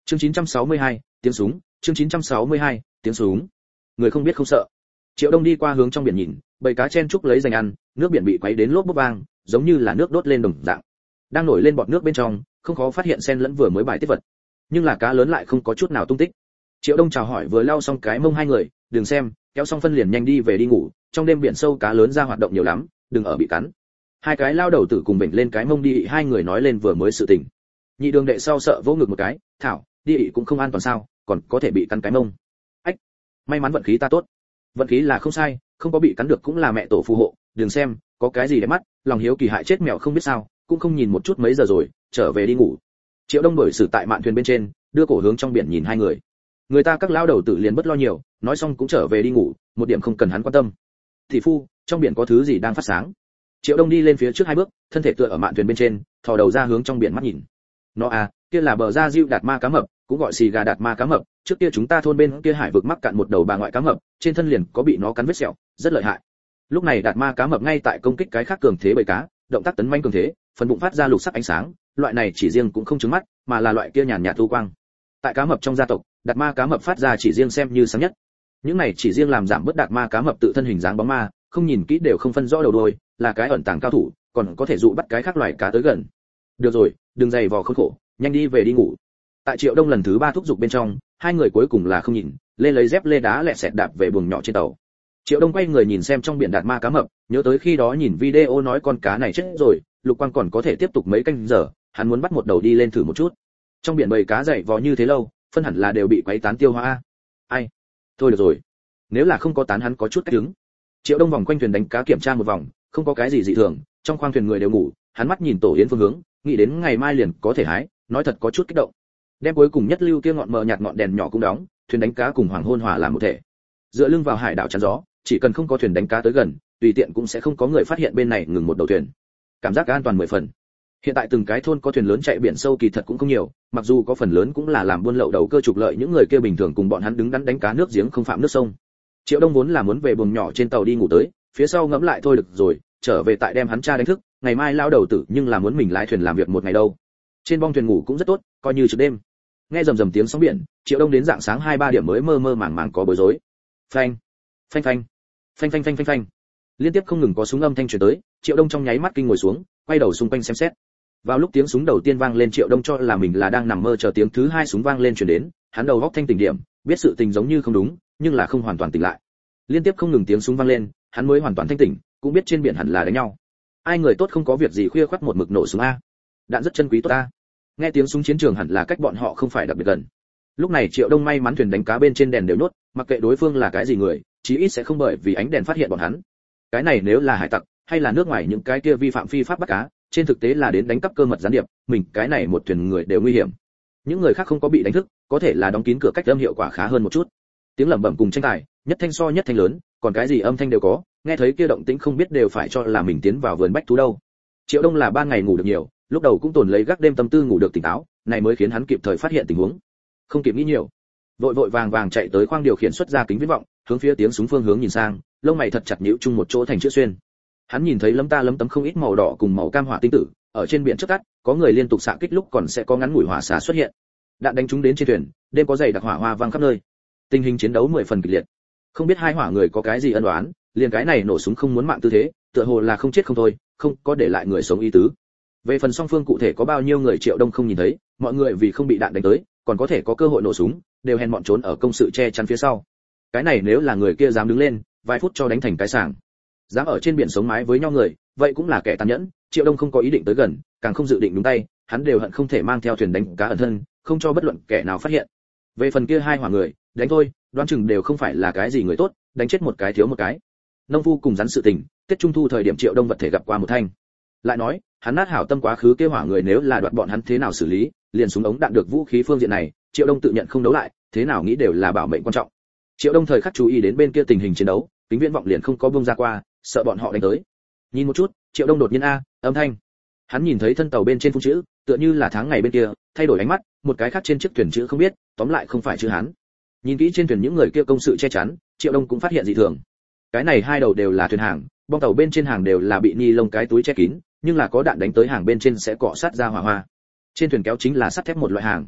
Chương 962, tiếng súng, chương 962, tiếng súng. Người không biết không sợ. Triệu Đông đi qua hướng trong biển nhìn, bầy cá chen chúc lấy dành ăn, nước biển bị quấy đến lốp bốp vang, giống như là nước đốt lên đồng dạng. Đang nổi lên bọt nước bên trong, không khó phát hiện xen lẫn vừa mới bài tiết vật. Nhưng là cá lớn lại không có chút nào tung tích. Triệu Đông chào hỏi vừa lau xong cái mông hai người, đừng xem, kéo xong phân liền nhanh đi về đi ngủ, trong đêm biển sâu cá lớn ra hoạt động nhiều lắm, đừng ở bị cắn. Hai cái lao đầu tử cùng bệnh lên cái mông đi, hai người nói lên vừa mới sự tình. Nhị đường đệ sau sợ vỗ ngực một cái, thảo, đi ị cũng không an toàn sao, còn có thể bị cắn cái mông. Ách, may mắn vận khí ta tốt. Vận khí là không sai, không có bị cắn được cũng là mẹ tổ phù hộ, đừng xem, có cái gì để mắt, lòng hiếu kỳ hại chết mèo không biết sao, cũng không nhìn một chút mấy giờ rồi, trở về đi ngủ. Triệu Đông đổi xử tại mạn thuyền bên trên, đưa cổ hướng trong biển nhìn hai người. Người ta các lao đầu tử liền bất lo nhiều, nói xong cũng trở về đi ngủ, một điểm không cần hắn quan tâm. Thị phu, trong biển có thứ gì đang phát sáng? Triệu Đông đi lên phía trước hai bước, thân thể tựa ở mạn thuyền bên trên, thò đầu ra hướng trong biển mắt nhìn. Nó à, kia là bờ ra diêu đạt ma cá mập, cũng gọi xì gà đạt ma cá mập, trước kia chúng ta thôn bên kia hải vực mắc cạn một đầu bà ngoại cá mập, trên thân liền có bị nó cắn vết sẹo, rất lợi hại. Lúc này đạt ma cá mập ngay tại công kích cái khác cường thế bầy cá, động tác tấn manh cường thế, phần bụng phát ra lục sắc ánh sáng, loại này chỉ riêng cũng không trứng mắt, mà là loại kia nhàn nhạt thu quang. Tại cá mập trong gia tộc, đạt ma cá mập phát ra chỉ riêng xem như sáng nhất. Những này chỉ riêng làm giảm bớt đạt ma cá mập tự thân hình dáng bóng ma, không nhìn kỹ đều không phân rõ đầu đuôi, là cái ẩn tàng cao thủ, còn có thể dụ bắt cái khác loài cá tới gần. Được rồi, đừng dày vò khốn khổ, nhanh đi về đi ngủ. Tại Triệu Đông lần thứ 3 thúc giục bên trong, hai người cuối cùng là không nhìn, lên lấy dép lê đá lẹ sẹt đạp về buồng nhỏ trên tàu. Triệu Đông quay người nhìn xem trong biển đạt ma cá mập, nhớ tới khi đó nhìn video nói con cá này chết rồi, lục quang còn có thể tiếp tục mấy canh giờ, hắn muốn bắt một đầu đi lên thử một chút. Trong biển bầy cá dày vò như thế lâu, phân hẳn là đều bị quấy tán tiêu hóa. Ai? Thôi được rồi. Nếu là không có tán hắn có chút cách đứng. Triệu Đông vòng quanh thuyền đánh cá kiểm tra một vòng, không có cái gì dị thường, trong khoang thuyền người đều ngủ, hắn mắt nhìn tổ yến phương hướng, nghĩ đến ngày mai liền có thể hái, nói thật có chút kích động. Đem cuối cùng nhất lưu kia ngọn mờ nhạt ngọn đèn nhỏ cũng đóng, thuyền đánh cá cùng hoàng hôn hòa làm một thể. Dựa lưng vào hải đảo chắn gió, chỉ cần không có thuyền đánh cá tới gần, tùy tiện cũng sẽ không có người phát hiện bên này ngừng một đầu thuyền. Cảm giác an toàn 10 phần. Hiện tại từng cái thôn có thuyền lớn chạy biển sâu kỳ thật cũng không nhiều, mặc dù có phần lớn cũng là làm buôn lậu đầu cơ trục lợi, những người kia bình thường cùng bọn hắn đứng đắn đánh cá nước giếng không phạm nước sông. Triệu Đông vốn là muốn về buồng nhỏ trên tàu đi ngủ tới, phía sau ngẫm lại thôi được rồi, trở về tại đem hắn cha đánh thức, ngày mai lao đầu tử nhưng là muốn mình lái thuyền làm việc một ngày đâu. Trên bong thuyền ngủ cũng rất tốt, coi như trực đêm. Nghe rầm rầm tiếng sóng biển, Triệu Đông đến dạng sáng 2-3 điểm mới mơ mơ màng màng có bối rối. Phanh, phanh phanh, phanh phanh phanh phanh phanh. Liên tiếp không ngừng có súng âm thanh truyền tới, Triệu Đông trong nháy mắt kinh ngồi xuống, quay đầu xung quanh xem xét. Vào lúc tiếng súng đầu tiên vang lên, Triệu Đông cho là mình là đang nằm mơ, chờ tiếng thứ 2 súng vang lên truyền đến, hắn đầu góc thanh tỉnh điểm, biết sự tình giống như không đúng, nhưng là không hoàn toàn tỉnh lại. Liên tiếp không ngừng tiếng súng vang lên, hắn mới hoàn toàn thanh tỉnh, cũng biết trên biển hẳn là đánh nhau. Ai người tốt không có việc gì khuya khoắt một mực nổ súng a. Đạn rất chân quý tốt a. Nghe tiếng súng chiến trường hẳn là cách bọn họ không phải đặc biệt gần. Lúc này Triệu Đông may mắn thuyền đánh cá bên trên đèn đều nhốt, mặc kệ đối phương là cái gì người, chí ít sẽ không bởi vì ánh đèn phát hiện bọn hắn. Cái này nếu là hải tặc hay là nước ngoài những cái kia vi phạm phi pháp bắt cá, trên thực tế là đến đánh cắp cơ mật gián điệp, mình cái này một thuyền người đều nguy hiểm. Những người khác không có bị đánh thức, có thể là đóng kín cửa cách âm hiệu quả khá hơn một chút. Tiếng lẩm bẩm cùng tranh tài, nhất thanh so nhất thanh lớn, còn cái gì âm thanh đều có, nghe thấy kia động tĩnh không biết đều phải cho là mình tiến vào vườn bách thú đâu. Triệu Đông là 3 ngày ngủ được nhiều, lúc đầu cũng tồn lấy gác đêm tâm tư ngủ được tỉnh táo, này mới khiến hắn kịp thời phát hiện tình huống. Không kịp nghĩ nhiều, vội vội vàng vàng chạy tới khoang điều khiển, xuất ra kính viễn vọng, hướng phía tiếng súng phương hướng nhìn sang, lông mày thật chặt nhíu chung một chỗ thành chữ xuyên. Hắn nhìn thấy lấm ta lấm tấm không ít màu đỏ cùng màu cam hỏa tinh tử, ở trên biển chớp tắt, có người liên tục xạ kích lúc còn sẽ có ngắn ngủi hỏa xả xuất hiện. Đạn đánh trúng đến trên thuyền, đêm có dày đặc hỏa hoa vang khắp nơi. Tình hình chiến đấu 10 phần kịch liệt. Không biết hai hỏa người có cái gì ân oán, liền cái này nổ súng không muốn mạng tư thế, tựa hồ là không chết không thôi, không có để lại người sống ý tứ. Về phần song phương cụ thể có bao nhiêu người Triệu Đông không nhìn thấy, mọi người vì không bị đạn đánh tới, còn có thể có cơ hội nổ súng, đều hèn mọn trốn ở công sự che chắn phía sau. Cái này nếu là người kia dám đứng lên, vài phút cho đánh thành cái sảng. Dám ở trên biển sống mái với nhau người, vậy cũng là kẻ tàn nhẫn. Triệu Đông không có ý định tới gần, càng không dự định đúng tay, hắn đều hận không thể mang theo thuyền đánh cá ẩn thân, không cho bất luận kẻ nào phát hiện. Về phần kia hai hỏa người, đánh thôi, đoán chừng đều không phải là cái gì người tốt, đánh chết một cái thiếu một cái. Nông phu cùng rắn sự tình, Tết Trung thu thời điểm Triệu Đông vật thể gặp qua một thanh. Lại nói, hắn nát hảo tâm quá khứ kia hỏa người nếu là đoạt bọn hắn thế nào xử lý, liền súng ống đạn được vũ khí phương diện này, Triệu Đông tự nhận không đấu lại, thế nào nghĩ đều là bảo mệnh quan trọng. Triệu Đông thời khắc chú ý đến bên kia tình hình chiến đấu, kính viễn vọng liền không có buông ra qua, sợ bọn họ đánh tới. Nhìn một chút, Triệu Đông đột nhiên âm thanh. Hắn nhìn thấy thân tàu bên trên phun chữ, tựa như là tháng ngày bên kia, thay đổi ánh mắt, một cái khác trên chiếc thuyền chữ không biết, tóm lại không phải chữ Hán. Nhìn kỹ trên thuyền những người kia công sự che chắn, Triệu Đông cũng phát hiện dị thường. Cái này hai đầu đều là thuyền hàng, bong tàu bên trên hàng đều là bị ni lông cái túi che kín, nhưng là có đạn đánh tới hàng bên trên sẽ cọ sát ra hỏa hoa. Trên thuyền kéo chính là sắt thép một loại hàng.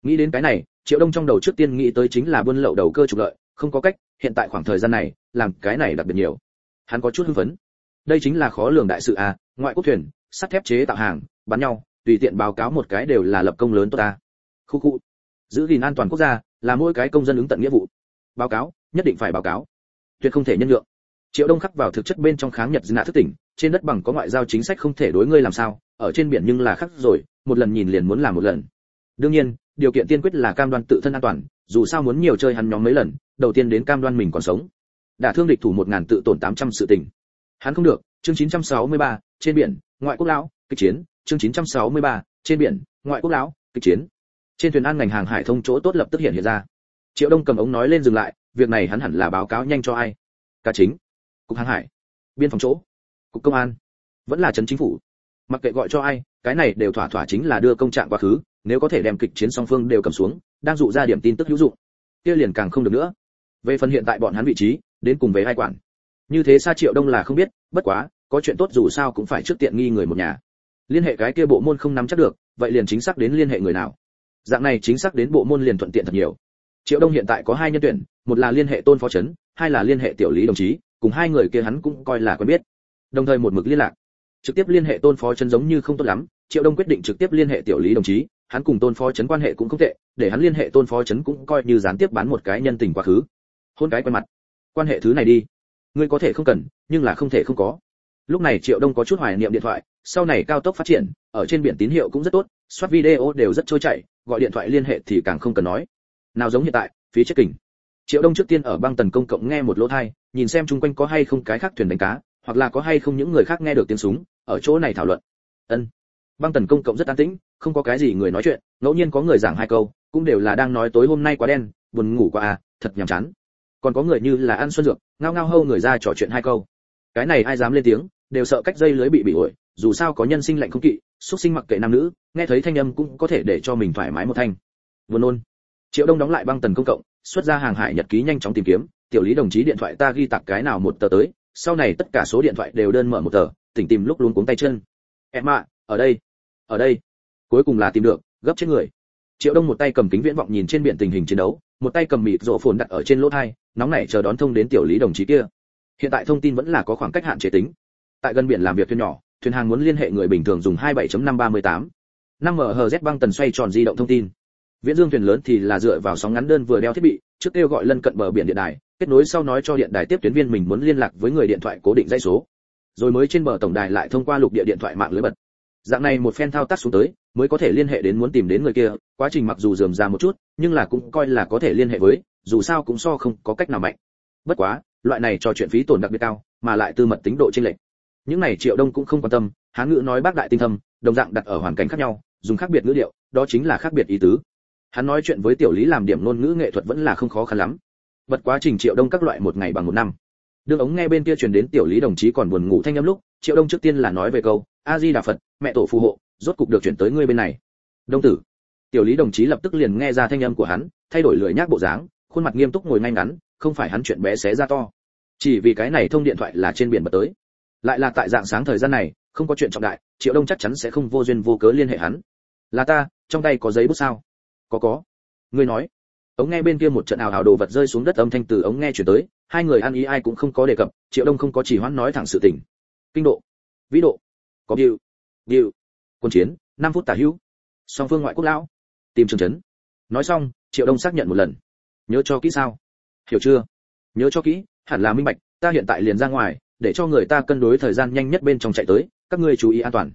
Nghĩ đến cái này, Triệu Đông trong đầu trước tiên nghĩ tới chính là buôn lậu đầu cơ trục lợi, không có cách, hiện tại khoảng thời gian này, làm cái này đặc biệt nhiều. Hắn có chút hưng phấn. Đây chính là khó lường đại sự à, ngoại quốc thuyền, sắt thép chế tạo hàng, bắn nhau, tùy tiện báo cáo một cái đều là lập công lớn tốt ta. Khu khu. Giữ gìn an toàn quốc gia, là mỗi cái công dân ứng tận nghĩa vụ. Báo cáo, nhất định phải báo cáo. Tuyệt không thể nhân nhượng. Triệu Đông khắc vào thực chất bên trong kháng Nhật nạ thức tỉnh, trên đất bằng có ngoại giao chính sách không thể đối ngươi làm sao, ở trên biển nhưng là khắc rồi, một lần nhìn liền muốn làm một lần. Đương nhiên, điều kiện tiên quyết là cam đoan tự thân an toàn, dù sao muốn nhiều chơi hắn nhóm mấy lần, đầu tiên đến cam đoan mình còn sống. Đả thương địch thủ 1000 tự tổn 800 sự tình. Hắn không được, chương 963, trên biển, ngoại quốc lão, kịch chiến, chương 963, trên biển, ngoại quốc lão, kịch chiến. Trên thuyền an ngành hàng hải thông chỗ tốt lập tức hiện ra. Triệu Đông cầm ống nói lên dừng lại, việc này hắn hẳn là báo cáo nhanh cho ai? Cả chính, cục hàng hải, biên phòng chỗ, cục công an, vẫn là trấn chính phủ. Mặc kệ gọi cho ai, cái này đều thỏa thỏa chính là đưa công trạng quá khứ, nếu có thể đem kịch chiến song phương đều cầm xuống, đang dụ ra điểm tin tức hữu dụng. Kia liền càng không được nữa. Về phần hiện tại bọn hắn vị trí, đến cùng về ai quản. Như thế xa Triệu Đông là không biết, bất quá, có chuyện tốt dù sao cũng phải trước tiện nghi người một nhà. Liên hệ cái kia bộ môn không nắm chắc được, vậy liền chính xác đến liên hệ người nào. Dạng này chính xác đến bộ môn liền thuận tiện thật nhiều. Triệu Đông hiện tại có hai nhân tuyển, một là liên hệ Tôn phó trấn, hai là liên hệ Tiểu Lý đồng chí, cùng hai người kia hắn cũng coi là quen biết. Đồng thời một mực liên lạc. Trực tiếp liên hệ Tôn phó trấn giống như không tốt lắm, Triệu Đông quyết định trực tiếp liên hệ Tiểu Lý đồng chí, hắn cùng Tôn phó trấn quan hệ cũng không tệ, để hắn liên hệ Tôn phó trấn cũng coi như gián tiếp bán một cái nhân tình quá khứ. Hôn cái quen mặt. Quan hệ thứ này đi, ngươi có thể không cần, nhưng là không thể không có. Lúc này Triệu Đông có chút hoài niệm điện thoại, sau này cao tốc phát triển, ở trên biển tín hiệu cũng rất tốt, soát video đều rất trôi chảy, gọi điện thoại liên hệ thì càng không cần nói. Nào giống hiện tại, phí chết kình. Triệu Đông trước tiên ở băng tần công cộng nghe một lỗ tai, nhìn xem chung quanh có hay không cái khác thuyền đánh cá, hoặc là có hay không những người khác nghe được tiếng súng, ở chỗ này thảo luận. Ân. Băng tần công cộng rất an tĩnh, không có cái gì người nói chuyện, ngẫu nhiên có người giảng hai câu, cũng đều là đang nói tối hôm nay quá đen, buồn ngủ quá à, thật nhàm chán. Còn có người như là ăn xuân dược, ngao ngao hâu người ra trò chuyện hai câu. Cái này ai dám lên tiếng, đều sợ cách dây lưới bị ổi, dù sao có nhân sinh lạnh không kỵ, xuất sinh mặc kệ nam nữ, nghe thấy thanh âm cũng có thể để cho mình thoải mái một thanh. Buồn nôn. Triệu Đông đóng lại băng tần công cộng, xuất ra hàng hải nhật ký nhanh chóng tìm kiếm, Tiểu Lý đồng chí điện thoại ta ghi tạc cái nào một tờ tới, sau này tất cả số điện thoại đều đơn mở một tờ, tỉnh tìm lúc luôn cuống tay chân. Em ạ, ở đây. Cuối cùng là tìm được, gấp chết người. Triệu Đông một tay cầm kính viễn vọng nhìn trên biển tình hình chiến đấu, một tay cầm mịt rộ phồn đặt ở trên lỗ tai, nóng nảy chờ đón thông đến Tiểu Lý đồng chí kia. Hiện tại thông tin vẫn là có khoảng cách hạn chế tính. Tại gần biển làm việc thuyền nhỏ, thuyền hàng muốn liên hệ người bình thường dùng 27.538. 5MHz băng tần xoay tròn di động thông tin. Viễn dương thuyền lớn thì là dựa vào sóng ngắn đơn vừa đeo thiết bị, trước kêu gọi lân cận bờ biển điện đài, kết nối sau nói cho điện đài tiếp tuyến viên mình muốn liên lạc với người điện thoại cố định dãy số. Rồi mới trên bờ tổng đài lại thông qua lục địa điện thoại mạng lưới bật. Dạng này một phen thao tác xuống tới, mới có thể liên hệ đến muốn tìm đến người kia, quá trình mặc dù rườm rà một chút, nhưng là cũng coi là có thể liên hệ với, dù sao cũng so không có cách nào mạnh. Bất quá, loại này trò chuyện phí tổn đặc biệt cao, mà lại tư mật tính độ chênh lệch. Những này Triệu Đông cũng không quan tâm, Hán ngữ nói bác đại tinh thâm, đồng dạng đặt ở hoàn cảnh khác nhau, dùng khác biệt ngữ điệu, đó chính là khác biệt ý tứ. Hắn nói chuyện với Tiểu Lý làm điểm ngôn ngữ nghệ thuật vẫn là không khó khăn lắm. Bật quá trình Triệu Đông các loại một ngày bằng một năm. Đường ống nghe bên kia truyền đến Tiểu Lý đồng chí còn buồn ngủ thanh âm lúc, Triệu Đông trước tiên là nói về câu A Di Đà Phật, mẹ tổ phù hộ, rốt cục được chuyển tới ngươi bên này. Đông tử. Tiểu Lý đồng chí lập tức liền nghe ra thanh âm của hắn, thay đổi lười nhác bộ dáng, khuôn mặt nghiêm túc ngồi ngay ngắn, không phải hắn chuyện bé xé ra to. Chỉ vì cái này thông điện thoại là trên biển bật tới. Lại là tại dạng sáng thời gian này, không có chuyện trọng đại, Triệu Đông chắc chắn sẽ không vô duyên vô cớ liên hệ hắn. Là ta, trong tay có giấy bút sao? Có. Ngươi nói. Ống nghe bên kia một trận ào ào đồ vật rơi xuống đất, âm thanh từ ống nghe truyền tới, hai người ăn ý ai cũng không có đề cập, Triệu Đông không có chỉ hoãn nói thẳng sự tình. Kinh độ, vĩ độ, có điệu, quân chiến, 5 phút tả hữu. Song phương ngoại quốc lão, tìm trường trấn. Nói xong, Triệu Đông xác nhận một lần. Nhớ cho kỹ sao? Hiểu chưa? Nhớ cho kỹ, hẳn là minh bạch, ta hiện tại liền ra ngoài, để cho người ta cân đối thời gian nhanh nhất bên trong chạy tới, các ngươi chú ý an toàn.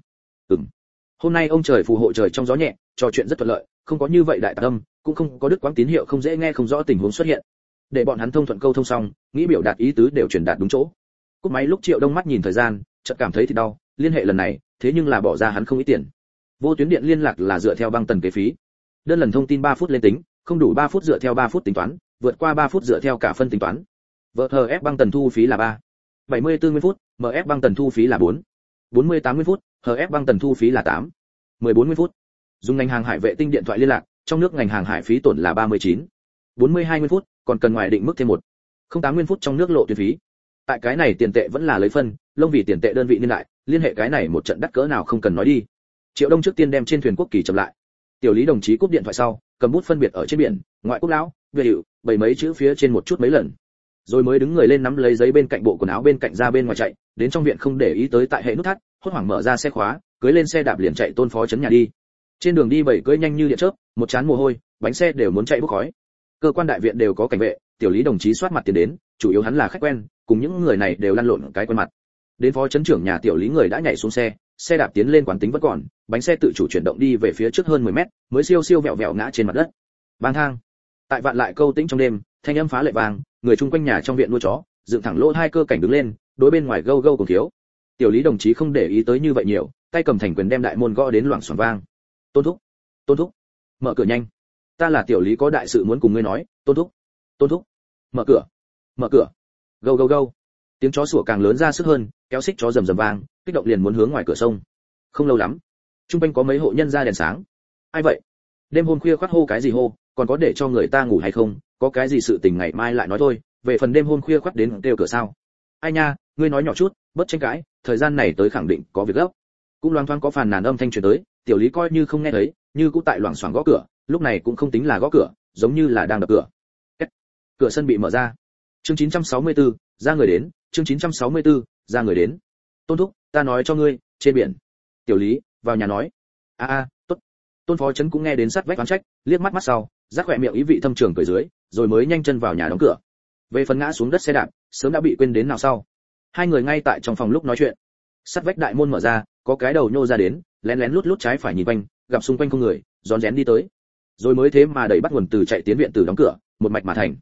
Hôm nay ông trời phù hộ trời trong gió nhẹ, trò chuyện rất thuận lợi, không có như vậy đại tạc âm, cũng không có đứt quãng tín hiệu không dễ nghe không rõ tình huống xuất hiện. Để bọn hắn thông thuận câu thông xong, nghĩ biểu đạt ý tứ đều truyền đạt đúng chỗ. Cúp máy lúc Triệu Đông mắt nhìn thời gian, chợt cảm thấy thì đau, liên hệ lần này, thế nhưng là bỏ ra hắn không ít tiền. Vô tuyến điện liên lạc là dựa theo băng tần kế phí. Đơn lần thông tin 3 phút lên tính, không đủ 3 phút dựa theo 3 phút tính toán, vượt qua 3 phút dựa theo cả phân tính toán. VHF băng tần thu phí là 3. 74 nguyên phút, MF băng tần thu phí là 4. 48 nguyên phút, HF băng tần thu phí là 8. 14 nguyên phút. Dùng ngành hàng hải vệ tinh điện thoại liên lạc, trong nước ngành hàng hải phí tổn là 39. 42 nguyên phút, còn cần ngoài định mức thêm 1. 08 nguyên phút trong nước lộ tuyến phí. Tại cái này tiền tệ vẫn là lấy phân, lông vì tiền tệ đơn vị niên đại, liên hệ cái này một trận đắt cỡ nào không cần nói đi. Triệu Đông trước tiên đem trên thuyền quốc kỳ chậm lại. Tiểu Lý đồng chí cúp điện thoại sau, cầm bút phân biệt ở trên biển, ngoại quốc lão, về hiệu, bảy mấy chữ phía trên một chút mấy lần. Rồi mới đứng người lên nắm lấy giấy bên cạnh bộ quần áo bên cạnh ra bên ngoài chạy, đến trong viện không để ý tới tại hệ nút thắt, hốt hoảng mở ra xe khóa, cưỡi lên xe đạp liền chạy Tôn Phó Trấn nhà đi. Trên đường đi bảy cưỡi nhanh như điện chớp, một trán mồ hôi, bánh xe đều muốn chạy bốc khói. Cơ quan đại viện đều có cảnh vệ, Tiểu Lý đồng chí soát mặt tiền đến, chủ yếu hắn là khách quen, cùng những người này đều lăn lộn cái quen mặt. Đến phó trấn trưởng nhà Tiểu Lý người đã nhảy xuống xe, xe đạp tiến lên quán tính vẫn còn, bánh xe tự chủ chuyển động đi về phía trước hơn 10 mét, mới siêu siêu vẹo vẹo ngã trên mặt đất. Bang thang. Tại vạn lại câu tĩnh trong đêm, thanh âm phá lệ vang, người chung quanh nhà trong viện nuôi chó, dựng thẳng lỗ hai cơ cảnh đứng lên, đối bên ngoài gâu gâu cùng thiếu. Tiểu Lý đồng chí không để ý tới như vậy nhiều, tay cầm thành quyền đem đại môn gõ đến loảng xoảng vang. Tôn thúc, mở cửa nhanh, ta là Tiểu Lý có đại sự muốn cùng ngươi nói. Tôn thúc, mở cửa, gâu gâu gâu. Tiếng chó sủa càng lớn ra sức hơn, kéo xích chó rầm rầm vang, kích động liền muốn hướng ngoài cửa sông. Không lâu lắm, trung quanh có mấy hộ nhân ra đèn sáng. Ai vậy? Đêm hôm khuya khoắt hô cái gì hô, còn có để cho người ta ngủ hay không? Có cái gì sự tình ngày mai lại nói thôi, về phần đêm hôm khuya khoắt đến kêu cửa sao? Ai nha, ngươi nói nhỏ chút, bớt tranh cãi, thời gian này tới khẳng định có việc gấp. Cũng loáng thoáng có phàn nàn âm thanh truyền tới, Tiểu Lý coi như không nghe thấy, như cũ tại loảng xoảng gõ cửa, lúc này cũng không tính là gõ cửa, giống như là đang đập cửa. Cửa sân bị mở ra. Chương 964, ra người đến, chương 964, ra người đến. Tôn thúc, ta nói cho ngươi, trên biển. Tiểu Lý, vào nhà nói. Tốt. Tôn Phó Trấn cũng nghe đến sát vách oán trách, liếc mắt mắt sau, rắc khỏe miệng ý vị thâm trường cười dưới, rồi mới nhanh chân vào nhà đóng cửa. Về phần ngã xuống đất xe đạp, sớm đã bị quên đến nào sau. Hai người ngay tại trong phòng lúc nói chuyện. Sát vách đại môn mở ra, có cái đầu nhô ra đến, lén lén lút lút trái phải nhìn quanh, gặp xung quanh không người, rón rén đi tới. Rồi mới thế mà đẩy bắt nguồn từ chạy tiến viện từ đóng cửa, một mạch mà thành.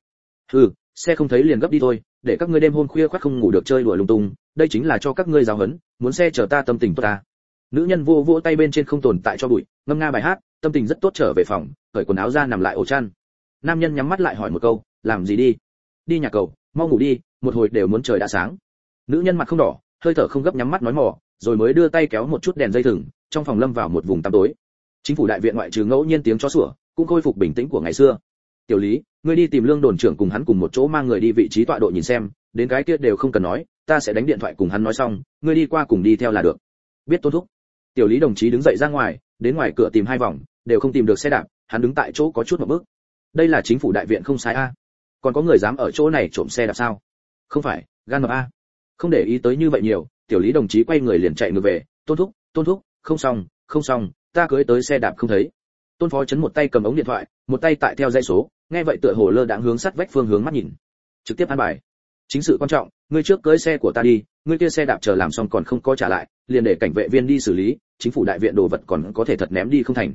Xe không thấy liền gấp đi thôi, để các ngươi đêm hôm khuya khoắt không ngủ được chơi đùa lung tung, đây chính là cho các ngươi giáo huấn, muốn xe chở ta tâm tình tốt ta. Nữ nhân vô vỗ tay bên trên không tồn tại cho bụi, ngâm nga bài hát, tâm tình rất tốt trở về phòng, cởi quần áo ra nằm lại ổ chăn. Nam nhân nhắm mắt lại hỏi một câu, làm gì đi? Đi nhà cầu, mau ngủ đi, một hồi đều muốn trời đã sáng. Nữ nhân mặt không đỏ, hơi thở không gấp nhắm mắt nói mò, rồi mới đưa tay kéo một chút đèn dây thừng, trong phòng lâm vào một vùng tăm tối. Chính phủ đại viện ngoại trừ ngẫu nhiên tiếng chó sủa, cũng khôi phục bình tĩnh của ngày xưa. Tiểu Lý, ngươi đi tìm Lương đồn trưởng cùng hắn cùng một chỗ mang người đi vị trí tọa độ nhìn xem, đến cái kia đều không cần nói, ta sẽ đánh điện thoại cùng hắn nói xong, ngươi đi qua cùng đi theo là được. Biết Tôn thúc. Tiểu Lý đồng chí đứng dậy ra ngoài, đến ngoài cửa tìm hai vòng, đều không tìm được xe đạp, hắn đứng tại chỗ có chút một bước. Đây là chính phủ đại viện không sai a. Còn có người dám ở chỗ này trộm xe đạp sao? Không phải, gan mập a. Không để ý tới như vậy nhiều, Tiểu Lý đồng chí quay người liền chạy ngược về, Tôn thúc, không xong, ta cưới tới xe đạp không thấy. Tôn Phó Trấn một tay cầm ống điện thoại, một tay tại theo dãy số, nghe vậy tựa hồ lơ đãng hướng sát vách phương hướng mắt nhìn. Trực tiếp an bài. Chính sự quan trọng, ngươi trước cưới xe của ta đi, ngươi kia xe đạp chờ làm xong còn không có trả lại, liền để cảnh vệ viên đi xử lý, chính phủ đại viện đồ vật còn có thể thật ném đi không thành.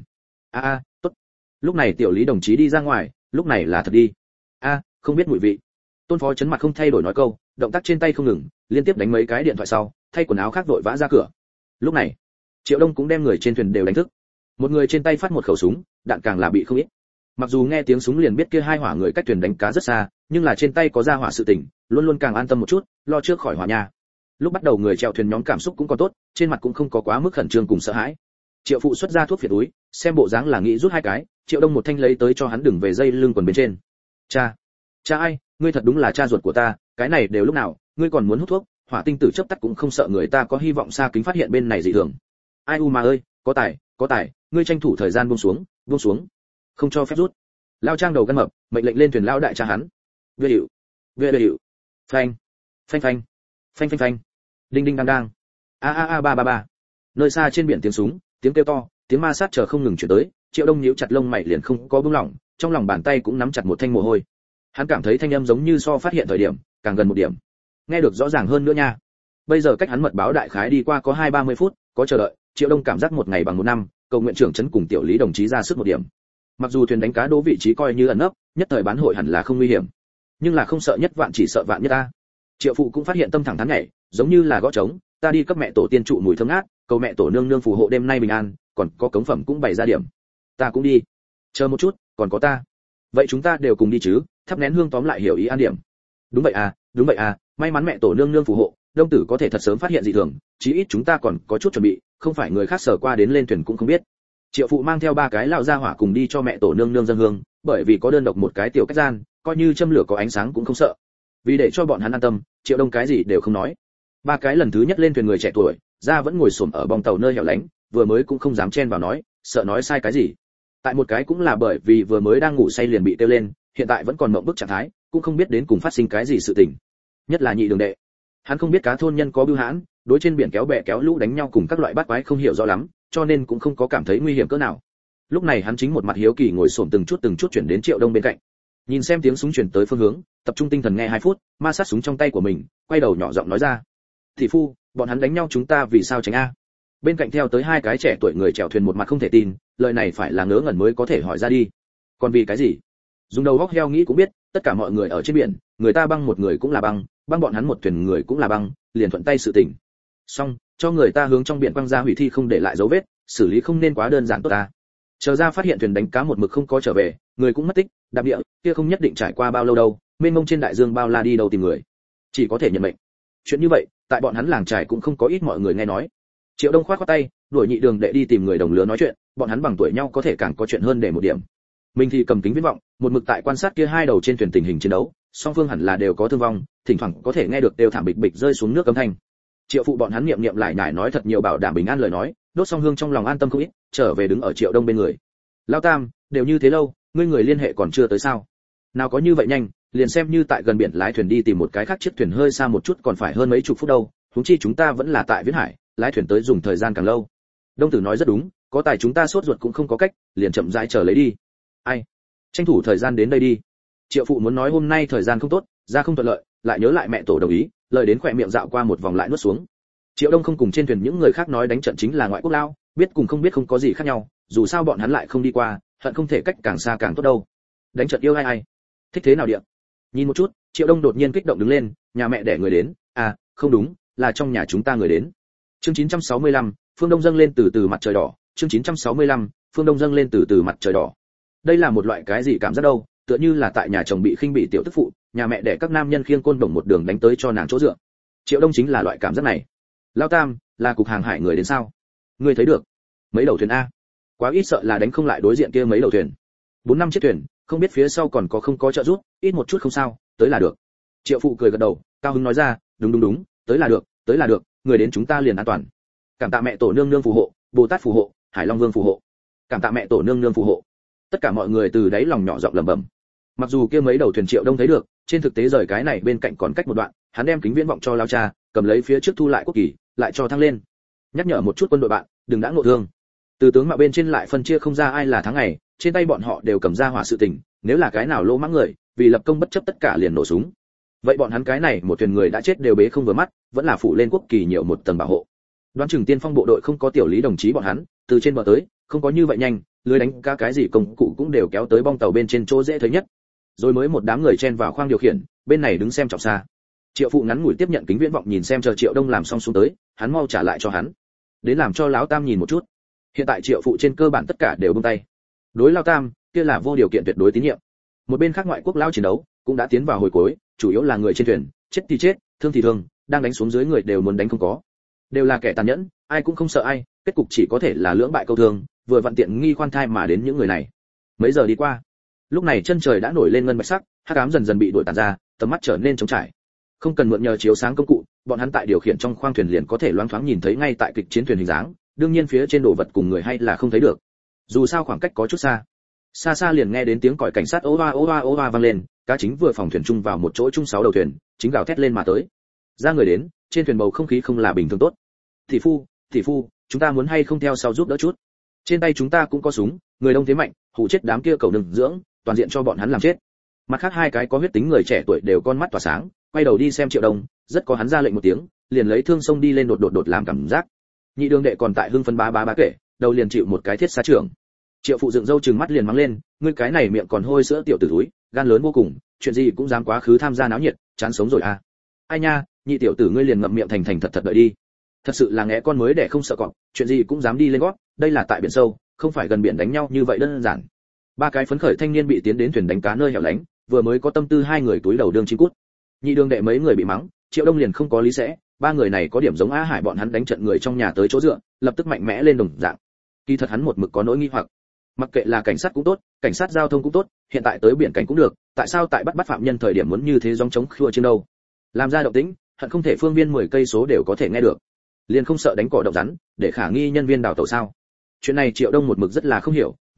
Tốt. Lúc này Tiểu Lý đồng chí đi ra ngoài, lúc này là thật đi. Không biết mùi vị. Tôn Phó Trấn mặt không thay đổi nói câu, động tác trên tay không ngừng, liên tiếp đánh mấy cái điện thoại sau, thay quần áo khác vội vã ra cửa. Lúc này, Triệu Đông cũng đem người trên thuyền đều đánh thức. Một người trên tay phát một khẩu súng, đạn càng là bị không ít. Mặc dù nghe tiếng súng liền biết kia hai hỏa người cách thuyền đánh cá rất xa, nhưng là trên tay có ra hỏa sự tình, luôn luôn càng an tâm một chút, lo trước khỏi hỏa nhà. Lúc bắt đầu người chèo thuyền nhóm cảm xúc cũng còn tốt, trên mặt cũng không có quá mức khẩn trương cùng sợ hãi. Triệu phụ xuất ra thuốc phiện túi, xem bộ dáng là nghĩ rút hai cái, Triệu Đông một thanh lấy tới cho hắn đừng về dây lưng quần bên trên. Cha ai, ngươi thật đúng là cha ruột của ta, cái này đều lúc nào, ngươi còn muốn hút thuốc, hỏa tinh tử chớp tắt cũng không sợ người ta có hy vọng xa kính phát hiện bên này dị thường. Ai u mà ơi, có tài, ngươi tranh thủ thời gian buông xuống, không cho phép rút. Lao Trang đầu gan mập, mệnh lệnh lên thuyền lao đại cha hắn. Về hiệu. Phanh. Đinh đinh đang đang. Ba. Nơi xa trên biển tiếng súng, tiếng kêu to, tiếng ma sát chờ không ngừng chuyển tới, Triệu Đông nhíu chặt lông mày liền không có buông lỏng, trong lòng bàn tay cũng nắm chặt một thanh mồ hôi. Hắn cảm thấy thanh âm giống như so phát hiện thời điểm, càng gần một điểm. Nghe được rõ ràng hơn nữa nha. Bây giờ cách hắn mật báo đại khái đi qua có 20-30 phút, có chờ đợi, Triệu Đông cảm giác một ngày bằng một năm, cầu nguyện trưởng trấn cùng Tiểu Lý đồng chí ra sức một điểm. Mặc dù thuyền đánh cá đố vị trí coi như ẩn nấp, nhất thời bán hội hẳn là không nguy hiểm, nhưng là không sợ nhất vạn chỉ sợ vạn nhất ta. Triệu phụ cũng phát hiện tâm thẳng thắn nhảy, giống như là gõ trống, ta đi cấp mẹ tổ tiên trụ mùi thơm ngát, cầu mẹ tổ nương nương phù hộ đêm nay bình an, còn có cống phẩm cũng bày ra điểm. Ta cũng đi. Chờ một chút, còn có ta. Vậy chúng ta đều cùng đi chứ? Thắp nén hương tóm lại hiểu ý an điểm. Đúng vậy à, may mắn mẹ tổ nương nương phù hộ, Đông tử có thể thật sớm phát hiện dị thường, chí ít chúng ta còn có chút chuẩn bị, không phải người khác sở qua đến lên thuyền cũng không biết. Triệu phụ mang theo ba cái lão gia hỏa cùng đi cho mẹ tổ nương nương dân hương, bởi vì có đơn độc một cái tiểu cách gian, coi như châm lửa có ánh sáng cũng không sợ. Vì để cho bọn hắn an tâm, Triệu Đông cái gì đều không nói. Ba cái lần thứ nhất lên thuyền người trẻ tuổi, ra vẫn ngồi xổm ở bong tàu nơi hẻo lánh, vừa mới cũng không dám chen vào nói, sợ nói sai cái gì. Tại một cái cũng là bởi vì vừa mới đang ngủ say liền bị tiêu lên, hiện tại vẫn còn mộng bức trạng thái, cũng không biết đến cùng phát sinh cái gì sự tình. Nhất là Nhị Đường Đệ, hắn không biết cá thôn nhân có bưu hãn, đối trên biển kéo bè kéo lũ đánh nhau cùng các loại bát quái không hiểu rõ lắm, cho nên cũng không có cảm thấy nguy hiểm cỡ nào. Lúc này hắn chính một mặt hiếu kỳ ngồi xổm từng chút chuyển đến Triệu Đông bên cạnh, nhìn xem tiếng súng chuyển tới phương hướng, tập trung tinh thần nghe 2 phút, ma sát súng trong tay của mình, quay đầu nhỏ giọng nói ra: "Thị phu, bọn hắn đánh nhau chúng ta vì sao tránh a?" Bên cạnh theo tới 2 cái trẻ tuổi người chèo thuyền một mặt không thể tin, lời này phải là ngớ ngẩn mới có thể hỏi ra đi. Còn vì cái gì? Dùng đầu góc heo nghĩ cũng biết, tất cả mọi người ở trên biển, người ta băng một người cũng là băng bọn hắn một thuyền người cũng là băng, liền thuận tay sự tình. Xong, cho người ta hướng trong biển quăng ra hủy thi không để lại dấu vết, xử lý không nên quá đơn giản tốt ta. Chờ ra phát hiện thuyền đánh cá một mực không có trở về, người cũng mất tích, đạp địa, kia không nhất định trải qua bao lâu đâu, mênh mông trên đại dương bao la đi đâu tìm người. Chỉ có thể nhận mệnh. Chuyện như vậy, tại bọn hắn làng trài cũng không có ít mọi người nghe nói. Triệu Đông khoát tay, đuổi Nhị Đường Đệ đi tìm người đồng lứa nói chuyện, bọn hắn bằng tuổi nhau có thể càng có chuyện hơn để một điểm. Mình thì cầm kính viễn vọng, một mực tại quan sát kia 2 đầu trên thuyền tình hình chiến đấu, song phương hẳn là đều có thương vong, thỉnh thoảng có thể nghe được đều thảm bịch bịch rơi xuống nước âm thanh. Triệu phụ bọn hắn niệm lại nhải nói thật nhiều bảo đảm bình an lời nói, đốt xong hương trong lòng an tâm không ít, trở về đứng ở Triệu Đông bên người. Lão Tam, đều như thế lâu, ngươi người liên hệ còn chưa tới sao? Nào có như vậy nhanh, liền xem như tại gần biển lái thuyền đi tìm một cái khác chiếc thuyền hơi xa một chút còn phải hơn mấy chục phút đâu, huống chi chúng ta vẫn là tại Viễn Hải, lái thuyền tới dùng thời gian càng lâu. Đông Tử nói rất đúng, có tài chúng ta sốt ruột cũng không có cách, liền chậm rãi chờ lấy đi. Ai? Tranh thủ thời gian đến đây đi. Triệu phụ muốn nói hôm nay thời gian không tốt, ra không thuận lợi, lại nhớ lại mẹ tổ đồng ý, lời đến khỏe miệng dạo qua một vòng lại nuốt xuống. Triệu Đông không cùng trên thuyền những người khác nói đánh trận chính là ngoại quốc lao, biết cùng không biết không có gì khác nhau, dù sao bọn hắn lại không đi qua, hận không thể cách càng xa càng tốt đâu. Đánh trận yêu ai, thích thế nào địa. Nhìn một chút, Triệu Đông đột nhiên kích động đứng lên, nhà mẹ đẻ người đến, à, không đúng, là trong nhà chúng ta người đến. Chương 965, phương đông dâng lên từ từ mặt trời đỏ, chương 965, phương đông dâng lên từ từ mặt trời đỏ. Đây là một loại cái gì cảm giác đâu, tựa như là tại nhà chồng bị khinh bỉ tiểu tức phụ, nhà mẹ đẻ các nam nhân khiêng côn đồng một đường đánh tới cho nàng chỗ dựa. Triệu Đông chính là loại cảm giác này. Lao Tam, là cục hàng hải người đến sao? Ngươi thấy được? Mấy đầu thuyền a? Quá ít sợ là đánh không lại đối diện kia mấy đầu thuyền. 4-5 chiếc thuyền, không biết phía sau còn có không có trợ giúp, ít một chút không sao, tới là được. Triệu phụ cười gật đầu, cao hứng nói ra, đúng, tới là được, người đến chúng ta liền an toàn. Cảm tạ mẹ tổ nương nương phù hộ, Bồ Tát phù hộ, Hải Long Vương phù hộ. Cảm tạ mẹ tổ nương nương phù hộ. Tất cả mọi người từ đáy lòng nhỏ giọng lẩm bẩm. Mặc dù kia mấy đầu thuyền Triệu Đông thấy được, trên thực tế rời cái này bên cạnh còn cách một đoạn, hắn đem kính viễn vọng cho lao cha, cầm lấy phía trước thu lại quốc kỳ, lại cho thăng lên. Nhắc nhở một chút quân đội bạn, đừng đã ngộ thương. Từ tướng mạo bên trên lại phân chia không ra ai là thắng ngày, trên tay bọn họ đều cầm ra hỏa sự tình, nếu là cái nào lỗ mãng người, vì lập công bất chấp tất cả liền nổ súng. Vậy bọn hắn cái này một thuyền người đã chết đều bế không vừa mắt, vẫn là phụ lên quốc kỳ nhiều một tầng bảo hộ. Đoán chừng tiên phong bộ đội không có tiểu lý đồng chí bọn hắn, từ trên bờ tới, không có như vậy nhanh, lưới đánh cá cái gì công cụ cũng đều kéo tới bong tàu bên trên chỗ dễ thấy nhất. Rồi mới một đám người chen vào khoang điều khiển, bên này đứng xem trọng xa. Triệu phụ ngắn ngủi tiếp nhận kính viễn vọng nhìn xem chờ Triệu Đông làm xong xuống tới, hắn mau trả lại cho hắn. Đến làm cho lão Tam nhìn một chút. Hiện tại Triệu phụ trên cơ bản tất cả đều buông tay. Đối lão Tam, kia là vô điều kiện tuyệt đối tín nhiệm. Một bên khác ngoại quốc lao chiến đấu cũng đã tiến vào hồi cuối, chủ yếu là người trên thuyền, chết thì chết, thương thì thương, đang đánh xuống dưới người đều muốn đánh không có. Đều là kẻ tàn nhẫn, ai cũng không sợ ai, kết cục chỉ có thể là lưỡng bại câu thương, vừa vặn tiện nghi khoan thai mà đến những người này. Mấy giờ đi qua, lúc này chân trời đã nổi lên ngân bạch sắc, hắc ám dần dần bị đuổi tàn ra, tầm mắt trở nên trống trải. Không cần mượn nhờ chiếu sáng công cụ, bọn hắn tại điều khiển trong khoang thuyền liền có thể loáng thoáng nhìn thấy ngay tại kịch chiến thuyền hình dáng, đương nhiên phía trên đồ vật cùng người hay là không thấy được. Dù sao khoảng cách có chút xa. Xa xa liền nghe đến tiếng còi cảnh sát ô oa vang lên, cá chính vừa phòng thuyền chung vào một chỗ chung 6 đầu thuyền, chính gào thét lên mà tới. Ra người đến, trên thuyền bầu không khí không là bình thường tốt. Thị phu, chúng ta muốn hay không theo sau giúp đỡ chút. Trên tay chúng ta cũng có súng, người đông thế mạnh, hù chết đám kia cầu đừng dưỡng, toàn diện cho bọn hắn làm chết. Mặt khác 2 cái có huyết tính người trẻ tuổi đều con mắt tỏa sáng, quay đầu đi xem Triệu Đông, rất có hắn ra lệnh một tiếng, liền lấy thương xông đi lên đột làm cảm giác. Nhị Đường Đệ còn tại hưng phấn bá kể, đầu liền chịu một cái thiết xá trưởng. Triệu phụ dựng râu trừng mắt liền mắng lên, ngươi cái này miệng còn hôi sữa tiểu tử túi, gan lớn vô cùng, chuyện gì cũng dám quá khứ tham gia náo nhiệt, chán sống rồi à. Ai nha, nhị tiểu tử ngươi liền ngậm miệng thành thật đợi đi. Thật sự là ngẽ con mới để không sợ cọp, chuyện gì cũng dám đi lên gót, đây là tại biển sâu, không phải gần biển đánh nhau như vậy đơn giản. 3 cái phấn khởi thanh niên bị tiến đến thuyền đánh cá nơi hẻo lánh, vừa mới có tâm tư 2 người túi đầu đương chim cút. Nhị Đường Đệ mấy người bị mắng, Triệu Đông liền không có lý sẽ, 3 người này có điểm giống Á Hải bọn hắn đánh trận người trong nhà tới chỗ dựa, lập tức mạnh mẽ lên đồng dạng. Kỳ thật hắn một mực có nỗi nghi hoặc, mặc kệ là cảnh sát cũng tốt, cảnh sát giao thông cũng tốt, hiện tại tới biển cảnh cũng được, tại sao tại bắt phạm nhân thời điểm muốn như thế gióng trống khua trên đâu? Làm ra động tĩnh, hận không thể phương viên 10 cây số đều có thể nghe được. Liền không sợ đánh cỏ động rắn, để khả nghi nhân viên đào tẩu sao? Chuyện này Triệu Đông một mực rất là không hiểu,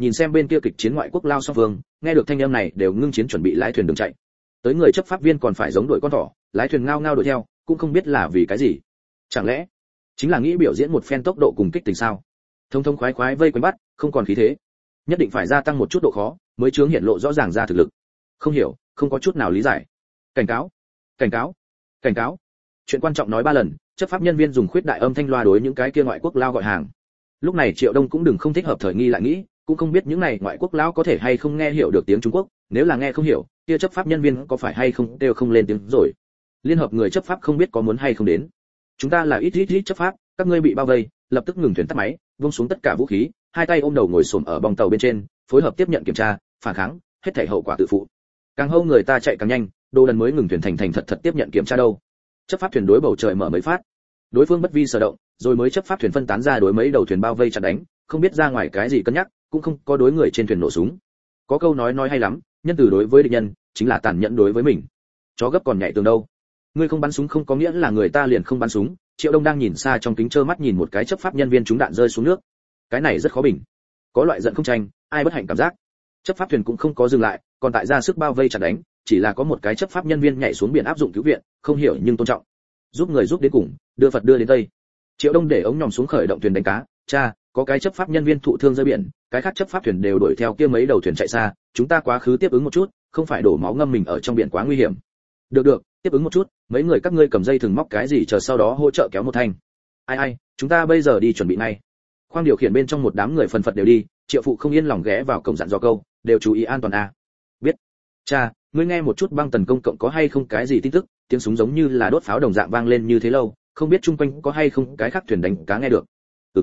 nhìn xem bên kia kịch chiến ngoại quốc lao song phương, nghe được thanh âm này đều ngưng chiến chuẩn bị lái thuyền đường chạy. Tới người chấp pháp viên còn phải giống đuổi con thỏ, lái thuyền ngao ngao đuổi theo, cũng không biết là vì cái gì. Chẳng lẽ chính là nghĩ biểu diễn một phen tốc độ cùng kích tình sao? Thông thông khoái khoái vây quanh bắt, không còn khí thế. Nhất định phải gia tăng một chút độ khó, mới chướng hiện lộ rõ ràng ra thực lực. Không hiểu, không có chút nào lý giải. Cảnh cáo, cảnh cáo, cảnh cáo. Chuyện quan trọng nói 3 lần, chấp pháp nhân viên dùng khuyết đại âm thanh loa đối những cái kia ngoại quốc lao gọi hàng. Lúc này Triệu Đông cũng đừng không thích hợp thời nghi lại nghĩ, cũng không biết những này ngoại quốc lão có thể hay không nghe hiểu được tiếng Trung Quốc, nếu là nghe không hiểu, kia chấp pháp nhân viên có phải hay không đều không lên tiếng rồi. Liên hợp người chấp pháp không biết có muốn hay không đến. Chúng ta là ít chấp pháp, các ngươi bị bao vây, lập tức ngừng thuyền tắt máy, buông xuống tất cả vũ khí, hai tay ôm đầu ngồi xổm ở bong tàu bên trên, phối hợp tiếp nhận kiểm tra, phản kháng, hết thảy hậu quả tự phụ. Càng hâu người ta chạy càng nhanh, đồ đần mới ngừng thuyền thành thật tiếp nhận kiểm tra đâu. Chấp pháp thuyền đối bầu trời mở mấy phát, đối phương bất vi sở động, rồi mới chấp pháp thuyền phân tán ra đối mấy đầu thuyền bao vây chặn đánh, không biết ra ngoài cái gì cân nhắc, cũng không có đối người trên thuyền nổ súng. Có câu nói hay lắm, nhân từ đối với địch nhân chính là tàn nhẫn đối với mình. Chó gấp còn nhảy tường đâu. Ngươi không bắn súng không có nghĩa là người ta liền không bắn súng. Triệu Đông đang nhìn xa trong kính trơ mắt nhìn một cái chấp pháp nhân viên trúng đạn rơi xuống nước. Cái này rất khó bình. Có loại giận không tranh, ai bất hạnh cảm giác. Chấp pháp thuyền cũng không có dừng lại, còn tại ra sức bao vây chặn đánh, chỉ là có một cái chấp pháp nhân viên nhảy xuống biển áp dụng cứu viện, không hiểu nhưng tôn trọng. Giúp người giúp đến cùng, đưa Phật đưa đến Tây. Triệu Đông để ống nhòm xuống khởi động thuyền đánh cá, cha, có cái chấp pháp nhân viên thụ thương rơi biển, cái khác chấp pháp thuyền đều đuổi theo kia mấy đầu thuyền chạy xa, chúng ta quá khứ tiếp ứng một chút, không phải đổ máu ngâm mình ở trong biển quá nguy hiểm. Được, tiếp ứng một chút, mấy người các ngươi cầm dây thừng móc cái gì chờ sau đó hỗ trợ kéo một thanh. Ai, chúng ta bây giờ đi chuẩn bị ngay. Khoang điều khiển bên trong một đám người phần phật đều đi, Triệu phụ không yên lòng ghé vào cổng dặn dò câu, đều chú ý an toàn a. Biết. Cha, ngươi nghe một chút băng tần công cộng có hay không cái gì tin tức, tiếng súng giống như là đốt pháo đồng dạng vang lên như thế lâu, không biết chung quanh có hay không cái khác thuyền đánh cá nghe được.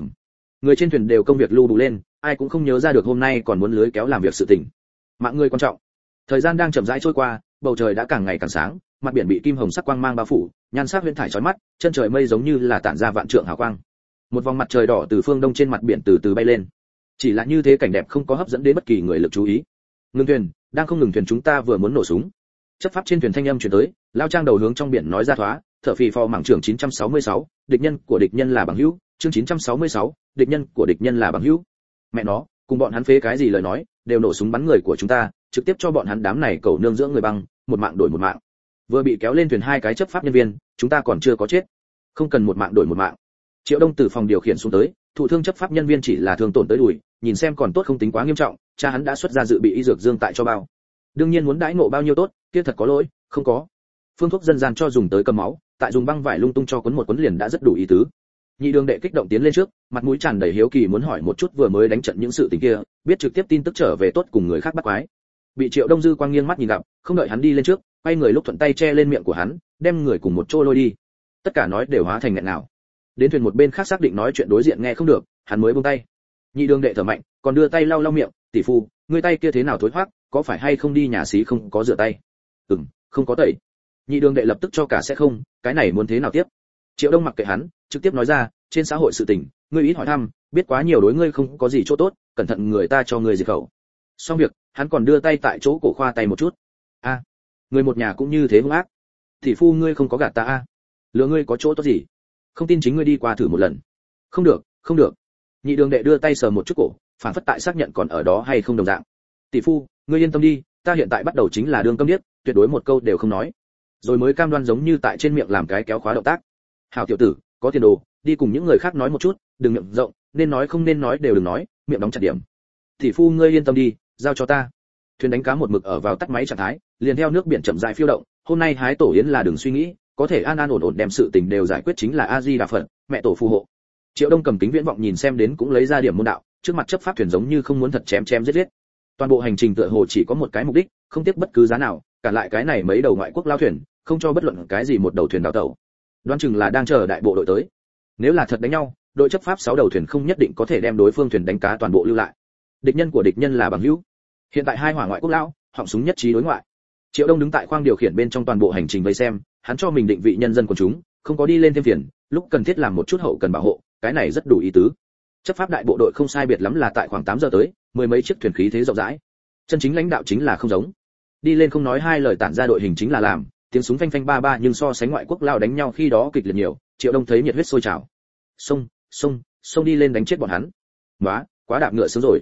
Người trên thuyền đều công việc lưu đủ lên, ai cũng không nhớ ra được hôm nay còn muốn lưới kéo làm việc sự tình. Mạng người quan trọng. Thời gian đang chậm rãi trôi qua, bầu trời đã càng ngày càng sáng, mặt biển bị kim hồng sắc quang mang bao phủ, nhan sắc huyễn thải chói mắt, chân trời mây giống như là tản ra vạn trượng hào quang. Một vòng mặt trời đỏ từ phương đông trên mặt biển từ từ bay lên. Chỉ là như thế cảnh đẹp không có hấp dẫn đến bất kỳ người lực chú ý. Ngừng thuyền, đang không ngừng thuyền chúng ta vừa muốn nổ súng. Chấp pháp trên thuyền thanh âm truyền tới, lao trang đầu hướng trong biển nói ra thoá, thở phì phò mảng trưởng 966, địch nhân của địch nhân là bằng hữu, chương 966, địch nhân của địch nhân là bằng hữu. Mẹ nó, cùng bọn hắn phế cái gì lời nói, đều nổ súng bắn người của chúng ta, trực tiếp cho bọn hắn đám này cầu nương dưỡng người băng, một mạng đổi một mạng. Vừa bị kéo lên thuyền hai cái chấp pháp nhân viên, chúng ta còn chưa có chết. Không cần một mạng đổi một mạng. Triệu Đông từ phòng điều khiển xuống tới, thụ thương chấp pháp nhân viên chỉ là thương tổn tới đùi, nhìn xem còn tốt không tính quá nghiêm trọng, cha hắn đã xuất ra dự bị y dược dương tại cho bao. Đương nhiên muốn đãi ngộ bao nhiêu tốt, kia thật có lỗi, không có. Phương thuốc dân gian cho dùng tới cầm máu, tại dùng băng vải lung tung cho quấn một quấn liền đã rất đủ ý tứ. Nhị Đường đệ kích động tiến lên trước, mặt mũi tràn đầy hiếu kỳ muốn hỏi một chút vừa mới đánh trận những sự tình kia, biết trực tiếp tin tức trở về tốt cùng người khác bắt quái. Bị Triệu Đông dư quang nghiêng mắt nhìn gặp, không đợi hắn đi lên trước, quay người lúc thuận tay che lên miệng của hắn, đem người cùng một chỗ lôi đi. Tất cả nói đều hóa thành nghẹn nào. Đến thuyền một bên khác xác định nói chuyện đối diện nghe không được, hắn mới buông tay. Nhị Đường đệ thở mạnh, còn đưa tay lau lau miệng, tỷ phu, ngươi tay kia thế nào thối thoát, có phải hay không đi nhà xí không có rửa tay? Không có tẩy. Nhị Đường đệ lập tức cho cả sẽ không, cái này muốn thế nào tiếp? Triệu Đông mặc kệ hắn, trực tiếp nói ra, trên xã hội sự tình, ngươi ít hỏi thăm, biết quá nhiều đối ngươi không có gì chỗ tốt, cẩn thận người ta cho ngươi diệt khẩu. Xong việc, hắn còn đưa tay tại chỗ cổ khoa tay một chút. A, người một nhà cũng như thế hung ác. Tỷ phu ngươi không có gạt ta a? Lừa ngươi có chỗ tốt gì? Không tin chính ngươi đi qua thử một lần. Không được. Nhị Đường đệ đưa tay sờ một chút cổ, phản phất tại xác nhận còn ở đó hay không đồng dạng. Tỷ phu, ngươi yên tâm đi, ta hiện tại bắt đầu chính là đương câm điếc, tuyệt đối một câu đều không nói. Rồi mới cam đoan giống như tại trên miệng làm cái kéo khóa động tác. Hảo tiểu tử, có tiền đồ, đi cùng những người khác nói một chút, đừng miệng rộng, nên nói không nên nói đều đừng nói, miệng đóng chặt điểm. Tỷ phu ngươi yên tâm đi, giao cho ta. Thuyền đánh cá một mực ở vào tắt máy trạng thái, liền theo nước biển chậm rãi phiêu động, hôm nay hái tổ yến là đừng suy nghĩ, có thể an an ổn ổn đem sự tình đều giải quyết chính là A Di Đà Phật, mẹ tổ phù hộ. Triệu Đông cầm kính viễn vọng nhìn xem đến cũng lấy ra điểm môn đạo, trước mặt chấp pháp thuyền giống như không muốn thật chém giết. Toàn bộ hành trình tựa hồ chỉ có một cái mục đích, không tiếc bất cứ giá nào, cản lại cái này mấy đầu ngoại quốc lao thuyền, không cho bất luận cái gì một đầu thuyền đào tẩu. Đoán chừng là đang chờ đại bộ đội tới. Nếu là thật đánh nhau, đội chấp pháp 6 đầu thuyền không nhất định có thể đem đối phương thuyền đánh cá toàn bộ lưu lại. Địch nhân của địch nhân là bằng hữu. Hiện tại hai hỏa ngoại quốc lão, họng súng nhất trí đối ngoại. Triệu Đông đứng tại khoang điều khiển bên trong toàn bộ hành trình vây xem, hắn cho mình định vị nhân dân quần chúng, không có đi lên thêm phiền, lúc cần thiết làm một chút hậu cần bảo hộ, cái này rất đủ ý tứ. Chấp pháp đại bộ đội không sai biệt lắm là tại khoảng 8 giờ tới, mười mấy chiếc thuyền khí thế rộng rãi. Chân chính lãnh đạo chính là không giống. Đi lên không nói hai lời tản ra đội hình chính là làm, tiếng súng phanh phanh ba ba nhưng so sánh ngoại quốc lao đánh nhau khi đó kịch liệt nhiều, Triệu Đông thấy nhiệt huyết sôi trào. Xông đi lên đánh chết bọn hắn. Quá đạp ngựa sướng rồi.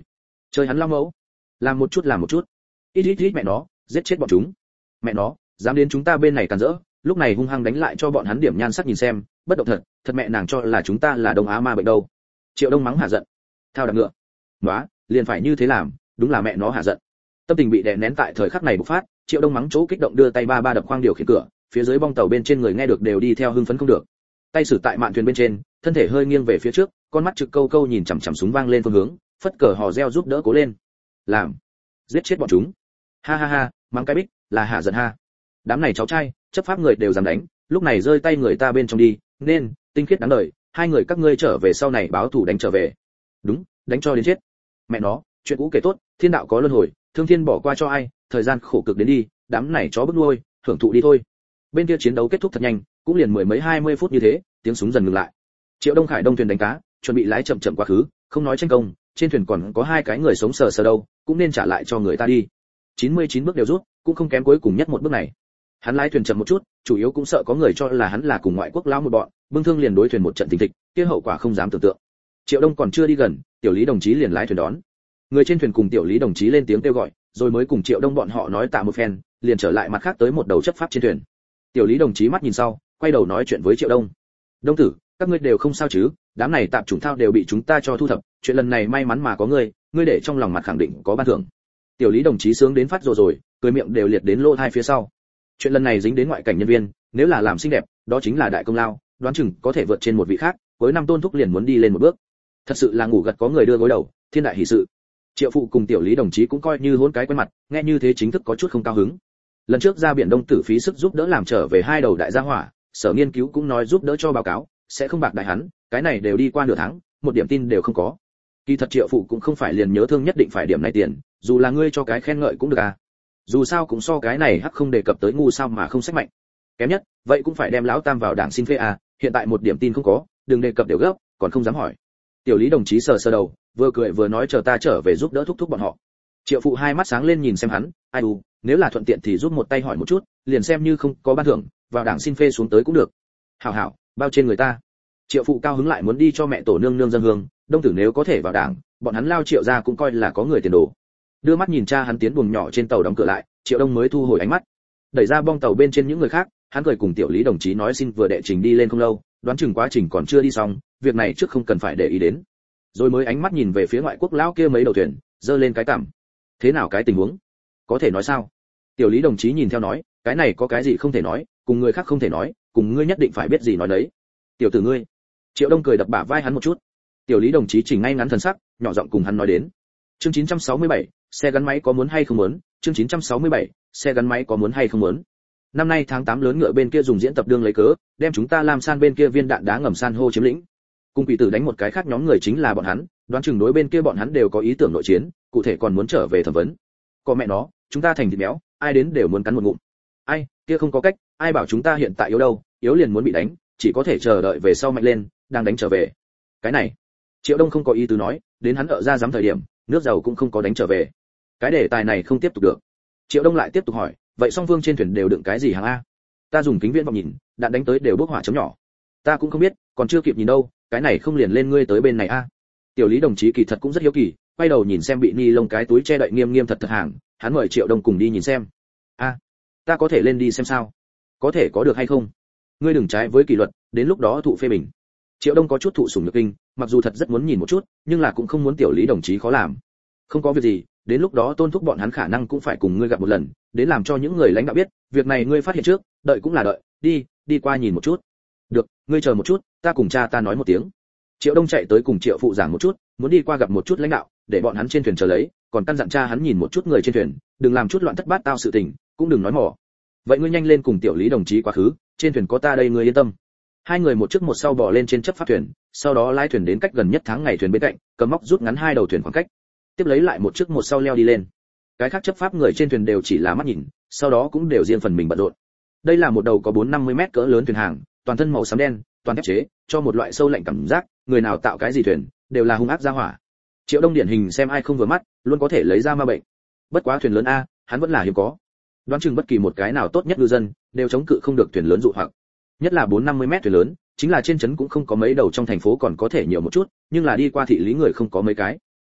Chơi hắn lao mẫu. Làm một chút. Ít mẹ nó, giết chết bọn chúng. Mẹ nó, dám đến chúng ta bên này càn rỡ, lúc này hung hăng đánh lại cho bọn hắn điểm nhan sắc nhìn xem, bất động thật mẹ nàng cho là chúng ta là Đông Á ma bệnh đâu. Triệu Đông mắng hả giận. Thao đạp ngựa. Nóa, liền phải như thế làm, đúng là mẹ nó hả giận. Tâm tình bị đè nén tại thời khắc này bộc phát, Triệu Đông mắng chỗ kích động đưa tay ba đập khoang điều khiển cửa, phía dưới bong tàu bên trên người nghe được đều đi theo hưng phấn không được. Tay sử tại mạn thuyền bên trên, thân thể hơi nghiêng về phía trước, con mắt trực câu nhìn chằm súng vang lên phương hướng, phất cờ hò reo giúp đỡ cố lên. Làm, giết chết bọn chúng. Ha, mắng cái bích, là hạ giận ha. Đám này cháu trai, chấp pháp người đều dám đánh, lúc này rơi tay người ta bên trong đi, nên tinh khiết đáng đời, hai người các ngươi trở về sau này báo thù đánh trở về. Đúng, đánh cho đến chết. Mẹ nó, chuyện cũ kể tốt, thiên đạo có luân hồi, thương thiên bỏ qua cho ai, thời gian khổ cực đến đi, đám này chó bức nuôi, hưởng thụ đi thôi. Bên kia chiến đấu kết thúc thật nhanh, cũng liền mười mấy 20 phút như thế, tiếng súng dần ngừng lại. Triệu Đông Khải đông thuyền đánh cá, chuẩn bị lái chậm quá khứ, không nói tranh công, trên thuyền còn có hai cái người sống sờ đâu, cũng nên trả lại cho người ta đi. 99 bước đều rút, cũng không kém cuối cùng nhất một bước này. Hắn lái thuyền chậm một chút, chủ yếu cũng sợ có người cho là hắn là cùng ngoại quốc lao một bọn, bưng thương liền đối thuyền một trận thình thịch, kia hậu quả không dám tưởng tượng. Triệu Đông còn chưa đi gần, Tiểu Lý đồng chí liền lái thuyền đón. Người trên thuyền cùng Tiểu Lý đồng chí lên tiếng kêu gọi, rồi mới cùng Triệu Đông bọn họ nói tạ một phen, liền trở lại mặt khác tới một đầu chấp pháp trên thuyền. Tiểu Lý đồng chí mắt nhìn sau, quay đầu nói chuyện với Triệu Đông. Đông tử, các ngươi đều không sao chứ? Đám này tạp chủng thao đều bị chúng ta cho thu thập, chuyện lần này may mắn mà có ngươi để trong lòng mặt khẳng định có ban thưởng. Tiểu Lý đồng chí sướng đến phát rồi, cười miệng đều liệt đến lỗ tai phía sau. Chuyện lần này dính đến ngoại cảnh nhân viên, nếu là làm xinh đẹp, đó chính là đại công lao, đoán chừng có thể vượt trên một vị khác, với năm Tôn thúc liền muốn đi lên một bước. Thật sự là ngủ gật có người đưa gối đầu, thiên đại hỷ sự. Triệu phụ cùng Tiểu Lý đồng chí cũng coi như hôn cái quen mặt, nghe như thế chính thức có chút không cao hứng. Lần trước ra biển Đông tử phí sức giúp đỡ làm trở về hai đầu đại gia hỏa, sở nghiên cứu cũng nói giúp đỡ cho báo cáo, sẽ không bạc đại hắn, cái này đều đi qua nửa tháng, một điểm tin đều không có. Kỳ thật Triệu phụ cũng không phải liền nhớ thương nhất định phải điểm này tiền, dù là ngươi cho cái khen ngợi cũng được à. Dù sao cũng so cái này hắc không đề cập tới ngu sao mà không sách mạnh. Kém nhất, vậy cũng phải đem lão tam vào đảng xin phê à, hiện tại một điểm tin không có, đừng đề cập đều gấp, còn không dám hỏi. Tiểu Lý đồng chí sờ đầu, vừa cười vừa nói chờ ta trở về giúp đỡ thúc bọn họ. Triệu phụ hai mắt sáng lên nhìn xem hắn, ai u, nếu là thuận tiện thì giúp một tay hỏi một chút, liền xem như không có ban thưởng, vào đảng xin phê xuống tới cũng được. Hảo, bao trên người ta. Triệu phụ cao hứng lại muốn đi cho mẹ tổ nương dân hương, Đông tử nếu có thể vào đảng, bọn hắn lao Triệu ra cũng coi là có người tiền đồ. Đưa mắt nhìn cha hắn tiến buồng nhỏ trên tàu đóng cửa lại, Triệu Đông mới thu hồi ánh mắt. Đẩy ra bong tàu bên trên những người khác, hắn cười cùng Tiểu Lý đồng chí nói xin vừa đệ trình đi lên không lâu, đoán chừng quá trình còn chưa đi xong, việc này trước không cần phải để ý đến. Rồi mới ánh mắt nhìn về phía ngoại quốc lão kia mấy đầu thuyền, giơ lên cái cằm. Thế nào cái tình huống? Có thể nói sao? Tiểu Lý đồng chí nhìn theo nói, cái này có cái gì không thể nói, cùng người khác không thể nói, cùng ngươi nhất định phải biết gì nói đấy. Tiểu tử ngươi. Triệu Đông cười đập bả vai hắn một chút. Tiểu Lý đồng chí chỉnh ngay ngắn thần sắc, nhỏ giọng cùng hắn nói đến. Chương 967, xe gắn máy có muốn hay không muốn? Chương 967, xe gắn máy có muốn hay không muốn? Năm nay tháng 8 lớn ngựa bên kia dùng diễn tập đương lấy cớ, đem chúng ta làm san bên kia viên đạn đá ngầm san hô chiếm lĩnh. Cùng quỷ tử đánh một cái khác nhóm người chính là bọn hắn, đoán chừng đối bên kia bọn hắn đều có ý tưởng nội chiến, cụ thể còn muốn trở về thẩm vấn. Có mẹ nó, chúng ta thành thịt béo, ai đến đều muốn cắn một ngụm. Ai, kia không có cách, ai bảo chúng ta hiện tại yếu đâu, yếu liền muốn bị đánh, chỉ có thể chờ đợi về sau mạnh lên, đang đánh trở về. Cái này, Triệu Đông không có ý tứ nói, đến hắn ở ra dám thời điểm, nước dầu cũng không có đánh trở về. Cái đề tài này không tiếp tục được. Triệu Đông lại tiếp tục hỏi, vậy song phương trên thuyền đều đựng cái gì hàng a? Ta dùng kính viễn vọng nhìn, đạn đánh tới đều bốc hỏa chấm nhỏ. Ta cũng không biết, còn chưa kịp nhìn đâu, cái này không liền lên ngươi tới bên này a? Tiểu Lý đồng chí kỳ thật cũng rất hiếu kỳ, quay đầu nhìn xem bị ni lông cái túi che đậy nghiêm thật hàng, hắn mời Triệu Đông cùng đi nhìn xem. A, ta có thể lên đi xem sao? Có thể có được hay không? Ngươi đừng trái với kỷ luật, đến lúc đó thụ phê bình. Triệu Đông có chút thụ sủng nhược kinh, mặc dù thật rất muốn nhìn một chút, nhưng là cũng không muốn Tiểu Lý đồng chí khó làm. Không có việc gì, đến lúc đó Tôn thúc bọn hắn khả năng cũng phải cùng ngươi gặp một lần, đến làm cho những người lãnh đạo biết, việc này ngươi phát hiện trước, đợi cũng là đợi, đi qua nhìn một chút. Được, ngươi chờ một chút, ta cùng cha ta nói một tiếng. Triệu Đông chạy tới cùng Triệu phụ giảng một chút, muốn đi qua gặp một chút lãnh đạo, để bọn hắn trên thuyền chờ lấy, còn căn dặn cha hắn nhìn một chút người trên thuyền, đừng làm chút loạn thất bát tao sự tình, cũng đừng nói mỏ. Vậy ngươi nhanh lên cùng Tiểu Lý đồng chí quá khứ, trên thuyền có ta đây ngươi yên tâm. Hai người một trước một sau bò lên trên chấp pháp thuyền, sau đó lái thuyền đến cách gần nhất tháng ngày thuyền bên cạnh, cầm móc rút ngắn hai đầu thuyền khoảng cách, tiếp lấy lại một trước một sau leo đi lên. Cái khác chấp pháp người trên thuyền đều chỉ là mắt nhìn, sau đó cũng đều riêng phần mình bận rộn. Đây là một đầu có 4-50 mét cỡ lớn thuyền hàng, toàn thân màu xám đen, toàn thép chế, cho một loại sâu lạnh cảm giác, người nào tạo cái gì thuyền, đều là hung ác ra hỏa. Triệu Đông điển hình xem ai không vừa mắt, luôn có thể lấy ra ma bệnh. Bất quá thuyền lớn a, hắn vẫn là hiếm có. Đoán chừng bất kỳ một cái nào tốt nhất ngư dân, đều chống cự không được thuyền lớn dụ hoặc. Nhất là 4-50 mét thuyền lớn, chính là trên trấn cũng không có mấy đầu trong thành phố còn có thể nhiều một chút, nhưng là đi qua thị lý người không có mấy cái.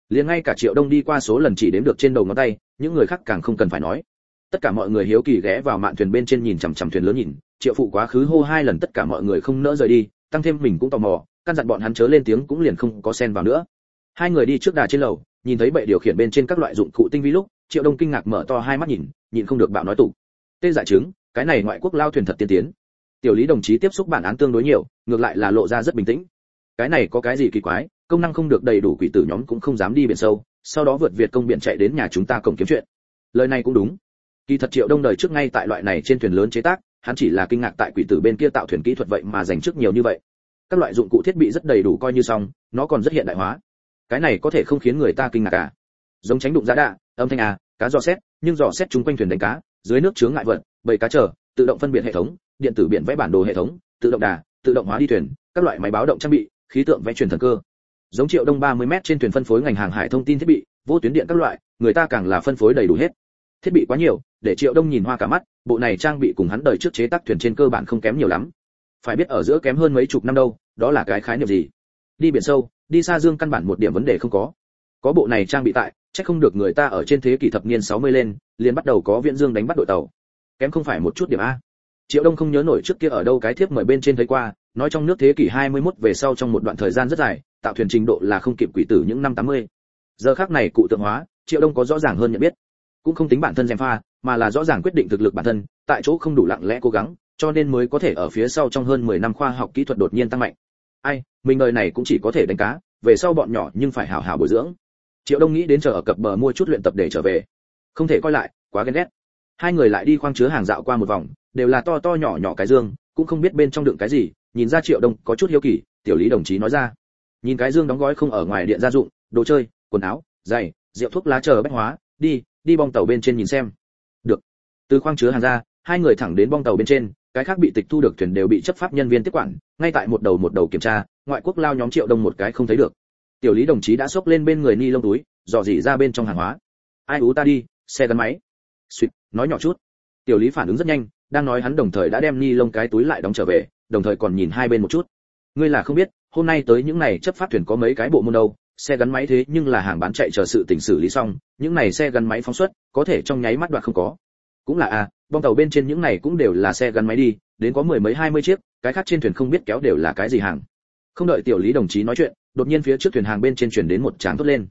liền ngay cả Triệu Đông đi qua số lần chỉ đếm được trên đầu ngón tay, những người khác càng không cần phải nói. Tất cả mọi người hiếu kỳ ghé vào mạn thuyền bên trên nhìn chằm chằm thuyền lớn nhìn, Triệu phụ quá khứ hô 2 lần tất cả mọi người không nỡ rời đi, tăng thêm mình cũng tò mò, căn dặn bọn hắn chớ lên tiếng cũng liền không có xen vào nữa. Hai người đi trước đà trên lầu, nhìn thấy bệ điều khiển bên trên các loại dụng cụ tinh vi lúc, Triệu Đông kinh ngạc mở to hai mắt nhìn không được bạo nói tụ. Tê dại chứng, cái này ngoại quốc lao thuyền thật tiên tiến. Tiểu Lý đồng chí tiếp xúc bản án tương đối nhiều, ngược lại là lộ ra rất bình tĩnh. Cái này có cái gì kỳ quái, công năng không được đầy đủ quỷ tử nhóm cũng không dám đi biển sâu, sau đó vượt việt công biển chạy đến nhà chúng ta cổng kiếm chuyện. Lời này cũng đúng. Kỳ thật Triệu Đông đời trước ngay tại loại này trên thuyền lớn chế tác, hắn chỉ là kinh ngạc tại quỷ tử bên kia tạo thuyền kỹ thuật vậy mà dành trước nhiều như vậy. Các loại dụng cụ thiết bị rất đầy đủ coi như xong, nó còn rất hiện đại hóa. Cái này có thể không khiến người ta kinh ngạc à? Giống tránh đụng giá đạ, âm thanh cá dò xét, nhưng dò xét chúng quanh thuyền đánh cá, dưới nước chướng ngại vật, bầy cá chờ, tự động phân biệt hệ thống, điện tử biển vẽ bản đồ hệ thống, tự động đà, tự động hóa đi thuyền, các loại máy báo động trang bị, khí tượng vẽ truyền thần cơ. Giống Triệu Đông 30m trên thuyền phân phối ngành hàng hải thông tin thiết bị, vô tuyến điện các loại, người ta càng là phân phối đầy đủ hết. Thiết bị quá nhiều, để Triệu Đông nhìn hoa cả mắt, bộ này trang bị cùng hắn đời trước chế tác thuyền trên cơ bản không kém nhiều lắm. Phải biết ở giữa kém hơn mấy chục năm đâu, đó là cái khái niệm gì? Đi biển sâu, đi xa dương căn bản một điểm vấn đề không có. Có bộ này trang bị tại, chắc không được người ta ở trên thế kỷ thập niên 60 lên, liền bắt đầu có viễn dương đánh bắt đội tàu. Kém không phải một chút điểm a. Triệu Đông không nhớ nổi trước kia ở đâu cái thiếp mời bên trên thấy qua, nói trong nước thế kỷ 21 về sau trong một đoạn thời gian rất dài, tạo thuyền trình độ là không kịp quỷ tử những năm 80. Giờ khắc này cụ tượng hóa, Triệu Đông có rõ ràng hơn nhận biết. Cũng không tính bản thân gièm pha, mà là rõ ràng quyết định thực lực bản thân, tại chỗ không đủ lặng lẽ cố gắng, cho nên mới có thể ở phía sau trong hơn 10 năm khoa học kỹ thuật đột nhiên tăng mạnh. Ai, mình đời này cũng chỉ có thể đánh cá, về sau bọn nhỏ nhưng phải hảo hảo bồi dưỡng. Triệu Đông nghĩ đến chờ ở cập bờ mua chút luyện tập để trở về. Không thể coi lại, quá ghen ghét. Hai người lại đi khoang chứa hàng dạo qua một vòng, đều là to to nhỏ nhỏ cái dương, cũng không biết bên trong đựng cái gì, nhìn ra Triệu Đông có chút hiếu kỳ, Tiểu Lý đồng chí nói ra. Nhìn cái dương đóng gói không ở ngoài điện gia dụng, đồ chơi, quần áo, giày, rượu thuốc lá chờ bách hóa, đi bong tàu bên trên nhìn xem. Được. Từ khoang chứa hàng ra, hai người thẳng đến bong tàu bên trên, cái khác bị tịch thu được thuyền đều bị chấp pháp nhân viên tiếp quản, ngay tại một đầu kiểm tra, ngoại quốc lao nhóm Triệu Đông một cái không thấy được. Tiểu Lý đồng chí đã xốc lên bên người ni lông túi, dò dỉ ra bên trong hàng hóa. Ai ú ta đi, xe gắn máy. Suýt, nói nhỏ chút. Tiểu Lý phản ứng rất nhanh, đang nói hắn đồng thời đã đem ni lông cái túi lại đóng trở về, đồng thời còn nhìn hai bên một chút. Ngươi là không biết, hôm nay tới những này chấp pháp thuyền có mấy cái bộ môn đâu, xe gắn máy thế nhưng là hàng bán chạy chờ sự tỉnh xử lý xong, những này xe gắn máy phóng xuất, có thể trong nháy mắt đoạt không có. Cũng là bong tàu bên trên những này cũng đều là xe gắn máy đi, đến có 10 mấy 20 chiếc, cái khác trên thuyền không biết kéo đều là cái gì hàng. Không đợi Tiểu Lý đồng chí nói chuyện, đột nhiên phía trước thuyền hàng bên trên truyền đến một tràng thốt lên.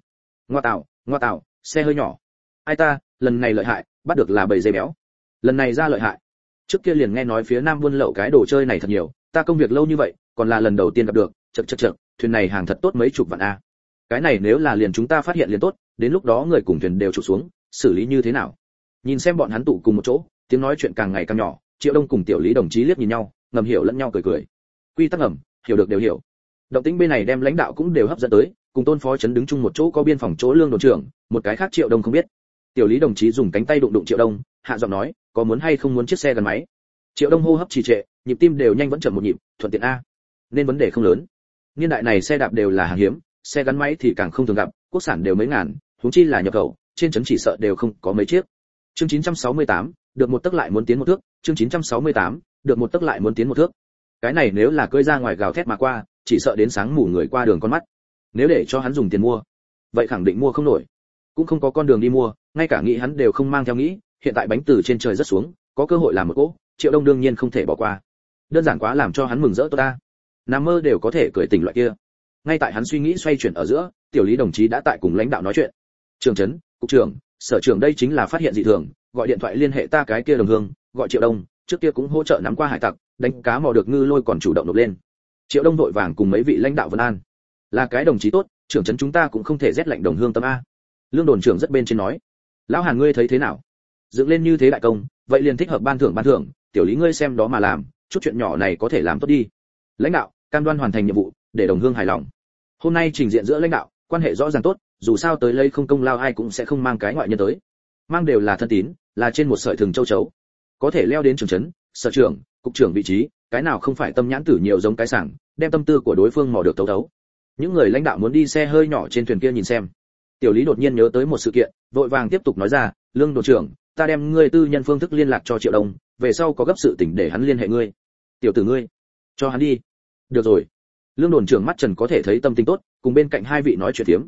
Ngoa tạo, xe hơi nhỏ. Ai ta, lần này lợi hại, bắt được là bầy dê béo. Lần này ra lợi hại. Trước kia liền nghe nói phía Nam buôn lậu cái đồ chơi này thật nhiều, ta công việc lâu như vậy, còn là lần đầu tiên gặp được, chậc, thuyền này hàng thật tốt mấy chục vạn a. Cái này nếu là liền chúng ta phát hiện liền tốt, đến lúc đó người cùng thuyền đều trục xuống, xử lý như thế nào? Nhìn xem bọn hắn tụ cùng một chỗ, tiếng nói chuyện càng ngày càng nhỏ, Triệu Đông cùng Tiểu Lý đồng chí liếc nhìn nhau, ngầm hiểu lẫn nhau cười. Quy tắc ngầm, hiểu được đều hiểu. Động tĩnh bên này đem lãnh đạo cũng đều hấp dẫn tới, cùng Tôn phó trấn đứng chung một chỗ có biên phòng chỗ lương đồn trưởng, một cái khác Triệu Đông không biết. Tiểu Lý đồng chí dùng cánh tay đụng Triệu Đông, hạ giọng nói, có muốn hay không muốn chiếc xe gắn máy? Triệu Đông hô hấp trì trệ, nhịp tim đều nhanh vẫn chậm một nhịp, thuận tiện a. Nên vấn đề không lớn. Niên đại này xe đạp đều là hàng hiếm, xe gắn máy thì càng không thường gặp, quốc sản đều mấy ngàn, huống chi là nhập khẩu, trên trấn chỉ sợ đều không có mấy chiếc. Chương 968, được một tấc lại muốn tiến một thước, chương 968, được một tấc lại muốn tiến một thước. Cái này nếu là cưỡi ra ngoài gào thét mà qua, chỉ sợ đến sáng mù người qua đường con mắt. Nếu để cho hắn dùng tiền mua, vậy khẳng định mua không nổi. Cũng không có con đường đi mua, ngay cả nghĩ hắn đều không mang theo nghĩ, hiện tại bánh từ trên trời rất xuống, có cơ hội làm một cỗ, Triệu Đông đương nhiên không thể bỏ qua. Đơn giản quá làm cho hắn mừng rỡ tốt ta. Nằm mơ đều có thể cười tỉnh loại kia. Ngay tại hắn suy nghĩ xoay chuyển ở giữa, Tiểu Lý đồng chí đã tại cùng lãnh đạo nói chuyện. Trưởng trấn, cục trưởng, sở trưởng đây chính là phát hiện dị thường, gọi điện thoại liên hệ ta cái kia đồng hương, gọi Triệu Đông, trước kia cũng hỗ trợ nắm qua hải tặc, đánh cá mò được ngư lôi còn chủ động nộp lên. Triệu Đông vội vàng cùng mấy vị lãnh đạo vân an. Là cái đồng chí tốt, trưởng trấn chúng ta cũng không thể rét lạnh đồng hương tâm a. Lương đồn trưởng rất bên trên nói. Lão Hàn ngươi thấy thế nào? Dựng lên như thế đại công, vậy liền thích hợp ban thưởng, Tiểu Lý ngươi xem đó mà làm, chút chuyện nhỏ này có thể làm tốt đi. Lãnh đạo, cam đoan hoàn thành nhiệm vụ, để đồng hương hài lòng. Hôm nay trình diện giữa lãnh đạo, quan hệ rõ ràng tốt, dù sao tới lấy không công lao ai cũng sẽ không mang cái ngoại nhân tới. Mang đều là thân tín, là trên một sợi thừng châu chấu. Có thể leo đến trưởng trấn, sở trưởng, cục trưởng vị trí, cái nào không phải tâm nhãn tử nhiều giống cái sảng, đem tâm tư của đối phương mò được thấu. Những người lãnh đạo muốn đi xe hơi nhỏ trên thuyền kia nhìn xem. Tiểu Lý đột nhiên nhớ tới một sự kiện, vội vàng tiếp tục nói ra, Lương đồn trưởng, ta đem ngươi tư nhân phương thức liên lạc cho Triệu Đông, về sau có gấp sự tình để hắn liên hệ ngươi. Tiểu tử ngươi, cho hắn đi. Được rồi. Lương đồn trưởng mắt trần có thể thấy tâm tình tốt, cùng bên cạnh hai vị nói chuyện tiếm.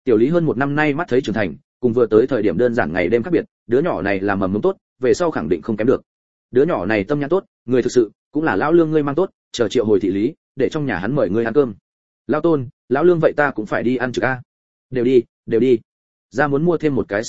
Tiểu Lý hơn một năm nay mắt thấy trưởng thành, cùng vừa tới thời điểm đơn giản ngày đêm khác biệt, đứa nhỏ này là mầm mống tốt, về sau khẳng định không kém được. Đứa nhỏ này tâm nhãn tốt, người thực sự, cũng là lão Lương ngươi mang tốt, chờ Triệu hồi thị lý, để trong nhà hắn mời ngươi ăn cơm. Lão Tôn, lão Lương vậy ta cũng phải đi ăn trực a. Đều đi. Ra muốn mua thêm một cái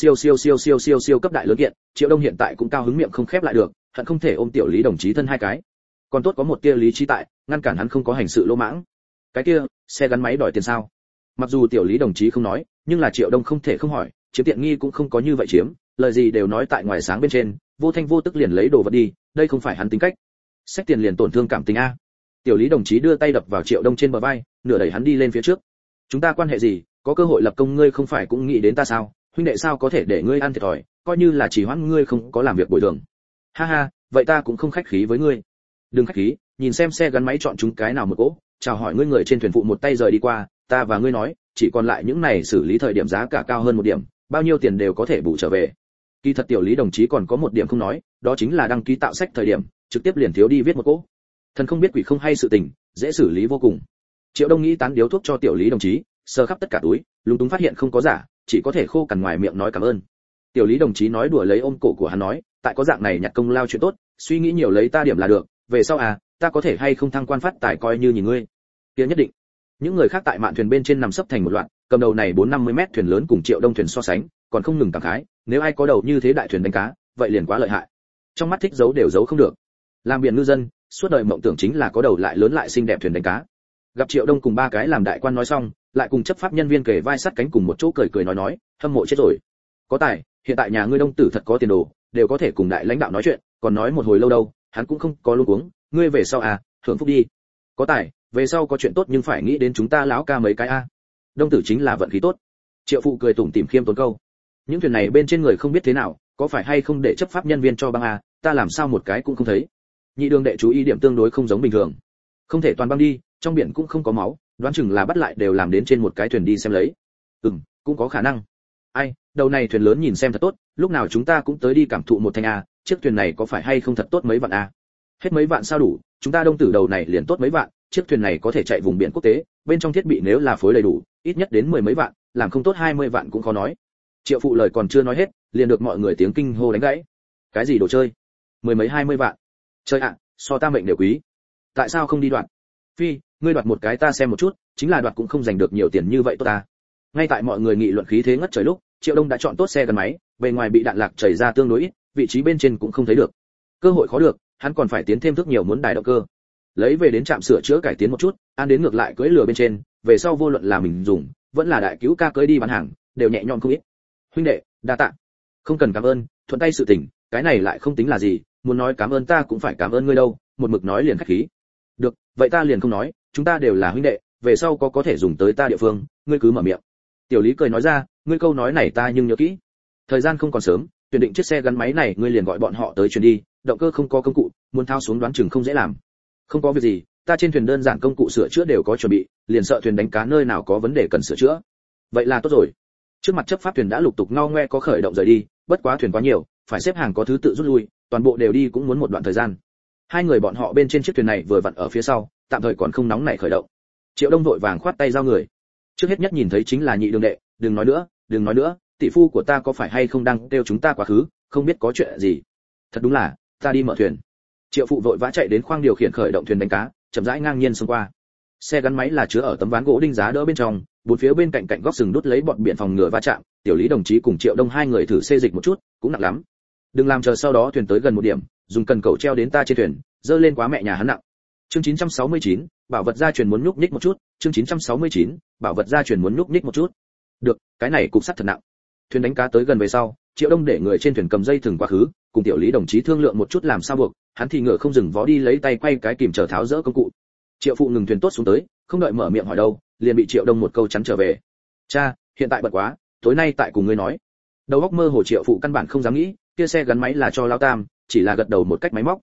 siêu cấp đại lớn kiện, Triệu Đông hiện tại cũng cao hứng miệng không khép lại được, hận không thể ôm Tiểu Lý đồng chí thân hai cái. Còn tốt có một tia lý trí tại, ngăn cản hắn không có hành sự lỗ mãng. Cái kia, xe gắn máy đòi tiền sao? Mặc dù Tiểu Lý đồng chí không nói, nhưng là Triệu Đông không thể không hỏi, chiếm tiện nghi cũng không có như vậy chiếm, lời gì đều nói tại ngoài sáng bên trên, vô thanh vô tức liền lấy đồ vật đi, đây không phải hắn tính cách. Xách tiền liền tổn thương cảm tình a. Tiểu Lý đồng chí đưa tay đập vào Triệu Đông trên bờ vai, nửa đẩy hắn đi lên phía trước. Chúng ta quan hệ gì, có cơ hội lập công ngươi không phải cũng nghĩ đến ta sao? Huynh đệ sao có thể để ngươi ăn thiệt thòi, coi như là chỉ hoãn ngươi không có làm việc bồi thường. Ha ha, vậy ta cũng không khách khí với ngươi. Đừng khách khí, nhìn xem xe gắn máy chọn chúng cái nào một cỗ, chào hỏi ngươi người trên thuyền phụ một tay rời đi qua, ta và ngươi nói, chỉ còn lại những này xử lý thời điểm giá cả cao hơn một điểm, bao nhiêu tiền đều có thể bù trở về. Kỳ thật Tiểu Lý đồng chí còn có một điểm không nói, đó chính là đăng ký tạo sách thời điểm, trực tiếp liền thiếu đi viết một cỗ. Thần không biết quỷ không hay sự tình, dễ xử lý vô cùng. Triệu Đông nghĩ tán điếu thuốc cho Tiểu Lý đồng chí, sờ khắp tất cả túi, lúng túng phát hiện không có giả, chỉ có thể khô cằn ngoài miệng nói cảm ơn. Tiểu Lý đồng chí nói đùa lấy ôm cổ của hắn nói, tại có dạng này nhặt công lao chuyện tốt, suy nghĩ nhiều lấy ta điểm là được, về sau ta có thể hay không thăng quan phát tài coi như nhìn ngươi. Kia nhất định. Những người khác tại mạn thuyền bên trên nằm sấp thành một loạt, cầm đầu này 450 mét thuyền lớn cùng Triệu Đông thuyền so sánh, còn không ngừng cảm khái, nếu ai có đầu như thế đại thuyền đánh cá, vậy liền quá lợi hại. Trong mắt thích giấu đều giấu không được. Làm biển ngư dân, suốt đời mộng tưởng chính là có đầu lại lớn lại xinh đẹp thuyền đánh cá. Gặp Triệu Đông cùng ba cái làm đại quan nói xong, lại cùng chấp pháp nhân viên kề vai sát cánh cùng một chỗ cười nói, hâm mộ chết rồi. Có tài, hiện tại nhà ngươi Đông tử thật có tiền đồ, đều có thể cùng đại lãnh đạo nói chuyện, còn nói một hồi lâu đâu, hắn cũng không có luống cuống, ngươi về sau hưởng phúc đi. Có tài, về sau có chuyện tốt nhưng phải nghĩ đến chúng ta lão ca mấy cái Đông tử chính là vận khí tốt. Triệu phụ cười tủm tỉm khiêm tốn câu. Những thuyền này bên trên người không biết thế nào, có phải hay không để chấp pháp nhân viên cho băng ta làm sao một cái cũng không thấy. Nhị đường đệ chú ý điểm tương đối không giống bình thường. Không thể toàn băng đi, trong biển cũng không có máu, đoán chừng là bắt lại đều làm đến trên một cái thuyền đi xem lấy. Cũng có khả năng. Ai, đầu này thuyền lớn nhìn xem thật tốt, lúc nào chúng ta cũng tới đi cảm thụ một thanh chiếc thuyền này có phải hay không thật tốt mấy vạn Hết mấy vạn sao đủ, chúng ta Đông tử đầu này liền tốt mấy vạn, chiếc thuyền này có thể chạy vùng biển quốc tế, bên trong thiết bị nếu là phối đầy đủ, ít nhất đến 10 mấy vạn, làm không tốt 20 vạn cũng khó nói. Triệu phụ lời còn chưa nói hết, liền được mọi người tiếng kinh hô đánh gãy. Cái gì đồ chơi? 10 mấy 20 vạn? Chơi so ta mệnh đều quý. Tại sao không đi đoạt? Phi, ngươi đoạt một cái ta xem một chút, chính là đoạt cũng không giành được nhiều tiền như vậy tốt ta. Ngay tại mọi người nghị luận khí thế ngất trời lúc, Triệu Đông đã chọn tốt xe gắn máy, bề ngoài bị đạn lạc chảy ra tương đối ít, vị trí bên trên cũng không thấy được. Cơ hội khó được, hắn còn phải tiến thêm thức nhiều muốn đài động cơ. Lấy về đến trạm sửa chữa cải tiến một chút, an đến ngược lại cưỡi lừa bên trên, về sau vô luận là mình dùng, vẫn là đại cứu ca cưỡi đi bán hàng, đều nhẹ nhõm không ít. Huynh đệ, đa tạ. Không cần cảm ơn, thuận tay sự tình, cái này lại không tính là gì, muốn nói cảm ơn ta cũng phải cảm ơn ngươi đâu, một mực nói liền khách khí. Được, vậy ta liền không nói, chúng ta đều là huynh đệ, về sau có thể dùng tới ta địa phương, ngươi cứ mở miệng. Tiểu Lý cười nói ra, ngươi câu nói này ta nhưng nhớ kỹ. Thời gian không còn sớm, tuyển định chiếc xe gắn máy này ngươi liền gọi bọn họ tới chuyển đi, động cơ không có công cụ, muốn thao xuống đoán chừng không dễ làm. Không có việc gì, ta trên thuyền đơn giản công cụ sửa chữa đều có chuẩn bị, liền sợ thuyền đánh cá nơi nào có vấn đề cần sửa chữa. Vậy là tốt rồi. Trước mặt chấp pháp thuyền đã lục tục ngao ngoe có khởi động rời đi, bất quá thuyền quá nhiều, phải xếp hàng có thứ tự rút lui, toàn bộ đều đi cũng muốn một đoạn thời gian. Hai người bọn họ bên trên chiếc thuyền này vừa vặn ở phía sau, tạm thời còn không nóng nảy khởi động. Triệu Đông vội vàng khoát tay giao người. Trước hết nhất nhìn thấy chính là nhị đường đệ, đừng nói nữa, tỷ phu của ta có phải hay không đang kêu chúng ta quá khứ, không biết có chuyện gì. Thật đúng là, ta đi mở thuyền. Triệu phụ vội vã chạy đến khoang điều khiển khởi động thuyền đánh cá, chậm rãi ngang nhiên xông qua. Xe gắn máy là chứa ở tấm ván gỗ đinh giá đỡ bên trong, bốn phía bên cạnh góc sừng đút lấy bọn biển phòng ngừa va chạm. Tiểu Lý đồng chí cùng Triệu Đông hai người thử xê dịch một chút, cũng nặng lắm. Đừng làm chờ sau đó thuyền tới gần một điểm, dùng cần cầu treo đến ta trên thuyền, dơ lên quá mẹ nhà hắn nặng. Chương 969, bảo vật gia truyền muốn nhúc nhích một chút. Chương 969, bảo vật gia truyền muốn nhúc nhích một chút. Được, cái này cục sắt thật nặng. Thuyền đánh cá tới gần về sau, Triệu Đông để người trên thuyền cầm dây thừng quá khứ, cùng Tiểu Lý đồng chí thương lượng một chút làm sao buộc, hắn thì ngựa không dừng vó đi lấy tay quay cái kìm chờ tháo dỡ công cụ. Triệu phụ ngừng thuyền tốt xuống tới, không đợi mở miệng hỏi đâu, liền bị Triệu Đông một câu chắn trở về. Cha, hiện tại bận quá, tối nay tại cùng ngươi nói. Đầu óc mơ hồ Triệu phụ căn bản không dám nghĩ, kia xe gắn máy là cho Lão Tam, chỉ là gật đầu một cách máy móc.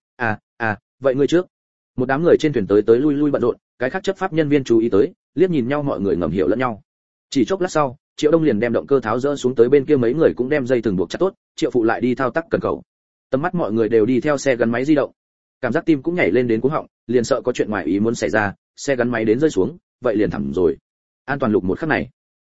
Vậy ngươi trước. Một đám người trên thuyền tới lui bận rộn, cái khác chấp pháp nhân viên chú ý tới, liếc nhìn nhau mọi người ngầm hiểu lẫn nhau. Chỉ chốc lát sau, Triệu Đông liền đem động cơ tháo dỡ xuống tới, bên kia mấy người cũng đem dây thừng buộc chặt tốt, Triệu phụ lại đi thao tác cần cầu. Tầm mắt mọi người đều đi theo xe gắn máy di động. Cảm giác tim cũng nhảy lên đến cuống họng, liền sợ có chuyện ngoài ý muốn xảy ra, xe gắn máy đến rơi xuống, vậy liền thẳng rồi. An toàn lục một khắc này.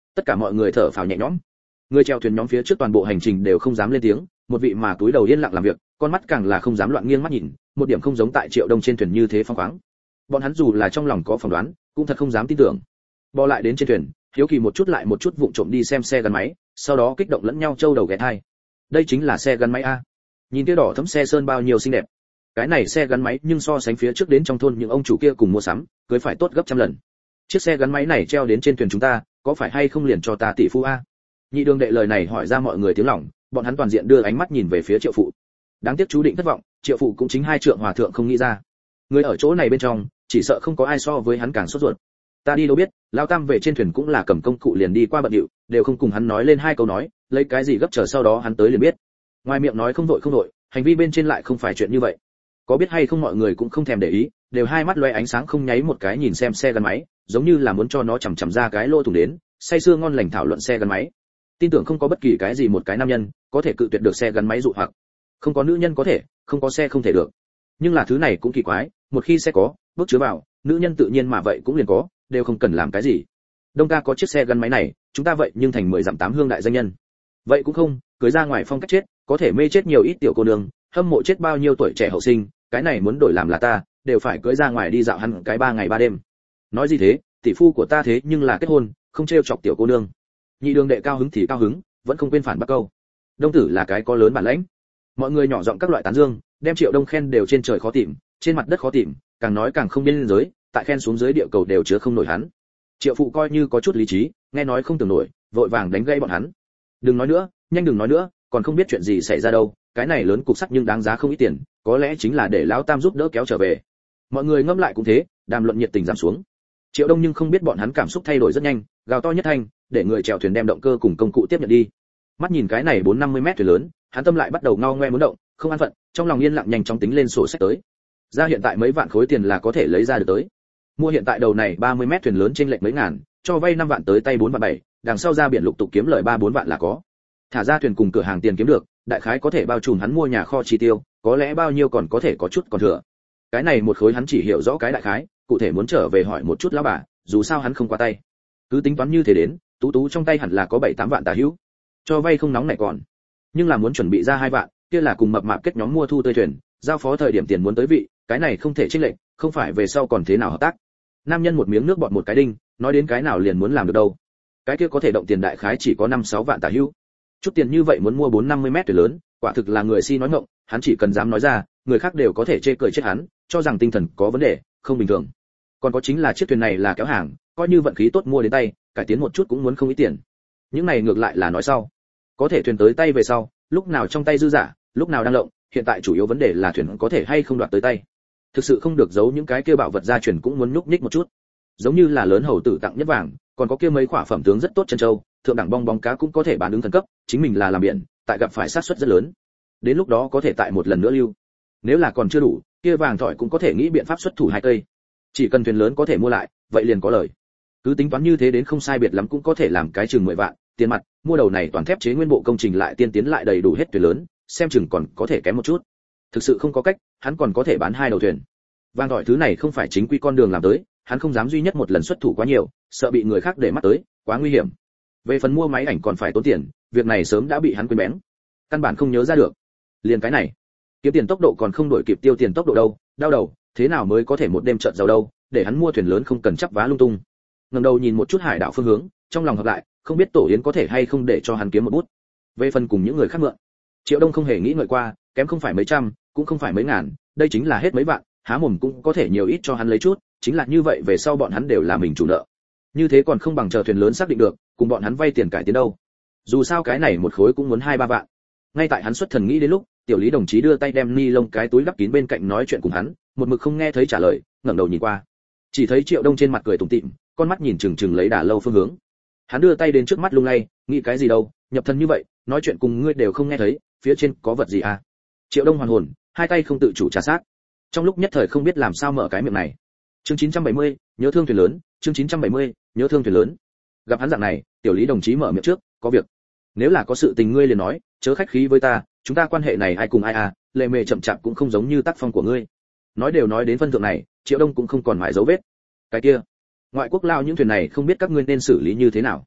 Tất cả mọi người thở phào nhẹ nhõm. Người chèo thuyền nhóm phía trước toàn bộ hành trình đều không dám lên tiếng, một vị mà túi đầu yên lặng làm việc, con mắt càng là không dám loạn nghiêng mắt nhìn, một điểm không giống tại Triệu Đông trên thuyền như thế phóng khoáng. Bọn hắn dù là trong lòng có phỏng đoán, cũng thật không dám tin tưởng. Bò lại đến trên thuyền, hiếu kỳ một chút lại một chút vụng trộm đi xem xe gắn máy, sau đó kích động lẫn nhau trâu đầu ghé thai. Đây chính là xe gắn máy a. Nhìn kia đỏ thẫm xe sơn bao nhiêu xinh đẹp. Cái này xe gắn máy nhưng so sánh phía trước đến trong thôn những ông chủ kia cùng mua sắm, cưới phải tốt gấp trăm lần. Chiếc xe gắn máy này treo đến trên thuyền chúng ta, có phải hay không liền cho ta tỷ phú a? Nhị Đường đệ lời này hỏi ra mọi người tiếng lòng, bọn hắn toàn diện đưa ánh mắt nhìn về phía Triệu phụ. Đáng tiếc chú định thất vọng, Triệu phụ cũng chính hai trượng hòa thượng không nghĩ ra. Người ở chỗ này bên trong, chỉ sợ không có ai so với hắn càng sốt ruột. Ta đi đâu biết, Lão Tam về trên thuyền cũng là cầm công cụ liền đi qua bận điệu, đều không cùng hắn nói lên hai câu nói, lấy cái gì gấp chờ sau đó hắn tới liền biết. Ngoài miệng nói không vội, hành vi bên trên lại không phải chuyện như vậy. Có biết hay không mọi người cũng không thèm để ý, đều hai mắt loe ánh sáng không nháy một cái nhìn xem xe gắn máy, giống như là muốn cho nó chằm chằm ra cái lỗ thủng đến, say sưa ngon lành thảo luận xe gắn máy. Tin tưởng không có bất kỳ cái gì một cái nam nhân có thể cự tuyệt được xe gắn máy dụ hoặc. Không có nữ nhân có thể, không có xe không thể được. Nhưng là thứ này cũng kỳ quái, một khi xe có, bước chứa vào, nữ nhân tự nhiên mà vậy cũng liền có, đều không cần làm cái gì. Đông ca có chiếc xe gắn máy này, chúng ta vậy nhưng thành 10 dặm 8 hương đại danh nhân. Vậy cũng không, cưới ra ngoài phong cách chết, có thể mê chết nhiều ít tiểu cô nương, hâm mộ chết bao nhiêu tuổi trẻ hậu sinh, cái này muốn đổi làm là ta, đều phải cưới ra ngoài đi dạo hẳn cái 3 ngày 3 đêm. Nói gì thế, tỷ phu của ta thế nhưng là kết hôn, không trêu chọc tiểu cô nương. Nhị Đường đệ cao hứng thì cao hứng, vẫn không quên phản bác câu. Đông tử là cái có lớn bản lãnh. Mọi người nhỏ giọng các loại tán dương, đem Triệu Đông khen đều trên trời khó tìm, trên mặt đất khó tìm, càng nói càng không biên giới, tại khen xuống dưới địa cầu đều chứa không nổi hắn. Triệu phụ coi như có chút lý trí, nghe nói không tưởng nổi, vội vàng đánh gãy bọn hắn. Đừng nói nữa, nhanh đừng nói nữa, còn không biết chuyện gì xảy ra đâu, cái này lớn cục sắt nhưng đáng giá không ít tiền, có lẽ chính là để lão Tam giúp đỡ kéo trở về. Mọi người ngâm lại cũng thế, đàm luận nhiệt tình giảm xuống. Triệu Đông nhưng không biết bọn hắn cảm xúc thay đổi rất nhanh, gào to nhất thanh, để người chèo thuyền đem động cơ cùng công cụ tiếp nhận đi. Mắt nhìn cái này 450 mét thuyền lớn, hắn tâm lại bắt đầu ngao ngoe muốn động, không an phận, trong lòng yên lặng nhanh chóng tính lên sổ sách tới. Ra hiện tại mấy vạn khối tiền là có thể lấy ra được tới. Mua hiện tại đầu này 30 mét thuyền lớn trên lệch mấy ngàn, cho vay 5 vạn tới tay 4 vạn 7, đằng sau ra biển lục tục kiếm lời 3-4 vạn là có. Thả ra thuyền cùng cửa hàng tiền kiếm được, đại khái có thể bao trùm hắn mua nhà kho chi tiêu, có lẽ bao nhiêu còn có thể có chút còn thừa. Cái này một khối hắn chỉ hiểu rõ cái đại khái, cụ thể muốn trở về hỏi một chút lão bà, dù sao hắn không qua tay. Cứ tính toán như thế đến, tú trong tay hẳn là có 7-8 vạn tà hữu. Cho vay không nóng này còn. Nhưng là muốn chuẩn bị ra 2 vạn, kia là cùng mập mạp kết nhóm mua thu tươi thuyền, giao phó thời điểm tiền muốn tới vị, cái này không thể chênh lệch, không phải về sau còn thế nào hợp tác. Nam nhân một miếng nước bọt một cái đinh, nói đến cái nào liền muốn làm được đâu. Cái kia có thể động tiền đại khái chỉ có 5-6 vạn tà hữu. Chút tiền như vậy muốn mua 450 mét thuyền lớn, quả thực là người si nói ngọng, hắn chỉ cần dám nói ra, người khác đều có thể chê cười chết hắn, cho rằng tinh thần có vấn đề, không bình thường. Còn có chính là chiếc thuyền này là kéo hàng, coi như vận khí tốt mua đến tay, cải tiến một chút cũng muốn không ít tiền. Những này ngược lại là nói sau. Có thể thuyền tới tay về sau, lúc nào trong tay dư giả, lúc nào đang lộng, hiện tại chủ yếu vấn đề là thuyền có thể hay không đoạt tới tay. Thực sự không được giấu những cái kia bảo vật gia truyền cũng muốn nhúc nhích một chút. Giống như là lớn hầu tử tặng nhất vàng, còn có kia mấy quả phẩm tướng rất tốt chân châu, thượng đẳng bong bóng cá cũng có thể bán ứng thần cấp, chính mình là làm biển, tại gặp phải sát suất rất lớn. Đến lúc đó có thể tại một lần nữa lưu. Nếu là còn chưa đủ, kia vàng thỏi cũng có thể nghĩ biện pháp xuất thủ 2 cây. Chỉ cần thuyền lớn có thể mua lại, vậy liền có lời. Cứ tính toán như thế đến không sai biệt lắm cũng có thể làm cái chừng 10 vạn, tiền mặt, mua đầu này toàn thép chế nguyên bộ công trình lại tiên tiến lại đầy đủ hết thuyền lớn, xem chừng còn có thể kém một chút. Thực sự không có cách, hắn còn có thể bán 2 đầu thuyền. Vàng thỏi thứ này không phải chính quy con đường làm tới, hắn không dám duy nhất một lần xuất thủ quá nhiều, sợ bị người khác để mắt tới, quá nguy hiểm. Về phần mua máy ảnh còn phải tốn tiền, việc này sớm đã bị hắn quên bén, căn bản không nhớ ra được. Liền cái này, kiếm tiền tốc độ còn không đổi kịp tiêu tiền tốc độ đâu, đau đầu, thế nào mới có thể một đêm trợn giàu đâu, để hắn mua thuyền lớn không cần chắp vá lung tung. Ngẩng đầu nhìn một chút hải đảo phương hướng, trong lòng hợp lại, không biết Tổ Yến có thể hay không để cho hắn kiếm một bút. Về phần cùng những người khác mượn, Triệu Đông không hề nghĩ ngợi qua, kém không phải mấy trăm, cũng không phải mấy ngàn, đây chính là hết mấy vạn, há mồm cũng có thể nhiều ít cho hắn lấy chút, chính là như vậy về sau bọn hắn đều là mình chủ nợ. Như thế còn không bằng chờ thuyền lớn xác định được, cùng bọn hắn vay tiền cải tiến đâu. Dù sao cái này một khối cũng muốn 2-3 vạn. Ngay tại hắn xuất thần nghĩ đến lúc, tiểu Lý đồng chí đưa tay đem ni lông cái túi đắp kín bên cạnh nói chuyện cùng hắn, một mực không nghe thấy trả lời, ngẩng đầu nhìn qua. Chỉ thấy Triệu Đông trên mặt cười tủm tỉm, con mắt nhìn chừng chừng lấy Đà Lâu phương hướng. Hắn đưa tay đến trước mắt lung lay, nghĩ cái gì đâu, nhập thần như vậy, nói chuyện cùng ngươi đều không nghe thấy, phía trên có vật gì à? Triệu Đông hoàn hồn, hai tay không tự chủ trà sát. Trong lúc nhất thời không biết làm sao mở cái miệng này. Chương 970, nhớ thương thuyền lớn, chương 970, nhớ thương thuyền lớn. Gặp hắn dạng này, tiểu Lý đồng chí mở miệng trước, có việc. Nếu là có sự tình ngươi liền nói, chớ khách khí với ta, chúng ta quan hệ này ai cùng ai à, lệ mề chậm chạp cũng không giống như tác phong của ngươi. Nói đều nói đến phân thượng này, Triệu Đông cũng không còn mãi dấu vết. Cái kia, ngoại quốc lao những thuyền này không biết các ngươi nên xử lý như thế nào.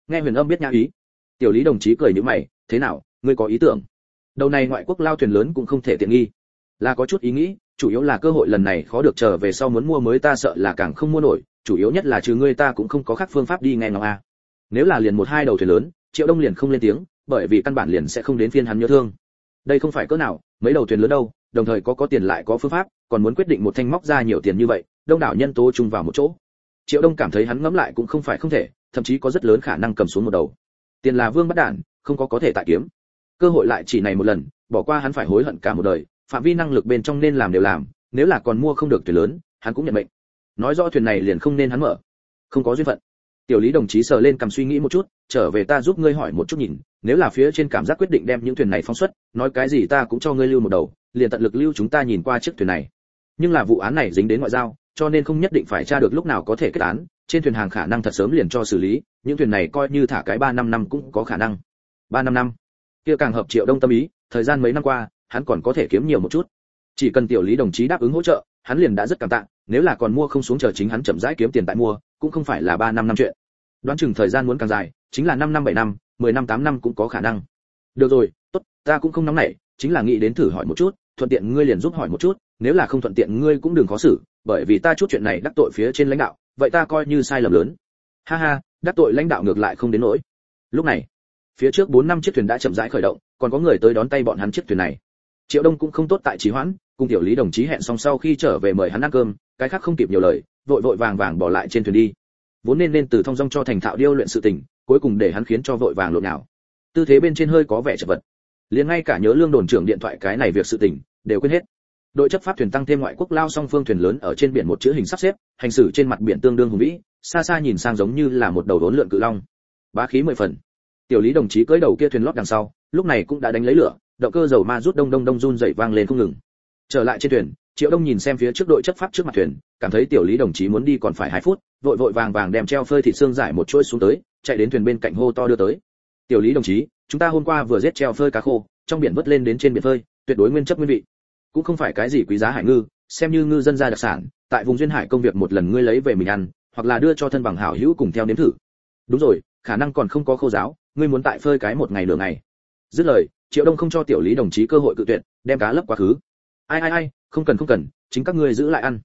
Nghe Huyền Âm biết nhã ý. Tiểu Lý đồng chí cười nhíu mày, thế nào, ngươi có ý tưởng? Đầu này ngoại quốc lao thuyền lớn cũng không thể tiện nghi. Là có chút ý nghĩ, chủ yếu là cơ hội lần này khó được trở về sau muốn mua mới ta sợ là càng không mua nổi, chủ yếu nhất là trừ ngươi ta cũng không có khác phương pháp đi nghe ngóng a. Nếu là liền một hai đầu thuyền lớn, Triệu Đông liền không lên tiếng, bởi vì căn bản liền sẽ không đến phiên hắn nhớ thương. Đây không phải cỡ nào, mấy đầu thuyền lớn đâu, đồng thời có tiền lại có phương pháp, còn muốn quyết định một thanh móc ra nhiều tiền như vậy, đông đảo nhân tố chung vào một chỗ. Triệu Đông cảm thấy hắn ngẫm lại cũng không phải không thể, thậm chí có rất lớn khả năng cầm xuống một đầu. Tiền là vương bắt đản, không có thể tại kiếm. Cơ hội lại chỉ này một lần, bỏ qua hắn phải hối hận cả một đời, phạm vi năng lực bên trong nên làm đều làm, nếu là còn mua không được thuyền lớn, hắn cũng nhận mệnh. Nói rõ thuyền này liền không nên hắn mở. Không có duyên phận. Tiểu Lý đồng chí sờ lên cầm suy nghĩ một chút, trở về ta giúp ngươi hỏi một chút nhìn, nếu là phía trên cảm giác quyết định đem những thuyền này phóng xuất, nói cái gì ta cũng cho ngươi lưu một đầu, liền tận lực lưu chúng ta nhìn qua chiếc thuyền này. Nhưng là vụ án này dính đến ngoại giao, cho nên không nhất định phải tra được lúc nào có thể kết án, trên thuyền hàng khả năng thật sớm liền cho xử lý, những thuyền này coi như thả cái 3-5 năm cũng có khả năng. 3-5 năm. Kia càng hợp Triệu Đông tâm ý, thời gian mấy năm qua, hắn còn có thể kiếm nhiều một chút. Chỉ cần Tiểu Lý đồng chí đáp ứng hỗ trợ, hắn liền đã rất cảm tạ, nếu là còn mua không xuống chờ chính hắn chậm rãi kiếm tiền tại mua, cũng không phải là 3-5 năm chuyện. Đoán chừng thời gian muốn càng dài, chính là 5 năm 7 năm, 10 năm 8 năm cũng có khả năng. Được rồi, tốt, ta cũng không nóng nảy, chính là nghĩ đến thử hỏi một chút, thuận tiện ngươi liền giúp hỏi một chút, nếu là không thuận tiện ngươi cũng đừng khó xử, bởi vì ta chút chuyện này đắc tội phía trên lãnh đạo, vậy ta coi như sai lầm lớn. Ha ha, đắc tội lãnh đạo ngược lại không đến nỗi. Lúc này, phía trước 4-5 chiếc thuyền đã chậm rãi khởi động, còn có người tới đón tay bọn hắn chiếc thuyền này. Triệu Đông cũng không tốt tại trì hoãn, cùng Tiểu Lý đồng chí hẹn xong sau khi trở về mời hắn ăn cơm, cái khác không kịp nhiều lời, vội vội vàng vàng bỏ lại trên thuyền đi. Vốn nên từ thông dong cho thành thạo điêu luyện sự tình, cuối cùng để hắn khiến cho vội vàng lộn nhào. Tư thế bên trên hơi có vẻ chật vật. Liền ngay cả nhớ Lương đồn trưởng điện thoại cái này việc sự tình đều quên hết. Đội chấp pháp thuyền tăng thêm ngoại quốc lao song phương thuyền lớn ở trên biển một chữ hình sắp xếp, hành xử trên mặt biển tương đương hùng vĩ, xa xa nhìn sang giống như là một đầu đốn lượn cự long. Bá khí 10 phần. Tiểu Lý đồng chí cưỡi đầu kia thuyền lót đằng sau, lúc này cũng đã đánh lấy lửa, động cơ dầu ma rút đông đông đông run rẩy vang lên không ngừng. Trở lại trên thuyền, Triệu Đông nhìn xem phía trước đội chấp pháp trước mặt thuyền, cảm thấy Tiểu Lý đồng chí muốn đi còn phải 2 phút, vội vội vàng vàng đem treo phơi thịt xương giải một chuỗi xuống tới, chạy đến thuyền bên cạnh hô to đưa tới. Tiểu Lý đồng chí, chúng ta hôm qua vừa giết treo phơi cá khô, trong biển vớt lên đến trên biển phơi, tuyệt đối nguyên chất nguyên vị. Cũng không phải cái gì quý giá hải ngư, xem như ngư dân gia đặc sản, tại vùng duyên hải công việc một lần ngươi lấy về mình ăn, hoặc là đưa cho thân bằng hảo hữu cùng theo nếm thử. Đúng rồi, khả năng còn không có khô giáo, ngươi muốn tại phơi cái một ngày nửa ngày. Dứt lời, Triệu Đông không cho Tiểu Lý đồng chí cơ hội cự tuyệt, đem cá lấp quá khứ. Ai, không cần, chính các ngươi giữ lại ăn.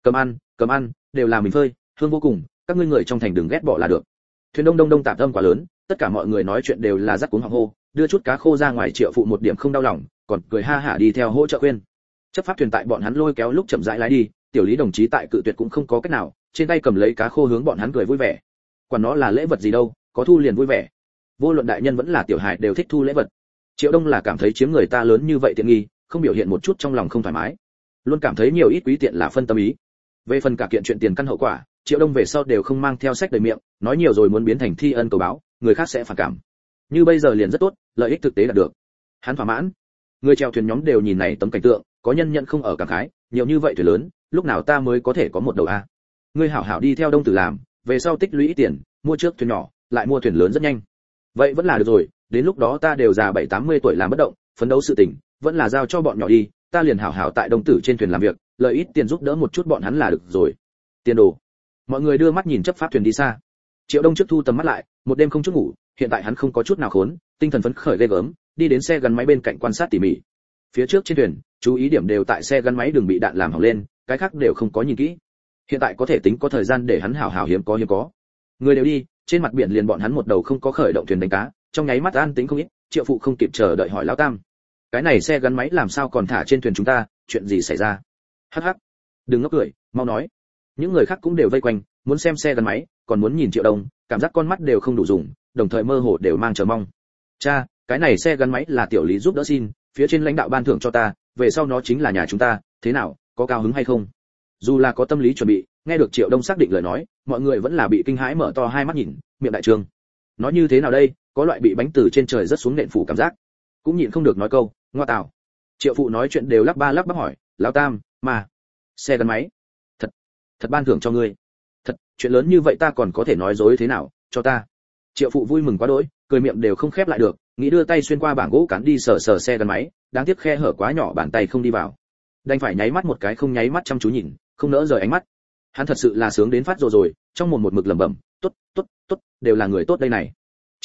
Cầm ăn, đều là mình phơi, hương vô cùng, các ngươi người trong thành đừng ghét bỏ là được. Thuyền đông đông tạp âm quá lớn, tất cả mọi người nói chuyện đều là rắc cuống họng hô, đưa chút cá khô ra ngoài Triệu phụ một điểm không đau lòng, còn cười ha hả đi theo hỗ trợ khuyên. Chấp pháp thuyền tại bọn hắn lôi kéo lúc chậm rãi lái đi, Tiểu Lý đồng chí tại cự tuyệt cũng không có cách nào, trên tay cầm lấy cá khô hướng bọn hắn cười vui vẻ. Quản nó là lễ vật gì đâu, có thu liền vui vẻ. Vô luận đại nhân vẫn là tiểu hài đều thích thu lễ vật. Triệu Đông là cảm thấy chiếm người ta lớn như vậy tiện nghi, không biểu hiện một chút trong lòng không thoải mái, luôn cảm thấy nhiều ít quý tiện là phân tâm ý. Về phần cả kiện chuyện tiền căn hậu quả, Triệu Đông về sau đều không mang theo sách đầy miệng, nói nhiều rồi muốn biến thành thi ân cầu báo, người khác sẽ phản cảm. Như bây giờ liền rất tốt, lợi ích thực tế đạt được. Hắn thỏa mãn. Người chèo thuyền nhóm đều nhìn này tấm cảnh tượng, có nhân nhận không ở cảm khái, nhiều như vậy thuyền lớn, lúc nào ta mới có thể có một đầu a? Ngươi hảo hảo đi theo Đông Tử làm, về sau tích lũy tiền, mua trước thuyền nhỏ, lại mua thuyền lớn rất nhanh. Vậy vẫn là được rồi, đến lúc đó ta đều già 70-80 tuổi làm bất động, phấn đấu sự tình, vẫn là giao cho bọn nhỏ đi, ta liền hảo hảo tại Đông Tử trên thuyền làm việc, lợi ít tiền giúp đỡ một chút bọn hắn là được rồi. Tiền đồ. Mọi người đưa mắt nhìn chấp pháp thuyền đi xa. Triệu Đông trước thu tầm mắt lại, một đêm không chút ngủ, hiện tại hắn không có chút nào khốn, tinh thần phấn khởi ghê gớm, đi đến xe gắn máy bên cạnh quan sát tỉ mỉ. Phía trước trên thuyền, chú ý điểm đều tại xe gắn máy đừng bị đạn làm hỏng lên, cái khác đều không có nhìn kỹ. Hiện tại có thể tính có thời gian để hắn hảo hảo hiếm có. Người đều đi, trên mặt biển liền bọn hắn một đầu không có khởi động thuyền đánh cá, trong nháy mắt an tĩnh không ít, Triệu phụ không kịp chờ đợi hỏi lão tam. Cái này xe gắn máy làm sao còn thả trên thuyền chúng ta, chuyện gì xảy ra? Hắc hắc. Đừng ngốc cười, mau nói. Những người khác cũng đều vây quanh, muốn xem xe gắn máy, còn muốn nhìn Triệu Đông, cảm giác con mắt đều không đủ dùng, đồng thời mơ hồ đều mang chờ mong. Cha, cái này xe gắn máy là Tiểu Lý giúp đỡ xin, phía trên lãnh đạo ban thưởng cho ta, về sau nó chính là nhà chúng ta, thế nào, có cao hứng hay không? Dù là có tâm lý chuẩn bị, nghe được Triệu Đông xác định lời nói, mọi người vẫn là bị kinh hãi mở to hai mắt nhìn, miệng đại trương. Nói như thế nào đây, có loại bị bánh từ trên trời rớt xuống nện phủ cảm giác. Cũng nhịn không được nói câu, ngoa tào. Triệu phụ nói chuyện đều lắp ba hỏi, lão tam, mà xe gắn máy, thật ban thưởng cho ngươi. Thật, chuyện lớn như vậy ta còn có thể nói dối thế nào, cho ta. Triệu phụ vui mừng quá đỗi, cười miệng đều không khép lại được, nghĩ đưa tay xuyên qua bảng gỗ cắn đi sờ xe gắn máy, đáng tiếc khe hở quá nhỏ bàn tay không đi vào. Đành phải nháy mắt một cái không nháy mắt chăm chú nhìn, không nỡ rời ánh mắt. Hắn thật sự là sướng đến phát rồi, trong mồm một mực lẩm bẩm, tốt, đều là người tốt đây này.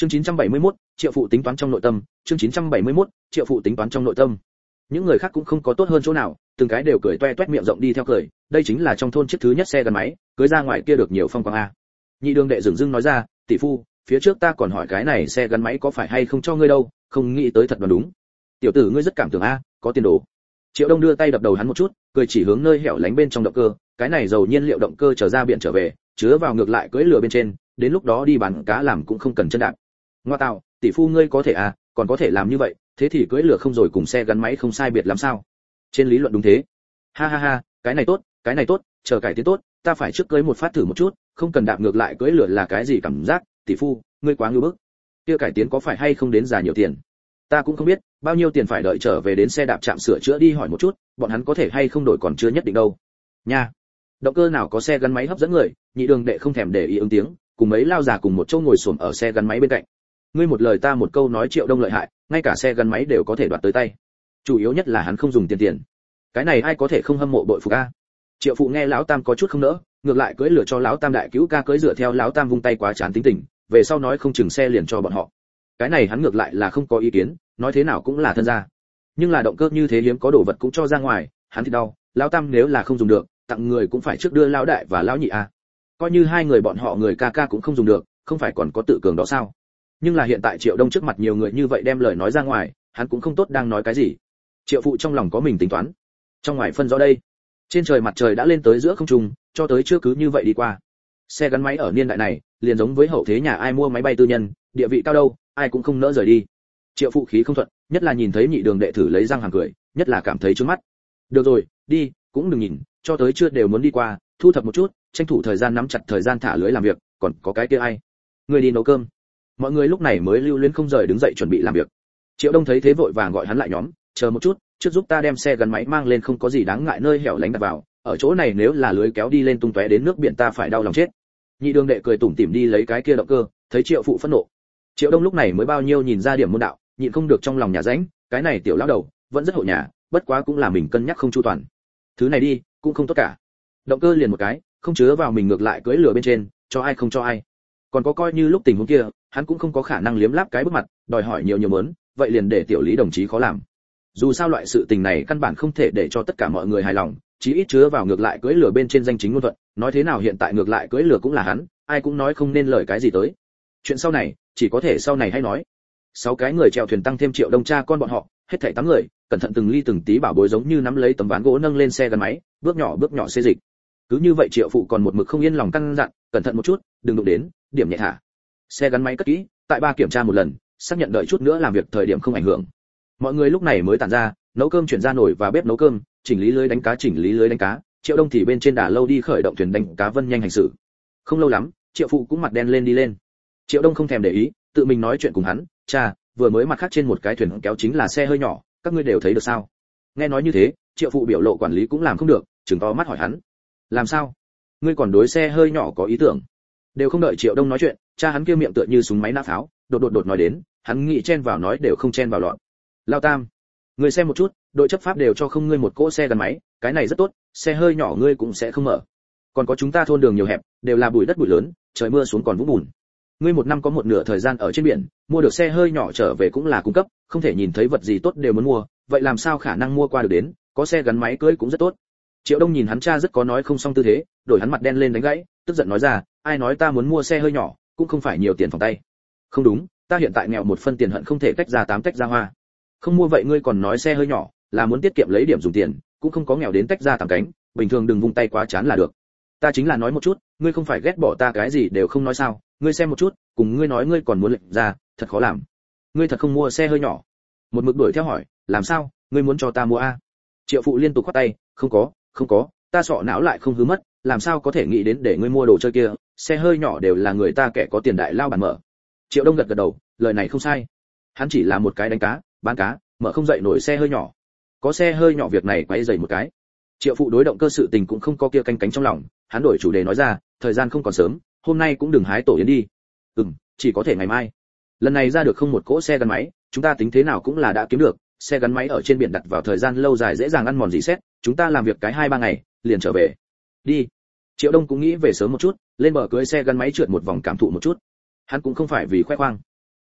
Chương 971, Triệu phụ tính toán trong nội tâm, chương 971, Triệu phụ tính toán trong nội tâm. Những người khác cũng không có tốt hơn chỗ nào, từng cái đều cười toe toét miệng rộng đi theo cười, đây chính là trong thôn chiếc thứ nhất xe gắn máy, cưới ra ngoài kia được nhiều phong quang a. Nhị đường đệ dửng dưng nói ra, tỷ phu, phía trước ta còn hỏi cái này xe gắn máy có phải hay không cho ngươi đâu, không nghĩ tới thật là đúng. Tiểu tử ngươi rất cảm tưởng a, có tiền đồ. Triệu Đông đưa tay đập đầu hắn một chút, cười chỉ hướng nơi hẻo lánh bên trong động cơ, cái này dầu nhiên liệu động cơ trở ra biển trở về, chứa vào ngược lại cưỡi lừa bên trên, đến lúc đó đi bán cá làm cũng không cần chân đạp. Ngoa tạo, tỷ phu ngươi có thể à, còn có thể làm như vậy, thế thì cưỡi lừa không rồi cùng xe gắn máy không sai biệt làm sao? Trên lý luận đúng thế. Ha ha ha, cái này tốt, chờ cải tiến tốt, ta phải trước cưới một phát thử một chút, không cần đạp ngược lại cưỡi lừa là cái gì cảm giác, tỷ phu, ngươi quá ngưu bức. Kia cải tiến có phải hay không đến dài nhiều tiền? Ta cũng không biết, bao nhiêu tiền phải đợi trở về đến xe đạp trạm sửa chữa đi hỏi một chút, bọn hắn có thể hay không đổi còn chưa nhất định đâu. Nha. Động cơ nào có xe gắn máy hấp dẫn người, nhị đường đệ không thèm để ý ứng tiếng, cùng mấy lao già cùng một chỗ ngồi xổm ở xe gắn máy bên cạnh. Ngươi một lời ta một câu nói Triệu Đông lợi hại, ngay cả xe gắn máy đều có thể đoạt tới tay. Chủ yếu nhất là hắn không dùng tiền. Cái này ai có thể không hâm mộ bội phục a. Triệu phụ nghe lão tam có chút không nỡ, ngược lại cưỡi lửa cho lão tam đại cứu ca cưỡi dựa theo lão tam vung tay quá chán tính tình, về sau nói không chừng xe liền cho bọn họ. Cái này hắn ngược lại là không có ý kiến, nói thế nào cũng là thân gia. Nhưng là động cơ như thế hiếm có đồ vật cũng cho ra ngoài, hắn thì đau, lão tam nếu là không dùng được, tặng người cũng phải trước đưa lão đại và lão nhị a. Coi như hai người bọn họ người ca ca cũng không dùng được, không phải còn có tự cường đó sao? Nhưng là hiện tại Triệu Đông trước mặt nhiều người như vậy đem lời nói ra ngoài, hắn cũng không tốt đang nói cái gì. Triệu phụ trong lòng có mình tính toán. Trong ngoài phân rõ đây. Trên trời mặt trời đã lên tới giữa không trung, cho tới chưa cứ như vậy đi qua. Xe gắn máy ở niên đại này, liền giống với hậu thế nhà ai mua máy bay tư nhân, địa vị cao đâu, ai cũng không nỡ rời đi. Triệu phụ khí không thuận, nhất là nhìn thấy nhị đường đệ thử lấy răng hàm cười, nhất là cảm thấy trướng mắt. Được rồi, đi, cũng đừng nhìn, cho tới chưa đều muốn đi qua, thu thập một chút, tranh thủ thời gian nắm chặt thời gian thả lưới làm việc, còn có cái kia ai? Người đi nấu cơm. Mọi người lúc này mới lưu luyến không rời đứng dậy chuẩn bị làm việc. Triệu Đông thấy thế vội vàng gọi hắn lại nhóm, chờ một chút, trước giúp ta đem xe gắn máy mang lên không có gì đáng ngại nơi hẻo lánh đặt vào, ở chỗ này nếu là lưới kéo đi lên tung tóe đến nước biển ta phải đau lòng chết. Nhị đường đệ cười tủm tỉm đi lấy cái kia động cơ, thấy Triệu phụ phẫn nộ. Triệu Đông lúc này mới bao nhiêu nhìn ra điểm môn đạo, nhịn không được trong lòng nhà rãnh, cái này tiểu lão đầu vẫn rất hộ nhà, bất quá cũng là mình cân nhắc không chu toàn. Thứ này đi, cũng không tốt cả. Động cơ liền một cái, không chứa vào mình ngược lại cưỡi lửa bên trên, cho ai không cho ai. Còn có coi như lúc tình huống kia, hắn cũng không có khả năng liếm láp cái bước mặt, đòi hỏi nhiều mớn, vậy liền để tiểu Lý đồng chí khó làm. Dù sao loại sự tình này căn bản không thể để cho tất cả mọi người hài lòng, chí ít chứa vào ngược lại cưỡi lửa bên trên danh chính ngôn thuận, nói thế nào hiện tại ngược lại cưỡi lửa cũng là hắn, ai cũng nói không nên lời cái gì tới. Chuyện sau này, chỉ có thể sau này hay nói. 6 cái người chèo thuyền tăng thêm Triệu Đông cha con bọn họ, hết thảy 8 người, cẩn thận từng ly từng tí bảo bối giống như nắm lấy tấm ván gỗ nâng lên xe gắn máy, bước nhỏ xê dịch. Cứ như vậy Triệu phụ còn một mực không yên lòng căn dặn, cẩn thận một chút, đừng đụng đến, điểm nhẹ thả. Xe gắn máy cất kỹ, tại ba kiểm tra một lần, xác nhận đợi chút nữa làm việc thời điểm không ảnh hưởng. Mọi người lúc này mới tản ra, nấu cơm chuyển ra nồi và bếp nấu cơm, chỉnh lý lưới đánh cá, Triệu Đông thì bên trên đà lâu đi khởi động thuyền đánh cá vân nhanh hành xử. Không lâu lắm, Triệu phụ cũng mặt đen lên đi lên. Triệu Đông không thèm để ý, tự mình nói chuyện cùng hắn, cha, vừa mới mặt khác trên một cái thuyền kéo chính là xe hơi nhỏ, các ngươi đều thấy được sao? Nghe nói như thế, Triệu phụ biểu lộ quản lý cũng làm không được, trừng to mắt hỏi hắn, làm sao? Ngươi còn đối xe hơi nhỏ có ý tưởng? Đều không đợi Triệu Đông nói chuyện, cha hắn kia miệng tựa như súng máy nã pháo, đột nói đến, hắn nghĩ chen vào nói đều không chen vào lọt. Lao Tam, ngươi xem một chút, đội chấp pháp đều cho không ngươi một cỗ xe gắn máy, cái này rất tốt, xe hơi nhỏ ngươi cũng sẽ không mở. Còn có chúng ta thôn đường nhiều hẹp, đều là bụi đất bụi lớn, trời mưa xuống còn vũng bùn. Ngươi một năm có một nửa thời gian ở trên biển, mua được xe hơi nhỏ trở về cũng là cung cấp, không thể nhìn thấy vật gì tốt đều muốn mua, vậy làm sao khả năng mua qua được đến, có xe gắn máy cưới cũng rất tốt. Triệu Đông nhìn hắn cha rất có nói không xong tư thế, đổi hắn mặt đen lên đánh gãy, tức giận nói ra, ai nói ta muốn mua xe hơi nhỏ, cũng không phải nhiều tiền phòng tay. Không đúng, ta hiện tại nghèo một phân tiền hận không thể tách ra 8 tách ra hoa. Không mua vậy ngươi còn nói xe hơi nhỏ, là muốn tiết kiệm lấy điểm dùng tiền, cũng không có nghèo đến tách ra 8 cánh, bình thường đừng vung tay quá chán là được. Ta chính là nói một chút, ngươi không phải ghét bỏ ta cái gì đều không nói sao? Ngươi xem một chút, cùng ngươi nói ngươi còn muốn lệnh ra, thật khó làm. Ngươi thật không mua xe hơi nhỏ? Một mực đuổi theo hỏi, làm sao? Ngươi muốn cho ta mua a? Triệu phụ liên tục khoát tay, không có, ta sọ não lại không hứa mất, làm sao có thể nghĩ đến để ngươi mua đồ chơi kia? Xe hơi nhỏ đều là người ta kẻ có tiền đại lao bản mở. Triệu Đông gật đầu, lời này không sai. Hắn chỉ là một cái đánh cá, bán cá, mở không dậy nổi xe hơi nhỏ. Có xe hơi nhỏ việc này quấy rầy một cái. Triệu phụ đối động cơ sự tình cũng không có kia canh cánh trong lòng, hắn đổi chủ đề nói ra, thời gian không còn sớm, hôm nay cũng đừng hái tổ yến đi. Chỉ có thể ngày mai. Lần này ra được không một cỗ xe gắn máy, chúng ta tính thế nào cũng là đã kiếm được, xe gắn máy ở trên biển đặt vào thời gian lâu dài dễ dàng ăn mòn dỉ xét, chúng ta làm việc cái 2-3 ngày, liền trở về. Đi. Triệu Đông cũng nghĩ về sớm một chút, lên bờ cưới xe gắn máy trượt một vòng cảm thụ một chút. Hắn cũng không phải vì khoe khoang.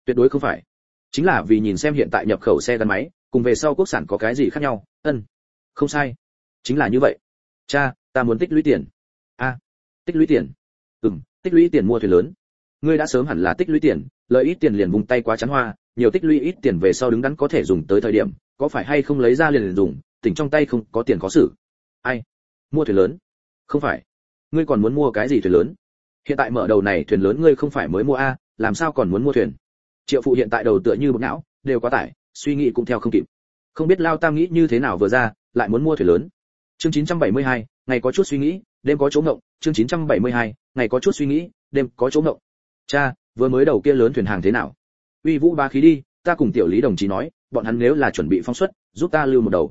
Tuyệt đối không phải. Chính là vì nhìn xem hiện tại nhập khẩu xe gắn máy cùng về sau quốc sản có cái gì khác nhau. Không sai, chính là như vậy. Cha, ta muốn tích lũy tiền. Tích lũy tiền? Tích lũy tiền mua thuyền lớn. Ngươi đã sớm hẳn là tích lũy tiền, lợi ít tiền liền vùng tay quá chán hoa, nhiều tích lũy ít tiền về sau đứng đắn có thể dùng tới thời điểm, có phải hay không lấy ra liền dùng, tỉnh trong tay không có tiền khó xử. Ai? Mua thuyền lớn? Không phải. Ngươi còn muốn mua cái gì thuyền lớn? Hiện tại mở đầu này thuyền lớn ngươi không phải mới mua làm sao còn muốn mua thuyền? Triệu phụ hiện tại đầu tựa như bột não, đều quá tải, suy nghĩ cũng theo không kịp. Không biết Lao Tam nghĩ như thế nào vừa ra, lại muốn mua thuyền lớn. Chương 972, ngày có chút suy nghĩ, đêm có chỗ ngộng. Chương 972, ngày có chút suy nghĩ, đêm có chỗ ngộng. Cha, vừa mới đầu kia lớn thuyền hàng thế nào? Uy vũ bá khí đi, ta cùng tiểu Lý đồng chí nói, bọn hắn nếu là chuẩn bị phóng xuất, giúp ta lưu một đầu.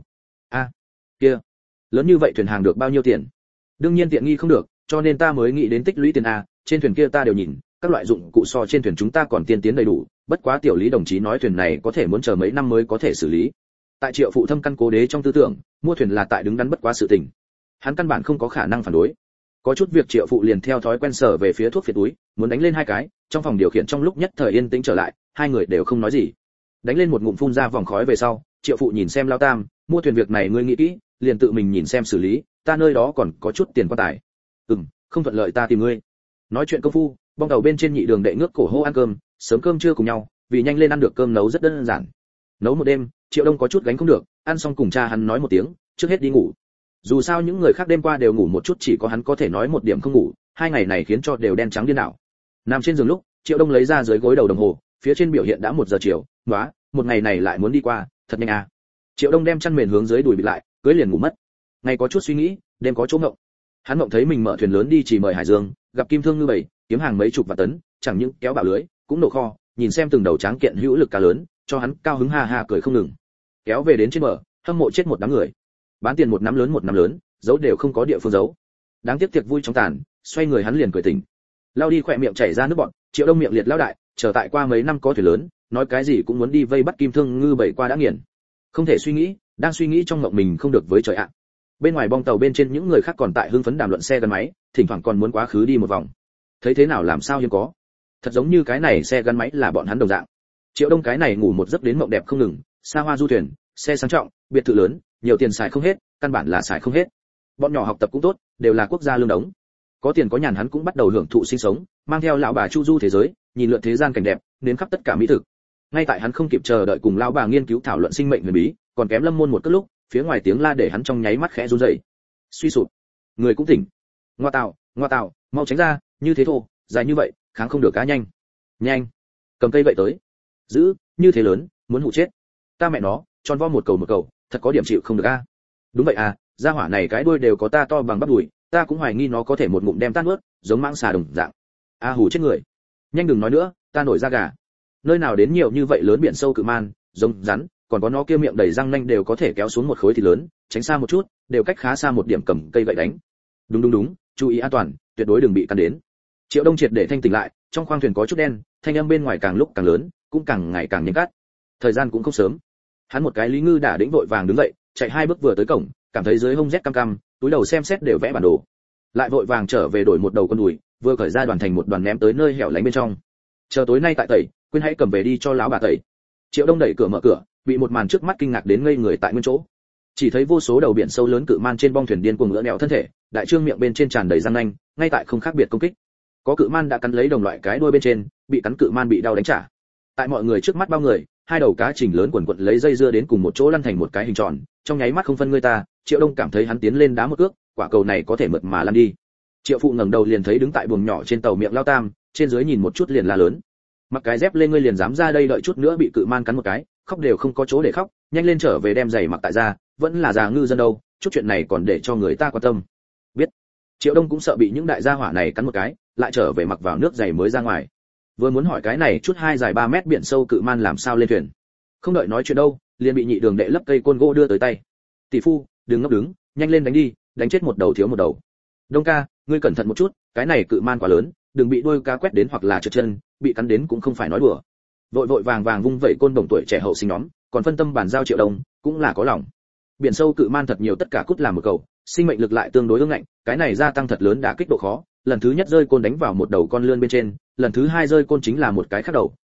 Kia, lớn như vậy thuyền hàng được bao nhiêu tiền? Đương nhiên tiện nghi không được, cho nên ta mới nghĩ đến tích lũy tiền trên thuyền kia ta đều nhìn, các loại dụng cụ so trên thuyền chúng ta còn tiên tiến đầy đủ, bất quá tiểu Lý đồng chí nói thuyền này có thể muốn chờ mấy năm mới có thể xử lý. Tại Triệu phụ thâm căn cố đế trong tư tưởng, mua thuyền là tại đứng đắn bất quá sự tình. Hắn căn bản không có khả năng phản đối. Có chút việc Triệu phụ liền theo thói quen sở về phía thuốc phiện túi, muốn đánh lên hai cái, trong phòng điều khiển trong lúc nhất thời yên tĩnh trở lại, hai người đều không nói gì. Đánh lên một ngụm phun ra vòng khói về sau, Triệu phụ nhìn xem Lao Tam, mua thuyền việc này ngươi nghĩ kỹ, liền tự mình nhìn xem xử lý, ta nơi đó còn có chút tiền quan tài. Không thuận lợi ta tìm ngươi. Nói chuyện công phu, bong tàu bên trên nhị đường đệ ngước cổ hô ăn cơm, sớm cơm trưa cùng nhau, vì nhanh lên ăn được cơm nấu rất đơn giản. Nấu một đêm, Triệu Đông có chút gánh không được, ăn xong cùng cha hắn nói một tiếng, trước hết đi ngủ. Dù sao những người khác đêm qua đều ngủ một chút, chỉ có hắn có thể nói một điểm không ngủ, hai ngày này khiến cho đều đen trắng điên đảo. Nằm trên giường lúc, Triệu Đông lấy ra dưới gối đầu đồng hồ, phía trên biểu hiện đã 1 giờ chiều, nóa, một ngày này lại muốn đi qua, thật nhanh à. Triệu Đông đem chăn mền hướng dưới đùi bịt lại, cưới liền ngủ mất. Ngày có chút suy nghĩ, đêm có chỗ ngộng. Hắn ngộng thấy mình mở thuyền lớn đi chỉ mời hải dương, gặp kim thương ngư bảy, kiếm hàng mấy chục vạn tấn, chẳng những kéo bạo lưới, cũng nổ kho, nhìn xem từng đầu tráng kiện hữu lực cá lớn, cho hắn cao hứng ha ha cười không ngừng. Kéo về đến trên bờ, hâm mộ chết một đám người. Bán tiền một nắm lớn, giấu đều không có địa phương giấu. Đáng tiếc tiệc vui trong tàn, xoay người hắn liền cười tỉnh. Lao đi khỏe miệng chảy ra nước bọt, Triệu Đông miệng liệt lao đại, chờ tại qua mấy năm có thuyền lớn, nói cái gì cũng muốn đi vây bắt kim thương ngư bảy qua đã nghiền. Không thể suy nghĩ, đang suy nghĩ trong mộng mình không được với trời ạ. Bên ngoài bong tàu bên trên những người khác còn tại hưng phấn đàm luận xe gắn máy, thỉnh thoảng còn muốn quá khứ đi một vòng. Thấy thế nào làm sao hiếm có. Thật giống như cái này xe gắn máy là bọn hắn đồng dạng. Triệu Đông cái này ngủ một giấc đến mộng đẹp không ngừng, xa hoa du thuyền, xe sang trọng, biệt thự lớn, nhiều tiền xài không hết, căn bản là xài không hết. Bọn nhỏ học tập cũng tốt, đều là quốc gia lương đống. Có tiền có nhàn hắn cũng bắt đầu hưởng thụ sinh sống, mang theo lão bà chu du thế giới, nhìn lượn thế gian cảnh đẹp, nếm khắp tất cả mỹ thực. Ngay tại hắn không kịp chờ đợi cùng lão bà nghiên cứu thảo luận sinh mệnh huyền bí, còn kém Lâm Môn một cước lúc, phía ngoài tiếng la để hắn trong nháy mắt khẽ run rẩy. Suy sụp, người cũng tỉnh. Ngoa tạo, mau tránh ra, như thế thô, dài như vậy, kháng không được cá nhanh. Nhanh, cầm cây vậy tới. Giữ, như thế lớn, muốn hụ chết. Ta mẹ nó, tròn vo một cầu, thật có điểm chịu không được a. Đúng vậy à, gia hỏa này cái đuôi đều có ta to bằng bắp đùi, ta cũng hoài nghi nó có thể một ngụm đem tan nuốt, giống mãng xà đồng dạng. Hù chết người. Nhanh đừng nói nữa, ta nổi da gà. Nơi nào đến nhiều như vậy lớn biển sâu cự man, giống rắn, còn có nó kia miệng đầy răng nanh đều có thể kéo xuống một khối thịt lớn, tránh xa một chút, đều cách khá xa một điểm cầm cây gậy đánh. Đúng, chú ý an toàn, tuyệt đối đừng bị cắn đến. Triệu Đông triệt để thanh tỉnh lại, trong khoang thuyền có chút đen, thanh âm bên ngoài càng lúc càng lớn, cũng càng ngày càng nhanh cắt. Thời gian cũng không sớm. Hắn một cái Lý Ngư đả đĩnh vội vàng đứng dậy, chạy 2 bước vừa tới cổng, cảm thấy dưới hông rét cam cam, túi đầu xem xét đều vẽ bản đồ. Lại vội vàng trở về đổi một đầu con đùi, vừa cởi ra đoàn thành một đoàn ném tới nơi hẻo lánh bên trong. Chờ tối nay tại tẩy, quên hãy cầm về đi cho lão bà tẩy. Triệu Đông đẩy cửa mở cửa, bị một màn trước mắt kinh ngạc đến ngây người tại nguyên chỗ. Chỉ thấy vô số đầu biển sâu lớn cự man trên bong thuyền điên cuồng ngửa nẹo thân thể, đại trương miệng bên trên tràn đầy răng nanh, ngay tại không khác biệt công kích. Có cự man đã cắn lấy đồng loại cái đuôi bên trên, bị cắn cự man bị đau đánh trả. Tại mọi người trước mắt bao người, hai đầu cá trình lớn quần quật lấy dây dưa đến cùng một chỗ lăn thành một cái hình tròn, trong nháy mắt không phân người ta. Triệu Đông cảm thấy hắn tiến lên đá một cước, quả cầu này có thể mượt mà lăn đi. Triệu phụ ngẩng đầu liền thấy đứng tại buồng nhỏ trên tàu miệng Lao Tam, trên dưới nhìn một chút liền la lớn: mặc cái dép lên ngươi liền dám ra đây, đợi chút nữa bị cự man cắn một cái, khóc đều không có chỗ để khóc, nhanh lên trở về đem giày mặc tại ra, vẫn là già ngư dân đâu, chút chuyện này còn để cho người ta quan tâm. Biết. Triệu Đông cũng sợ bị những đại gia hỏa này cắn một cái, lại trở về mặc vào nước giày mới ra ngoài. Vừa muốn hỏi cái này chút hai dài 3 mét biển sâu cự man làm sao lên thuyền, không đợi nói chuyện đâu, liền bị nhị đường đệ lấp cây côn gỗ đưa tới tay. Tỷ phu, đừng ngốc đứng, nhanh lên đánh đi, đánh chết một đầu thiếu một đầu. Đông ca, ngươi cẩn thận một chút, cái này cự man quá lớn, đừng bị đuôi cá quét đến hoặc là trượt chân, bị cắn đến cũng không phải nói đùa. Vội vàng vung vẩy côn đồng tuổi trẻ hậu sinh nhóm, còn phân tâm bàn giao Triệu Đông, cũng là có lòng. Biển sâu cự man thật nhiều, tất cả cút làm một cầu, sinh mệnh lực lại tương đối ương ngạnh, cái này gia tăng thật lớn đả kích độ khó. Lần thứ nhất rơi côn đánh vào một đầu con lươn bên trên, lần thứ hai rơi côn chính là một cái khác đầu,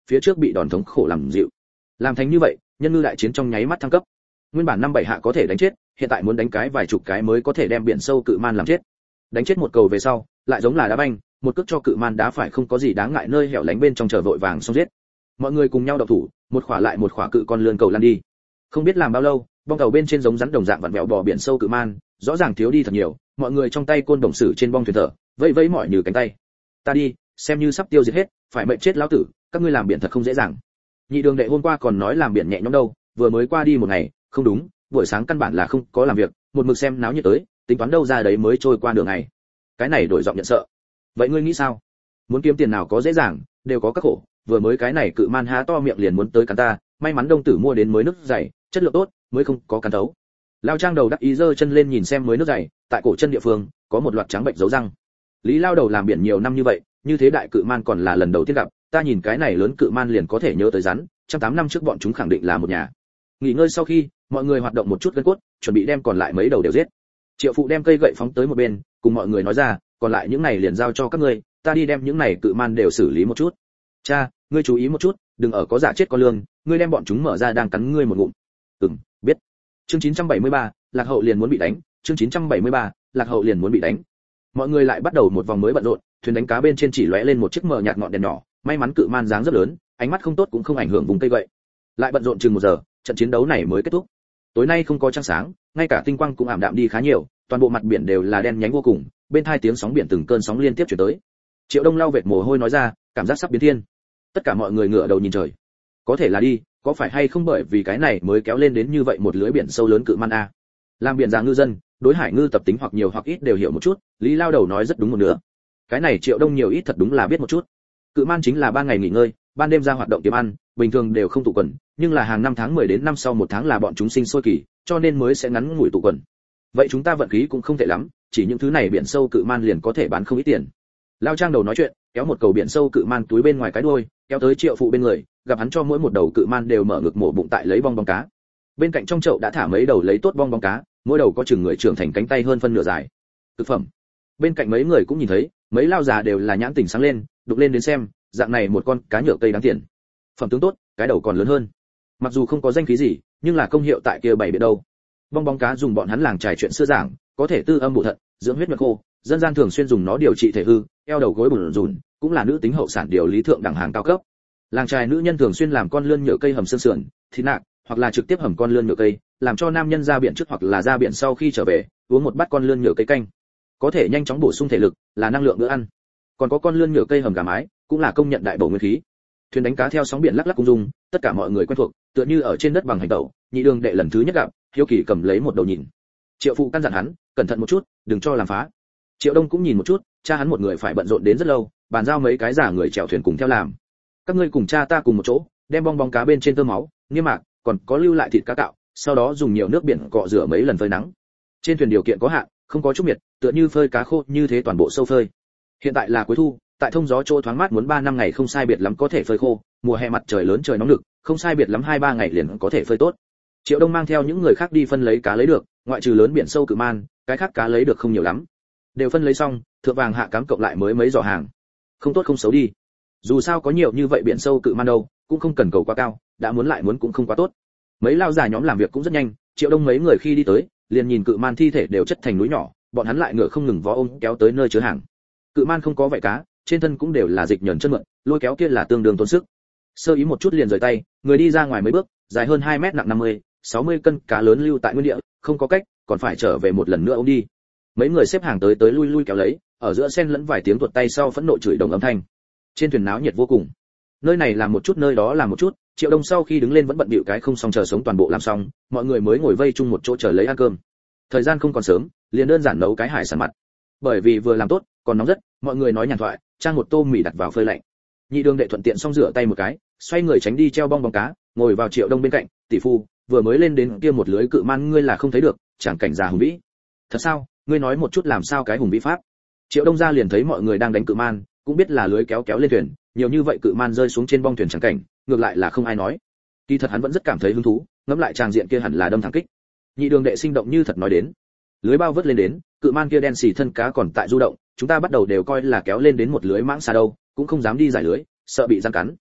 phía trước bị đòn thống khổ làm dịu. Làm thành như vậy, nhân ngư đại chiến trong nháy mắt thăng cấp. Nguyên bản 5-7 hạ có thể đánh chết, hiện tại muốn đánh cái vài chục cái mới có thể đem biển sâu cự man làm chết. Đánh chết một cầu về sau, lại giống là đá banh, một cước cho cự man đá phải không có gì đáng ngại nơi hẻo lánh bên trong chờ vội vàng xong giết. Mọi người cùng nhau động thủ, một khỏa lại một khỏa cự con lươn cầu lăn đi. Không biết làm bao lâu, bong tàu bên trên giống rắn đồng dạng vặn vẹo bò biển sâu cự man, rõ ràng thiếu đi thật nhiều, mọi người trong tay côn đồng sử trên bong thuyền thở, vẫy vẫy mỏi như cánh tay. Ta đi, xem như sắp tiêu diệt hết, phải mệnh chết lão tử, các ngươi làm biển thật không dễ dàng. Nhị đường đệ hôm qua còn nói làm biển nhẹ nhõm đâu, vừa mới qua đi một ngày, không đúng, buổi sáng căn bản là không có làm việc, một mực xem náo nhiệt tới, tính toán đâu ra đấy mới trôi qua đường này. Cái này đổi giọng nhận sợ. Vậy ngươi nghĩ sao? Muốn kiếm tiền nào có dễ dàng, đều có các khổ, vừa mới cái này cự man há to miệng liền muốn tới cắn ta, may mắn đông tử mua đến mới nước dày, chất lượng tốt, mới không có cắn thấu. Lao Trang đầu đắc ý giơ chân lên nhìn xem mới nước dày, tại cổ chân địa phương có một loạt trắng bệnh dấu răng. Lý Lao đầu làm biển nhiều năm như vậy, như thế đại cự man còn là lần đầu tiên gặp, ta nhìn cái này lớn cự man liền có thể nhớ tới rắn, 108 năm trước bọn chúng khẳng định là một nhà. Nghỉ ngơi sau khi, mọi người hoạt động một chút gân cốt, chuẩn bị đem còn lại mấy đầu đều giết. Triệu phụ đem cây gậy phóng tới một bên, cùng mọi người nói ra, còn lại những này liền giao cho các ngươi, ta đi đem những này cự man đều xử lý một chút. Cha, ngươi chú ý một chút, đừng ở có giả chết con lương, ngươi đem bọn chúng mở ra đang cắn ngươi một ngụm. Biết. Chương 973, Lạc Hậu liền muốn bị đánh, chương 973, Lạc Hậu liền muốn bị đánh. Mọi người lại bắt đầu một vòng mới bận rộn, thuyền đánh cá bên trên chỉ lóe lên một chiếc mờ nhạt ngọn đèn nhỏ, may mắn cự man dáng rất lớn, ánh mắt không tốt cũng không ảnh hưởng vùng cây gậy. Lại bận rộn chừng 1 giờ, trận chiến đấu này mới kết thúc. Tối nay không có trăng sáng, ngay cả tinh quang cũng ảm đạm đi khá nhiều, toàn bộ mặt biển đều là đen nhánh vô cùng, bên hai tiếng sóng biển từng cơn sóng liên tiếp chuyển tới. Triệu Đông lau vệt mồ hôi nói ra, cảm giác sắp biến thiên. Tất cả mọi người ngửa đầu nhìn trời. Có thể là đi, có phải hay không bởi vì cái này mới kéo lên đến như vậy một lưới biển sâu lớn cự man a. Làm biển già ngư dân, đối hải ngư tập tính hoặc nhiều hoặc ít đều hiểu một chút, Lý Lao đầu nói rất đúng một nửa. Cái này Triệu Đông nhiều ít thật đúng là biết một chút. Cự man chính là 3 ngày nghỉ ngơi, ban đêm ra hoạt động kiếm ăn, bình thường đều không tụ quần, nhưng là hàng năm tháng 10 đến năm sau 1 tháng là bọn chúng sinh sôi kỳ, cho nên mới sẽ ngắn ngủi tụ quần. Vậy chúng ta vận khí cũng không tệ lắm, chỉ những thứ này biển sâu cự man liền có thể bán không ít tiền. Lao Trang đầu nói chuyện, kéo một cầu biển sâu cự man túi bên ngoài cái đuôi, kéo tới Triệu phụ bên người, gặp hắn cho mỗi một đầu cự man đều mở ngực mổ bụng tại lấy bong bóng cá. Bên cạnh trong chậu đã thả mấy đầu lấy tốt bong bóng cá, mỗi đầu có chừng người trưởng thành cánh tay hơn phân nửa dài. Thực phẩm. Bên cạnh mấy người cũng nhìn thấy, mấy lao già đều là nhãn tỉnh sáng lên, đục lên đến xem, dạng này một con cá nhựa cây đáng tiền. Phẩm tướng tốt, cái đầu còn lớn hơn. Mặc dù không có danh khí gì, nhưng là công hiệu tại kia bảy biệt đâu. Bong bóng cá dùng bọn hắn làng trài chuyện xưa giảng, có thể tư âm bổ thận, dưỡng huyết nhuận khô, dân gian thường xuyên dùng nó điều trị thể hư, eo đầu gối bủn rủn, cũng là nữ tính hậu sản điều lý thượng đẳng hàng cao cấp. Làng trài nữ nhân thường xuyên làm con lươn nhựa cây hầm xương sườn, thịt nạc, hoặc là trực tiếp hầm con lươn nhựa cây, làm cho nam nhân ra biển trước hoặc là ra biển sau khi trở về, uống một bát con lươn nhựa cây canh, có thể nhanh chóng bổ sung thể lực, là năng lượng bữa ăn. Còn có con lươn nhựa cây hầm gà mái, cũng là công nhận đại bổ nguyên khí. Thuyền đánh cá theo sóng biển lắc lắc cung dung, tất cả mọi người quen thuộc, tựa như ở trên đất bằng hành tẩu. Nhị đường đệ lần thứ nhất gặp, hiếu kỳ cầm lấy một đầu nhìn. Triệu phụ căn dặn hắn, cẩn thận một chút, đừng cho làm phá. Triệu Đông cũng nhìn một chút, cha hắn một người phải bận rộn đến rất lâu, bàn giao mấy cái giả người chèo thuyền cùng theo làm. Các ngươi cùng cha ta cùng một chỗ, đem bong bóng cá bên trên tơ máu, niêm mạc, còn có lưu lại thịt cá cạo, sau đó dùng nhiều nước biển cọ rửa mấy lần phơi nắng. Trên thuyền điều kiện có hạn, không có chút miệt, tựa như phơi cá khô như thế toàn bộ sâu phơi. Hiện tại là cuối thu, tại thông gió chỗ thoáng mát muốn 3-5 ngày không sai biệt lắm có thể phơi khô, mùa hè mặt trời lớn trời nóng nực, không sai biệt lắm 2-3 ngày liền có thể phơi tốt. Triệu Đông mang theo những người khác đi phân lấy cá lấy được, ngoại trừ lớn biển sâu cự man, cái khác cá lấy được không nhiều lắm. Đều phân lấy xong, thượng vàng hạ cám cộng lại mới mấy giỏ hàng. Không tốt không xấu đi. Dù sao có nhiều như vậy biển sâu cự man đâu, cũng không cần cầu quá cao, đã muốn lại muốn cũng không quá tốt. Mấy lao già nhóm làm việc cũng rất nhanh, Triệu Đông mấy người khi đi tới, liền nhìn cự man thi thể đều chất thành núi nhỏ, bọn hắn lại ngựa không ngừng vó ôm kéo tới nơi chứa hàng. Cự man không có vảy cá, trên thân cũng đều là dịch nhờn chân mượn, lôi kéo kia là tương đương tốn sức. Sơ ý một chút liền rời tay, người đi ra ngoài mấy bước, dài hơn 2 mét nặng 50-60 cân cá lớn lưu tại nguyên địa, không có cách, còn phải trở về một lần nữa ôm đi. Mấy người xếp hàng tới tới lui lui kéo lấy, ở giữa xen lẫn vài tiếng tuột tay sau phẫn nộ chửi đồng âm thanh. Trên thuyền náo nhiệt vô cùng. Nơi này làm một chút nơi đó làm một chút, Triệu Đông sau khi đứng lên vẫn bận bịu cái không xong chờ sống toàn bộ làm xong, mọi người mới ngồi vây chung một chỗ chờ lấy ăn cơm. Thời gian không còn sớm, liền đơn giản nấu cái hải sản mặt. Bởi vì vừa làm tốt, còn nóng rất, mọi người nói nhàn thoại, trang một tô mì đặt vào phơi lạnh. Nhị đường đệ thuận tiện xong rửa tay một cái, xoay người tránh đi treo bong bóng cá, ngồi vào Triệu Đông bên cạnh, tỷ phu, vừa mới lên đến kia một lưới cự man ngươi là không thấy được, chẳng cảnh già hùng vĩ. Thật sao? Ngươi nói một chút làm sao cái hùng vĩ pháp? Triệu Đông ra liền thấy mọi người đang đánh cự man, cũng biết là lưới kéo kéo lên thuyền, nhiều như vậy cự man rơi xuống trên bong thuyền chẳng cảnh, ngược lại là không ai nói. Kỳ thật hắn vẫn rất cảm thấy hứng thú, ngẫm lại tràng diện kia hẳn là đâm thẳng kích. Nhị đường đệ sinh động như thật nói đến, lưới bao vớt lên đến, cự man kia đen xì thân cá còn tại du động, chúng ta bắt đầu đều coi là kéo lên đến một lưới mãng xà đâu, cũng không dám đi giải lưới, sợ bị giăng cắn.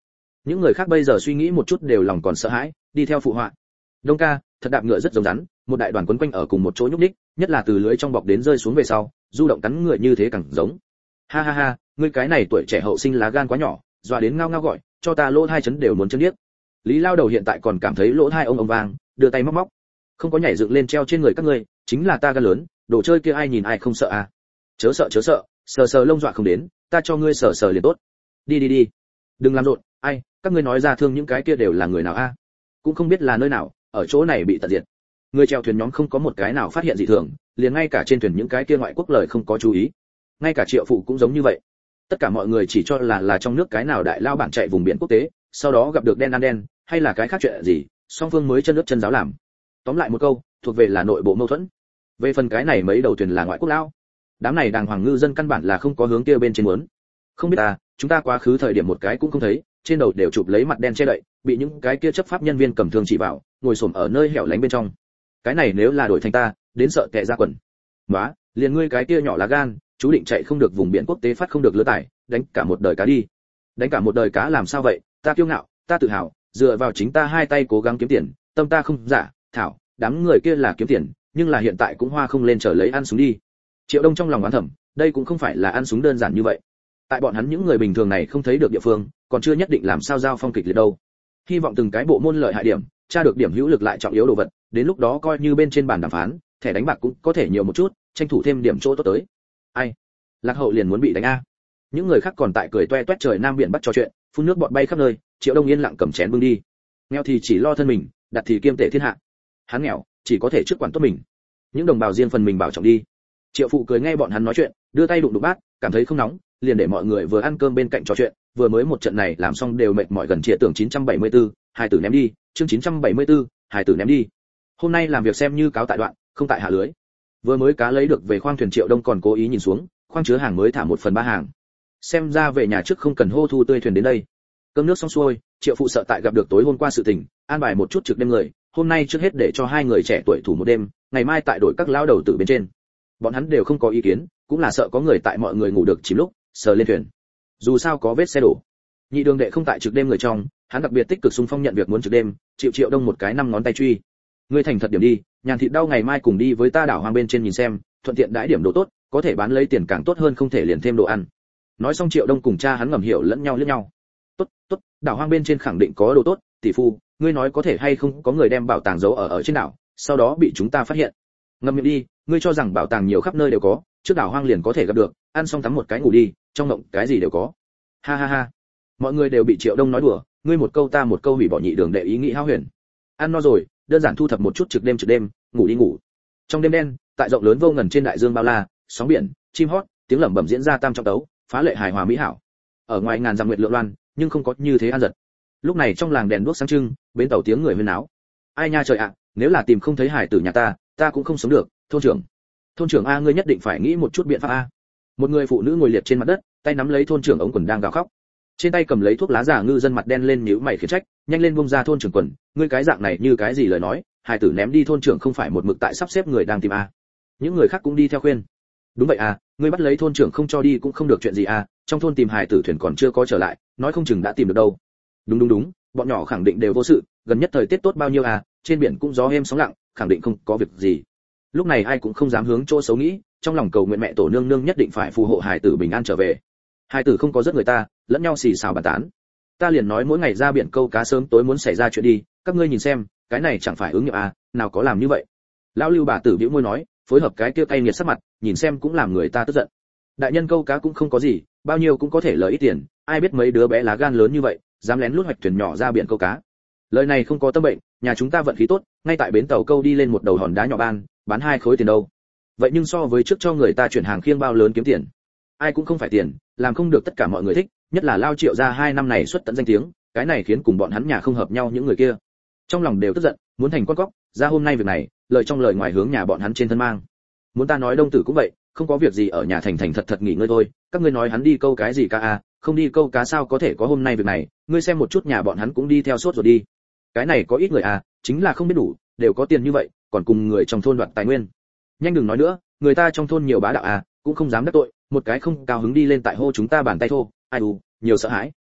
Những người khác bây giờ suy nghĩ một chút đều lòng còn sợ hãi, đi theo phụ họa. Đông ca, thật đạp ngựa rất giống rắn, một đại đoàn quấn quanh ở cùng một chỗ nhúc nhích, nhất là từ lưới trong bọc đến rơi xuống về sau, du động cắn người như thế càng giống. Ha ha ha, ngươi cái này tuổi trẻ hậu sinh lá gan quá nhỏ, dọa đến ngao ngao gọi, cho ta lỗ hai chấn đều muốn chấn điếc. Lý Lao Đầu hiện tại còn cảm thấy lỗ hai ông vang, đưa tay móc móc. Không có nhảy dựng lên treo trên người các ngươi, chính là ta gan lớn, đồ chơi kia ai nhìn ai không sợ à? Chớ sợ, sờ sờ lông dọa không đến, ta cho ngươi sờ sờ liền tốt. Đi, đừng làm rộn, ai, các ngươi nói ra thương những cái kia đều là người nào a? Cũng không biết là nơi nào, ở chỗ này bị tận diệt. Người chèo thuyền nhóm không có một cái nào phát hiện dị thường, liền ngay cả trên thuyền những cái kia ngoại quốc lời không có chú ý. Ngay cả Triệu phụ cũng giống như vậy. Tất cả mọi người chỉ cho là trong nước cái nào đại lao bản chạy vùng biển quốc tế, sau đó gặp được đen ăn đen, hay là cái khác chuyện gì, song phương mới chân nước chân giáo làm. Tóm lại một câu, thuộc về là nội bộ mâu thuẫn. Về phần cái này mấy đầu thuyền là ngoại quốc lao, đám này đàng hoàng ngư dân căn bản là không có hướng kia bên trên muốn. Không biết à, chúng ta quá khứ thời điểm một cái cũng không thấy, trên đầu đều chụp lấy mặt đen che đậy, bị những cái kia chấp pháp nhân viên cầm thương chỉ vào, ngồi xổm ở nơi hẻo lánh bên trong. Cái này nếu là đổi thành ta, đến sợ tè ra quần. Nóa, liền ngươi cái kia nhỏ lá gan, chú định chạy không được vùng biển quốc tế, phát không được lứa tải, đánh cả một đời cá đi. Đánh cả một đời cá làm sao vậy? Ta kiêu ngạo, ta tự hào, dựa vào chính ta hai tay cố gắng kiếm tiền, tâm ta không giả, thảo, đám người kia là kiếm tiền, nhưng là hiện tại cũng hoa không lên trở lấy ăn súng đi. Triệu Đông trong lòng oán thầm, đây cũng không phải là ăn súng đơn giản như vậy. Tại bọn hắn những người bình thường này không thấy được địa phương, còn chưa nhất định làm sao giao phong kịch liệt đâu. Hy vọng từng cái bộ môn lợi hại điểm, tra được điểm hữu lực lại trọng yếu đồ vật, đến lúc đó coi như bên trên bàn đàm phán, thẻ đánh bạc cũng có thể nhiều một chút, tranh thủ thêm điểm chỗ tốt tới. Ai? Lạc Hậu liền muốn bị đánh a. Những người khác còn tại cười toe toét trời nam biển bắc trò chuyện, phun nước bọt bay khắp nơi, Triệu Đông yên lặng cầm chén bưng đi. Nghèo thì chỉ lo thân mình, đặt thì kiêm tể thiên hạ. Hắn nghèo, chỉ có thể trước quản tốt mình. Những đồng bào riêng phần mình bảo trọng đi. Triệu phụ cười nghe bọn hắn nói chuyện, đưa tay đụng đụng bát, cảm thấy không nóng, liền để mọi người vừa ăn cơm bên cạnh trò chuyện, vừa mới một trận này làm xong đều mệt mỏi gần trịa tưởng 974, hài tử ném đi, chương 974, hài tử ném đi. Hôm nay làm việc xem như cáo tại đoạn, không tại hạ lưới. Vừa mới cá lấy được về khoang thuyền, Triệu Đông còn cố ý nhìn xuống, khoang chứa hàng mới thả 1/3 hàng. Xem ra về nhà trước không cần hô thu tươi thuyền đến đây. Cơm nước xong xuôi, Triệu phụ sợ tại gặp được tối hôm qua sự tình, an bài một chút trực đêm người, hôm nay trước hết để cho hai người trẻ tuổi thủ một đêm, ngày mai tại đổi các lão đầu tử bên trên. Bọn hắn đều không có ý kiến, cũng là sợ có người tại mọi người ngủ được chìm lúc sờ lên thuyền. Dù sao có vết xe đổ. Nhị Đường Đệ không tại trực đêm người trong, hắn đặc biệt tích cực xung phong nhận việc muốn trực đêm, chịu Triệu Đông một cái 5 ngón tay truy. Ngươi thành thật điểm đi, nhàn thịt đau ngày mai cùng đi với ta đảo hoang bên trên nhìn xem, thuận tiện đãi điểm đồ tốt, có thể bán lấy tiền càng tốt hơn, không thể liền thêm đồ ăn. Nói xong Triệu Đông cùng cha hắn ngầm hiểu lẫn nhau liếc nhau. Tốt, đảo hoang bên trên khẳng định có đồ tốt, tỷ phu, ngươi nói có thể hay không có người đem bảo tàng giấu ở trên đảo, sau đó bị chúng ta phát hiện. Ngậm miệng đi, ngươi cho rằng bảo tàng nhiều khắp nơi đều có, trước đảo hoang liền có thể gặp được, ăn xong tắm một cái ngủ đi, trong mộng cái gì đều có. Ha ha ha. Mọi người đều bị Triệu Đông nói đùa, ngươi một câu ta một câu hủy bỏ Nhị Đường Đệ ý nghĩ hao huyền. Ăn no rồi, đơn giản thu thập một chút trực đêm, ngủ đi ngủ. Trong đêm đen, tại rộng lớn vô ngần trên đại dương bao la, sóng biển, chim hót, tiếng lẩm bẩm diễn ra tam trọng tấu, phá lệ hài hòa mỹ hảo. Ở ngoài ngàn dặm nguyệt lượng loan, nhưng không có như thế an giật. Lúc này trong làng đèn đuốc sáng trưng, bến tàu tiếng người huyên náo. Ai nha trời ạ, nếu là tìm không thấy hải tử nhà ta cũng không sống được. Thôn trưởng a, ngươi nhất định phải nghĩ một chút biện pháp a. Một người phụ nữ ngồi liệt trên mặt đất, tay nắm lấy thôn trưởng ống quần đang gào khóc. Trên tay cầm lấy thuốc lá giả ngư dân mặt đen lên nhíu mày khiển trách, nhanh lên buông ra thôn trưởng quần, ngươi cái dạng này như cái gì lời nói, hải tử ném đi thôn trưởng không phải một mực tại sắp xếp người đang tìm a. Những người khác cũng đi theo khuyên. Đúng vậy à, ngươi bắt lấy thôn trưởng không cho đi cũng không được chuyện gì à, trong thôn tìm hải tử thuyền còn chưa có trở lại, nói không chừng đã tìm được đâu. Đúng, bọn nhỏ khẳng định đều vô sự, gần nhất thời tiết tốt bao nhiêu à, trên biển cũng gió êm sóng lặng, khẳng định không có việc gì. Lúc này ai cũng không dám hướng chỗ xấu nghĩ, trong lòng cầu nguyện mẹ tổ nương nương nhất định phải phù hộ hải tử bình an trở về. Hải tử không có giết người ta, lẫn nhau xì xào bàn tán. Ta liền nói mỗi ngày ra biển câu cá sớm tối muốn xảy ra chuyện đi, các ngươi nhìn xem, cái này chẳng phải ứng nghiệm à, nào có làm như vậy. Lão Lưu bà tử bĩu môi nói, phối hợp cái kia cay nghiệt sắc mặt, nhìn xem cũng làm người ta tức giận. Đại nhân câu cá cũng không có gì, bao nhiêu cũng có thể lợi ít tiền, ai biết mấy đứa bé lá gan lớn như vậy, dám lén lút hoạch thuyền nhỏ ra biển câu cá. Lời này không có tâm bệnh, nhà chúng ta vận khí tốt, ngay tại bến tàu câu đi lên một đầu hòn đá nhỏ bán 2 khối tiền đâu. Vậy nhưng so với trước cho người ta chuyển hàng khiêng bao lớn kiếm tiền, ai cũng không phải tiền, làm không được tất cả mọi người thích, nhất là Lao Triệu ra 2 năm này xuất tận danh tiếng, cái này khiến cùng bọn hắn nhà không hợp nhau những người kia. Trong lòng đều tức giận, muốn thành con cóc, ra hôm nay việc này, lời trong lời ngoài hướng nhà bọn hắn trên thân mang. Muốn ta nói Đông Tử cũng vậy, không có việc gì ở nhà thành thật nghỉ ngơi thôi, các ngươi nói hắn đi câu cái gì ca à, không đi câu cá sao có thể có hôm nay việc này, ngươi xem một chút nhà bọn hắn cũng đi theo sốt rồi đi. Cái này có ít người à, chính là không biết đủ, đều có tiền như vậy, còn cùng người trong thôn đoạt tài nguyên. Nhanh đừng nói nữa, người ta trong thôn nhiều bá đạo à, cũng không dám đắc tội, một cái không cao hứng đi lên tại hô chúng ta bàn tay thô, ai nhiều sợ hãi.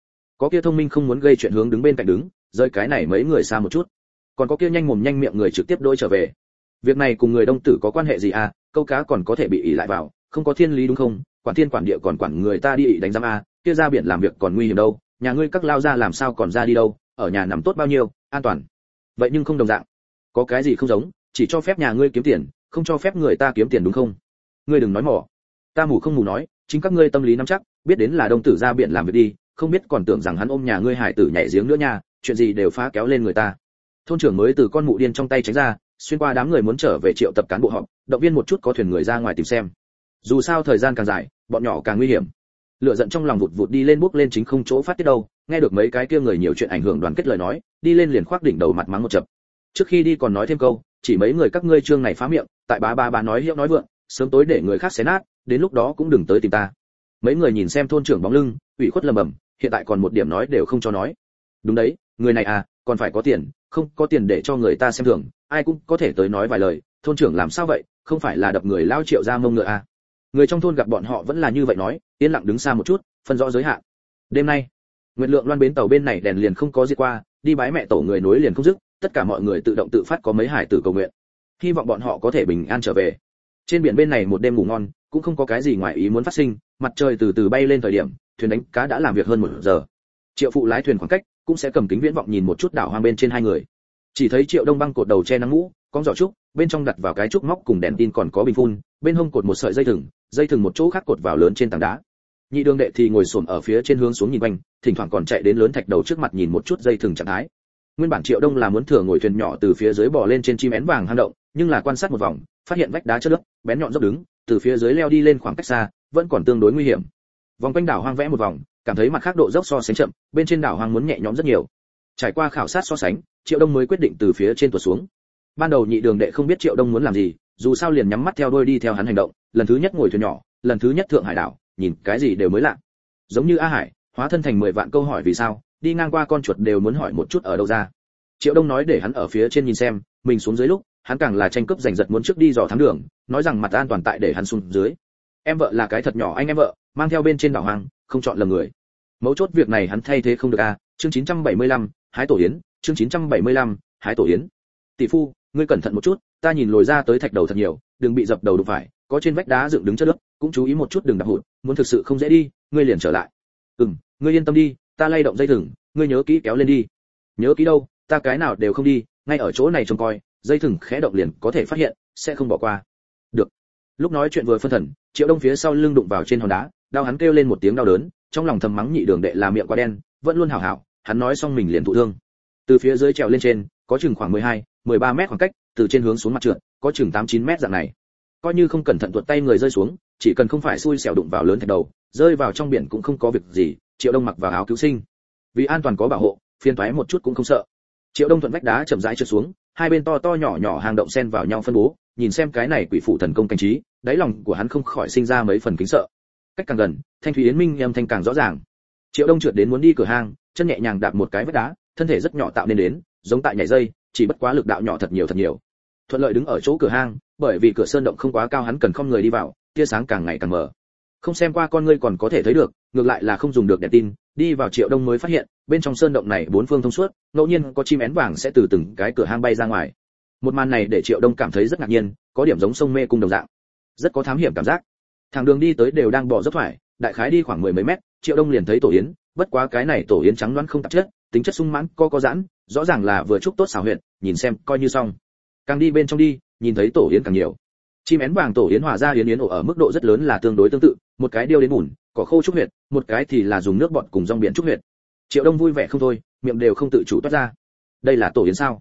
có kia thông minh không muốn gây chuyện hướng đứng bên cạnh đứng, rơi cái này mấy người xa một chút. Còn có kia nhanh mồm nhanh miệng người trực tiếp đôi trở về. Việc này cùng người Đông Tử có quan hệ gì à, câu cá còn có thể bị ỷ lại vào, không có thiên lý đúng không? Quản thiên quản địa còn quản người ta đi ỷ đánh giám a, kia ra biển làm việc còn nguy hiểm đâu, nhà ngươi các lao ra làm sao còn ra đi đâu, ở nhà nằm tốt bao nhiêu, an toàn. Vậy nhưng không đồng dạng. Có cái gì không giống, chỉ cho phép nhà ngươi kiếm tiền, không cho phép người ta kiếm tiền đúng không? Ngươi đừng nói mỏ. Ta mù không mù nói, chính các ngươi tâm lý nắm chắc, biết đến là Đông Tử ra biển làm việc đi, không biết còn tưởng rằng hắn ôm nhà ngươi hải tử nhảy giếng nữa nha, chuyện gì đều phá kéo lên người ta. Thôn trưởng mới từ con mụ điên trong tay tránh ra, xuyên qua đám người muốn trở về triệu tập cán bộ họp, động viên một chút có thuyền người ra ngoài tìm xem. Dù sao thời gian càng dài, bọn nhỏ càng nguy hiểm. Lửa giận trong lòng vụt vụt đi lên bốc lên chính không chỗ phát tiết đâu, nghe được mấy cái kia người nhiều chuyện ảnh hưởng đoàn kết lời nói, đi lên liền khoác đỉnh đầu mặt mắng một chập. Trước khi đi còn nói thêm câu, chỉ mấy người các ngươi trương này phá miệng, tại bà nói hiệu nói vượng, sớm tối để người khác xé nát, đến lúc đó cũng đừng tới tìm ta. Mấy người nhìn xem thôn trưởng bóng lưng, ủy khuất lầm bầm, hiện tại còn một điểm nói đều không cho nói. Đúng đấy, người này à, còn phải có tiền, không có tiền để cho người ta xem thường, ai cũng có thể tới nói vài lời, thôn trưởng làm sao vậy, không phải là đập người lao triệu ra mông ngựa à. Người trong thôn gặp bọn họ vẫn là như vậy nói, yên lặng đứng xa một chút, phân rõ giới hạn. Đêm nay, Nguyệt Lượng Loan bến tàu bên này đèn liền không có diệt qua, đi bái mẹ tổ người nối liền không dứt, tất cả mọi người tự động tự phát có mấy hải tử cầu nguyện, hy vọng bọn họ có thể bình an trở về. Trên biển bên này một đêm ngủ ngon, cũng không có cái gì ngoài ý muốn phát sinh, mặt trời từ từ bay lên thời điểm, thuyền đánh cá đã làm việc hơn 1 giờ. Triệu phụ lái thuyền khoảng cách, cũng sẽ cầm kính viễn vọng nhìn một chút đảo hoang bên trên hai người. Chỉ thấy Triệu Đông băng cột đầu che nắng mũ, con giỏ trúc, bên trong đặt vào cái trúc móc cùng đèn tin còn có bình phun, bên hông cột một sợi dây thừng một chỗ khác cột vào lớn trên tảng đá. Nhị Đường Đệ thì ngồi xổm ở phía trên hướng xuống nhìn quanh, thỉnh thoảng còn chạy đến lớn thạch đầu trước mặt nhìn một chút dây thừng trạng thái. Nguyên bản Triệu Đông là muốn thừa ngồi thuyền nhỏ từ phía dưới bò lên trên chim én vàng hang động, nhưng là quan sát một vòng, phát hiện vách đá chất nước, bén nhọn dốc đứng, từ phía dưới leo đi lên khoảng cách xa, vẫn còn tương đối nguy hiểm. Vòng quanh đảo hoang vẽ một vòng, cảm thấy mặt khác độ dốc so sánh chậm, bên trên đảo hoang muốn nhẹ nhõm rất nhiều. Trải qua khảo sát so sánh, Triệu Đông mới quyết định từ phía trên tuột xuống. Ban đầu Nhị Đường Đệ không biết Triệu Đông muốn làm gì, dù sao liền nhắm mắt theo đuôi đi theo hắn hành động, lần thứ nhất ngồi thuyền nhỏ, lần thứ nhất thượng hải đảo, nhìn cái gì đều mới lạ. Giống như A Hải, hóa thân thành 10 vạn câu hỏi vì sao, đi ngang qua con chuột đều muốn hỏi một chút ở đâu ra. Triệu Đông nói để hắn ở phía trên nhìn xem, mình xuống dưới lúc, hắn càng là tranh cướp giành giật muốn trước đi dò thám đường, nói rằng mặt an toàn tại để hắn xuống dưới. Em vợ là cái thật nhỏ anh em vợ, mang theo bên trên đảo hoang, không chọn lầm người. Mấu chốt việc này hắn thay thế không được a. Chương 975, hái tổ yến, chương 975, hái tổ yến. Tỷ phu, ngươi cẩn thận một chút, ta nhìn lồi ra tới thạch đầu thật nhiều, đừng bị dập đầu đụng phải, có trên vách đá dựng đứng chất nước, cũng chú ý một chút đừng đạp hụt, muốn thực sự không dễ đi, ngươi liền trở lại. Ngươi yên tâm đi, ta lay động dây thừng, ngươi nhớ kỹ kéo lên đi. Nhớ kỹ đâu, ta cái nào đều không đi, ngay ở chỗ này trông coi, dây thừng khẽ động liền có thể phát hiện, sẽ không bỏ qua. Được. Lúc nói chuyện vừa phân thần, Triệu Đông phía sau lưng đụng vào trên hòn đá, đau hắn kêu lên một tiếng đau đớn, trong lòng thầm mắng Nhị Đường Đệ là miệng quá đen, vẫn luôn hảo hảo, hắn nói xong mình liền thụ thương. Từ phía dưới trèo lên trên, có chừng khoảng 13 mét khoảng cách, từ trên hướng xuống mặt trượt, có chừng 8-9 mét dạng này. Coi như không cẩn thận tuột tay người rơi xuống, chỉ cần không phải xui xẻo đụng vào lớn thạch đầu, rơi vào trong biển cũng không có việc gì. Triệu Đông mặc vào áo cứu sinh, vì an toàn có bảo hộ, phiền toái một chút cũng không sợ. Triệu Đông thuận vách đá chậm rãi trượt xuống, hai bên to to nhỏ nhỏ hang động xen vào nhau phân bố, nhìn xem cái này quỷ phụ thần công cảnh trí, đáy lòng của hắn không khỏi sinh ra mấy phần kính sợ. Cách càng gần, thanh thủy yến minh âm thanh càng rõ ràng. Triệu Đông trượt đến muốn đi cửa hang, chân nhẹ nhàng đạp một cái vách đá, thân thể rất nhỏ tạo nên đến, giống tại nhảy dây, chỉ bất quá lực đạo nhỏ thật nhiều. Thuận lợi đứng ở chỗ cửa hang, bởi vì cửa sơn động không quá cao hắn cần không người đi vào, tia sáng càng ngày càng mờ. Không xem qua con ngươi còn có thể thấy được, ngược lại là không dùng được đèn tin, đi vào Triệu Đông mới phát hiện, bên trong sơn động này bốn phương thông suốt, ngẫu nhiên có chim én vàng sẽ từ từng cái cửa hang bay ra ngoài. Một màn này để Triệu Đông cảm thấy rất ngạc nhiên, có điểm giống sông mê cung đồng dạng, rất có thám hiểm cảm giác. Thằng đường đi tới đều đang bỏ dốc thoải, đại khái đi khoảng 10 mấy mét, Triệu Đông liền thấy tổ yến, bất quá cái này tổ yến trắng loãng không tạp chất, tính chất sung mãn, có giãn, rõ ràng là vừa trúc tốt xảo huyệt, nhìn xem coi như xong. Càng đi bên trong đi, nhìn thấy tổ yến càng nhiều. Chim én vàng tổ yến hòa ra yến ổ ở mức độ rất lớn là tương đối tương tự, một cái điêu đến bùn, cỏ khô trúc huyệt, một cái thì là dùng nước bọt cùng rong biển trúc huyệt. Triệu Đông vui vẻ không thôi, miệng đều không tự chủ toát ra. Đây là tổ yến sao?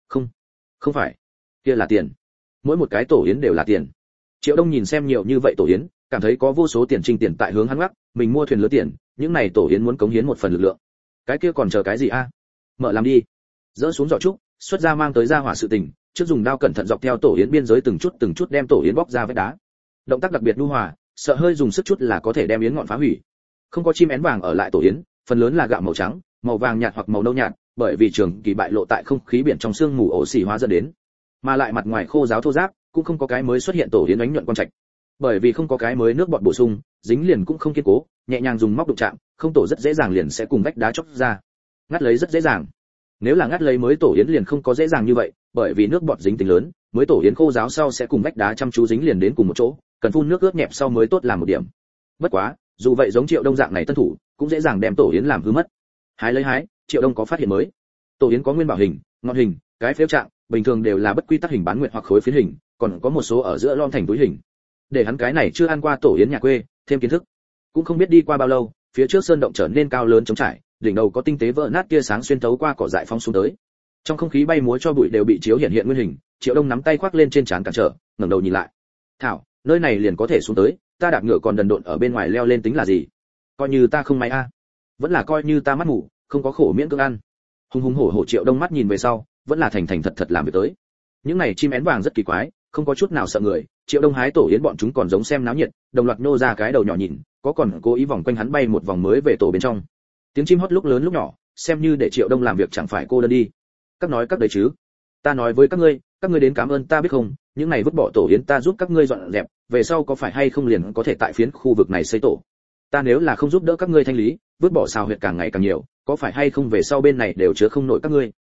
Không phải, kia là tiền. Mỗi một cái tổ yến đều là tiền. Triệu Đông nhìn xem nhiều như vậy tổ yến, cảm thấy có vô số tiền trinh tiền tại hướng hắn ngoắc, mình mua thuyền lứa tiền, những này tổ yến muốn cống hiến một phần lực lượng. Cái kia còn chờ cái gì a? Mở làm đi. Dỡ xuống giỏ trúc, xuất ra mang tới ra hỏa sự tình, trước dùng dao cẩn thận dọc theo tổ yến biên giới từng chút đem tổ yến bóc ra vách đá. Động tác đặc biệt nhu hòa, sợ hơi dùng sức chút là có thể đem yến ngọn phá hủy. Không có chim én vàng ở lại tổ yến, phần lớn là gạo màu trắng, màu vàng nhạt hoặc màu nâu nhạt, bởi vì trường kỳ bại lộ tại không khí biển trong sương mù ổ xỉ hóa dẫn đến. Mà lại mặt ngoài khô ráo thô ráp, cũng không có cái mới xuất hiện tổ yến ánh nhuận quang trạch. Bởi vì không có cái mới nước bọt bổ sung, dính liền cũng không kiên cố, nhẹ nhàng dùng móc đụng chạm, không tổ rất dễ dàng liền sẽ cùng vách đá chóc ra. Ngắt lấy rất dễ dàng. Nếu là ngắt lấy mới tổ yến liền không có dễ dàng như vậy, bởi vì nước bọt dính tính lớn, mới tổ yến khô ráo sau sẽ cùng vách đá chăm chú dính liền đến cùng một chỗ, cần phun nước ướt nhẹp sau mới tốt làm một điểm. Bất quá, dù vậy giống Triệu Đông dạng này tân thủ, cũng dễ dàng đem tổ yến làm hư mất. Hái, Triệu Đông có phát hiện mới. Tổ yến có nguyên bảo hình, ngọn hình, cái phếu trạng, bình thường đều là bất quy tắc hình bán nguyệt hoặc khối phiến hình, còn có một số ở giữa lon thành túi hình. Để hắn cái này chưa ăn qua tổ yến nhà quê, thêm kiến thức. Cũng không biết đi qua bao lâu, phía trước sơn động trở nên cao lớn trống trải, đỉnh đầu có tinh tế vỡ nát tia sáng xuyên thấu qua cỏ dại phóng xuống tới. Trong không khí bay múa cho bụi đều bị chiếu hiện nguyên hình, Triệu Đông nắm tay khoác lên trên trán cản trở, ngẩng đầu nhìn lại. "Thảo, nơi này liền có thể xuống tới, ta đạp ngựa còn đần độn ở bên ngoài leo lên tính là gì? Coi như ta không may a, vẫn là coi như ta mắt ngủ, không có khổ miễn cưỡng ăn." Hùng hùng hổ Triệu Đông mắt nhìn về sau, vẫn là thành thành thật thật làm việc tới. Những này chim én vàng rất kỳ quái, không có chút nào sợ người, Triệu Đông hái tổ yến bọn chúng còn giống xem náo nhiệt, đồng loạt nô ra cái đầu nhỏ nhìn, có còn cố ý vòng quanh hắn bay một vòng mới về tổ bên trong. Tiếng chim hót lúc lớn lúc nhỏ, xem như để Triệu Đông làm việc chẳng phải cô đơn đi. Các nói các đấy chứ. Ta nói với các ngươi đến cảm ơn ta biết không, những này vứt bỏ tổ yến ta giúp các ngươi dọn dẹp, về sau có phải hay không liền có thể tại phiến khu vực này xây tổ. Ta nếu là không giúp đỡ các ngươi thanh lý, vứt bỏ xào huyệt càng ngày càng nhiều, có phải hay không về sau bên này đều chứa không nổi các ngươi.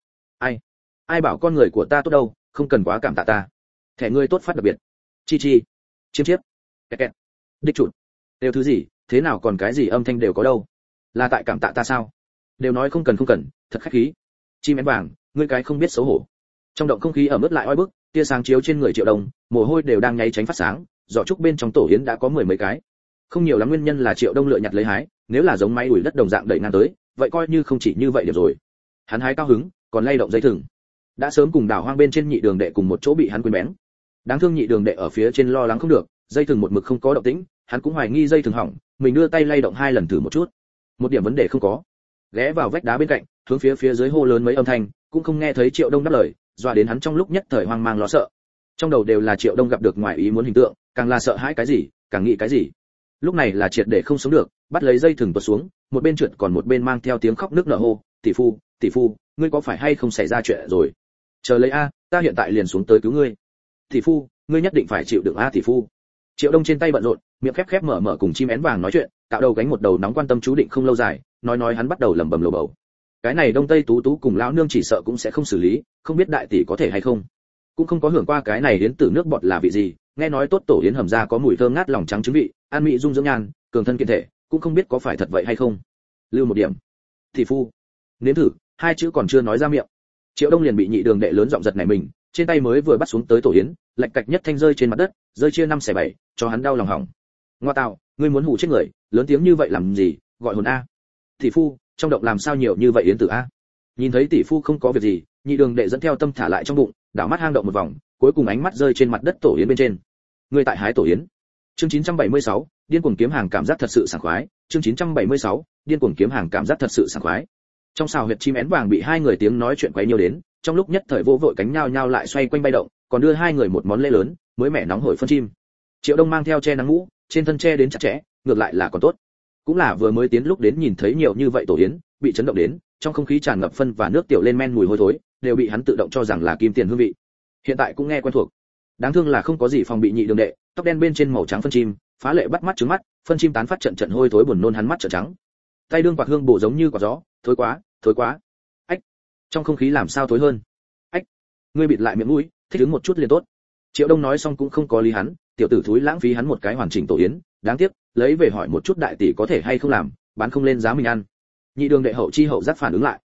Ai bảo con người của ta tốt đâu, không cần quá cảm tạ ta. Thẻ ngươi tốt phát đặc biệt. Chi, chiêm chiếp, kẹt, đích chụt. Đều thứ gì, thế nào còn cái gì âm thanh đều có đâu. Là tại cảm tạ ta sao? Đều nói không cần, thật khách khí. Chim én vàng, ngươi cái không biết xấu hổ. Trong động không khí ẩm ướt lại oi bức, tia sáng chiếu trên người Triệu Đông, mồ hôi đều đang nháy tránh phát sáng, giỏ trúc bên trong tổ yến đã có 10 mấy cái. Không nhiều lắm, nguyên nhân là Triệu Đông lựa nhặt lấy hái, nếu là giống máy đuổi đất đồng dạng đẩy ngang tới, vậy coi như không chỉ như vậy được rồi. Hắn hái cao hứng, còn lay động dây thừng. Đã sớm cùng đảo hoang bên trên Nhị Đường Đệ cùng một chỗ bị hắn quên bén. Đáng thương Nhị Đường Đệ ở phía trên lo lắng không được, dây thừng một mực không có động tĩnh, hắn cũng hoài nghi dây thừng hỏng, mình đưa tay lay động 2 lần thử một chút. Một điểm vấn đề không có. Ghé vào vách đá bên cạnh, hướng phía dưới hô lớn mấy âm thanh, cũng không nghe thấy Triệu Đông đáp lời, dọa đến hắn trong lúc nhất thời hoang mang lo sợ. Trong đầu đều là Triệu Đông gặp được ngoài ý muốn hình tượng, càng là sợ hãi cái gì, càng nghĩ cái gì. Lúc này là triệt để không sống được, bắt lấy dây thừng tuột xuống, một bên trượt còn một bên mang theo tiếng khóc nức nở hô, tỷ phu, ngươi có phải hay không xảy ra chuyện rồi? Chờ lấy a, ta hiện tại liền xuống tới cứu ngươi. Tỷ phu, ngươi nhất định phải chịu đựng a tỷ phu. Triệu Đông trên tay bận rộn, miệng khép mở cùng chim én vàng nói chuyện, tạo đầu gánh một đầu nóng quan tâm chú định không lâu dài, nói hắn bắt đầu lẩm bẩm lồ bầu. Cái này Đông Tây Tú cùng lão nương chỉ sợ cũng sẽ không xử lý, không biết đại tỷ có thể hay không. Cũng không có hưởng qua cái này yến tử nước bọt là vị gì, nghe nói tốt tổ yến hầm ra có mùi thơm ngát lòng trắng trứng vị, an mỹ dung dưỡng nhan, cường thân kiện thể, cũng không biết có phải thật vậy hay không. Lưu một điểm. Tỷ phu. Nếm thử, 2 chữ còn chưa nói ra miệng. Triệu Đông liền bị Nhị Đường Đệ lớn giọng giật nảy mình, trên tay mới vừa bắt xuống tới tổ yến, lạch cạch nhất thanh rơi trên mặt đất, rơi chia 5/7, cho hắn đau lòng hỏng. Ngoa tạo, ngươi muốn hù chết người, lớn tiếng như vậy làm gì, gọi hồn a. Tỷ phu, trong động làm sao nhiều như vậy yến tử a? Nhìn thấy tỷ phu không có việc gì, Nhị Đường Đệ dẫn theo tâm thả lại trong bụng, đảo mắt hang động một vòng, cuối cùng ánh mắt rơi trên mặt đất tổ yến bên trên. Ngươi tại hái tổ yến. Chương 976, điên cuồng kiếm hàng cảm giác thật sự sảng khoái. Chương 976, điên cuồng kiếm hàng cảm giác thật sự sảng khoái. Trong xào huyệt chim én vàng bị 2 người tiếng nói chuyện quấy nhiều đến, trong lúc nhất thời vô vội cánh nhao nhao lại xoay quanh bay động, còn đưa 2 người một món lễ lớn, mới mẻ nóng hổi phân chim. Triệu Đông mang theo che nắng mũ, trên thân che đến chặt chẽ, ngược lại là còn tốt. Cũng là vừa mới tiến lúc đến nhìn thấy nhiều như vậy tổ yến, bị chấn động đến, trong không khí tràn ngập phân và nước tiểu lên men mùi hôi thối, đều bị hắn tự động cho rằng là kim tiền hương vị. Hiện tại cũng nghe quen thuộc. Đáng thương là không có gì phòng bị Nhị Đường Đệ, tóc đen bên trên màu trắng phân chim, phá lệ bắt mắt trứng mắt, phân chim tán phát trận hôi thối buồn nôn hắn mắt trợn trắng. Tay đương quạt hương bổ giống như quạt gió, thối quá. Ách, trong không khí làm sao thối hơn. Ách, ngươi bịt lại miệng mũi, thích ứng một chút liền tốt. Triệu Đông nói xong cũng không có lý hắn, tiểu tử thúi lãng phí hắn một cái hoàn chỉnh tổ yến, đáng tiếc, lấy về hỏi một chút đại tỷ có thể hay không làm, bán không lên giá mình ăn. Nhị Đường Đệ hậu chi hậu giác phản ứng lại.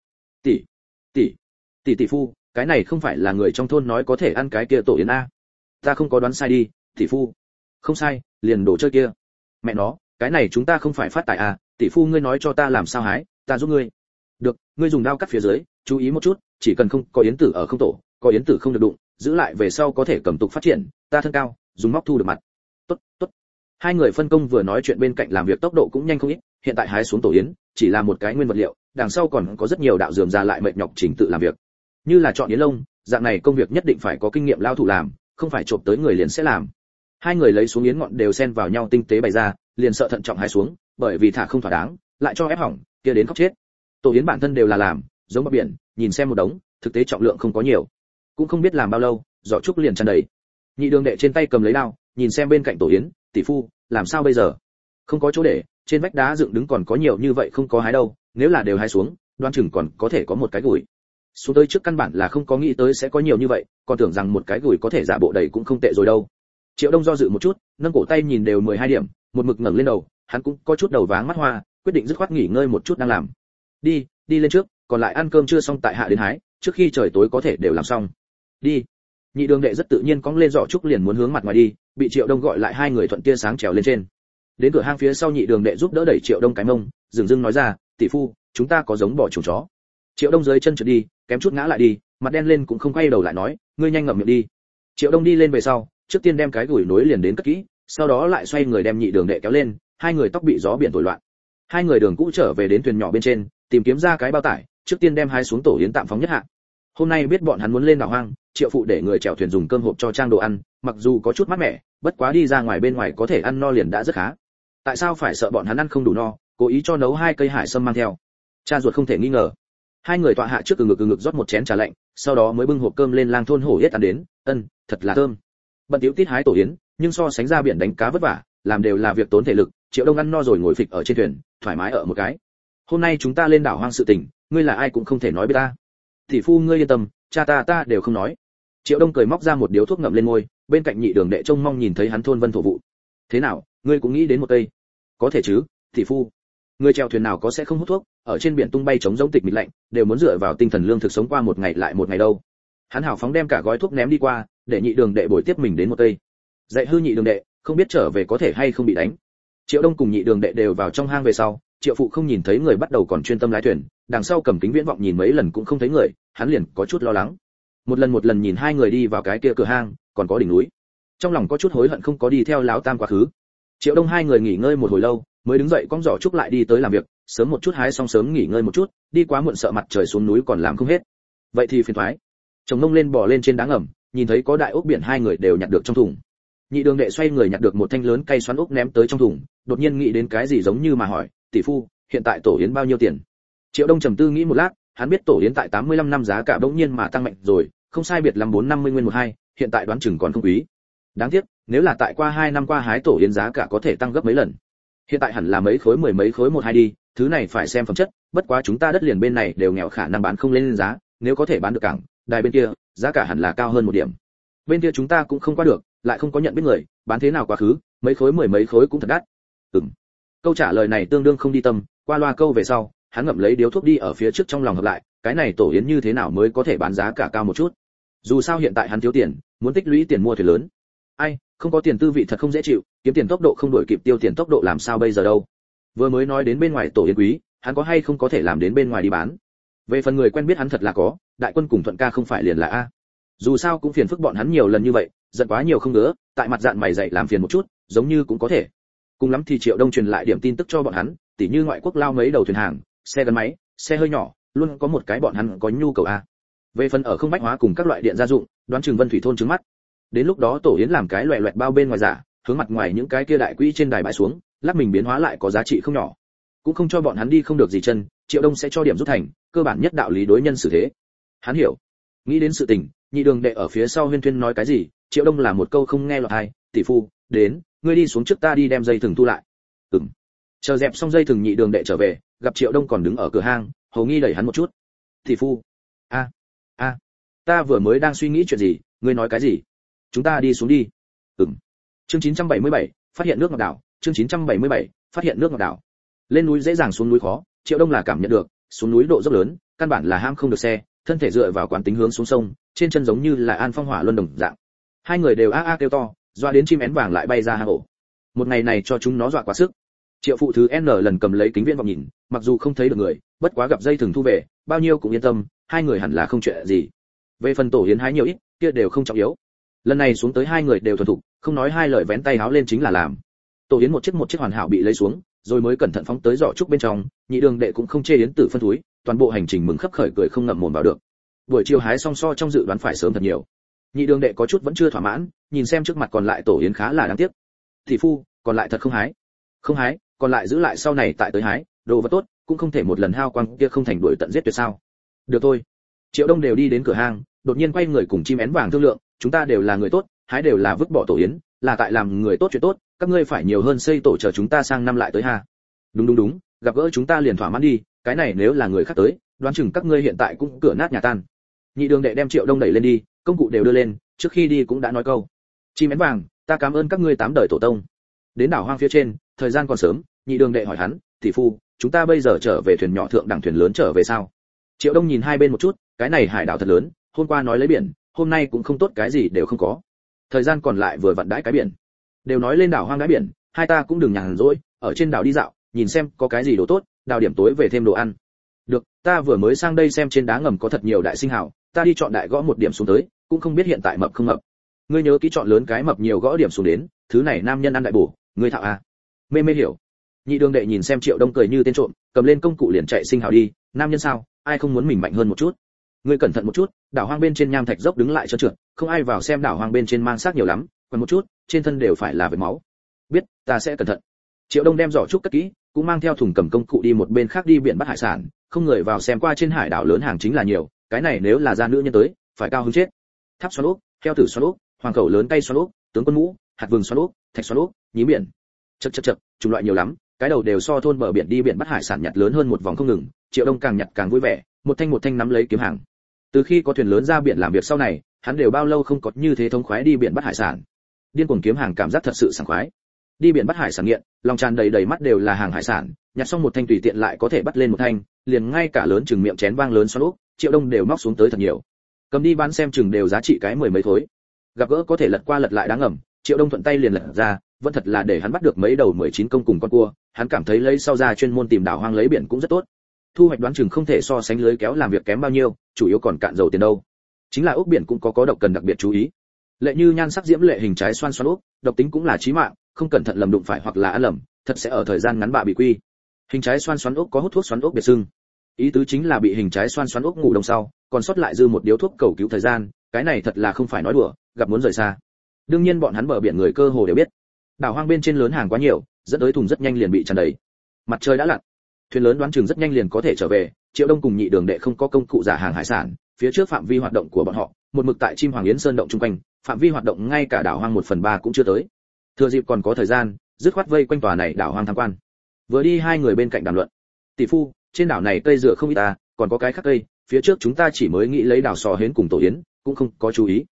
Tỷ phu, cái này không phải là người trong thôn nói có thể ăn cái kia tổ yến a? Ta không có đoán sai đi, tỷ phu. Không sai, liền đồ chơi kia. Mẹ nó, cái này chúng ta không phải phát tài à, tỷ phu ngươi nói cho ta làm sao hái, ta giúp ngươi. Được, ngươi dùng dao cắt phía dưới, chú ý một chút, chỉ cần không có yến tử ở không tổ, có yến tử không được đụng, giữ lại về sau có thể cầm tục phát triển, ta thân cao, dùng móc thu được mặt. Tốt. 2 người phân công vừa nói chuyện bên cạnh làm việc tốc độ cũng nhanh không ít, hiện tại hái xuống tổ yến, chỉ là một cái nguyên vật liệu, đằng sau còn có rất nhiều đạo dườm ra lại mệt nhọc trình tự làm việc. Như là chọn yến lông, dạng này công việc nhất định phải có kinh nghiệm lao thủ làm, không phải chộp tới người liền sẽ làm. 2 người lấy xuống yến ngọn đều xen vào nhau tinh tế bày ra, liền sợ thận trọng hái xuống, bởi vì thả không thỏa đáng, lại cho ép hỏng, kia đến khóc chết. Tổ yến bản thân đều là làm, giống bờ biển, nhìn xem một đống, thực tế trọng lượng không có nhiều, cũng không biết làm bao lâu, giỏ trúc liền tràn đầy. Nhị Đường Đệ trên tay cầm lấy đao, nhìn xem bên cạnh tổ yến, tỷ phu, làm sao bây giờ? Không có chỗ để, trên vách đá dựng đứng còn có nhiều như vậy không có hái đâu, nếu là đều hái xuống, đoan chừng còn có thể có một cái gùi. Xuống tới trước căn bản là không có nghĩ tới sẽ có nhiều như vậy, còn tưởng rằng một cái gùi có thể giả bộ đầy cũng không tệ rồi đâu. Triệu Đông do dự một chút, nâng cổ tay nhìn đều 12 điểm, một mực ngẩng lên đầu, hắn cũng có chút đầu váng mắt hoa, quyết định dứt khoát nghỉ ngơi một chút đang làm. Đi lên trước, còn lại ăn cơm chưa xong tại hạ đến hái, trước khi trời tối có thể đều làm xong. Đi. Nhị Đường Đệ rất tự nhiên cong lên giỏ trúc liền muốn hướng mặt ngoài đi, bị Triệu Đông gọi lại, hai người thuận tia sáng trèo lên trên. Đến cửa hang phía sau, Nhị Đường Đệ giúp đỡ đẩy Triệu Đông cái mông, dừng dưng nói ra, tỷ phu, chúng ta có giống bò chuồng chó. Triệu Đông dưới chân trượt đi, kém chút ngã lại đi, mặt đen lên cũng không quay đầu lại nói, ngươi nhanh ngậm miệng đi. Triệu Đông đi lên về sau, trước tiên đem cái gùi nối liền đến cất kỹ, sau đó lại xoay người đem Nhị Đường Đệ kéo lên, hai người tóc bị gió biển thổi loạn. Hai người đường cũ trở về đến thuyền nhỏ bên trên, tìm kiếm ra cái bao tải, trước tiên đem hai xuống tổ yến tạm phóng nhất hạ. Hôm nay biết bọn hắn muốn lên đảo hoang, Triệu phụ để người chèo thuyền dùng cơm hộp cho trang đồ ăn, mặc dù có chút mát mẻ, bất quá đi ra ngoài bên ngoài có thể ăn no liền đã rất khá. Tại sao phải sợ bọn hắn ăn không đủ no, cố ý cho nấu 2 cây hải sâm mang theo. Cha ruột không thể nghi ngờ. Hai người tọa hạ trước ngực rót một chén trà lạnh, sau đó mới bưng hộp cơm lên lang thôn hổ yết ăn đến, thật là thơm. Bận tiểu tít hái tổ yến, nhưng so sánh ra biển đánh cá vất vả, làm đều là việc tốn thể lực, Triệu Đông ăn no rồi ngồi phịch ở trên thuyền, thoải mái ở một cái. Hôm nay chúng ta lên đảo hoang sự tình, ngươi là ai cũng không thể nói với ta. Tỷ phu ngươi yên tâm, cha ta đều không nói. Triệu Đông cười móc ra một điếu thuốc ngậm lên môi, bên cạnh Nhị Đường Đệ trông mong nhìn thấy hắn thôn vân thổ vụ. Thế nào, ngươi cũng nghĩ đến một cây? Có thể chứ, tỷ phu. Người chèo thuyền nào có sẽ không hút thuốc, ở trên biển tung bay trống rỗng tịch mịch lạnh, đều muốn dựa vào tinh thần lương thực sống qua một ngày lại một ngày đâu. Hắn hào phóng đem cả gói thuốc ném đi qua, để Nhị Đường Đệ bồi tiếp mình đến một cây. Dạy hư Nhị Đường Đệ, không biết trở về có thể hay không bị đánh. Triệu Đông cùng Nhị Đường Đệ đều vào trong hang về sau, Triệu phụ không nhìn thấy người bắt đầu còn chuyên tâm lái thuyền, đằng sau cầm kính viễn vọng nhìn mấy lần cũng không thấy người, hắn liền có chút lo lắng. Một lần nhìn hai người đi vào cái kia cửa hang, còn có đỉnh núi. Trong lòng có chút hối hận không có đi theo lão tam quá khứ. Triệu Đông hai người nghỉ ngơi một hồi lâu, mới đứng dậy cong giỏ trúc lại đi tới làm việc, sớm một chút hái xong sớm nghỉ ngơi một chút, đi quá muộn sợ mặt trời xuống núi còn làm không hết. Vậy thì phiền toái. Chồng Mông lên bò lên trên đá ngầm, nhìn thấy có đại ốc biển hai người đều nhặt được trong thùng. Nhị Đường Đệ xoay người nhặt được một thanh lớn cây xoắn ốc ném tới trong thùng, đột nhiên nghĩ đến cái gì giống như mà hỏi, tỷ phu, hiện tại tổ yến bao nhiêu tiền? Triệu Đông trầm tư nghĩ một lát, hắn biết tổ yến tại 85 năm giá cả bỗng nhiên mà tăng mạnh rồi, không sai biệt lắm 450 nguyên một hai, hiện tại đoán chừng còn không quý. Đáng tiếc, nếu là tại qua 2 năm qua hái tổ yến giá cả có thể tăng gấp mấy lần. Hiện tại hẳn là mấy khối 10 mấy khối một hai đi, thứ này phải xem phẩm chất, bất quá chúng ta đất liền bên này đều nghèo khả năng bán không lên giá, nếu có thể bán được cảng, đài bên kia, giá cả hẳn là cao hơn một điểm. Bên kia chúng ta cũng không qua được, lại không có nhận biết người, bán thế nào quá khứ, mấy khối 10 mấy khối cũng thật đắt. Câu trả lời này tương đương không đi tâm, qua loa câu về sau, hắn ngậm lấy điếu thuốc đi ở phía trước trong lòng hợp lại, cái này tổ yến như thế nào mới có thể bán giá cả cao một chút. Dù sao hiện tại hắn thiếu tiền, muốn tích lũy tiền mua thuyền lớn. Ai, không có tiền tư vị thật không dễ chịu, kiếm tiền tốc độ không đổi kịp tiêu tiền tốc độ làm sao bây giờ đâu. Vừa mới nói đến bên ngoài tổ yến quý, hắn có hay không có thể làm đến bên ngoài đi bán. Về phần người quen biết hắn thật là có, Đại Quân cùng Thuận Ca không phải liền là a. Dù sao cũng phiền phức bọn hắn nhiều lần như vậy, giận quá nhiều không ngứa, tại mặt dạn mày dạy làm phiền một chút, giống như cũng có thể. Cùng lắm thì Triệu Đông truyền lại điểm tin tức cho bọn hắn, tỉ như ngoại quốc lao mấy đầu thuyền hàng, xe gắn máy, xe hơi nhỏ, luôn có một cái bọn hắn có nhu cầu a. Về phần ở không bách hóa cùng các loại điện gia dụng, đoán chừng Vân Thủy thôn trứng mắt. Đến lúc đó tổ yến làm cái loẹt loẹt bao bên ngoài giả, hướng mặt ngoài những cái kia đại quỹ trên đài bãi xuống, lắp mình biến hóa lại có giá trị không nhỏ. Cũng không cho bọn hắn đi không được gì chân, Triệu Đông sẽ cho điểm rút thành, cơ bản nhất đạo lý đối nhân xử thế. Hắn hiểu. Nghĩ đến sự tình, Nhị Đường Đệ ở phía sau huyên thuyên nói cái gì, Triệu Đông là một câu không nghe lọt tai, tỷ phu, đến, ngươi đi xuống trước ta đi đem dây thừng thu lại. Chờ dẹp xong dây thừng Nhị Đường Đệ trở về, gặp Triệu Đông còn đứng ở cửa hang, hầu nghi đẩy hắn một chút. Tỷ phu, ta vừa mới đang suy nghĩ chuyện gì, ngươi nói cái gì? Chúng ta đi xuống đi. Chương 977, phát hiện nước ngọt đảo, chương 977, phát hiện nước ngọt đảo. Lên núi dễ dàng xuống núi khó, Triệu Đông là cảm nhận được, xuống núi độ dốc lớn, căn bản là ham không được xe, thân thể dựa vào quán tính hướng xuống sông, trên chân giống như là An Phong Hỏa Luân đồng dạng. Hai người đều a kêu to, doa đến chim én vàng lại bay ra hang ổ. Một ngày này cho chúng nó dọa quá sức. Triệu phụ thứ N lần cầm lấy kính viễn vọng nhìn, mặc dù không thấy được người, bất quá gặp dây thừng thu về, bao nhiêu cũng yên tâm, hai người hẳn là không chuyện gì. Về phần tổ yến hái nhiều ít, kia đều không trọng yếu. Lần này xuống tới hai người đều thuần thục, không nói hai lời vén tay háo lên chính là làm. Tổ yến một chiếc hoàn hảo bị lấy xuống, rồi mới cẩn thận phóng tới giỏ trúc bên trong, Nhị Đường Đệ cũng không chê yến tử phân túi, toàn bộ hành trình mừng khấp khởi cười không ngậm mồm vào được. Buổi chiều hái xong so trong dự đoán phải sớm thật nhiều. Nhị Đường Đệ có chút vẫn chưa thỏa mãn, nhìn xem trước mặt còn lại tổ yến khá là đáng tiếc. Tỷ phu, còn lại thật không hái. Không hái, còn lại giữ lại sau này tại tới hái, đồ vật tốt, cũng không thể một lần hao quang kia không thành đuổi tận giết tuyệt sao? Được thôi. Triệu Đông đều đi đến cửa hang, đột nhiên quay người cùng chim én vàng thương lượng, chúng ta đều là người tốt, hái đều là vứt bỏ tổ yến, là tại làm người tốt chuyện tốt, các ngươi phải nhiều hơn xây tổ chờ chúng ta sang năm lại tới ha. Đúng, gặp gỡ chúng ta liền thỏa mãn đi, cái này nếu là người khác tới, đoán chừng các ngươi hiện tại cũng cửa nát nhà tan. Nhị Đường Đệ đem Triệu Đông đẩy lên đi, công cụ đều đưa lên, trước khi đi cũng đã nói câu: chim én vàng, ta cảm ơn các ngươi 8 đời tổ tông. Đến đảo hoang phía trên, thời gian còn sớm, Nhị Đường Đệ hỏi hắn: tỷ phu, chúng ta bây giờ trở về thuyền nhỏ thượng đẳng thuyền lớn trở về sao? Triệu Đông nhìn hai bên một chút, cái này hải đảo thật lớn, hôm qua nói lấy biển, hôm nay cũng không tốt cái gì đều không có. Thời gian còn lại vừa vặn đãi cái biển. Đều nói lên đảo hoang đãi biển, hai ta cũng đừng nhàn rỗi, ở trên đảo đi dạo, nhìn xem có cái gì đồ tốt, đào điểm tối về thêm đồ ăn. Được, ta vừa mới sang đây xem trên đá ngầm có thật nhiều đại sinh hào, ta đi chọn đại gõ một điểm xuống tới, cũng không biết hiện tại mập không mập. Ngươi nhớ kỹ chọn lớn cái mập nhiều gõ điểm xuống đến, thứ này nam nhân ăn đại bổ, ngươi thạo à? Mê hiểu. Nhị Đường Đệ nhìn xem Triệu Đông cười như tên trộm, cầm lên công cụ liền chạy sinh hào đi, nam nhân sao, ai không muốn mình mạnh hơn một chút. Ngươi cẩn thận một chút, đảo hoang bên trên nham thạch dốc đứng lại trơn trượt, không ai vào xem đảo hoang bên trên mang xác nhiều lắm, còn một chút, trên thân đều phải là vết máu. Biết, ta sẽ cẩn thận. Triệu Đông đem giỏ trúc cất kỹ, cũng mang theo thùng cầm công cụ đi một bên khác đi biển bắt hải sản, không người vào xem qua trên hải đảo lớn hàng chính là nhiều, cái này nếu là gia nữ nhân tới, phải cao hứng chết. Tháp xoắn ốc, heo tử xoắn ốc, hoàng khẩu lớn cây xoắn ốc, tướng quân mũ, hạt vừng xoắn ốc, thạch xoắn ốc, nhí biển. Chậc, chủng loại nhiều lắm, cái đầu đều so thôn bờ biển đi biển bắt hải sản nhặt lớn hơn một vòng không ngừng, Triệu Đông càng nhặt càng vui vẻ, một thanh nắm lấy kiếm hàng. Từ khi có thuyền lớn ra biển làm việc sau này, hắn đều bao lâu không có như thế thống khoái đi biển bắt hải sản. Điên cuồng kiếm hàng cảm giác thật sự sảng khoái. Đi biển bắt hải sản nghiện, lòng tràn đầy mắt đều là hàng hải sản, nhặt xong một thanh tùy tiện lại có thể bắt lên một thanh, liền ngay cả lớn chừng miệng chén vang lớn xoắn ốc, Triệu Đông đều móc xuống tới thật nhiều. Cầm đi bán xem chừng đều giá trị cái mười mấy thối. Gặp gỡ có thể lật qua lật lại đáng ngầm, Triệu Đông thuận tay liền lật ra, vẫn thật là để hắn bắt được mấy đầu 19 công cùng con cua, hắn cảm thấy lấy sau ra chuyên môn tìm đảo hoang lấy biển cũng rất tốt. Thu hoạch đoán chừng không thể so sánh lưới kéo làm việc kém bao nhiêu, chủ yếu còn cạn dầu tiền đâu. Chính là ốc biển cũng có độc cần đặc biệt chú ý. Lệ như nhan sắc diễm lệ hình trái xoan ốc, độc tính cũng là chí mạng, không cẩn thận lầm đụng phải hoặc là ăn lầm, thật sẽ ở thời gian ngắn bạ bị quy. Hình trái xoan ốc có hút thuốc xoắn ốc biệt xưng. Ý tứ chính là bị hình trái xoan ốc ngủ đông sau, còn sót lại dư một điếu thuốc cầu cứu thời gian, cái này thật là không phải nói đùa, gặp muốn rời xa. Đương nhiên bọn hắn bờ biển người cơ hồ đều biết. Đảo hoang bên trên lớn hàng quá nhiều, dẫn tới thùng rất nhanh liền bị tràn đầy. Mặt trời đã lặn, thuyền lớn đoán chừng rất nhanh liền có thể trở về. Triệu Đông cùng Nhị Đường Đệ không có công cụ giả hàng hải sản, phía trước phạm vi hoạt động của bọn họ, một mực tại Chim Hoàng Yến Sơn động trung quanh, phạm vi hoạt động ngay cả đảo hoang 1/3 cũng chưa tới. Thừa dịp còn có thời gian, dứt khoát vây quanh tòa này đảo hoang tham quan. Vừa đi hai người bên cạnh đàm luận. Tỷ phu, trên đảo này cây dừa không ít ta, còn có cái khác cây, phía trước chúng ta chỉ mới nghĩ lấy đảo sò hến cùng tổ yến, cũng không có chú ý.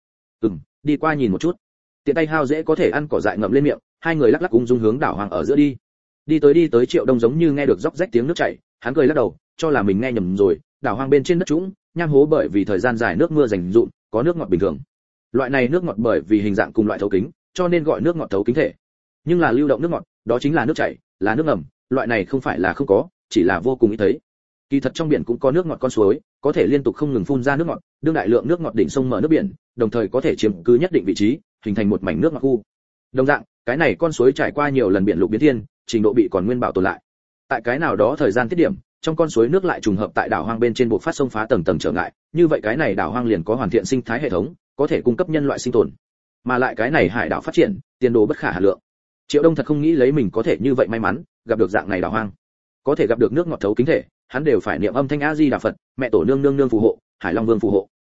Đi qua nhìn một chút. Tiện tay hao dễ có thể ăn cỏ dại ngậm lên miệng, hai người lắc lắc ung dung hướng đảo hoang ở giữa đi. Đi tới Triệu Đông giống như nghe được róc rách tiếng nước chảy, hắn cười lắc đầu, cho là mình nghe nhầm rồi, đảo hoang bên trên đất trũng, nham hố bởi vì thời gian dài nước mưa dành dụm, có nước ngọt bình thường. Loại này nước ngọt bởi vì hình dạng cùng loại thấu kính, cho nên gọi nước ngọt thấu kính thể. Nhưng là lưu động nước ngọt, đó chính là nước chảy, là nước ngầm, loại này không phải là không có, chỉ là vô cùng ít thấy. Kỳ thật trong biển cũng có nước ngọt con suối, có thể liên tục không ngừng phun ra nước ngọt, đương đại lượng nước ngọt đỉnh sông mở nước biển, đồng thời có thể chiếm cứ nhất định vị trí, hình thành một mảnh nước ngọt khu. Đồng dạng, cái này con suối trải qua nhiều lần biển lục biến thiên, trình độ bị còn nguyên bảo tồn lại. Tại cái nào đó thời gian tiết điểm, trong con suối nước lại trùng hợp tại đảo hoang bên trên buộc phát sông phá tầng tầng trở ngại, như vậy cái này đảo hoang liền có hoàn thiện sinh thái hệ thống, có thể cung cấp nhân loại sinh tồn. Mà lại cái này hải đảo phát triển, tiền đồ bất khả hà lượng. Triệu Đông thật không nghĩ lấy mình có thể như vậy may mắn, gặp được dạng này đảo hoang. Có thể gặp được nước ngọt thấu kính thể, hắn đều phải niệm âm thanh A Di Đà Phật, mẹ tổ nương nương nương phù hộ, Hải Long Vương phù hộ.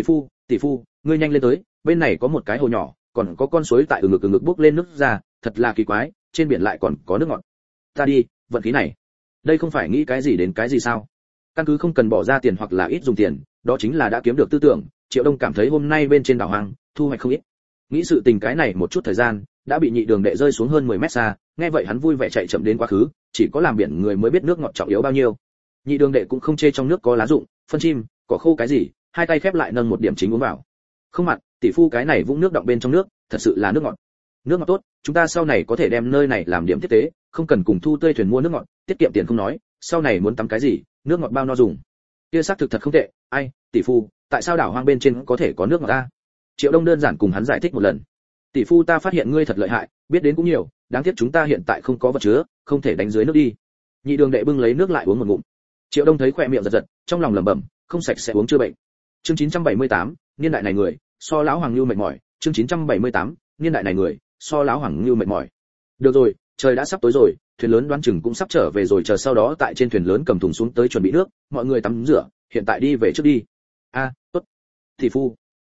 Tỷ phu, ngươi nhanh lên tới, bên này có một cái hồ nhỏ, còn có con suối tại ngực bốc lên nước ra, thật là kỳ quái, trên biển lại còn có nước ngọt. Ta đi, vận khí này. Đây không phải nghĩ cái gì đến cái gì sao? Căn cứ không cần bỏ ra tiền hoặc là ít dùng tiền, đó chính là đã kiếm được tư tưởng. Triệu Đông cảm thấy hôm nay bên trên đảo hoang, thu hoạch không ít. Nghĩ sự tình cái này một chút thời gian, đã bị Nhị Đường Đệ rơi xuống hơn 10 mét xa, nghe vậy hắn vui vẻ chạy chậm đến quá khứ, chỉ có làm biển người mới biết nước ngọt trọng yếu bao nhiêu. Nhị Đường Đệ cũng không chê trong nước có lá rụng, phân chim, cỏ khô cái gì, hai tay khép lại nâng một điểm chính uống vào. Không mặn, tỷ phu cái này vũng nước động bên trong nước, thật sự là nước ngọt. Nước ngọt tốt, chúng ta sau này có thể đem nơi này làm điểm tiếp tế, không cần cùng thu tươi thuyền mua nước ngọt, tiết kiệm tiền không nói, sau này muốn tắm cái gì, nước ngọt bao no dùng. Kia xác thực thật không tệ, ai, tỷ phu, tại sao đảo hoang bên trên có thể có nước ngọt ta? Triệu Đông đơn giản cùng hắn giải thích một lần. Tỷ phu ta phát hiện ngươi thật lợi hại, biết đến cũng nhiều, đáng tiếc chúng ta hiện tại không có vật chứa, không thể đánh dưới nước đi. Nhị Đường Đệ bưng lấy nước lại uống một ngụm. Triệu Đông thấy khỏe miệng giật giật, trong lòng lẩm bẩm, không sạch sẽ uống chưa bệnh. Chương 978, niên đại này người, so lão Hoàng Nưu mệt mỏi, chương 978, niên đại này người, so lão Hoàng Nưu mệt mỏi. Được rồi, trời đã sắp tối rồi, thuyền lớn đoán chừng cũng sắp trở về rồi, chờ sau đó tại trên thuyền lớn cầm thùng xuống tới chuẩn bị nước, mọi người tắm rửa, hiện tại đi về trước đi. Tốt. Tỷ phu.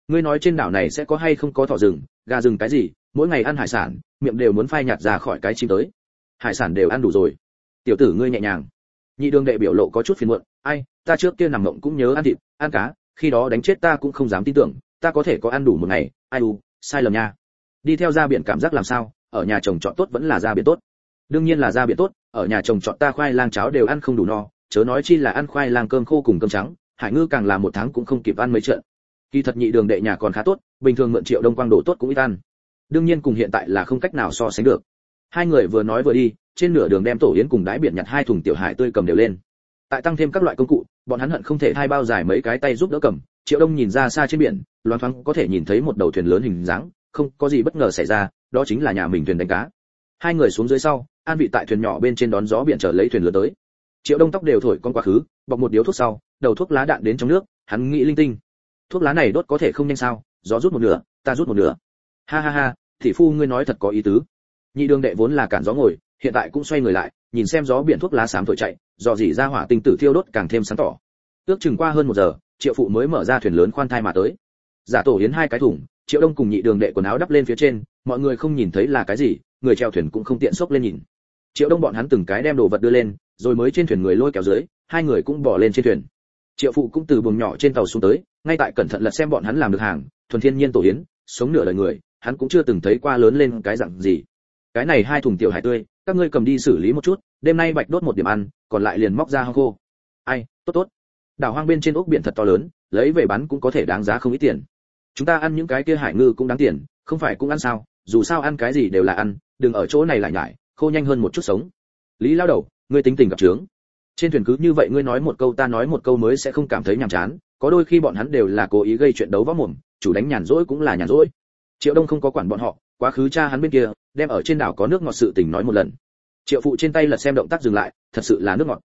Ngươi nói trên đảo này sẽ có hay không có thỏ rừng, gà rừng cái gì, mỗi ngày ăn hải sản, miệng đều muốn phai nhạt ra khỏi cái chim tới. Hải sản đều ăn đủ rồi. Tiểu tử ngươi nhẹ nhàng. Nhị Đường Đệ biểu lộ có chút phiền muộn, ai, ta trước kia nằm mộng cũng nhớ ăn thịt, ăn cá, khi đó đánh chết ta cũng không dám tin tưởng, ta có thể có ăn đủ một ngày, ai u, sai lầm nha. Đi theo ra biển cảm giác làm sao, ở nhà chồng chọn tốt vẫn là ra biển tốt. Đương nhiên là ra biển tốt, ở nhà chồng chọn ta khoai lang cháo đều ăn không đủ no, chớ nói chi là ăn khoai lang cơm khô cùng cơm trắng, hải ngư càng là một tháng cũng không kịp ăn mấy trận. Kỳ thật Nhị Đường Đệ nhà còn khá tốt, bình thường mượn Triệu Đông Quang đồ tốt cũng ít ăn. Đương nhiên cùng hiện tại là không cách nào so sánh được. Hai người vừa nói vừa đi, trên nửa đường đem tổ yến cùng đái biển nhặt hai thùng tiểu hải tươi cầm đều lên. Tại tăng thêm các loại công cụ, bọn hắn hận không thể hai bao dài mấy cái tay giúp đỡ cầm. Triệu Đông nhìn ra xa trên biển, loáng thoáng có thể nhìn thấy một đầu thuyền lớn hình dáng, không có gì bất ngờ xảy ra, đó chính là nhà mình thuyền đánh cá. Hai người xuống dưới sau, an vị tại thuyền nhỏ bên trên đón gió biển chờ lấy thuyền lớn tới. Triệu Đông tóc đều thổi con quá khứ, bọc một điếu thuốc sau, đầu thuốc lá đạn đến trong nước, hắn nghĩ linh tinh. Thuốc lá này đốt có thể không nhanh sao? Gió rút một nửa, ta rút một nửa. Ha ha ha, thị phu ngươi nói thật có ý tứ. Nhị Đường Đệ vốn là cản gió ngồi, hiện tại cũng xoay người lại, nhìn xem gió biển thuốc lá xám thổi chạy, dò dỉ ra hỏa tinh tử thiêu đốt càng thêm sáng tỏ. Ước chừng qua hơn 1 giờ, Triệu phụ mới mở ra thuyền lớn khoan thai mà tới. Giả tổ yến hai cái thùng, Triệu Đông cùng Nhị Đường Đệ quần áo đắp lên phía trên, mọi người không nhìn thấy là cái gì, người chèo thuyền cũng không tiện xốc lên nhìn. Triệu Đông bọn hắn từng cái đem đồ vật đưa lên, rồi mới trên thuyền người lôi kéo dưới, hai người cũng bỏ lên trên thuyền. Triệu phụ cũng từ buồng nhỏ trên tàu xuống tới, ngay tại cẩn thận lật xem bọn hắn làm được hàng, thuần thiên nhiên tổ yến, sống nửa đời người, hắn cũng chưa từng thấy qua lớn lên cái dạng gì. Cái này hai thùng tiểu hải tươi, các ngươi cầm đi xử lý một chút, đêm nay bạch đốt một điểm ăn, còn lại liền móc ra hong khô. Ai, tốt tốt. Đảo hoang bên trên ốc biển thật to lớn, lấy về bán cũng có thể đáng giá không ít tiền. Chúng ta ăn những cái kia hải ngư cũng đáng tiền, không phải cũng ăn sao? Dù sao ăn cái gì đều là ăn, đừng ở chỗ này lại nhải, khô nhanh hơn một chút sống. Lý lao đầu, ngươi tính tình gặp chướng. Trên thuyền cứ như vậy ngươi nói một câu ta nói một câu mới sẽ không cảm thấy nhàm chán, có đôi khi bọn hắn đều là cố ý gây chuyện đấu võ mồm, chủ đánh nhàn rỗi cũng là nhàn rỗi. Triệu Đông không có quản bọn họ, quá khứ cha hắn bên kia, đem ở trên đảo có nước ngọt sự tình nói một lần. Triệu phụ trên tay lật xem động tác dừng lại, thật sự là nước ngọt.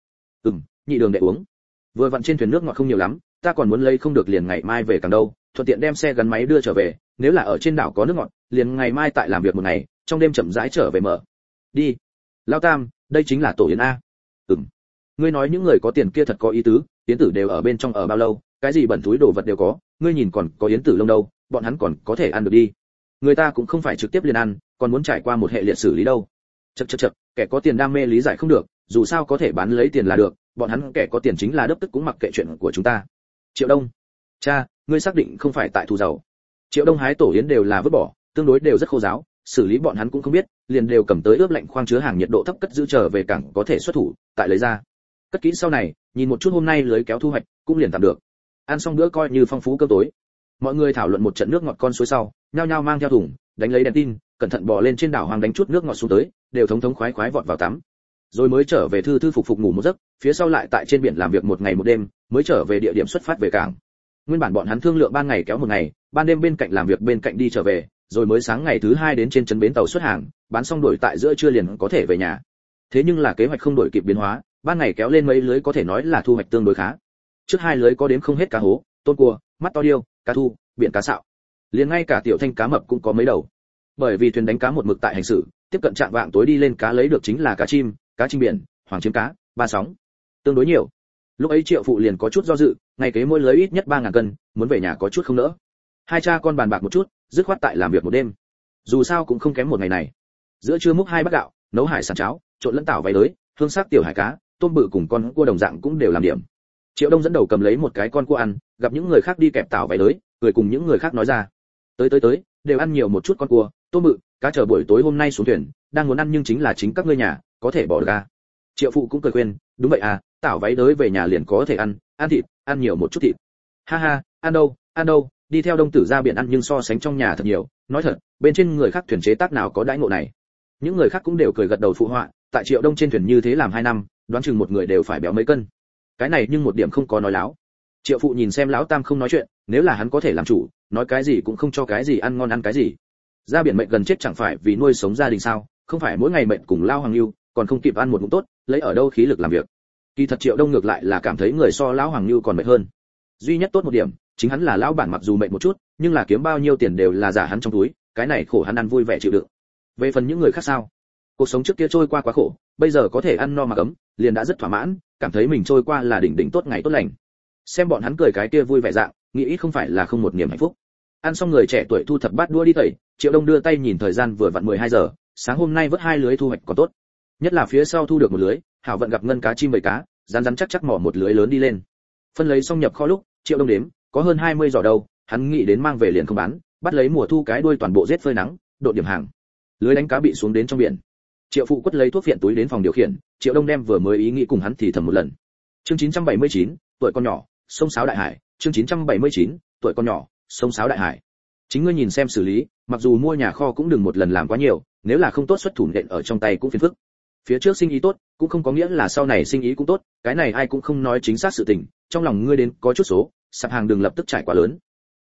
Nhị Đường Đệ uống. Vừa vặn trên thuyền nước ngọt không nhiều lắm, ta còn muốn lấy không được liền ngày mai về càng đâu, thuận tiện đem xe gắn máy đưa trở về, nếu là ở trên đảo có nước ngọt, liền ngày mai tại làm việc một ngày, trong đêm chậm rãi trở về mở. Đi. Lão Tam, đây chính là tổ yến a. Ngươi nói những người có tiền kia thật có ý tứ, yến tử đều ở bên trong ở bao lâu, cái gì bẩn túi đồ vật đều có, ngươi nhìn còn có yến tử lông đâu, bọn hắn còn có thể ăn được đi. Người ta cũng không phải trực tiếp liền ăn, còn muốn trải qua một hệ liệt xử lý đâu. Chậc, kẻ có tiền đam mê lý giải không được, dù sao có thể bán lấy tiền là được, bọn hắn kẻ có tiền chính là đớp tức cũng mặc kệ chuyện của chúng ta. Triệu Đông, cha, ngươi xác định không phải tại thu giàu. Triệu Đông hái tổ yến đều là vứt bỏ, tương đối đều rất khô ráo, xử lý bọn hắn cũng không biết, liền đều cầm tới ướp lạnh khoang chứa hàng nhiệt độ thấp cất giữ trở về cảng có thể xuất thủ, tại lấy ra. Cất kỹ sau này, nhìn một chút hôm nay lưới kéo thu hoạch, cũng liền tạm được. Ăn xong bữa coi như phong phú cơm tối. Mọi người thảo luận một trận nước ngọt con suối sau, nhao nhao mang theo thùng, đánh lấy đèn tin, cẩn thận bò lên trên đảo hoang đánh chút nước ngọt xuống tới, đều thống thống khoái khoái vọt vào tắm. Rồi mới trở về thư phục ngủ một giấc, phía sau lại tại trên biển làm việc một ngày một đêm, mới trở về địa điểm xuất phát về cảng. Nguyên bản bọn hắn thương lượng ban ngày kéo một ngày, ban đêm bên cạnh làm việc bên cạnh đi trở về, rồi mới sáng ngày thứ 2 đến trên trấn bến tàu xuất hàng, bán xong đổi tại giữa trưa liền có thể về nhà. Thế nhưng là kế hoạch không đổi kịp biến hóa, ban ngày kéo lên mấy lưới có thể nói là thu hoạch tương đối khá. Trước 2 lưới có đếm không hết cá hố, tôm cua, mắt to điêu, cá thu, biển cá sạo. Liền ngay cả tiểu thanh cá mập cũng có mấy đầu. Bởi vì thuyền đánh cá một mực tại hành xử, tiếp cận trạng vạng tối đi lên cá lấy được chính là cá chim biển, hoàng chiếm cá, ba sóng. Tương đối nhiều. Lúc ấy Triệu phụ liền có chút do dự, ngày kế mỗi lưới ít nhất 3000 cân, muốn về nhà có chút không nỡ. Hai cha con bàn bạc một chút, dứt khoát tại làm việc một đêm. Dù sao cũng không kém một ngày này. Giữa trưa múc 2 bát gạo, nấu hải sản cháo, trộn lẫn tảo váy lưới, hương sắc tiểu hải cá, tôm bự cùng con cua đồng dạng cũng đều làm điểm. Triệu Đông dẫn đầu cầm lấy một cái con cua ăn, gặp những người khác đi kẹp tảo váy lưới, cười cùng những người khác nói ra. Tới, đều ăn nhiều một chút con cua, tôm bự, cá chờ buổi tối hôm nay xuống thuyền, đang muốn ăn nhưng chính là chính các ngươi nhà, có thể bỏ ra. Triệu phụ cũng cười khuyên, đúng vậy à, tảo váy lưới về nhà liền có thể ăn thịt, ăn nhiều một chút thịt. Ha ha, ăn đâu, đi theo Đông tử ra biển ăn nhưng so sánh trong nhà thật nhiều, nói thật, bên trên người khác thuyền chế tác nào có đãi ngộ này. Những người khác cũng đều cười gật đầu phụ họa, tại Triệu Đông trên thuyền như thế làm 2 năm, đoán chừng một người đều phải béo mấy cân. Cái này nhưng một điểm không có nói láo. Triệu phụ nhìn xem lão Tam không nói chuyện, nếu là hắn có thể làm chủ, nói cái gì cũng không cho cái gì ăn ngon ăn cái gì. Ra biển mệnh gần chết chẳng phải vì nuôi sống gia đình sao, không phải mỗi ngày mệnh cùng lao hoàng lưu, còn không kịp ăn một ngụm tốt, lấy ở đâu khí lực làm việc. Kỳ thật Triệu Đông ngược lại là cảm thấy người so lão hoàng lưu còn mệt hơn. Duy nhất tốt một điểm, chính hắn là lão bản mặc dù mệt một chút, nhưng là kiếm bao nhiêu tiền đều là giả hắn trong túi, cái này khổ hắn ăn vui vẻ chịu đựng. Về phần những người khác sao, cuộc sống trước kia trôi qua quá khổ, bây giờ có thể ăn no mặc ấm, liền đã rất thỏa mãn, cảm thấy mình trôi qua là đỉnh tốt ngày tốt lành. Xem bọn hắn cười cái kia vui vẻ dạng, nghĩ ít không phải là không một niềm hạnh phúc. Ăn xong người trẻ tuổi thu thập bát đũa đi tẩy, Triệu Đông đưa tay nhìn thời gian vừa vặn 12 giờ, sáng hôm nay vớt 2 lưới thu hoạch còn tốt. Nhất là phía sau thu được một lưới, hảo vận gặp ngân cá chim bầy cá, rắn chắc chắc mò một lưới lớn đi lên. Phân lấy xong nhập kho lúc, Triệu Đông đếm, có hơn 20 giỏ đâu, hắn nghĩ đến mang về liền không bán, bắt lấy mùa thu cái đuôi toàn bộ giết phơi nắng, độ điểm hàng. Lưới đánh cá bị xuống đến trong biển. Triệu Phụ quất lấy thuốc phiện túi đến phòng điều khiển, Triệu Đông đem vừa mới ý nghĩ cùng hắn thì thầm một lần. Chương 979, tuổi con nhỏ, sông sáo đại hải, chương 979, tuổi con nhỏ, sông sáo đại hải. Chính ngươi nhìn xem xử lý, mặc dù mua nhà kho cũng đừng một lần làm quá nhiều, nếu là không tốt xuất thủ nện ở trong tay cũng phiền phức. Phía trước sinh ý tốt, cũng không có nghĩa là sau này sinh ý cũng tốt, cái này ai cũng không nói chính xác sự tình, trong lòng ngươi đến có chút số, sạp hàng đừng lập tức trải quá lớn.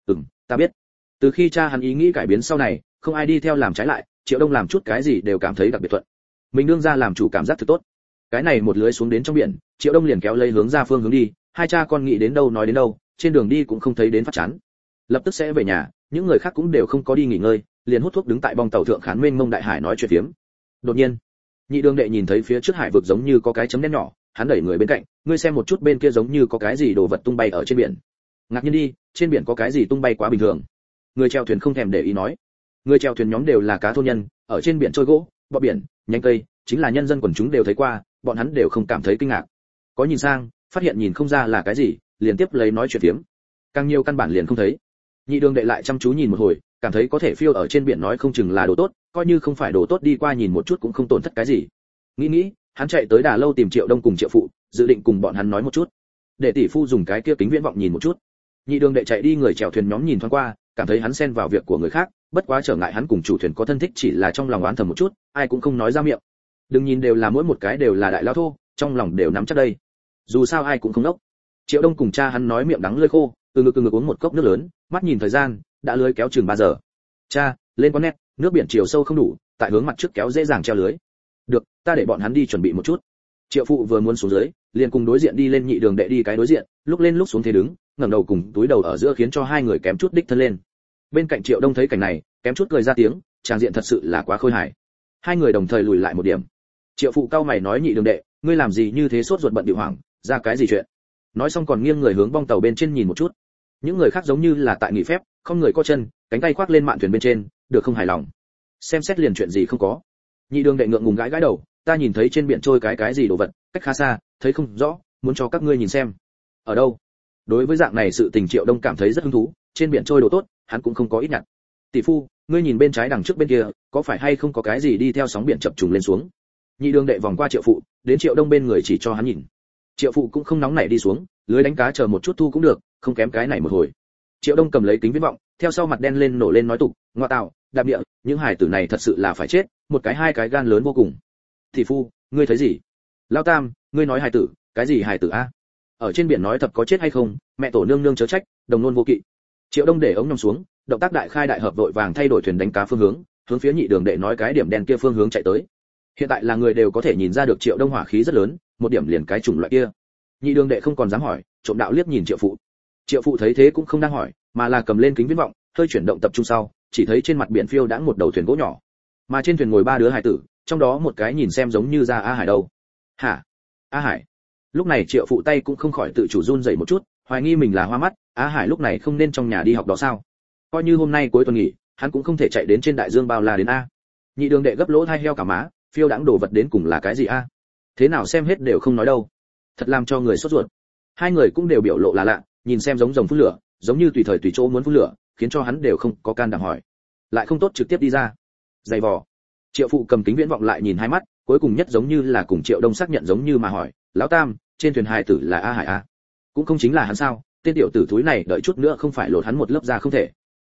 Ta biết. Từ khi cha hắn ý nghĩ cải biến sau này, không ai đi theo làm trái lại, Triệu Đông làm chút cái gì đều cảm thấy đặc biệt thuận. Mình đương ra làm chủ cảm giác thực tốt. Cái này một lưới xuống đến trong biển, Triệu Đông liền kéo lấy hướng ra phương hướng đi, hai cha con nghĩ đến đâu nói đến đâu, trên đường đi cũng không thấy đến phát chán. Lập tức sẽ về nhà, những người khác cũng đều không có đi nghỉ ngơi, liền hút thuốc đứng tại bong tàu thượng khán mênh mông đại hải nói chuyện phiếm. Đột nhiên, Nhị Đường Đệ nhìn thấy phía trước hải vực giống như có cái chấm đen nhỏ, hắn đẩy người bên cạnh, ngươi xem một chút bên kia giống như có cái gì đồ vật tung bay ở trên biển. Ngạc nhiên đi, trên biển có cái gì tung bay quá bình thường. Người chèo thuyền không thèm để ý nói. Người chèo thuyền nhóm đều là cá thôn nhân, ở trên biển trôi gỗ, bọ biển, nhánh cây, chính là nhân dân quần chúng đều thấy qua, bọn hắn đều không cảm thấy kinh ngạc. Có nhìn sang, phát hiện nhìn không ra là cái gì, liền tiếp lấy nói chuyện phiếm. Càng nhiều căn bản liền không thấy. Nhị Đường Đệ lại chăm chú nhìn một hồi, cảm thấy có thể phiêu ở trên biển nói không chừng là đồ tốt, coi như không phải đồ tốt đi qua nhìn một chút cũng không tổn thất cái gì. Nghĩ, hắn chạy tới Đà Lâu tìm Triệu Đông cùng Triệu Phụ, dự định cùng bọn hắn nói một chút. Để tỷ phu dùng cái kia kính viễn vọng nhìn một chút. Nhị Đường Đệ chạy đi người chèo thuyền nhóm nhìn thoáng qua, cảm thấy hắn xen vào việc của người khác, bất quá trở ngại hắn cùng chủ thuyền có thân thích chỉ là trong lòng oán thầm một chút, ai cũng không nói ra miệng. Đừng nhìn đều là mỗi một cái đều là đại lao thô, trong lòng đều nắm chắc đây. Dù sao ai cũng không đốc. Triệu Đông cùng cha hắn nói miệng đắng lưỡi khô, từ ngực uống một cốc nước lớn, mắt nhìn thời gian, đã lưới kéo chừng 3 giờ. Cha, lên con nét, nước biển chiều sâu không đủ, tại hướng mặt trước kéo dễ dàng treo lưới. Được, ta để bọn hắn đi chuẩn bị một chút. Triệu Phụ vừa muốn xuống dưới, liền cùng đối diện đi lên. Nhị Đường Đệ đi cái đối diện, lúc lên lúc xuống thế đứng, ngẩng đầu cùng túi đầu ở giữa khiến cho hai người kém chút đích thân lên. Bên cạnh Triệu Đông thấy cảnh này, kém chút cười ra tiếng, tràng diện thật sự là quá khôi hài. Hai người đồng thời lùi lại một điểm. Triệu Phụ cau mày nói Nhị Đường Đệ, ngươi làm gì như thế sốt ruột bận bịu hoảng, ra cái gì chuyện? Nói xong còn nghiêng người hướng bong tàu bên trên nhìn một chút. Những người khác giống như là tại nghỉ phép, không người co chân, cánh tay khoác lên mạn thuyền bên trên, được không hài lòng. Xem xét liền chuyện gì không có. Nhị Đường Đệ ngượng ngùng gãi đầu, ta nhìn thấy trên biển trôi cái gì đồ vật, cách khá xa, thấy không rõ, muốn cho các ngươi nhìn xem. Ở đâu? Đối với dạng này sự tình Triệu Đông cảm thấy rất hứng thú, trên biển trôi đồ tốt, hắn cũng không có ít nhặt. Tỷ phu, ngươi nhìn bên trái đằng trước bên kia, có phải hay không có cái gì đi theo sóng biển chập trùng lên xuống? Nhị Đường Đệ vòng qua Triệu Phụ, đến Triệu Đông bên người chỉ cho hắn nhìn. Triệu Phụ cũng không nóng nảy đi xuống, lưới đánh cá chờ một chút thu cũng được, không kém cái này một hồi. Triệu Đông cầm lấy kính viễn vọng, theo sau mặt đen lên nổ lên nói tục, ngoa tạo, đạp địa, những hải tử này thật sự là phải chết, một cái hai cái gan lớn vô cùng. Tỷ phu, ngươi thấy gì? Lão Tam, ngươi nói hải tử, cái gì hải tử a? Ở trên biển nói thật có chết hay không, mẹ tổ nương nương chớ trách, đồng nôn vô kỵ. Triệu Đông để ống nhòm xuống, động tác đại khai đại hợp vội vàng thay đổi thuyền đánh cá phương hướng, hướng phía Nhị Đường Đệ nói cái điểm đen kia phương hướng chạy tới. Hiện tại là người đều có thể nhìn ra được Triệu Đông hỏa khí rất lớn, một điểm liền cái chủng loại kia. Nhị Đường Đệ không còn dám hỏi, trộm đạo liếc nhìn Triệu Phụ. Triệu Phụ thấy thế cũng không đang hỏi, mà là cầm lên kính viễn vọng, hơi chuyển động tập trung sau, chỉ thấy trên mặt biển phiêu đãng một đầu thuyền gỗ nhỏ, mà trên thuyền ngồi 3 đứa hải tử, trong đó một cái nhìn xem giống như ra A Hải đâu. Hả? A Hải? Lúc này Triệu Phụ tay cũng không khỏi tự chủ run rẩy một chút, hoài nghi mình là hoa mắt, A Hải lúc này không nên trong nhà đi học đó sao? Coi như hôm nay cuối tuần nghỉ, hắn cũng không thể chạy đến trên đại dương bao la đến a. Nhị Đường Đệ gấp lỗ tai heo cả má, phiêu đãng đồ vật đến cùng là cái gì a? Thế nào xem hết đều không nói đâu. Thật làm cho người sốt ruột. Hai người cũng đều biểu lộ là lạ, nhìn xem giống rồng phun lửa, giống như tùy thời tùy chỗ muốn phun lửa, khiến cho hắn đều không có can đảm hỏi. Lại không tốt trực tiếp đi ra. Dày vò. Triệu Phụ cầm kính viễn vọng lại nhìn hai mắt, cuối cùng nhất giống như là cùng Triệu Đông xác nhận giống như mà hỏi, lão Tam, trên thuyền hài tử là A Hải a? Cũng không chính là hắn sao? Tên tiểu tử thúi này đợi chút nữa không phải lột hắn một lớp ra không thể.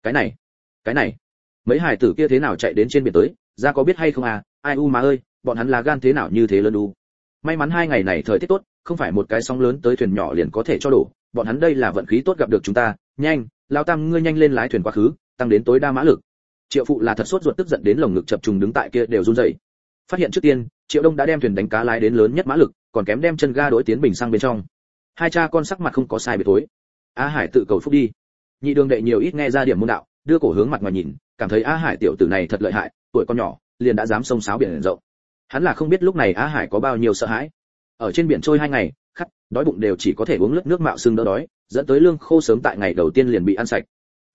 Cái này, mấy hài tử kia thế nào chạy đến trên biển tới, ra có biết hay không à? Ai u mà ơi, bọn hắn là gan thế nào như thế lớn đu. May mắn 2 ngày này thời tiết tốt, không phải một cái sóng lớn tới thuyền nhỏ liền có thể cho đổ, bọn hắn đây là vận khí tốt gặp được chúng ta. Nhanh, lão Tam ngươi nhanh lên lái thuyền quá khứ, tăng đến tối đa mã lực. Triệu Phụ là thật sốt ruột tức giận đến lồng ngực chập trùng đứng tại kia đều run rẩy. Phát hiện trước tiên, Triệu Đông đã đem thuyền đánh cá lái đến lớn nhất mã lực, còn kém đem chân ga đối tiến bình sang bên trong. Hai cha con sắc mặt không có sai biệt tối. A Hải tự cầu phúc đi. Nhị Đường Đệ nhiều ít nghe ra điểm môn đạo, đưa cổ hướng mặt ngoài nhìn, cảm thấy A Hải tiểu tử này thật lợi hại, tuổi còn nhỏ, liền đã dám xông xáo biển rộng. Hắn là không biết lúc này A Hải có bao nhiêu sợ hãi. Ở trên biển trôi 2 ngày, khát, đói bụng đều chỉ có thể uống lướt nước mạo xương đỡ đói, dẫn tới lương khô sớm tại ngày đầu tiên liền bị ăn sạch.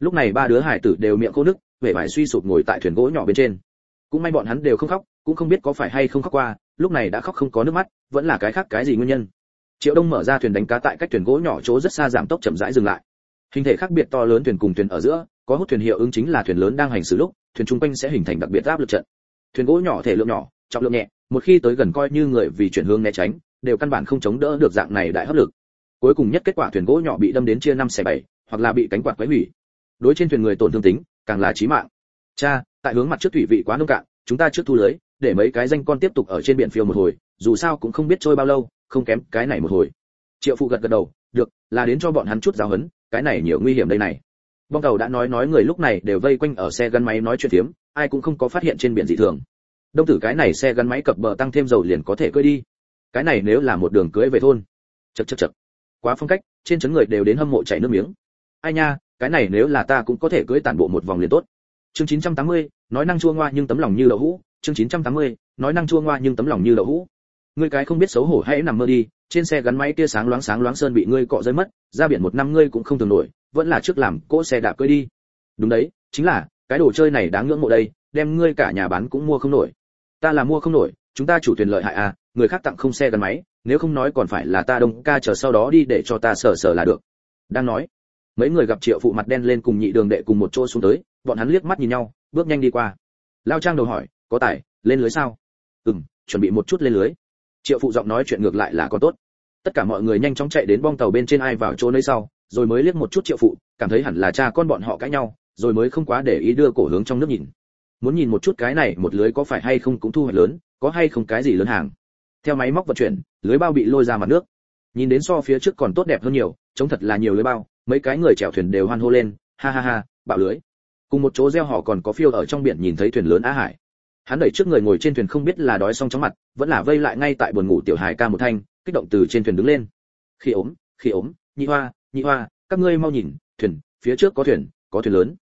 Lúc này ba đứa hải tử đều miệng khô nức, vẻ vải suy sụp ngồi tại thuyền gỗ nhỏ bên trên. Cũng may bọn hắn đều không khóc, cũng không biết có phải hay không khóc qua, lúc này đã khóc không có nước mắt, vẫn là cái khác cái gì nguyên nhân. Triệu Đông mở ra thuyền đánh cá tại cách thuyền gỗ nhỏ chỗ rất xa giảm tốc chậm rãi dừng lại. Hình thể khác biệt to lớn thuyền cùng thuyền ở giữa, có hút thuyền hiệu ứng chính là thuyền lớn đang hành xử lúc, thuyền trung quanh sẽ hình thành đặc biệt áp lực trận. Thuyền gỗ nhỏ thể lượng nhỏ, trọng lượng nhẹ, một khi tới gần coi như người vì chuyển hướng né tránh, đều căn bản không chống đỡ được dạng này đại hấp lực. Cuối cùng nhất kết quả thuyền gỗ nhỏ bị đâm đến chia 5 xẻ 7, hoặc là bị cánh quạt quấy hủy. Đối trên thuyền người tổn thương tính, càng là chí mạng. Cha, tại hướng mặt trước thủy vị quá nông cạn, chúng ta trước thu lưới, để mấy cái danh con tiếp tục ở trên biển phiêu một hồi, dù sao cũng không biết trôi bao lâu, không kém cái này một hồi. Triệu Phụ gật gật đầu, được, là đến cho bọn hắn chút giáo huấn, cái này nhiều nguy hiểm đây này. Bong tàu đã nói người lúc này đều vây quanh ở xe gắn máy nói chuyện phiếm, ai cũng không có phát hiện trên biển dị thường. Đông tử cái này xe gắn máy cập bờ tăng thêm dầu liền có thể cưỡi đi. Cái này nếu là một đường cưỡi về thôn. Chậc. Quá phong cách, trên trấn người đều đến hâm mộ chảy nước miếng. Ai nha, cái này nếu là ta cũng có thể cưỡi tản bộ một vòng liền tốt. Chương 980, nói năng chua ngoa nhưng tấm lòng như đậu hũ, chương 980, nói năng chua ngoa nhưng tấm lòng như đậu hũ. Ngươi cái không biết xấu hổ hãy nằm mơ đi, trên xe gắn máy tia sáng loáng sơn bị ngươi cọ rơi mất, ra biển một năm ngươi cũng không thường nổi, vẫn là trước làm cỗ xe đạp cưỡi đi. Đúng đấy, chính là, cái đồ chơi này đáng ngưỡng mộ đây, đem ngươi cả nhà bán cũng mua không nổi. Ta là mua không nổi, chúng ta chủ thuyền lợi hại à, người khác tặng không xe gắn máy, nếu không nói còn phải là ta Đông ca chờ sau đó đi để cho ta sờ là được. Đang nói, mấy người gặp Triệu Phụ mặt đen lên cùng Nhị Đường Đệ cùng một chỗ xuống tới, bọn hắn liếc mắt nhìn nhau, bước nhanh đi qua. Lao Trang đầu hỏi, có tải, lên lưới sao? Chuẩn bị một chút lên lưới. Triệu Phụ giọng nói chuyện ngược lại là có tốt. Tất cả mọi người nhanh chóng chạy đến bong tàu bên trên ai vào chỗ nơi sau, rồi mới liếc một chút Triệu Phụ, cảm thấy hẳn là cha con bọn họ cãi nhau, rồi mới không quá để ý đưa cổ hướng trong nước nhìn. Muốn nhìn một chút cái này một lưới có phải hay không cũng thu hoạch lớn, có hay không cái gì lớn hàng. Theo máy móc vận chuyển, lưới bao bị lôi ra mặt nước. Nhìn đến so phía trước còn tốt đẹp hơn nhiều, trông thật là nhiều lưới bao, mấy cái người chèo thuyền đều hoan hô lên, ha, bạo lưới. Cùng một chỗ reo hò còn có phiêu ở trong biển nhìn thấy thuyền lớn Á Hải. Hắn đẩy trước người ngồi trên thuyền không biết là đói xong chóng mặt, vẫn là vây lại ngay tại buồn ngủ tiểu hài ca một thanh, kích động từ trên thuyền đứng lên. Khi ốm, nhị hoa, các ngươi mau nhìn, thuyền, phía trước có thuyền lớn.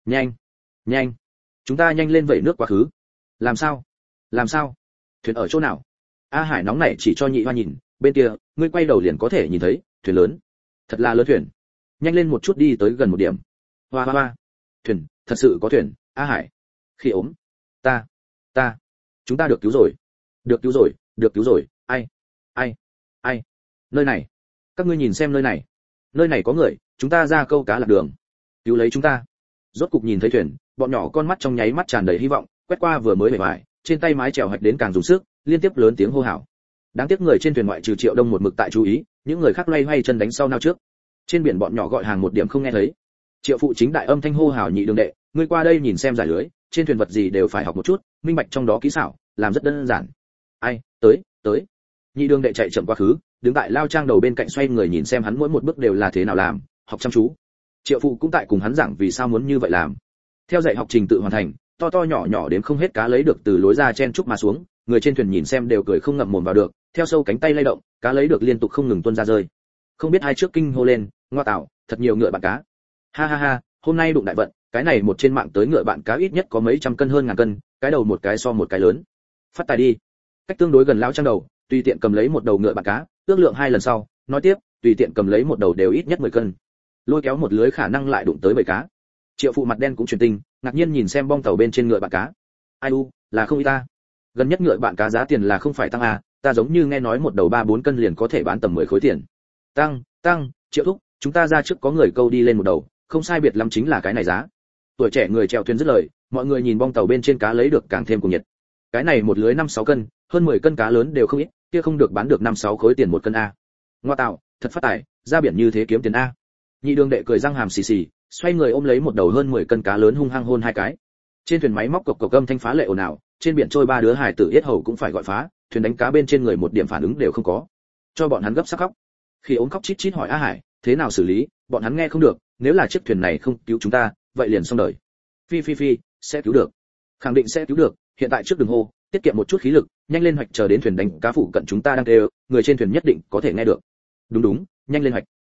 Nhanh, chúng ta nhanh lên vẩy nước quá khứ. Làm sao? Thuyền ở chỗ nào? A Hải nóng nảy chỉ cho Nhị Hoa nhìn, bên kia, ngươi quay đầu liền có thể nhìn thấy, thuyền lớn. Thật là lớn thuyền. Nhanh lên một chút đi tới gần một điểm. Hoa. Thuyền, thật sự có thuyền, A Hải. Khi ốm. Ta. Chúng ta được cứu rồi. Ai. Nơi này. Các ngươi nhìn xem nơi này có người, chúng ta ra câu cá lạc đường. Cứu lấy chúng ta. Rốt cục nhìn thấy thuyền, bọn nhỏ con mắt trong nháy mắt tràn đầy hy vọng, quét qua vừa mới bề ngoài, trên tay mái chèo hạch đến càng dùng sức, liên tiếp lớn tiếng hô hào. Đáng tiếc người trên thuyền ngoại trừ Triệu Đông một mực tại chú ý, những người khác loay hoay chân đánh sau nao trước. Trên biển bọn nhỏ gọi hàng một điểm không nghe thấy. Triệu Phụ chính đại âm thanh hô hào Nhị Đường Đệ, ngươi qua đây nhìn xem giải lưới, trên thuyền vật gì đều phải học một chút, minh bạch trong đó kỹ xảo, làm rất đơn giản. Ai, tới. Nhị Đường Đệ chạy chậm qua khứ, đứng tại Lao Trang đầu bên cạnh xoay người nhìn xem hắn mỗi một bước đều là thế nào làm, học chăm chú. Triệu Phụ cũng tại cùng hắn giảng vì sao muốn như vậy làm. Theo dạy học trình tự hoàn thành, to nhỏ đến không hết cá lấy được từ lối ra chen trúc mà xuống, người trên thuyền nhìn xem đều cười không ngậm mồm vào được, theo sâu cánh tay lay động, cá lấy được liên tục không ngừng tuôn ra rơi. Không biết ai trước kinh hô lên, ngoa tạo, thật nhiều ngựa bạn cá. Ha, hôm nay đụng đại vận, cái này một trên mạng tới ngựa bạn cá ít nhất có mấy trăm cân hơn ngàn cân, cái đầu một cái so một cái lớn. Phát tài đi. Cách tương đối gần Lão Trang đầu, tùy tiện cầm lấy một đầu ngựa bạn cá, ước lượng 2 lần sau, nói tiếp, tùy tiện cầm lấy một đầu đều ít nhất 10 cân. Lôi kéo một lưới khả năng lại đụng tới bầy cá. Triệu Phụ mặt đen cũng truyền tinh, ngạc nhiên nhìn xem bong tàu bên trên ngựa bạn cá. Ai u, là không ý ta. Gần nhất ngựa bạn cá giá tiền là không phải tăng à, ta giống như nghe nói một đầu 3-4 cân liền có thể bán tầm 10 khối tiền. Tăng, Triệu thúc, chúng ta ra trước có người câu đi lên một đầu, không sai biệt lắm chính là cái này giá. Tuổi trẻ người chèo thuyền dứt lời, mọi người nhìn bong tàu bên trên cá lấy được càng thêm cuồng nhiệt. Cái này một lưới 5-6 cân, hơn 10 cân cá lớn đều không ít, kia không được bán được 5-6 khối tiền một cân a. Ngoa tạo, thật phát tài, ra biển như thế kiếm tiền a. Nhị Đường Đệ cười răng hàm xì, xoay người ôm lấy một đầu hơn 10 cân cá lớn hung hăng hôn 2 cái. Trên thuyền máy móc cộc âm thanh phá lệ ồn ào, trên biển trôi 3 đứa hài tử yết hầu cũng phải gọi phá, thuyền đánh cá bên trên người một điểm phản ứng đều không có. Cho bọn hắn gấp sắc khóc. Khi ốm khóc chít hỏi A Hải, thế nào xử lý, bọn hắn nghe không được, nếu là chiếc thuyền này không cứu chúng ta, vậy liền xong đời. Phi, sẽ cứu được. Khẳng định sẽ cứu được, hiện tại trước đừng hô, tiết kiệm một chút khí lực, nhanh lên hoạch chờ đến thuyền đánh cá phụ cận chúng ta đang kêu, người trên thuyền nhất định có thể nghe được. Đúng, nhanh lên hoạch.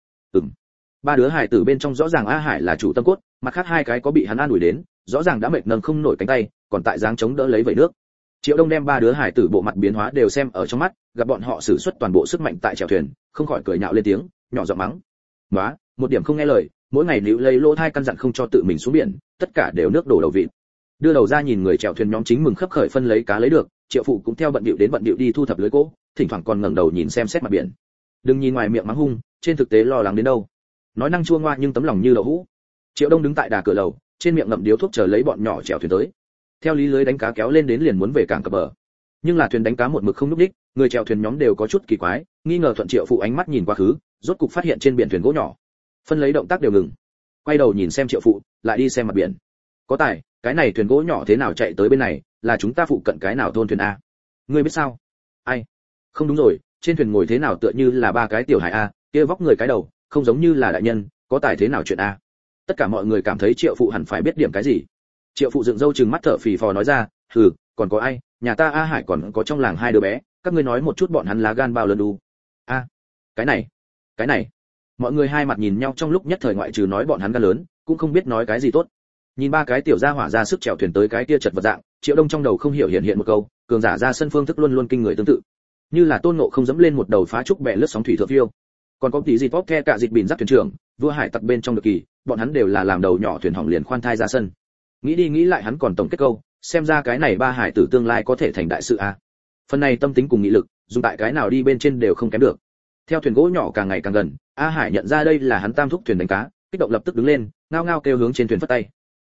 Ba đứa hài tử bên trong rõ ràng A Hải là chủ tâm cốt, mặt khác 2 cái có bị hắn an ủi đến, rõ ràng đã mệt nâng không nổi cánh tay, còn tại dáng chống đỡ lấy vẩy nước. Triệu Đông đem 3 đứa hài tử bộ mặt biến hóa đều xem ở trong mắt, gặp bọn họ sử xuất toàn bộ sức mạnh tại chèo thuyền, không khỏi cười nhạo lên tiếng, nhỏ giọng mắng. "Nóa, một điểm không nghe lời, mỗi ngày liễu lấy lỗ thai căn dặn không cho tự mình xuống biển, tất cả đều nước đổ đầu vịt. Đưa đầu ra nhìn người chèo thuyền nhóm chính mừng khấp khởi phân lấy cá lấy được, Triệu Phụ cũng theo bận bịu đến bận bịu đi thu thập lưới gỗ, thỉnh thoảng còn ngẩng đầu nhìn xem xét mặt biển. Đừng nhìn ngoài miệng mắng hung, trên thực tế lo lắng đến đâu. Nói năng chua ngoa nhưng tấm lòng như đậu hũ. Triệu Đông đứng tại đà cửa lầu, trên miệng ngậm điếu thuốc chờ lấy bọn nhỏ chèo thuyền tới. Theo lý lưới đánh cá kéo lên đến liền muốn về cảng cập bờ, nhưng là thuyền đánh cá một mực không lúc đích, người chèo thuyền nhóm đều có chút kỳ quái, nghi ngờ thuận Triệu Phụ ánh mắt nhìn qua khứ, rốt cục phát hiện trên biển thuyền gỗ nhỏ. Phân lấy động tác đều ngừng, quay đầu nhìn xem Triệu Phụ, lại đi xem mặt biển. Có tài, cái này thuyền gỗ nhỏ thế nào chạy tới bên này, là chúng ta phụ cận cái nào thôn thuyền a? Ngươi biết sao? Ai? Không đúng rồi, trên thuyền ngồi thế nào tựa như là ba cái tiểu hải a, kia vóc người cái đầu, không giống như là đại nhân, có tài thế nào chuyện a? Tất cả mọi người cảm thấy Triệu Phụ hẳn phải biết điểm cái gì. Triệu Phụ dựng râu trừng mắt thở phì phò nói ra, "Hừ, còn có ai, nhà ta A Hải còn có trong làng hai đứa bé, các ngươi nói một chút bọn hắn lá gan bao lớn đu." A, cái này. Mọi người hai mặt nhìn nhau trong lúc nhất thời ngoại trừ nói bọn hắn gan lớn, cũng không biết nói cái gì tốt. Nhìn ba cái tiểu gia hỏa ra sức chèo thuyền tới cái kia chật vật dạng, Triệu Đông trong đầu không hiểu hiện một câu, cường giả ra sân phương thức luôn luôn kinh người tương tự. Như là Tôn Ngộ không dẫm lên một đầu phá trúc bè lướt sóng thủy thượng phiêu. Còn có tí gì tốt the cả dịch bìn giáp thuyền trưởng, vua hải tặc bên trong được kỳ, bọn hắn đều là làm đầu nhỏ thuyền hỏng liền khoan thai ra sân. Nghĩ đi nghĩ lại hắn còn tổng kết câu, xem ra cái này ba hải tử tương lai có thể thành đại sự a. Phần này tâm tính cùng nghị lực, dùng tại cái nào đi bên trên đều không kém được. Theo thuyền gỗ nhỏ càng ngày càng gần, A Hải nhận ra đây là hắn tam thúc thuyền đánh cá, kích động lập tức đứng lên, ngao ngao kêu hướng trên thuyền phất tay.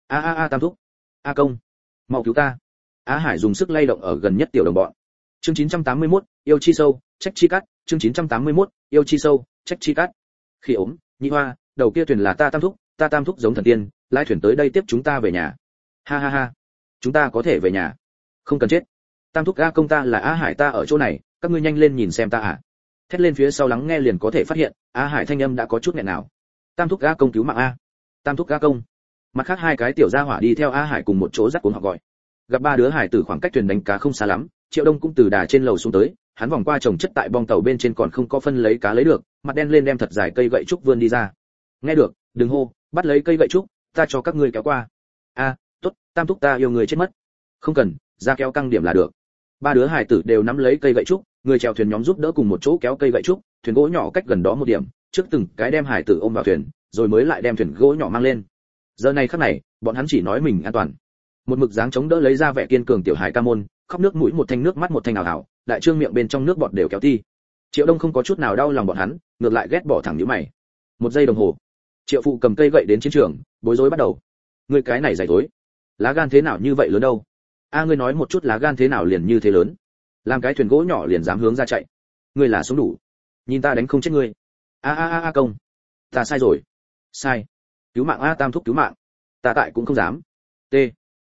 A tam thúc, A công, mau cứu ta. A Hải dùng sức lay động ở gần nhất tiểu đồng bọn. Chương 981, yêu chi sâu, trách chi cắt, chương 981, yêu chi sâu, trách chi cắt. Khi ốm, Nhị Hoa, đầu kia thuyền là ta tam thúc giống thần tiên, lái thuyền tới đây tiếp chúng ta về nhà. Ha ha ha, chúng ta có thể về nhà, không cần chết. Tam thúc A công ta là A Hải ta ở chỗ này, các ngươi nhanh lên nhìn xem ta à. Thét lên phía sau lắng nghe liền có thể phát hiện, A Hải thanh âm đã có chút nghẹn nào. Tam thúc A công cứu mạng a, tam thúc A công. Mặt khác hai cái tiểu gia hỏa đi theo A Hải cùng một chỗ dắt cuốn họ gọi. Gặp ba đứa hải tử khoảng cách thuyền đánh cá không xa lắm, Triệu Đông cũng từ đà trên lầu xuống tới, hắn vòng qua chồng chất tại bong tàu bên trên còn không có phân lấy cá lấy được, mặt đen lên đem thật dài cây gậy trúc vươn đi ra. Nghe được, đừng hô, bắt lấy cây gậy trúc, ta cho các ngươi kéo qua. A, tốt, tam thúc ta yêu người chết mất. Không cần, ra kéo căng điểm là được. Ba đứa hải tử đều nắm lấy cây gậy trúc, người chèo thuyền nhóm giúp đỡ cùng một chỗ kéo cây gậy trúc, thuyền gỗ nhỏ cách gần đó một điểm, trước từng cái đem hải tử ôm vào thuyền, rồi mới lại đem thuyền gỗ nhỏ mang lên. Giờ này khắc này, bọn hắn chỉ nói mình an toàn. Một mực dáng chống đỡ lấy ra vẻ kiên cường tiểu hải ca môn, khóc nước mũi một thanh nước mắt một thanh ảo ảo, đại trương miệng bên trong nước bọt đều kéo ti. Triệu Đông không có chút nào đau lòng bọn hắn, ngược lại ghét bỏ thẳng nhíu mày. Một giây đồng hồ, Triệu Phụ cầm cây gậy đến chiến trường, bối rối bắt đầu. Ngươi cái này dày tối, lá gan thế nào như vậy lớn đâu? A ngươi nói một chút lá gan thế nào liền như thế lớn? Làm cái thuyền gỗ nhỏ liền dám hướng ra chạy. Ngươi là sống đủ. Nhìn ta đánh không chết ngươi. A công. Ta sai rồi. Sai. Cứu mạng A tam thúc cứu mạng. Ta tại cũng không dám. T.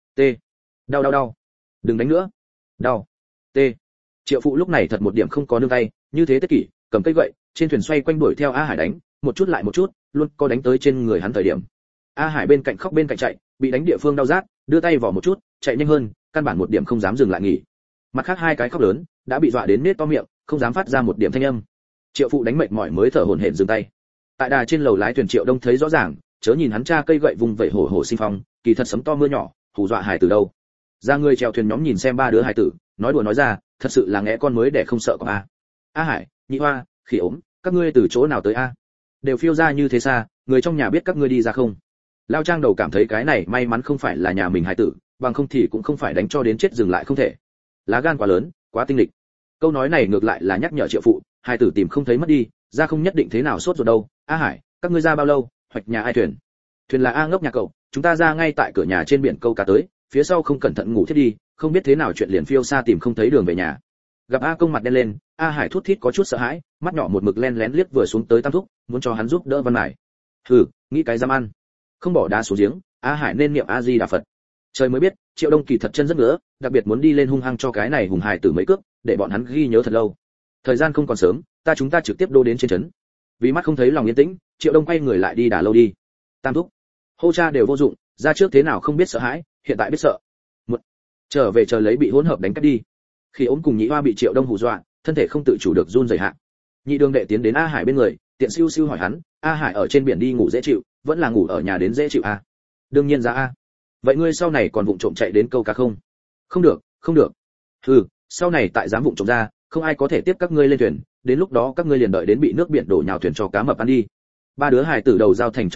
Đau. Đừng đánh nữa. Đau. T. Triệu Phụ lúc này thật một điểm không có nương tay, như thế tất kỷ, cầm cây gậy, trên thuyền xoay quanh đuổi theo A Hải đánh, một chút lại một chút, luôn có đánh tới trên người hắn thời điểm. A Hải bên cạnh khóc bên cạnh chạy, bị đánh địa phương đau rát, đưa tay vỏ một chút, chạy nhanh hơn, căn bản một điểm không dám dừng lại nghỉ. Mặt khác hai cái khóc lớn, đã bị dọa đến nết to miệng, không dám phát ra một điểm thanh âm. Triệu Phụ đánh mệt mỏi mới thở hổn hển dừng tay. Tại đà trên lầu lái thuyền Triệu Đông thấy rõ ràng, chớ nhìn hắn cha cây gậy vùng vẩy hổ hổ sinh phong, kỳ thật sấm to mưa nhỏ, hù dọa hải tử đâu. Ra người chèo thuyền nhóm nhìn xem ba đứa hải tử, nói đùa nói ra, thật sự là ngẽ con mới để không sợ có a. A Hải, Nhị Hoa, Khỉ ốm, các ngươi từ chỗ nào tới a? Đều phiêu ra như thế xa, người trong nhà biết các ngươi đi ra không? Lao Trang đầu cảm thấy cái này may mắn không phải là nhà mình hải tử, bằng không thì cũng không phải đánh cho đến chết dừng lại không thể. Lá gan quá lớn, quá tinh lịch. Câu nói này ngược lại là nhắc nhở Triệu Phụ, hải tử tìm không thấy mất đi, ra không nhất định thế nào sốt rồi đâu. A Hải, các ngươi ra bao lâu, hoạch nhà ai thuyền? Thuyền là A ngốc nhà cậu, chúng ta ra ngay tại cửa nhà trên biển câu cá tới, phía sau không cẩn thận ngủ thiết đi, không biết thế nào chuyện liền phiêu xa tìm không thấy đường về nhà. Gặp A công mặt đen lên, A Hải thút thít có chút sợ hãi, mắt nhỏ một mực len lén liếc vừa xuống tới tam thúc, muốn cho hắn giúp đỡ Văn Mải. Hừ, nghĩ cái dám ăn. Không bỏ đá xuống giếng, A Hải nên niệm A Di Đà Phật. Trời mới biết, Triệu Đông kỳ thật chân rất ngứa, đặc biệt muốn đi lên hung hăng cho cái này hùng hải tử mấy cước, để bọn hắn ghi nhớ thật lâu. Thời gian không còn sớm, chúng ta trực tiếp đô đến trên trấn. Vì mắt không thấy lòng yên tĩnh, Triệu Đông quay người lại đi đà lâu đi. Tam thúc, hô cha đều vô dụng, ra trước thế nào không biết sợ hãi, hiện tại biết sợ. Một, trở về chờ lấy bị hỗn hợp đánh cắp đi. Khi ốm cùng Nhị Hoa bị Triệu Đông hù dọa, thân thể không tự chủ được run rẩy hạ. Nhị Đường đệ tiến đến A Hải bên người, tiện siêu siêu hỏi hắn, A Hải ở trên biển đi ngủ dễ chịu, vẫn là ngủ ở nhà đến dễ chịu a? Đương nhiên ra a. Vậy ngươi sau này còn vụng trộm chạy đến câu cá không? Không được. Sau này tại dám vụng trộm ra, không ai có thể tiếp các ngươi lên thuyền, đến lúc đó các ngươi liền đợi đến bị nước biển đổ nhào thuyền cho cá mập ăn đi. Ba đứa hài tử đầu giao thành chống lúc lắc,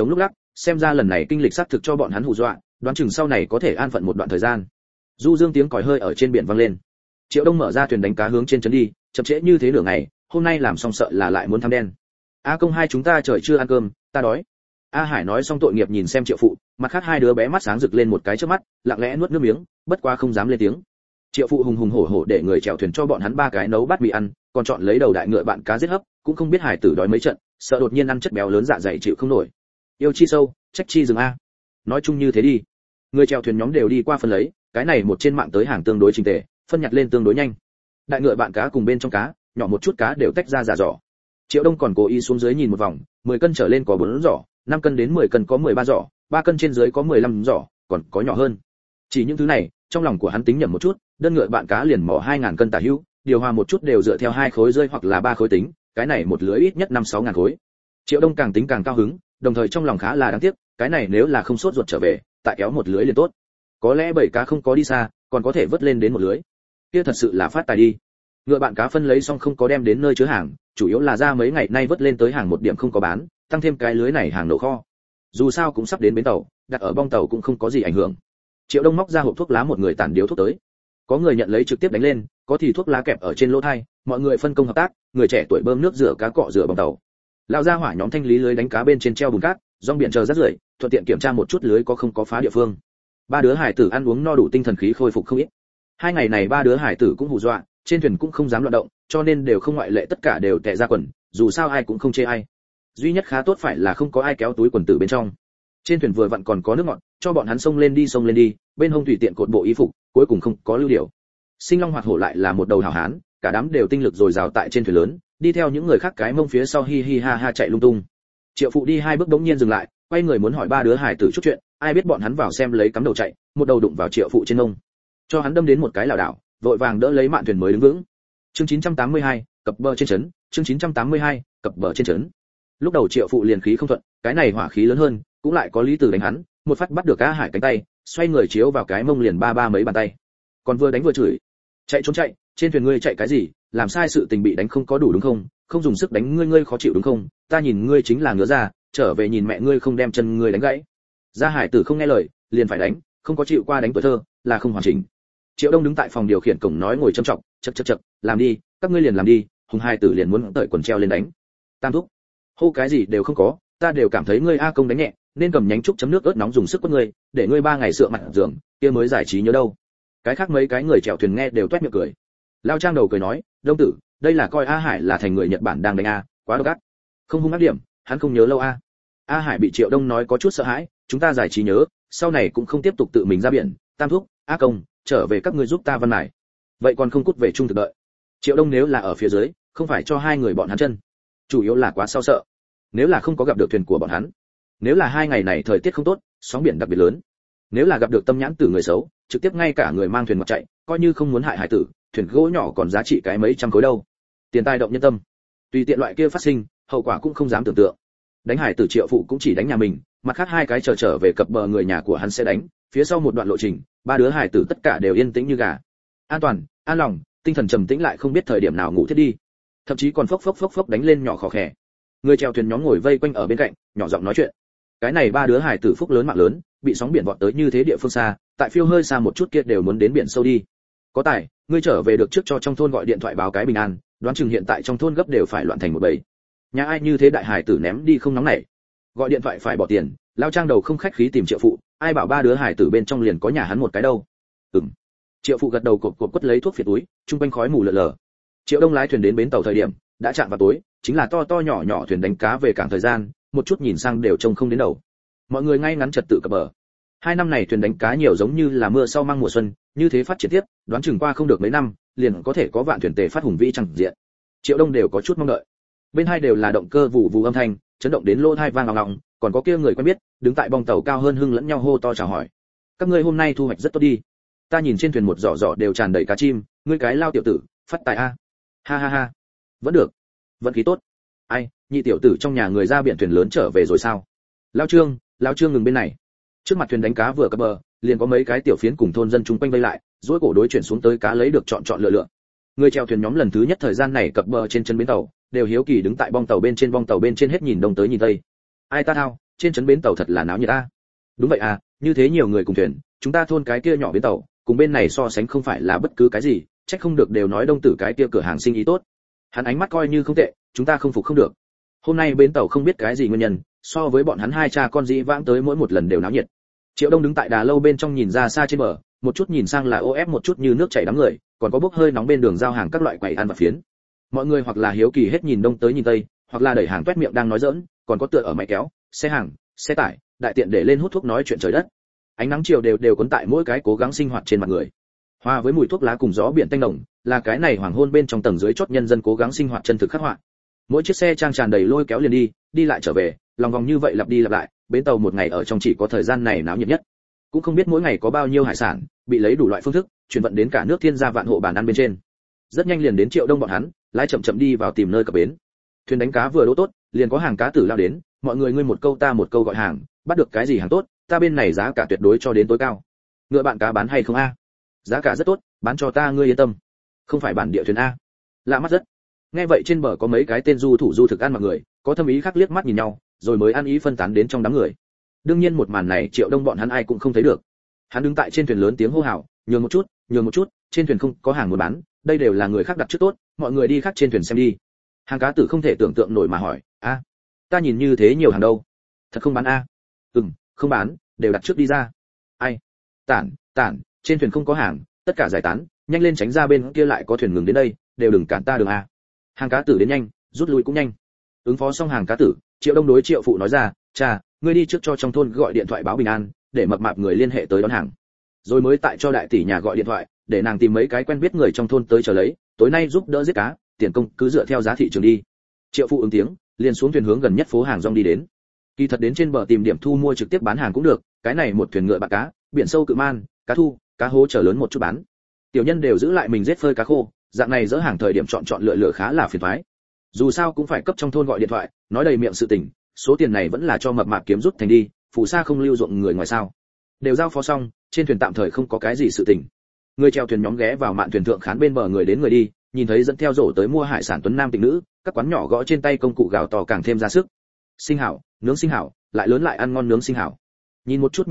xem ra lần này kinh lịch xác thực cho bọn hắn hù dọa, đoán chừng sau này có thể an phận một đoạn thời gian. Du dương tiếng còi hơi ở trên biển vang lên. Triệu Đông mở ra thuyền đánh cá hướng trên trấn đi, chậm trễ như thế nửa ngày, hôm nay làm xong sợ là lại muốn thăm đen. A Công hai chúng ta trời chưa ăn cơm, ta đói. A Hải nói xong tội nghiệp nhìn xem Triệu Phụ, mặt khác hai đứa bé mắt sáng rực lên một cái trước mắt, lặng lẽ nuốt nước miếng, bất quá không dám lên tiếng. Triệu Phụ hùng hùng hổ hổ để người chèo thuyền cho bọn hắn ba cái nấu bát mì ăn, còn chọn lấy đầu đại ngựa bạn cá giết hấp, cũng không biết Hải tử đói mấy trận, sợ đột nhiên ăn chất béo lớn dạ dày chịu không nổi. Yêu chi sâu, trách chi rừng a. Nói chung như thế đi. Người chèo thuyền nhóm đều đi qua phân lấy, cái này một trên mạng tới hàng tương đối chỉnh tề, phân nhặt lên tương đối nhanh. Đại ngựa bạn cá cùng bên trong cá, nhỏ một chút cá đều tách ra giả giỏ. Triệu Đông còn cố ý xuống dưới nhìn một vòng, 10 cân trở lên có 4 giỏ, 5 cân đến 10 cân có 13 giỏ, 3 cân trên dưới có 15 giỏ, còn có nhỏ hơn. Chỉ những thứ này, trong lòng của hắn tính nhẩm một chút, đơn ngựa bạn cá liền mỏ 2000 cân tả hữu, điều hòa một chút đều dựa theo 2 khối rơi hoặc là 3 khối tính, cái này một lưới ít nhất 5-6 ngàn khối. Triệu Đông càng tính càng cao hứng, đồng thời trong lòng khá là đáng tiếc, cái này nếu là không sốt ruột trở về, tại kéo một lưới liền tốt. Có lẽ bảy cá không có đi xa, còn có thể vớt lên đến một lưới. Kia thật sự là phát tài đi. Ngựa bạn cá phân lấy xong không có đem đến nơi chứa hàng, chủ yếu là ra mấy ngày nay vớt lên tới hàng một điểm không có bán, tăng thêm cái lưới này hàng nổ kho. Dù sao cũng sắp đến bến tàu, đặt ở bong tàu cũng không có gì ảnh hưởng. Triệu Đông móc ra hộp thuốc lá một người tản điếu thuốc tới. Có người nhận lấy trực tiếp đánh lên, có thì thuốc lá kẹp ở trên lỗ thai, mọi người phân công hợp tác, người trẻ tuổi bơm nước rửa cá cọ rửa bong tàu. Lão gia hỏa nhóm thanh lý lưới đánh cá bên trên treo bùn cát, rong biển chờ rất rưởi, thuận tiện kiểm tra một chút lưới có không có phá địa phương. Ba đứa hải tử ăn uống no đủ tinh thần khí khôi phục không ít. 2 ngày này ba đứa hải tử cũng hù dọa, trên thuyền cũng không dám loạn động, cho nên đều không ngoại lệ tất cả đều tè ra quần, dù sao ai cũng không chê ai. Duy nhất khá tốt phải là không có ai kéo túi quần tử bên trong. Trên thuyền vừa vặn còn có nước ngọt, cho bọn hắn xông lên đi, bên hông tùy tiện cột bộ y phục, cuối cùng không có lưu điều. Sinh Long Hoạt Hổ lại là một đầu hảo hán, cả đám đều tinh lực dồi dào tại trên thuyền lớn, đi theo những người khác cái mông phía sau hi hi ha ha chạy lung tung. Triệu Phụ đi 2 bước đống nhiên dừng lại, quay người muốn hỏi ba đứa hải tử chút chuyện, ai biết bọn hắn vào xem lấy cắm đầu chạy, một đầu đụng vào Triệu Phụ trên mông, cho hắn đâm đến một cái lảo đảo, vội vàng đỡ lấy mạn thuyền mới đứng vững. Chương 982, cập bờ trên trấn, chương 982, cập bờ trên trấn. Lúc đầu Triệu Phụ liền khí không thuận, cái này hỏa khí lớn hơn, cũng lại có lý từ đánh hắn, một phát bắt được A Hải cánh tay, xoay người chiếu vào cái mông liền ba mấy bàn tay. Còn vừa đánh vừa chửi, chạy trốn chạy, trên thuyền ngươi chạy cái gì, làm sai sự tình bị đánh không có đủ đúng không, không dùng sức đánh ngươi khó chịu đúng không, ta nhìn ngươi chính là ngứa ra, trở về nhìn mẹ ngươi không đem chân ngươi đánh gãy. Gia Hải tử không nghe lời, liền phải đánh, không có chịu qua đánh tuổi thơ, là không hoàn chỉnh. Triệu Đông đứng tại phòng điều khiển cổng nói ngồi châm trọng, chậc, làm đi, các ngươi liền làm đi, Hùng Hải tử liền muốn tởi quần treo lên đánh. Tam thúc, hô cái gì đều không có, ta đều cảm thấy ngươi A Công đánh nhẹ, nên cầm nhánh trúc chấm nước ớt nóng dùng sức quất ngươi, để ngươi 3 ngày sữa mặt giường, kia mới giải trí nhớ đâu. Cái khác mấy cái người chèo thuyền nghe đều toét miệng cười. Lao Trang đầu cười nói, Đông tử, đây là coi A Hải là thành người Nhật Bản đang đánh a, quá độc ác. Không hung ác điểm, hắn không nhớ lâu a. A Hải bị Triệu Đông nói có chút sợ hãi, chúng ta giải trí nhớ, sau này cũng không tiếp tục tự mình ra biển. Tam thúc, A Công, trở về các ngươi giúp ta văn mải. Vậy còn không cút về trung thực đợi. Triệu Đông nếu là ở phía dưới, không phải cho 2 người bọn hắn chân, chủ yếu là quá sao sợ. Nếu là không có gặp được thuyền của bọn hắn, nếu là 2 ngày này thời tiết không tốt, sóng biển đặc biệt lớn, nếu là gặp được tâm nhãn tử người xấu, trực tiếp ngay cả người mang thuyền mặc chạy, coi như không muốn hại hải tử, thuyền gỗ nhỏ còn giá trị cái mấy trăm khối đâu. Tiền tài động nhân tâm, tùy tiện loại kia phát sinh, hậu quả cũng không dám tưởng tượng. Đánh hải tử Triệu Phụ cũng chỉ đánh nhà mình, mặt khác 2 cái trở về cập bờ người nhà của hắn sẽ đánh. Phía sau một đoạn lộ trình, 3 đứa hải tử tất cả đều yên tĩnh như gà, an toàn, an lòng, tinh thần trầm tĩnh lại không biết thời điểm nào ngủ thiết đi, thậm chí còn phốc đánh lên nhỏ khò khè. Người chèo thuyền nhóm ngồi vây quanh ở bên cạnh, nhỏ giọng nói chuyện. Cái này 3 đứa hải tử phúc lớn mạng lớn, bị sóng biển vọt tới như thế địa phương xa, tại phiêu hơi xa một chút kia đều muốn đến biển sâu đi. Có tài, ngươi trở về được trước cho trong thôn gọi điện thoại báo cái bình an, đoán chừng hiện tại trong thôn gấp đều phải loạn thành một bầy. Nhà ai như thế đại hải tử ném đi không nóng nảy. Gọi điện thoại phải bỏ tiền, Lao Trang đầu không khách khí tìm Triệu Phụ, ai bảo 3 đứa hải tử bên trong liền có nhà hắn một cái đâu. Triệu Phụ gật đầu cộp quất lấy thuốc phiệt túi, trung quanh khói mù lờ lờ. Triệu Đông lái thuyền đến bến tàu thời điểm, đã chạm vào tối, chính là to nhỏ thuyền đánh cá về cảng thời gian, một chút nhìn sang đều trông không đến đầu. Mọi người ngay ngắn trật tự cập bờ. 2 năm này thuyền đánh cá nhiều giống như là mưa sau mang mùa xuân, như thế phát triển tiếp, đoán chừng qua không được mấy năm, liền có thể có vạn thuyền tề phát hùng vĩ chẳng diện. Triệu Đông đều có chút mong đợi. Bên hai đều là động cơ vụ âm thanh, chấn động đến lỗ tai vang ngọng, còn có kia người quen biết, đứng tại bong tàu cao hơn hưng lẫn nhau hô to chào hỏi. Các ngươi hôm nay thu hoạch rất tốt đi. Ta nhìn trên thuyền một giỏ đều tràn đầy cá chim, ngươi cái lao tiểu tử, phát tài a. Ha ha ha. Vẫn được. Vận khí tốt. Ai, nhị tiểu tử trong nhà người ra biển thuyền lớn trở về rồi sao? Lao Trương ngừng bên này. Trước mặt thuyền đánh cá vừa cập bờ, liền có mấy cái tiểu phiến cùng thôn dân chung quanh vây lại, dối cổ đối chuyển xuống tới cá lấy được chọn lựa. Người chèo thuyền nhóm lần thứ nhất thời gian này cập bờ trên chân bến tàu, đều hiếu kỳ đứng tại bong tàu bên trên hết nhìn đông tới nhìn tây. Ai ta thao, trên trấn bến tàu thật là náo nhiệt ta. Đúng vậy à, như thế nhiều người cùng thuyền, chúng ta thôn cái kia nhỏ bến tàu cùng bên này so sánh không phải là bất cứ cái gì, trách không được đều nói Đông Tử cái kia cửa hàng sinh ý tốt. Hắn ánh mắt coi như không tệ, chúng ta không phục không được. Hôm nay bến tàu không biết cái gì nguyên nhân, so với bọn hắn hai cha con dĩ vãng tới mỗi một lần đều náo nhiệt. Triệu Đông đứng tại đà lâu bên trong nhìn ra xa trên bờ, một chút nhìn sang là ô ép một chút như nước chảy đám người, còn có bốc hơi nóng bên đường giao hàng các loại quầy ăn vặt phiến. Mọi người hoặc là hiếu kỳ hết nhìn đông tới nhìn tây, hoặc là đẩy hàng toét miệng đang nói giỡn, còn có tựa ở máy kéo, xe hàng, xe tải, đại tiện để lên hút thuốc nói chuyện trời đất. Ánh nắng chiều đều cuốn tại mỗi cái cố gắng sinh hoạt trên mặt người. Hòa với mùi thuốc lá cùng gió biển tanh nồng, là cái này hoàng hôn bên trong tầng dưới chót nhân dân cố gắng sinh hoạt chân thực khắc họa. Mỗi chiếc xe trang tràn đầy lôi kéo liền đi lại trở về, lòng vòng như vậy lặp đi lặp lại, bến tàu một ngày ở trong chỉ có thời gian này náo nhiệt nhất. Cũng không biết mỗi ngày có bao nhiêu hải sản bị lấy đủ loại phương thức chuyển vận đến cả nước thiên gia vạn hộ bàn ăn bên trên. Rất nhanh liền đến Triệu Đông bọn hắn, lái chậm chậm đi vào tìm nơi cập bến. Thuyền đánh cá vừa đỗ tốt, liền có hàng cá tử lao đến, mọi người ngươi một câu ta một câu gọi hàng, bắt được cái gì hàng tốt, ta bên này giá cả tuyệt đối cho đến tối cao. Ngựa bạn cá bán hay không a? Giá cả rất tốt, bán cho ta ngươi yên tâm. Không phải bản địa thuyền a? Lạ mắt rất. Nghe vậy trên bờ có mấy cái tên du thủ du thực ăn mặc người, có thâm ý khác liếc mắt nhìn nhau, rồi mới ăn ý phân tán đến trong đám người. Đương nhiên một màn này Triệu Đông bọn hắn ai cũng không thấy được. Hắn đứng tại trên thuyền lớn tiếng hô hào, nhường một chút, trên thuyền không có hàng muốn bán, đây đều là người khác đặt trước tốt, mọi người đi khác trên thuyền xem đi. Hàng cá tử không thể tưởng tượng nổi mà hỏi, a, ta nhìn như thế nhiều hàng đâu, thật không bán a? Không bán, đều đặt trước đi ra. Ai? Tản, trên thuyền không có hàng, tất cả giải tán, nhanh lên tránh ra bên kia lại có thuyền ngừng đến đây, đều đừng cản ta đường a. Hàng cá tử đến nhanh, rút lui cũng nhanh. Ứng phó xong hàng cá tử, Triệu Đông đối Triệu phụ nói ra, cha, ngươi đi trước cho trong thôn gọi điện thoại báo bình an, để mập mạp người liên hệ tới đón hàng. Rồi mới tại cho đại tỷ nhà gọi điện thoại, để nàng tìm mấy cái quen biết người trong thôn tới chờ lấy, tối nay giúp đỡ giết cá, tiền công cứ dựa theo giá thị trường đi. Triệu phụ ứng tiếng, liền xuống thuyền hướng gần nhất phố hàng rong đi đến. Kỳ thật đến trên bờ tìm điểm thu mua trực tiếp bán hàng cũng được, cái này một thuyền ngựa bạc cá, biển sâu cự man, cá thu, cá hố trở lớn một chút bán. Tiểu nhân đều giữ lại mình giết phơi cá khô, dạng này dỡ hàng thời điểm chọn lựa khá là phiền toái. Dù sao cũng phải cấp trong thôn gọi điện thoại, nói đầy miệng sự tình, số tiền này vẫn là cho mập mạp kiếm rút thành đi, phù sa không lưu ruộng người ngoài sao. Đều giao phó xong, trên thuyền tạm thời không có cái gì sự tình. Người chèo thuyền nhóm ghé vào mạn thuyền thượng khán bên bờ người đến người đi, nhìn thấy dẫn theo rổ tới mua hải sản tuấn nam tịnh nữ, các quán nhỏ gõ trên tay công cụ gào to càng thêm ra sức. Sinh hảo, nướng sinh hảo, lại lớn lại ăn ngon nướng sinh hảo. Nhìn một chút.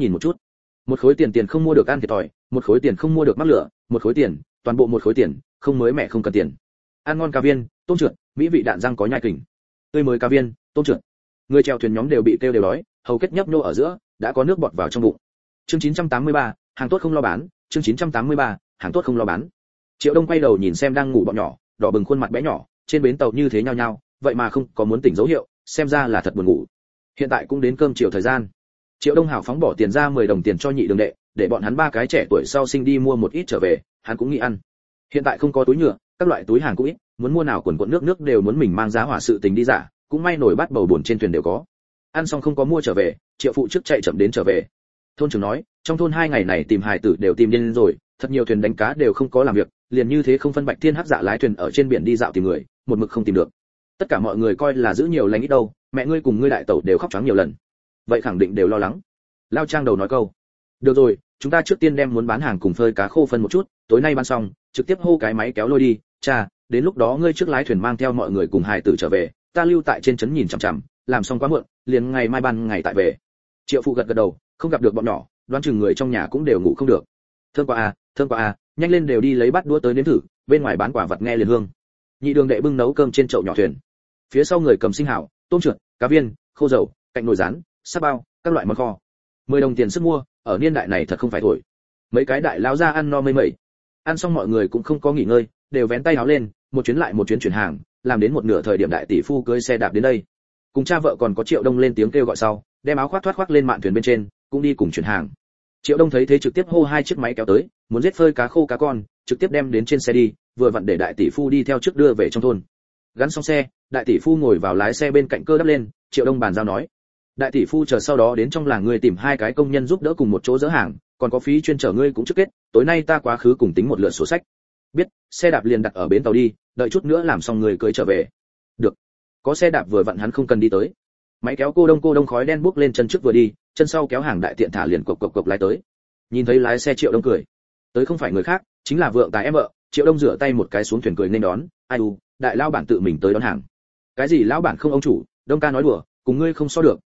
Một khối tiền không mua được ăn thiệt thòi, một khối tiền không mua được mắc lửa, một khối tiền, toàn bộ một khối tiền, không mới mẹ không cần tiền. Ăn ngon cá viên, tôm trượt, mỹ vị đạn răng có nhai kình. Tươi mới cá viên, tôm trượt. Người chèo thuyền nhóm đều bị kêu đều đói, hầu kết nhấp nhô ở giữa, đã có nước bọt vào trong bụng. Chương 983, hàng tốt không lo bán, chương 983, hàng tốt không lo bán. Triệu Đông quay đầu nhìn xem đang ngủ bọn nhỏ, đỏ bừng khuôn mặt bé nhỏ, trên bến tàu như thế nhao nhao, vậy mà không có muốn tỉnh dấu hiệu, xem ra là thật buồn ngủ. Hiện tại cũng đến cơm chiều thời gian. Triệu Đông hào phóng bỏ tiền ra 10 đồng tiền cho nhị đường đệ, để bọn hắn ba cái trẻ tuổi sau sinh đi mua một ít trở về, hắn cũng nghĩ ăn. Hiện tại không có túi nhựa, các loại túi hàng cũng ít, muốn mua nào quần quần nước đều muốn mình mang giá hỏa sự tình đi giả, cũng may nổi bát bầu buồn trên thuyền đều có. Ăn xong không có mua trở về, Triệu phụ trước chạy chậm đến trở về. Thôn trưởng nói, trong thôn 2 ngày này tìm hài tử đều tìm điên rồi, thật nhiều thuyền đánh cá đều không có làm việc, liền như thế không phân bạch thiên hắc dạ lái thuyền ở trên biển đi dạo tìm người, một mực không tìm được. Tất cả mọi người coi là giữ nhiều lành ít đâu, mẹ ngươi cùng ngươi đại tẩu đều khóc choáng nhiều lần. Vậy khẳng định đều lo lắng. Lao Trang đầu nói câu, được rồi, chúng ta trước tiên đem muốn bán hàng cùng phơi cá khô phân một chút, tối nay bán xong, trực tiếp hô cái máy kéo lôi đi, cha, đến lúc đó ngươi trước lái thuyền mang theo mọi người cùng hài tử trở về, ta lưu tại trên trấn nhìn chằm chằm, làm xong quá muộn, liền ngày mai ban ngày tại về. Triệu phụ gật gật đầu, không gặp được bọn nhỏ, đoán chừng người trong nhà cũng đều ngủ không được. Thơm quá à, nhanh lên đều đi lấy bát đũa tới nếm thử, bên ngoài bán quả vật nghe liền hương. Nhị đường đệ bưng nấu cơm trên chậu nhỏ thuyền. Phía sau người cầm sinh hảo, tôm trượt, cá viên, khô dầu, cạnh nồi rán, sáp bao, các loại món kho. 10 đồng tiền sức mua, ở niên đại này thật không phải thổi. Mấy cái đại lão ra ăn no mây mẩy. Ăn xong mọi người cũng không có nghỉ ngơi, đều vén tay áo lên, một chuyến lại một chuyến chuyển hàng, làm đến một nửa thời điểm đại tỷ phu cưỡi xe đạp đến đây. Cùng cha vợ còn có Triệu Đông lên tiếng kêu gọi sau, đem áo khoác thoát lên mạn thuyền bên trên, cũng đi cùng chuyển hàng. Triệu Đông thấy thế trực tiếp hô 2 chiếc máy kéo tới, muốn giết phơi cá khô cá con, trực tiếp đem đến trên xe đi, vừa vặn để đại tỷ phu đi theo trước đưa về trong thôn. Gắn xong xe, đại tỷ phu ngồi vào lái xe bên cạnh cơ đắp lên, Triệu Đông bàn giao nói: đại tỷ phu chờ sau đó đến trong làng ngươi tìm 2 cái công nhân giúp đỡ cùng một chỗ dỡ hàng, còn có phí chuyên chở ngươi cũng trước kết, tối nay ta quá khứ cùng tính một lượt sổ sách. Biết, xe đạp liền đặt ở bến tàu đi, đợi chút nữa làm xong người cưới trở về. Được. Có xe đạp vừa vặn hắn không cần đi tới. Máy kéo cô đông khói đen bốc lên chân trước vừa đi, chân sau kéo hàng đại tiện thả liền cộc lái tới. Nhìn thấy lái xe Triệu Đông cười. Tới không phải người khác, chính là vượng tài em vợ. Triệu Đông rửa tay một cái xuống thuyền cười nên đón, ai u, đại lao bản tự mình tới đón hàng. Cái gì lão bản không ông chủ, Đông ca nói đùa, cùng ngươi không so được,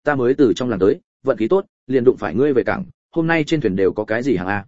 ta mới từ trong làng tới, vận khí tốt, liền đụng phải ngươi về cảng, hôm nay trên thuyền đều có cái gì hàng a?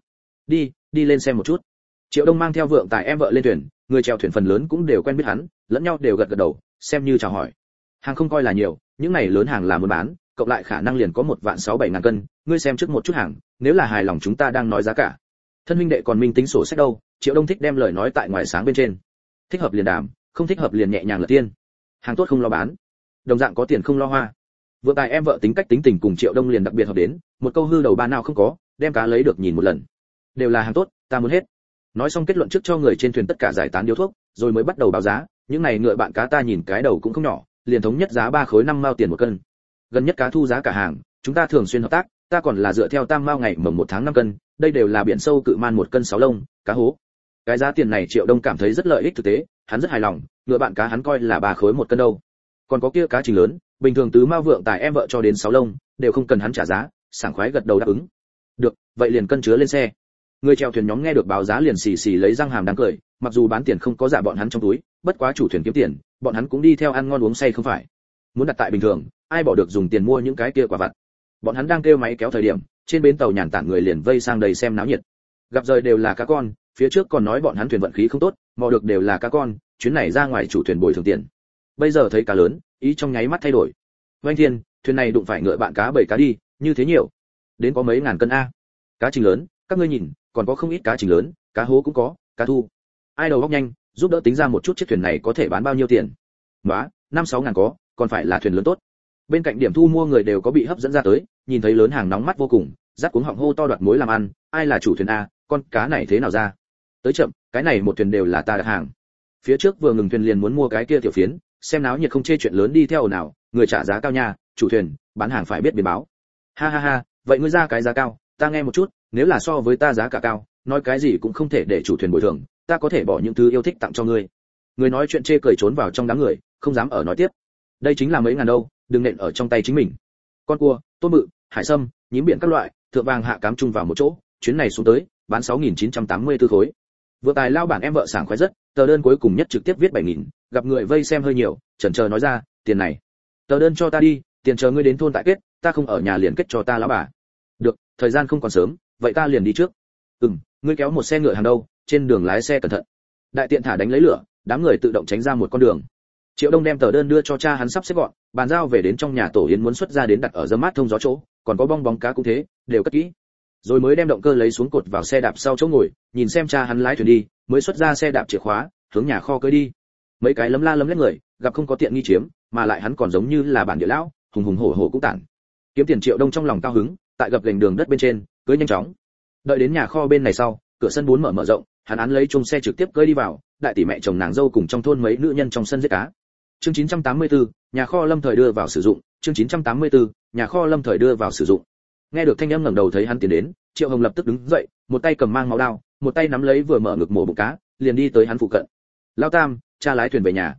Đi lên xem một chút. Triệu Đông mang theo vượng tài em vợ lên thuyền, người chèo thuyền phần lớn cũng đều quen biết hắn, lẫn nhau đều gật gật đầu, xem như chào hỏi. Hàng không coi là nhiều, những này lớn hàng là muốn bán, cộng lại khả năng liền có 1.600.000 cân, ngươi xem trước một chút hàng, nếu là hài lòng chúng ta đang nói giá cả. Thân huynh đệ còn minh tính sổ sách đâu, Triệu Đông thích đem lời nói tại ngoài sáng bên trên. Thích hợp liền đàm, không thích hợp liền nhẹ nhàng lật tiên. Hàng tốt không lo bán, đồng dạng có tiền không lo hoa. Vượng tài em vợ tính cách tính tình cùng Triệu Đông liền đặc biệt hợp đến, một câu hư đầu ba nào không có, đem cá lấy được nhìn một lần. Đều là hàng tốt, ta muốn hết. Nói xong kết luận trước cho người trên thuyền tất cả giải tán điếu thuốc, rồi mới bắt đầu báo giá, những này ngựa bạn cá ta nhìn cái đầu cũng không nhỏ, liền thống nhất giá 3 khối 5 mao tiền một cân. Gần nhất cá thu giá cả hàng, chúng ta thường xuyên hợp tác, ta còn là dựa theo tam mao ngày mồng 1 tháng 5 cân, đây đều là biển sâu cự man 1 cân 6 lông, cá hố. Cái giá tiền này Triệu Đông cảm thấy rất lợi ích thực tế, hắn rất hài lòng, ngựa bạn cá hắn coi là 3 khối 1 cân đâu. Còn có kia cá trình lớn, bình thường tứ mao vượng tài em vợ cho đến 6 lông, đều không cần hắn trả giá, sảng khoái gật đầu đáp ứng. Được, vậy liền cân chứa lên xe. Người chèo thuyền nhóm nghe được báo giá liền xì xì lấy răng hàm đang cười, mặc dù bán tiền không có giả bọn hắn trong túi, bất quá chủ thuyền kiếm tiền, bọn hắn cũng đi theo ăn ngon uống say không phải. Muốn đặt tại bình thường, ai bỏ được dùng tiền mua những cái kia quả vặt. Bọn hắn đang kêu máy kéo thời điểm, trên bến tàu nhàn tản người liền vây sang đầy xem náo nhiệt. Gặp rời đều là cá con, phía trước còn nói bọn hắn thuyền vận khí không tốt, mò được đều là cá con, chuyến này ra ngoài chủ thuyền bồi thường tiền. Bây giờ thấy cá lớn, ý trong nháy mắt thay đổi. Oanh Thiên, thuyền này đụng phải ngựa bạn cá 7 cá đi, như thế nhiều. Đến có mấy ngàn cân a. Cá trình lớn, các ngươi nhìn, còn có không ít cá trình lớn, cá hố cũng có, cá thu. Ai đầu óc nhanh, giúp đỡ tính ra một chút chiếc thuyền này có thể bán bao nhiêu tiền. Nóa, 5-6 ngàn có, còn phải là thuyền lớn tốt. Bên cạnh điểm thu mua người đều có bị hấp dẫn ra tới, nhìn thấy lớn hàng nóng mắt vô cùng, rát cuống họng hô to đoạt mối làm ăn, ai là chủ thuyền a, con cá này thế nào ra? Tới chậm, cái này một thuyền đều là ta đặt hàng. Phía trước vừa ngừng thuyền liền muốn mua cái kia tiểu phiến, xem náo nhiệt không chê chuyện lớn đi theo ồn ào, người trả giá cao nha, chủ thuyền, bán hàng phải biết biến báo. Ha ha ha, vậy ngươi ra cái giá cao, ta nghe một chút, nếu là so với ta giá cả cao, nói cái gì cũng không thể để chủ thuyền bồi thường, ta có thể bỏ những thứ yêu thích tặng cho ngươi. Người nói chuyện chê cười trốn vào trong đám người, không dám ở nói tiếp. Đây chính là mấy ngàn đâu, đừng nện ở trong tay chính mình. Con cua, tôm mự, hải sâm, nhím biển các loại, thượng vàng hạ cám chung vào một chỗ, chuyến này xuống tới, bán 6.984 khối. Vừa tài lao bản em vợ sảng khoái rất, tờ đơn cuối cùng nhất trực tiếp viết 7.000, gặp người vây xem hơi nhiều, chần chờ nói ra, tiền này, tờ đơn cho ta đi, tiền chờ ngươi đến thôn tại kết, ta không ở nhà liền kết cho ta lão bà. Được, thời gian không còn sớm, vậy ta liền đi trước. Ngươi kéo một xe ngựa hàng đâu, trên đường lái xe cẩn thận. Đại tiện thả đánh lấy lửa, đám người tự động tránh ra một con đường. Triệu Đông đem tờ đơn đưa cho cha hắn sắp xếp gọn, bàn giao về đến trong nhà tổ yến muốn xuất ra đến đặt ở dâm mát thông gió chỗ, còn có bong bóng cá cũng thế, đều cất kỹ. Rồi mới đem động cơ lấy xuống cột vào xe đạp sau chỗ ngồi, nhìn xem cha hắn lái thuyền đi, mới xuất ra xe đạp chìa khóa, hướng nhà kho cưỡi đi. Mấy cái lấm la lấm lét người, gặp không có tiện nghi chiếm, mà lại hắn còn giống như là bản địa lão, hùng hùng hổ hổ cũng tản. Kiếm tiền Triệu Đông trong lòng cao hứng, tại gập gành đường đất bên trên, cưỡi nhanh chóng. Đợi đến nhà kho bên này sau, cửa sân 4 mở rộng, hắn án lấy chung xe trực tiếp cưỡi đi vào, đại tỷ mẹ chồng nàng dâu cùng trong thôn mấy nữ nhân trong sân giết cá. Chương 984, nhà kho lâm thời đưa vào sử dụng, chương 984, nhà kho lâm thời đưa vào sử dụng. Nghe được thanh âm ngẩng đầu thấy hắn tiến đến, Triệu Hồng lập tức đứng dậy, một tay cầm mang máu đao, một tay nắm lấy vừa mở ngực mổ bụng cá, liền đi tới hắn phụ cận. Lão Tam, cha lái thuyền về nhà.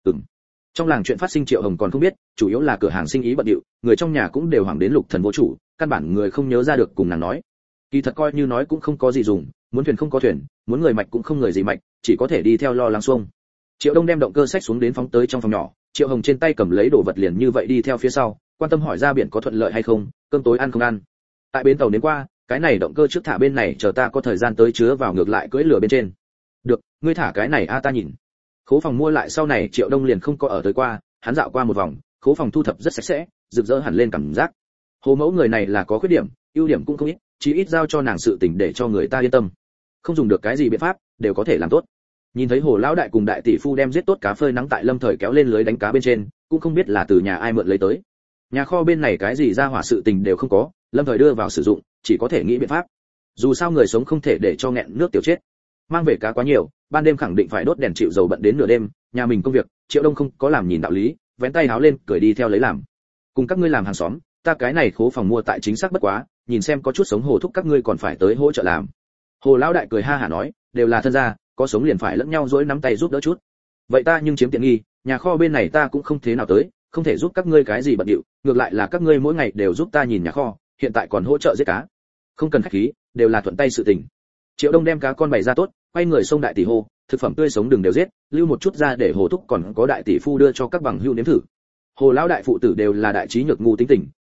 Trong làng chuyện phát sinh Triệu Hồng còn không biết, chủ yếu là cửa hàng sinh ý bận rộn, người trong nhà cũng đều hoảng đến lục thần vô chủ, căn bản người không nhớ ra được cùng nàng nói. Kỳ thật coi như nói cũng không có gì dùng, muốn thuyền không có thuyền, muốn người mạch cũng không người gì mạch, chỉ có thể đi theo lo lắng xuông. Triệu Đông đem động cơ xách xuống đến phóng tới trong phòng nhỏ, Triệu Hồng trên tay cầm lấy đồ vật liền như vậy đi theo phía sau, quan tâm hỏi ra biển có thuận lợi hay không, cơm tối ăn không ăn. Tại bến tàu đến qua, cái này động cơ trước thả bên này chờ ta có thời gian tới chứa vào ngược lại cưỡi lửa bên trên. Được, ngươi thả cái này ta nhìn. Khố phòng mua lại sau này Triệu Đông liền không có ở tới qua, hắn dạo qua một vòng, khố phòng thu thập rất sạch sẽ, rực rỡ hẳn lên cảm giác. Hồ mẫu người này là có khuyết điểm, ưu điểm cũng không ít, chỉ ít giao cho nàng sự tình để cho người ta yên tâm. Không dùng được cái gì biện pháp, đều có thể làm tốt. Nhìn thấy Hồ lão đại cùng đại tỷ phu đem giết tốt cá phơi nắng tại lâm thời kéo lên lưới đánh cá bên trên, cũng không biết là từ nhà ai mượn lấy tới. Nhà kho bên này cái gì ra hỏa sự tình đều không có, lâm thời đưa vào sử dụng, chỉ có thể nghĩ biện pháp. Dù sao người sống không thể để cho nghẹn nước tiểu chết. Mang về cá quá nhiều, ban đêm khẳng định phải đốt đèn chịu dầu bận đến nửa đêm, nhà mình công việc, Triệu Đông không có làm nhìn đạo lý, vén tay háo lên, cười đi theo lấy làm. Cùng các ngươi làm hàng xóm, ta cái này khố phòng mua tại chính xác bất quá, nhìn xem có chút sống Hồ thúc các ngươi còn phải tới hỗ trợ làm. Hồ lão đại cười ha hả nói, đều là thân gia, có sống liền phải lẫn nhau dỗi nắm tay giúp đỡ chút. Vậy ta nhưng chiếm tiện nghi, nhà kho bên này ta cũng không thế nào tới, không thể giúp các ngươi cái gì bận điệu, ngược lại là các ngươi mỗi ngày đều giúp ta nhìn nhà kho, hiện tại còn hỗ trợ giết cá. Không cần khách khí, đều là thuận tay sự tình. Triệu Đông đem cá con bày ra tốt, quay người xông đại tỷ hô, thực phẩm tươi sống đừng đều giết, lưu một chút ra để Hồ thúc còn có đại tỷ phu đưa cho các bằng hữu nếm thử. Hồ lão đại phụ tử đều là đại trí nhược ngu tính tình,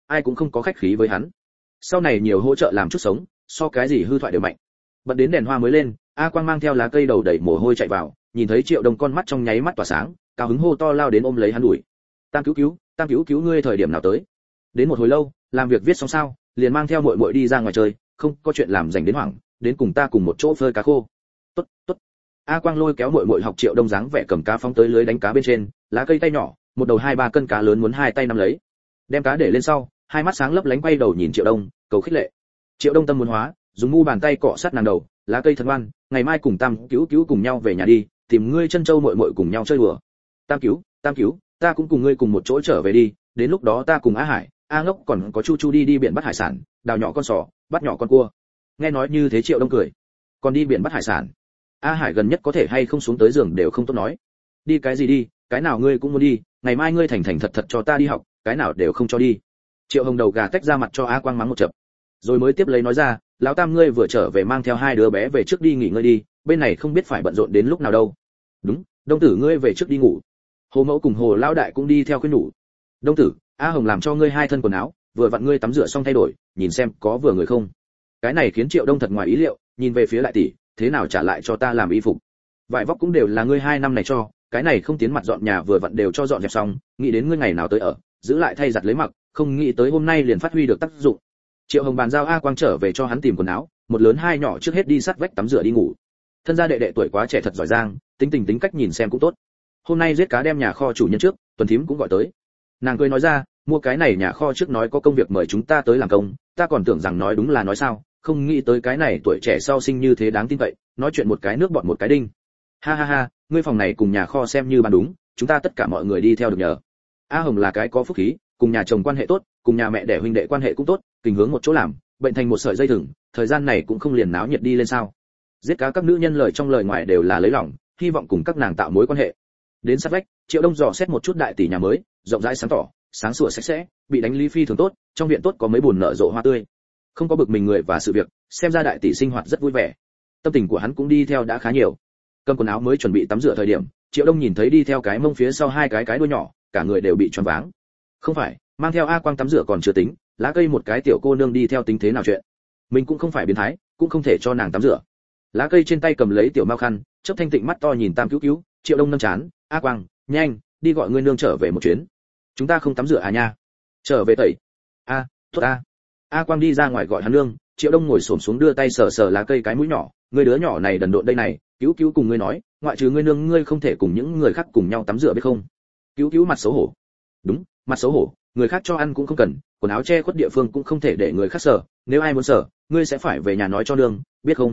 ai cũng không có khách khí với hắn. Sau này nhiều hỗ trợ làm chút sống, so cái gì hư thoại đều mạnh. Bật đến đèn hoa mới lên, A Quang mang theo lá cây đầu đẩy mồ hôi chạy vào, nhìn thấy Triệu Đông con mắt trong nháy mắt tỏa sáng, cao hứng hô to lao đến ôm lấy hắn đuổi. Tam cứu cứu ngươi thời điểm nào tới? Đến một hồi lâu, làm việc viết xong sao, liền mang theo muội muội đi ra ngoài chơi, không có chuyện làm dành đến hoảng, đến cùng ta cùng một chỗ phơi cá khô. Tốt, tốt. A Quang lôi kéo muội muội học Triệu Đông dáng vẻ cầm cá phóng tới lưới đánh cá bên trên, lá cây tay nhỏ, một đầu 2-3 cân cá lớn muốn hai tay nắm lấy. Đem cá để lên sau, hai mắt sáng lấp lánh quay đầu nhìn Triệu Đông, cầu khích lệ. Triệu Đông tâm muốn hóa, dùng mu bàn tay cọ sát nàng đầu, lá cây thật ngoan, ngày mai cùng Tam cứu cứu cùng nhau về nhà đi, tìm ngươi chân châu muội muội cùng nhau chơi đùa. Tam cứu, ta cũng cùng ngươi cùng một chỗ trở về đi, đến lúc đó ta cùng A Hải, A Ngốc còn có Chu Chu đi biển bắt hải sản, đào nhỏ con sò, bắt nhỏ con cua. Nghe nói như thế Triệu Đông cười. Còn đi biển bắt hải sản? A Hải gần nhất có thể hay không xuống tới giường đều không tốt nói. Đi cái gì đi, cái nào ngươi cũng muốn đi, ngày mai ngươi thành thật thật cho ta đi học, cái nào đều không cho đi. Triệu Hồng đầu gà tách ra mặt cho A Quang mắng một chập, rồi mới tiếp lấy nói ra, lão Tam ngươi vừa trở về mang theo hai đứa bé về trước đi nghỉ ngơi đi, bên này không biết phải bận rộn đến lúc nào đâu. Đúng, Đông tử ngươi về trước đi ngủ. Hồ Mẫu cùng Hồ lão đại cũng đi theo khuyên nhủ. Đông tử, A Hồng làm cho ngươi hai thân quần áo, vừa vặn ngươi tắm rửa xong thay đổi, nhìn xem có vừa người không. Cái này khiến Triệu Đông thật ngoài ý liệu, nhìn về phía đại tỷ, thế nào trả lại cho ta làm y phục? Vải vóc cũng đều là ngươi 2 năm này cho, cái này không tiến mặt dọn nhà vừa vặn đều cho dọn dẹp xong, nghĩ đến ngươi ngày nào tới ở, giữ lại thay giặt lấy mặc, không nghĩ tới hôm nay liền phát huy được tác dụng. Triệu Hồng bàn giao A Quang trở về cho hắn tìm quần áo, một lớn hai nhỏ trước hết đi sát vách tắm rửa đi ngủ. Thân gia đệ đệ tuổi quá trẻ thật giỏi giang, tính cách nhìn xem cũng tốt. Hôm nay giết cá đem nhà kho chủ nhân trước, Tuần Thím cũng gọi tới. Nàng cười nói ra, mua cái này nhà kho trước nói có công việc mời chúng ta tới làm công, ta còn tưởng rằng nói đúng là nói sao, không nghĩ tới cái này tuổi trẻ sau sinh như thế đáng tin cậy, nói chuyện một cái nước bọt một cái đinh. Ha ha ha, ngươi phòng này cùng nhà kho xem như bán đúng, chúng ta tất cả mọi người đi theo được nhờ. A Hồng là cái có phúc khí, cùng nhà chồng quan hệ tốt, cùng nhà mẹ đẻ huynh đệ quan hệ cũng tốt, kình hướng một chỗ làm, bệnh thành một sợi dây thừng, thời gian này cũng không liền náo nhiệt đi lên sao? Giết cá các nữ nhân lời trong lời ngoài đều là lấy lòng, hy vọng cùng các nàng tạo mối quan hệ. Đến sát vách, Triệu Đông dò xét một chút đại tỷ nhà mới, rộng rãi sáng tỏ, sáng sủa sạch sẽ, bị đánh lý phi thường tốt, trong viện tốt có mấy bồn nở rộ hoa tươi. Không có bực mình người và sự việc, xem ra đại tỷ sinh hoạt rất vui vẻ. Tâm tình của hắn cũng đi theo đã khá nhiều. Cầm quần áo mới chuẩn bị tắm rửa thời điểm, Triệu Đông nhìn thấy đi theo cái mông phía sau hai cái đuôi nhỏ, cả người đều bị choáng váng. Không phải, mang theo A Quang tắm rửa còn chưa tính, lá cây một cái tiểu cô nương đi theo tính thế nào chuyện. Mình cũng không phải biến thái, cũng không thể cho nàng tắm rửa. Lá cây trên tay cầm lấy tiểu mao khăn, chớp thanh tịnh mắt to nhìn Tam cứu cứu, Triệu Đông nâng chán, A Quang, nhanh, đi gọi ngươi nương trở về một chuyến. Chúng ta không tắm rửa à nha? Trở về tẩy. A, tốt a. A Quang đi ra ngoài gọi hắn nương, Triệu Đông ngồi xổm xuống đưa tay sờ sờ lá cây cái mũi nhỏ, ngươi đứa nhỏ này đần độn đây này, cứu cứu cùng ngươi nói, ngoại trừ ngươi nương ngươi không thể cùng những người khác cùng nhau tắm rửa biết không? Cứu cứu mặt xấu hổ. Đúng, mặt xấu hổ, người khác cho ăn cũng không cần, quần áo che khuất địa phương cũng không thể để người khác sờ, nếu ai muốn sờ, ngươi sẽ phải về nhà nói cho nương, biết không?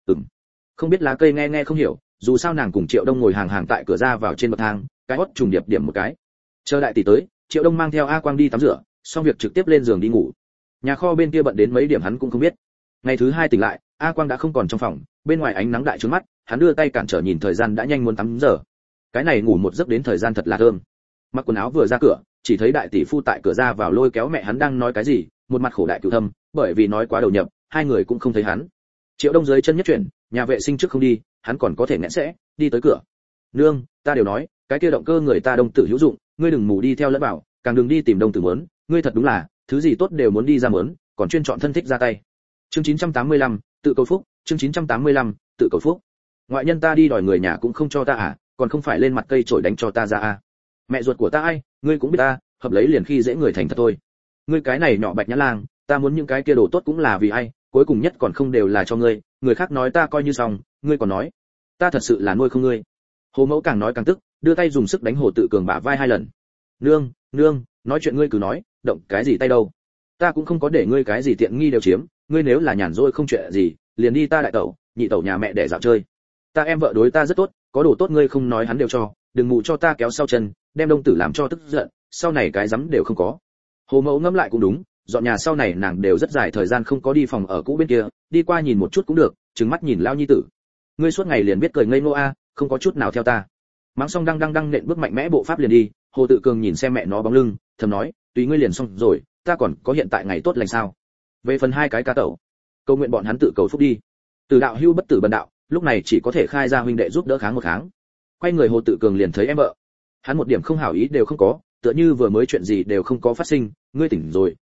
Không biết lá cây nghe không hiểu, dù sao nàng cùng Triệu Đông ngồi hàng tại cửa ra vào trên bậc thang, cái hót trùng điệp điểm một cái. Chờ đại tỷ tới, Triệu Đông mang theo A Quang đi tắm rửa, xong việc trực tiếp lên giường đi ngủ. Nhà kho bên kia bận đến mấy điểm hắn cũng không biết. Ngày thứ 2 tỉnh lại, A Quang đã không còn trong phòng, bên ngoài ánh nắng đại trướng mắt, hắn đưa tay cản trở nhìn thời gian đã nhanh muốn tắm giờ. Cái này ngủ một giấc đến thời gian thật là thơm. Mặc quần áo vừa ra cửa, chỉ thấy đại tỷ phu tại cửa ra vào lôi kéo mẹ hắn đang nói cái gì, một mặt khổ đại cửu thâm, bởi vì nói quá đầu nhập, hai người cũng không thấy hắn. Triệu Đông dưới chân nhất chuyển, nhà vệ sinh trước không đi, hắn còn có thể nghẹn sẽ đi tới cửa. Nương, ta đều nói, cái kia động cơ người ta Đông tử hữu dụng, ngươi đừng mù đi theo lẫn vào, càng đừng đi tìm Đông tử muốn, ngươi thật đúng là, thứ gì tốt đều muốn đi ra muốn, còn chuyên chọn thân thích ra tay. Chương 985, tự cầu phúc, chương 985, tự cầu phúc. Ngoại nhân ta đi đòi người nhà cũng không cho ta à, còn không phải lên mặt cây chổi đánh cho ta ra à. Mẹ ruột của ta ai, ngươi cũng biết ta, hợp lấy liền khi dễ người thành thật thôi. Ngươi cái này nhỏ bạch nhã lang, ta muốn những cái kia đồ tốt cũng là vì ai, cuối cùng nhất còn không đều là cho ngươi, người khác nói ta coi như xong, ngươi còn nói, ta thật sự là nuôi không ngươi. Hồ Mẫu càng nói càng tức, đưa tay dùng sức đánh Hồ Tự Cường bả vai 2 lần. Nương, nói chuyện ngươi cứ nói, động cái gì tay đâu? Ta cũng không có để ngươi cái gì tiện nghi đều chiếm, ngươi nếu là nhàn rỗi không chuyện gì, liền đi ta đại tẩu, nhị tẩu nhà mẹ để dạo chơi. Ta em vợ đối ta rất tốt, có đồ tốt ngươi không nói hắn đều cho, đừng mù cho ta kéo sau chân, đem Đông tử làm cho tức giận, sau này cái dám đều không có. Hồ Mẫu ngẫm lại cũng đúng, dọn nhà sau này nàng đều rất dài thời gian không có đi phòng ở cũ bên kia, đi qua nhìn một chút cũng được, trừng mắt nhìn lao nhi tử. Ngươi suốt ngày liền biết cười ngây ngô a, không có chút nào theo ta. Mắng xong đang nện bước mạnh mẽ bộ pháp liền đi, Hồ Tự Cường nhìn xem mẹ nó bóng lưng, thầm nói, tùy ngươi liền xong rồi, ta còn có hiện tại ngày tốt lành sao? Về phần 2 cái cá tẩu, cầu nguyện bọn hắn tự cầu phúc đi. Từ đạo hưu bất tử bần đạo, lúc này chỉ có thể khai ra huynh đệ giúp đỡ kháng một kháng. Quay người Hồ Tự Cường liền thấy em vợ, hắn một điểm không hảo ý đều không có, tựa như vừa mới chuyện gì đều không có phát sinh, ngươi tỉnh rồi,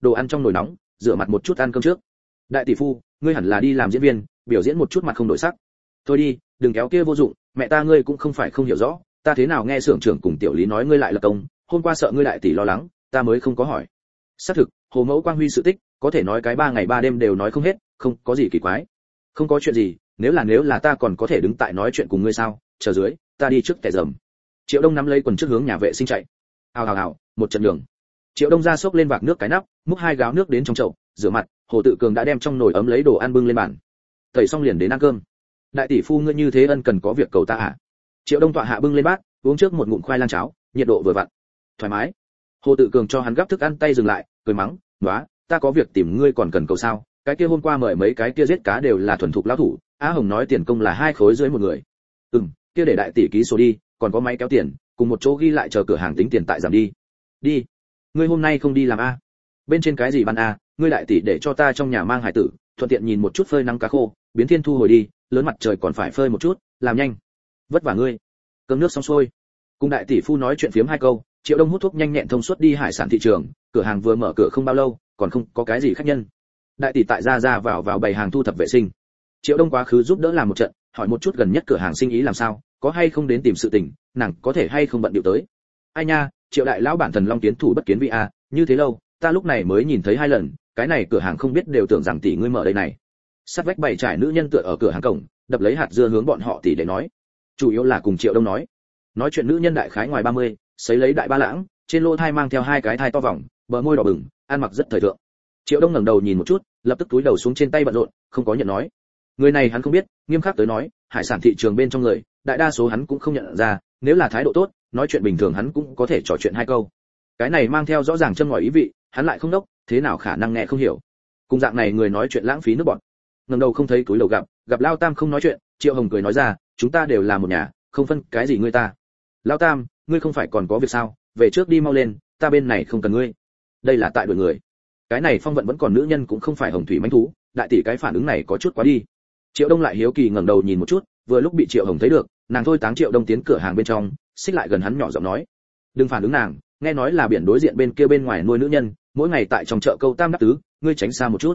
đồ ăn trong nồi nóng, rửa mặt một chút ăn cơm trước. Đại tỷ phu, ngươi hẳn là đi làm diễn viên, biểu diễn một chút mặt không đổi sắc. Thôi đi, đừng kéo kia vô dụng, mẹ ta ngươi cũng không phải không hiểu rõ, ta thế nào nghe xưởng trưởng cùng tiểu lý nói ngươi lại là công, hôm qua sợ ngươi đại tỷ lo lắng, ta mới không có hỏi. Xác thực, Hồ Mẫu Quang Huy sự tích, có thể nói cái 3 ngày 3 đêm đều nói không hết, không có gì kỳ quái. Không có chuyện gì, nếu là ta còn có thể đứng tại nói chuyện cùng ngươi sao, chờ dưới, ta đi trước tẻ dầm. Triệu Đông nắm lấy quần trước hướng nhà vệ sinh chạy. Hào, một trận đường. Triệu Đông ra xốc lên vạc nước cái nắp, múc 2 gáo nước đến trong chậu, rửa mặt, Hồ Tự Cường đã đem trong nồi ấm lấy đồ ăn bưng lên bàn. Tẩy xong liền đến ăn cơm. Đại tỷ phu ngươi như thế ân cần có việc cầu ta à? Triệu Đông tọa hạ bưng lên bát, uống trước một ngụm khoai lang cháo, nhiệt độ vừa vặn. Thoải mái. Hồ Tự Cường cho hắn gắp thức ăn tay dừng lại, cười mắng, "Nóa, ta có việc tìm ngươi còn cần cầu sao? Cái kia hôm qua mời mấy cái kia giết cá đều là thuần thục lão thủ, Á Hồng nói tiền công là 2 khối dưới một người." Kia để đại tỷ ký số đi, còn có máy kéo tiền, cùng một chỗ ghi lại chờ cửa hàng tính tiền tại giảm đi. Đi. Ngươi hôm nay không đi làm a? Bên trên cái gì ban a? Ngươi đại tỷ để cho ta trong nhà mang hải tử, thuận tiện nhìn một chút phơi nắng cá khô, biến thiên thu hồi đi, lớn mặt trời còn phải phơi một chút, làm nhanh. Vất vả ngươi. Cơm nước xong xuôi, cùng đại tỷ phu nói chuyện phiếm 2 câu, Triệu Đông hút thuốc nhanh nhẹn thông suốt đi hải sản thị trường, cửa hàng vừa mở cửa không bao lâu, còn không có cái gì khách nhân. Đại tỷ tại ra vào bày hàng thu thập vệ sinh. Triệu Đông quá khứ giúp đỡ làm một trận, hỏi một chút gần nhất cửa hàng sinh ý làm sao, có hay không đến tìm sự tình, nàng có thể hay không bận điệu tới. Ai nha, Triệu đại lão bản thần long tiến thủ bất kiến vị a, như thế lâu, ta lúc này mới nhìn thấy 2 lần, cái này cửa hàng không biết đều tưởng rằng tỷ ngươi mở đây này. Sát vách bày trải nữ nhân tựa ở cửa hàng cổng, đập lấy hạt dưa hướng bọn họ tỷ để nói. Chủ yếu là cùng Triệu Đông nói chuyện nữ nhân đại khái ngoài 30, sấy lấy đại ba lãng, trên lỗ thai mang theo 2 cái thai to vòng, bờ môi đỏ bừng, ăn mặc rất thời thượng. Triệu Đông ngẩng đầu nhìn một chút, lập tức túi đầu xuống trên tay bận rộn, không có nhận nói. Người này hắn không biết, nghiêm khắc tới nói, hải sản thị trường bên trong người, đại đa số hắn cũng không nhận ra, nếu là thái độ tốt, nói chuyện bình thường hắn cũng có thể trò chuyện 2 câu. Cái này mang theo rõ ràng châm ngòi ý vị, hắn lại không đốc, thế nào khả năng nghe không hiểu. Cùng dạng này người nói chuyện lãng phí nước bọt. Ngẩng đầu không thấy túi đầu gặp Lao Tam không nói chuyện, Triệu Hồng cười nói ra, chúng ta đều là một nhà, không phân cái gì ngươi ta. Lao Tam, ngươi không phải còn có việc sao, về trước đi mau lên, ta bên này không cần ngươi. Đây là tại đuổi người. Cái này phong vận vẫn còn nữ nhân cũng không phải hồng thủy mãnh thú, đại tỷ cái phản ứng này có chút quá đi. Triệu Đông lại hiếu kỳ ngẩng đầu nhìn một chút, vừa lúc bị Triệu Hồng thấy được, nàng thôi táng Triệu Đông tiến cửa hàng bên trong, xích lại gần hắn nhỏ giọng nói, đừng phản ứng nàng, nghe nói là biển đối diện bên kia bên ngoài nuôi nữ nhân, mỗi ngày tại trong chợ câu tam đáp tứ, ngươi tránh xa một chút.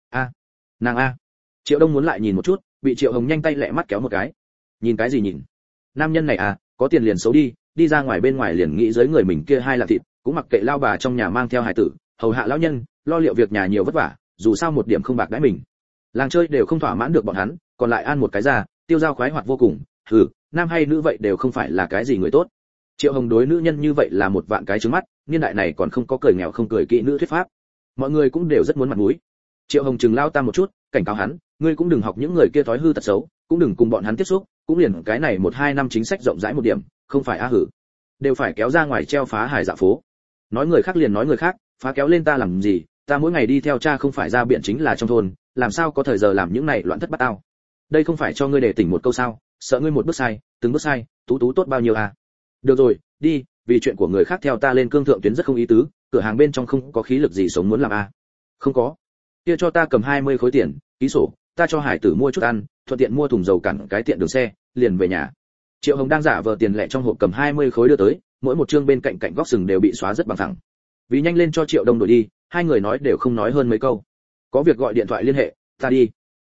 Nàng a. Triệu Đông muốn lại nhìn một chút, bị Triệu Hồng nhanh tay lẹ mắt kéo một cái. Nhìn cái gì nhìn? Nam nhân này à, có tiền liền xấu đi ra ngoài bên ngoài liền nghĩ giới người mình kia 2 là thịt, cũng mặc kệ lao bà trong nhà mang theo hài tử, hầu hạ lão nhân, lo liệu việc nhà nhiều vất vả, dù sao một điểm không bạc đãi mình. Làng chơi đều không thỏa mãn được bọn hắn, còn lại ăn một cái ra, tiêu dao khoái hoạt vô cùng, nam hay nữ vậy đều không phải là cái gì người tốt. Triệu Hồng đối nữ nhân như vậy là một vạn cái trứng mắt, niên đại này còn không có cười nghèo không cười kỹ nữ thuyết pháp. Mọi người cũng đều rất muốn mặt mũi. Triệu Hồng chừng Lao Tam một chút, cảnh cáo hắn, ngươi cũng đừng học những người kia thói hư tật xấu, cũng đừng cùng bọn hắn tiếp xúc, cũng liền cái này 1-2 năm chính sách rộng rãi một điểm, không phải hử, đều phải kéo ra ngoài treo phá hải dạ phố. Nói người khác liền nói người khác, phá kéo lên ta làm gì, ta mỗi ngày đi theo cha không phải ra biển chính là trong thôn, làm sao có thời giờ làm những này loạn thất bát ao. Đây không phải cho ngươi để tỉnh một câu sao, sợ ngươi một bước sai, từng bước sai, tú tốt bao nhiêu à. Được rồi, đi, vì chuyện của người khác theo ta lên cương thượng tuyến rất không ý tứ, cửa hàng bên trong không có khí lực gì sống muốn làm à. Không có. Kia cho ta cầm 20 khối tiền, ký sổ, ta cho hải tử mua chút ăn, thuận tiện mua thùng dầu cản cái tiện đường xe, liền về nhà. Triệu Hồng đang giả vờ tiền lẻ trong hộp cầm 20 khối đưa tới, mỗi một chương bên cạnh góc sừng đều bị xóa rất bằng phẳng. Vì nhanh lên cho Triệu Đông đổi đi, 2 người nói đều không nói hơn mấy câu. Có việc gọi điện thoại liên hệ, ta đi.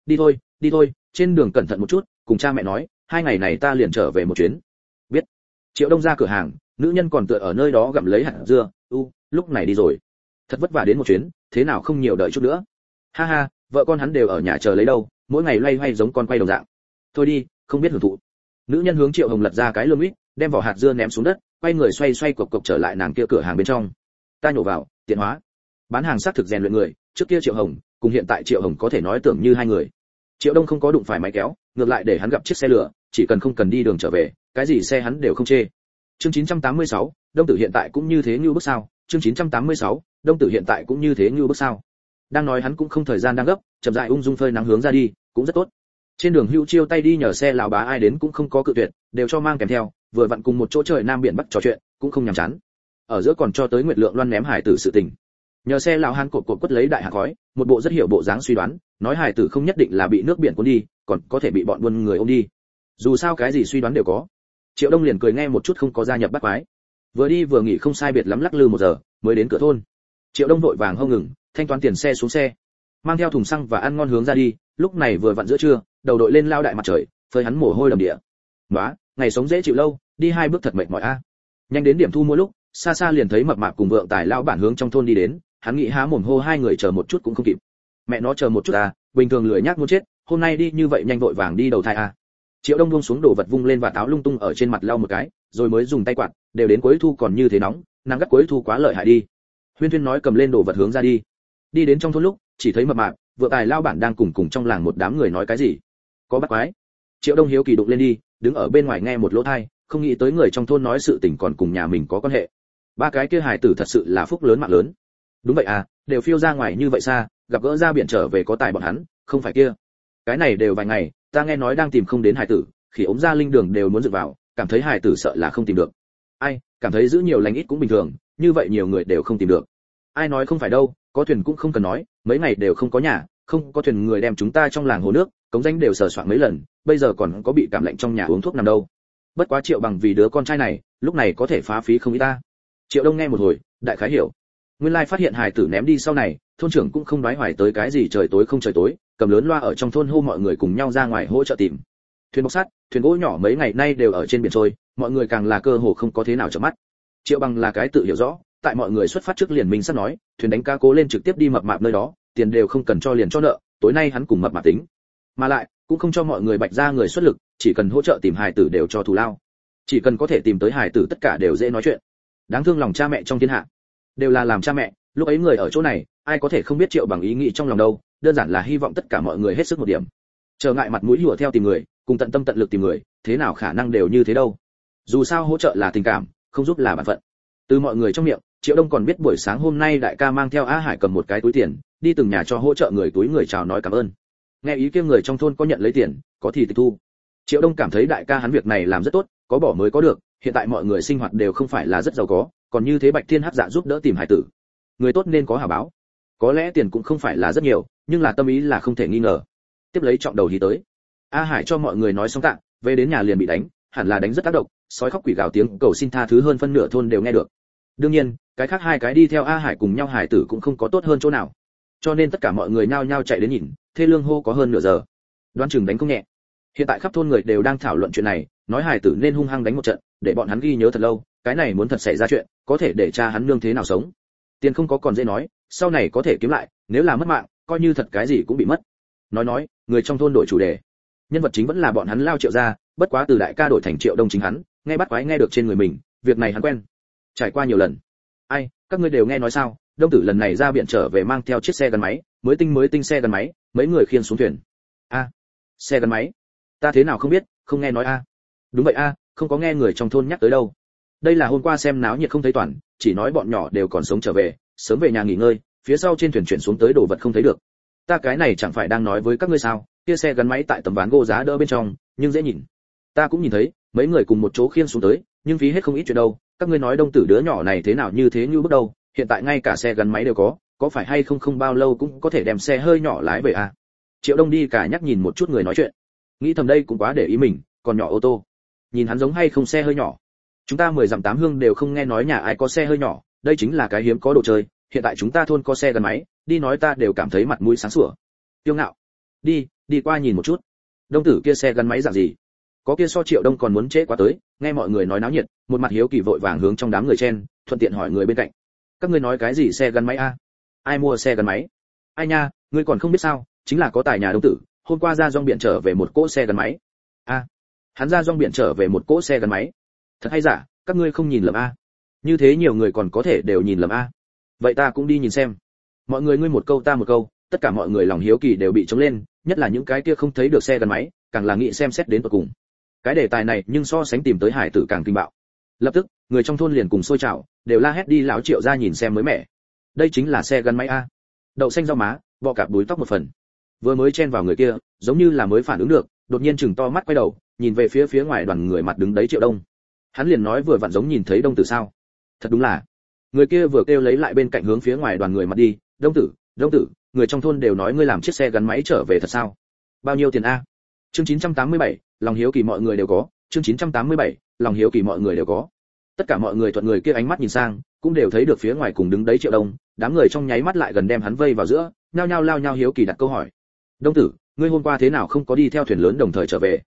Đi thôi, trên đường cẩn thận một chút, cùng cha mẹ nói, 2 ngày này ta liền trở về một chuyến. Biết. Triệu Đông ra cửa hàng, nữ nhân còn tựa ở nơi đó gặm lấy hạt dưa, lúc này đi rồi. Thật vất vả đến một chuyến, thế nào không nhiều đợi chút nữa. Ha, vợ con hắn đều ở nhà chờ lấy đâu, mỗi ngày loay hoay giống con quay đồng dạng. Thôi đi, không biết hưởng thụ. Nữ nhân hướng Triệu Hồng lật ra cái lươn mít, đem vỏ hạt dưa ném xuống đất, quay người xoay cộc trở lại nàng kia cửa hàng bên trong. Ta nhổ vào, tiện hóa. Bán hàng xác thực rèn luyện người, trước kia Triệu Hồng, cùng hiện tại Triệu Hồng có thể nói tưởng như 2 người. Triệu Đông không có đụng phải máy kéo, ngược lại để hắn gặp chiếc xe lửa, chỉ cần không cần đi đường trở về, cái gì xe hắn đều không chê. Chương 986, Đông Tử hiện tại cũng như thế như bước sao? Chương 986, Đông Tử hiện tại cũng như thế như bước sao? Đang nói hắn cũng không thời gian đang gấp, chậm rãi ung dung phơi nắng hướng ra đi, cũng rất tốt. Trên đường Hữu Chiêu tay đi nhờ xe lão bá ai đến cũng không có cự tuyệt, đều cho mang kèm theo, vừa vặn cùng một chỗ trời nam biển bắc trò chuyện, cũng không nhàm chán. Ở giữa còn cho tới Nguyệt Lượng Loan ném hải tử sự tình. Nhờ xe lão Hán cột quất lấy đại hạt khói, một bộ rất hiểu bộ dáng suy đoán, nói hải tử không nhất định là bị nước biển cuốn đi, còn có thể bị bọn buôn người ôm đi. Dù sao cái gì suy đoán đều có. Triệu Đông liền cười nghe một chút không có gia nhập bắt quái. Vừa đi vừa nghỉ không sai biệt lắm lắc lư 1 giờ, mới đến cửa thôn. Triệu Đông vội vàng hông ngừng, thanh toán tiền xe xuống xe, mang theo thùng xăng và ăn ngon hướng ra đi. Lúc này vừa vặn giữa trưa, đầu đội lên lao đại mặt trời, phơi hắn mồ hôi đầm địa. Nóa, ngày sống dễ chịu lâu, đi 2 bước thật mệt mỏi a. Nhanh đến điểm thu mua lúc, xa xa liền thấy Mập Mạp cùng Vượng Tài lão bản hướng trong thôn đi đến, hắn nghĩ há mồm hô hai người chờ một chút cũng không kịp. Mẹ nó chờ một chút à, bình thường lười nhác muốn chết, hôm nay đi như vậy nhanh vội vàng đi đầu thai à. Triệu Đông buông xuống đồ vật vung lên và táo lung tung ở trên mặt lau một cái, rồi mới dùng tay quạt, đều đến cuối thu còn như thế nóng, nắng gắt cuối thu quá lợi hại đi. Huyên Thuyên nói cầm lên đồ vật hướng ra đi. Đi đến trong thôn lúc, chỉ thấy Mập Mạp, Vượng Tài lão bản đang cùng trong làng một đám người nói cái gì. Có bắt quái. Triệu Đông hiếu kỳ đụng lên đi, đứng ở bên ngoài nghe một lỗ tai, không nghĩ tới người trong thôn nói sự tình còn cùng nhà mình có quan hệ. Ba cái kia hài tử thật sự là phúc lớn mạng lớn. Đúng vậy à, đều phiêu ra ngoài như vậy xa, gặp gỡ ra biển trở về có tài bọn hắn, không phải kia. Cái này đều vài ngày, ta nghe nói đang tìm không đến hài tử, khi ống ra linh đường đều muốn dựng vào, cảm thấy hài tử sợ là không tìm được. Ai, cảm thấy giữ nhiều lành ít cũng bình thường, như vậy nhiều người đều không tìm được. Ai nói không phải đâu, có thuyền cũng không cần nói, mấy ngày đều không có nhà, không có thuyền người đem chúng ta trong làng hồ nước, cống rãnh đều sờ soạn mấy lần, bây giờ còn có bị cảm lạnh trong nhà uống thuốc nằm đâu. Bất quá Triệu Bằng vì đứa con trai này, lúc này có thể phá phí không ít ta. Triệu Đông nghe một hồi, đại khái hiểu. Nguyên lai phát hiện hài tử ném đi sau này, thôn trưởng cũng không nói hoài tới cái gì trời tối không trời tối, cầm lớn loa ở trong thôn hô mọi người cùng nhau ra ngoài hỗ trợ tìm. Thuyền bọc sắt, thuyền gỗ nhỏ mấy ngày nay đều ở trên biển trôi, mọi người càng là cơ hồ không có thế nào chợp mắt. Triệu Bằng là cái tự hiểu rõ, tại mọi người xuất phát trước liền minh sắp nói, thuyền đánh cá cố lên trực tiếp đi Mập Mạp nơi đó, tiền đều không cần cho liền cho nợ, tối nay hắn cùng Mập Mạp tính. Mà lại, cũng không cho mọi người bạch ra người xuất lực, chỉ cần hỗ trợ tìm hài tử đều cho thù lao. Chỉ cần có thể tìm tới hài tử tất cả đều dễ nói chuyện. Đáng thương lòng cha mẹ trong thiên hạ, đều là làm cha mẹ, lúc ấy người ở chỗ này, ai có thể không biết Triệu Bằng ý nghĩ trong lòng đâu, đơn giản là hy vọng tất cả mọi người hết sức một điểm. Trở ngại mặt mũi lùa theo tìm người, cùng tận tâm tận lực tìm người, thế nào khả năng đều như thế đâu. Dù sao hỗ trợ là tình cảm, không giúp là bản phận. Từ mọi người trong miệng, Triệu Đông còn biết buổi sáng hôm nay đại ca mang theo Á Hải cầm một cái túi tiền, đi từng nhà cho hỗ trợ người túi người chào nói cảm ơn. Nghe ý kia người trong thôn có nhận lấy tiền, có thì tịch thu. Triệu Đông cảm thấy đại ca hắn việc này làm rất tốt, có bỏ mới có được, hiện tại mọi người sinh hoạt đều không phải là rất giàu có, còn như thế Bạch Thiên Hắc Dạ giúp đỡ tìm hải tử. Người tốt nên có hảo báo. Có lẽ tiền cũng không phải là rất nhiều, nhưng là tâm ý là không thể nghi ngờ. Tiếp lấy trọng đầu hí tới. A Hải cho mọi người nói xong tạ, về đến nhà liền bị đánh, hẳn là đánh rất tác động, sói khóc quỷ gào tiếng cầu xin tha thứ hơn phân nửa thôn đều nghe được. Đương nhiên, cái khác hai cái đi theo A Hải cùng nhau hải tử cũng không có tốt hơn chỗ nào. Cho nên tất cả mọi người nhao nhao chạy đến nhìn, thê lương hô có hơn nửa giờ. Đoán chừng đánh không nhẹ. Hiện tại khắp thôn người đều đang thảo luận chuyện này, nói hải tử nên hung hăng đánh một trận, để bọn hắn ghi nhớ thật lâu, cái này muốn thật xảy ra chuyện, có thể để cha hắn nương thế nào sống. Tiền không có còn dễ nói, sau này có thể kiếm lại, nếu là mất mạng, coi như thật cái gì cũng bị mất. Nói, người trong thôn đổi chủ đề. Nhân vật chính vẫn là bọn hắn Lao Triệu gia, bất quá từ đại ca đổi thành Triệu Đông chính hắn, nghe bắt quái nghe được trên người mình, việc này hắn quen. Trải qua nhiều lần. Ai, các ngươi đều nghe nói sao, Đông Tử lần này ra biển trở về mang theo chiếc xe gắn máy, mới tinh xe gắn máy, mấy người khiêng xuống thuyền. A, xe gắn máy? Ta thế nào không biết, không nghe nói a. Đúng vậy a, không có nghe người trong thôn nhắc tới đâu. Đây là hôm qua xem náo nhiệt không thấy toàn, chỉ nói bọn nhỏ đều còn sống trở về, sớm về nhà nghỉ ngơi, phía sau trên thuyền chuyển xuống tới đồ vật không thấy được. Ta cái này chẳng phải đang nói với các ngươi sao, kia xe gắn máy tại tấm ván gỗ giá đỡ bên trong, nhưng dễ nhìn. Ta cũng nhìn thấy, mấy người cùng một chỗ khiêng xuống tới, nhưng phí hết không ít chuyện đâu, các ngươi nói Đông Tử đứa nhỏ này thế nào như thế như bước đầu, hiện tại ngay cả xe gắn máy đều có phải hay không bao lâu cũng có thể đem xe hơi nhỏ lái về à? Triệu Đông đi cả nhắc nhìn một chút người nói chuyện, nghĩ thầm đây cũng quá để ý mình, còn nhỏ ô tô, nhìn hắn giống hay không xe hơi nhỏ. Chúng ta 10 dặm 8 hương đều không nghe nói nhà ai có xe hơi nhỏ, đây chính là cái hiếm có đồ chơi, hiện tại chúng ta thôn có xe gắn máy, đi nói ta đều cảm thấy mặt mũi sáng sủa. Tiêu ngạo, đi qua nhìn một chút. Đông Tử kia xe gắn máy dạng gì? Có kia so Triệu Đông còn muốn trễ quá tới, nghe mọi người nói náo nhiệt, một mặt hiếu kỳ vội vàng hướng trong đám người chen, thuận tiện hỏi người bên cạnh. Các ngươi nói cái gì xe gắn máy a? Ai mua xe gắn máy? Ai nha, ngươi còn không biết sao, chính là có tài nhà Đông Tử, hôm qua ra rong biển trở về một cỗ xe gắn máy. A, hắn ra rong biển trở về một cỗ xe gắn máy. Thật hay giả, các ngươi không nhìn lầm a? Như thế nhiều người còn có thể đều nhìn lầm a. Vậy ta cũng đi nhìn xem. Mọi người ngươi một câu ta một câu, tất cả mọi người lòng hiếu kỳ đều bị trống lên, nhất là những cái kia không thấy được xe gắn máy, càng là nghĩ xem xét đến tận cùng. Cái đề tài này nhưng so sánh tìm tới hải tử càng kinh bạo. Lập tức, người trong thôn liền cùng sôi trào, đều la hét đi lão Triệu ra nhìn xem mới mẻ. Đây chính là xe gắn máy a. Đậu xanh rau má, bọ cạp búi tóc một phần. Vừa mới chen vào người kia, giống như là mới phản ứng được, đột nhiên chừng to mắt quay đầu, nhìn về phía ngoài đoàn người mặt đứng đấy Triệu Đông. Hắn liền nói vừa vặn giống nhìn thấy Đông Tử sao? Thật đúng là. Người kia vừa kêu lấy lại bên cạnh hướng phía ngoài đoàn người mặt đi, Đông Tử, người trong thôn đều nói ngươi làm chiếc xe gắn máy trở về thật sao? Bao nhiêu tiền a? Chương 987, lòng hiếu kỳ mọi người đều có, chương 987, lòng hiếu kỳ mọi người đều có. Tất cả mọi người thuận người kia ánh mắt nhìn sang, cũng đều thấy được phía ngoài cùng đứng đấy Triệu Đông, đám người trong nháy mắt lại gần đem hắn vây vào giữa, nhao nhao lao nhau hiếu kỳ đặt câu hỏi. Đông tử, ngươi hôm qua thế nào không có đi theo thuyền lớn đồng thời trở về?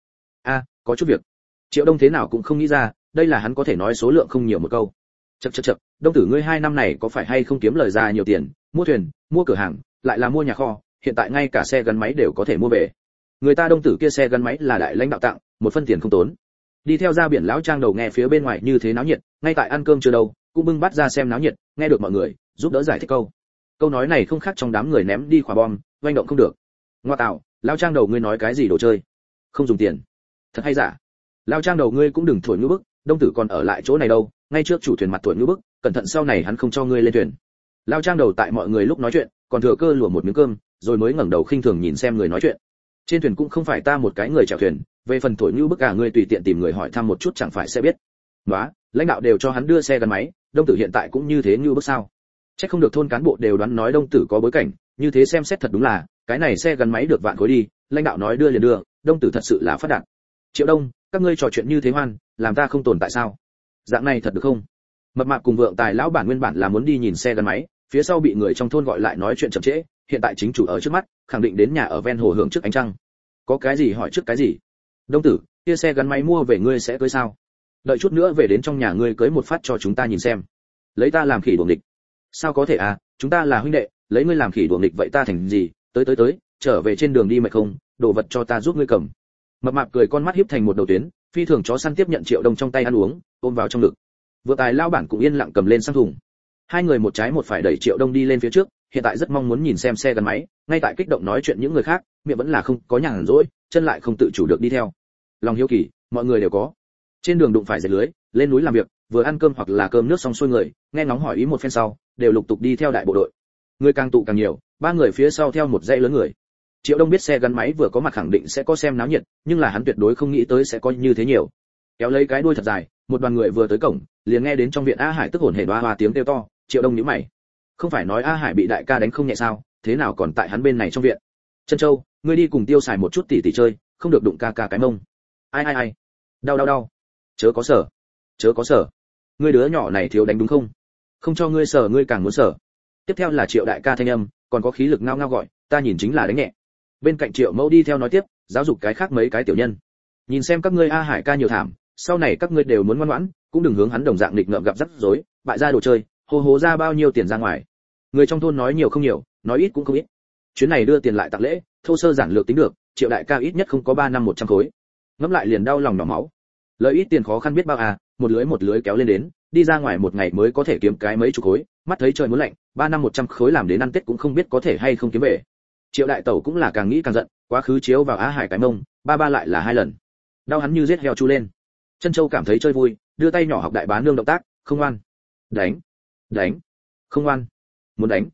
Có chút việc. Triệu Đông thế nào cũng không nghĩ ra, đây là hắn có thể nói số lượng không nhiều một câu. Chậc, Đông tử ngươi 2 năm này có phải hay không kiếm lời ra nhiều tiền, mua thuyền, mua cửa hàng, lại là mua nhà kho, hiện tại ngay cả xe gắn máy đều có thể mua về. Người ta Đông tử kia xe gắn máy là đại lãnh đạo tặng, một phân tiền không tốn. Đi theo ra biển lão trang đầu nghe phía bên ngoài như thế náo nhiệt, ngay tại ăn cơm chưa đâu, cũng bưng bát ra xem náo nhiệt, nghe được mọi người giúp đỡ giải thích câu nói này không khác trong đám người ném đi quả bom, oanh động không được. Ngoa tạo, lão trang đầu ngươi nói cái gì đồ chơi? Không dùng tiền? Thật hay giả? Lão trang đầu ngươi cũng đừng thổi ngữ bức, Đông tử còn ở lại chỗ này đâu, ngay trước chủ thuyền mặt thổi ngữ bức, cẩn thận sau này hắn không cho ngươi lên thuyền. Lão trang đầu tại mọi người lúc nói chuyện, còn thừa cơ lùa một miếng cơm, rồi mới ngẩng đầu khinh thường nhìn xem người nói chuyện. Trên thuyền cũng không phải ta một cái người chèo thuyền, về phần thổi ngữ bức cả ngươi tùy tiện tìm người hỏi thăm một chút chẳng phải sẽ biết. Nóa, lãnh đạo đều cho hắn đưa xe gắn máy, Đông tử hiện tại cũng như thế ngữ bức sao? Chắc không được thôn cán bộ đều đoán nói Đông tử có bối cảnh, như thế xem xét thật đúng là, cái này xe gắn máy được vạn khối đi, lãnh đạo nói đưa liền đưa, Đông tử thật sự là phát đạt. Triệu Đông, các ngươi trò chuyện như thế hoan, làm ta không tồn tại sao? Dạng này thật được không? Mập mạp cùng vượng tài lão bản nguyên bản là muốn đi nhìn xe gắn máy, phía sau bị người trong thôn gọi lại nói chuyện chậm trễ, hiện tại chính chủ ở trước mắt, khẳng định đến nhà ở ven hồ hưởng trước ánh trăng. Có cái gì hỏi trước cái gì? Đông tử, kia xe gắn máy mua về ngươi sẽ cưới sao? Đợi chút nữa về đến trong nhà ngươi cưới một phát cho chúng ta nhìn xem. Lấy ta làm khỉ đuổi nghịch? Sao có thể à, chúng ta là huynh đệ, lấy ngươi làm khỉ đuổi nghịch vậy ta thành gì? Tới, trở về trên đường đi mệt không, đồ vật cho ta giúp ngươi cầm. Mập mạp cười con mắt híp thành một đầu tuyến, phi thường chó săn tiếp nhận Triệu Đông trong tay ăn uống, ôm vào trong ngực. Vừa tài lao bản cũng yên lặng cầm lên sang thùng. Hai người một trái một phải đẩy Triệu Đông đi lên phía trước, hiện tại rất mong muốn nhìn xem xe gắn máy, ngay tại kích động nói chuyện những người khác, miệng vẫn là không có nhàn rỗi, chân lại không tự chủ được đi theo. Lòng hiếu kỳ, mọi người đều có. Trên đường đụng phải dệt lưới, lên núi làm việc, vừa ăn cơm hoặc là cơm nước xong xuôi người, nghe ngóng hỏi ý một phen sau, đều lục tục đi theo đại bộ đội. Người càng tụ càng nhiều, 3 người phía sau theo một dãy lớn người. Triệu Đông biết xe gắn máy vừa có mặt khẳng định sẽ có xem náo nhiệt, nhưng là hắn tuyệt đối không nghĩ tới sẽ có như thế nhiều. Kéo lấy cái đuôi thật dài, một đoàn người vừa tới cổng, liền nghe đến trong viện A Hải tức hổn hển oa tiếng kêu to. Triệu Đông nhíu mày, không phải nói A Hải bị đại ca đánh không nhẹ sao, thế nào còn tại hắn bên này trong viện? Trân Châu, ngươi đi cùng Tiêu Xài một chút tỉ chơi, không được đụng ca cái mông. Ai, đau, chớ có sở, ngươi đứa nhỏ này thiếu đánh đúng không? Không cho ngươi sở ngươi càng muốn sở. Tiếp theo là Triệu đại ca thanh âm, còn có khí lực ngao ngao gọi, ta nhìn chính là đánh nhẹ. Bên cạnh Triệu Mẫu đi theo nói tiếp, giáo dục cái khác mấy cái tiểu nhân. Nhìn xem các ngươi A Hải ca nhiều thảm, sau này các ngươi đều muốn ngoan ngoãn, cũng đừng hướng hắn đồng dạng nghịch ngợm gặp rắc rối, bại ra đồ chơi, hồ ra bao nhiêu tiền ra ngoài. Người trong thôn nói nhiều không nhiều, nói ít cũng không ít. Chuyến này đưa tiền lại tặng lễ, thô sơ giản lược tính được, Triệu đại ca ít nhất không có 3 năm 100 khối. Ngẫm lại liền đau lòng nhỏ máu. Lợi ít tiền khó khăn biết bao à, một lưới kéo lên đến, đi ra ngoài một ngày mới có thể kiếm cái mấy chục khối, mắt thấy trời muốn lạnh, 3 năm 100 khối làm đến ăn Tết cũng không biết có thể hay không kiếm về. Triệu đại tẩu cũng là càng nghĩ càng giận, quá khứ chiếu vào Á Hải cái mông, ba lại là 2 lần. Đau hắn như giết heo chu lên. Trân Châu cảm thấy chơi vui, đưa tay nhỏ học đại bá nương động tác, không ngoan. Đánh. Không ngoan. Muốn đánh.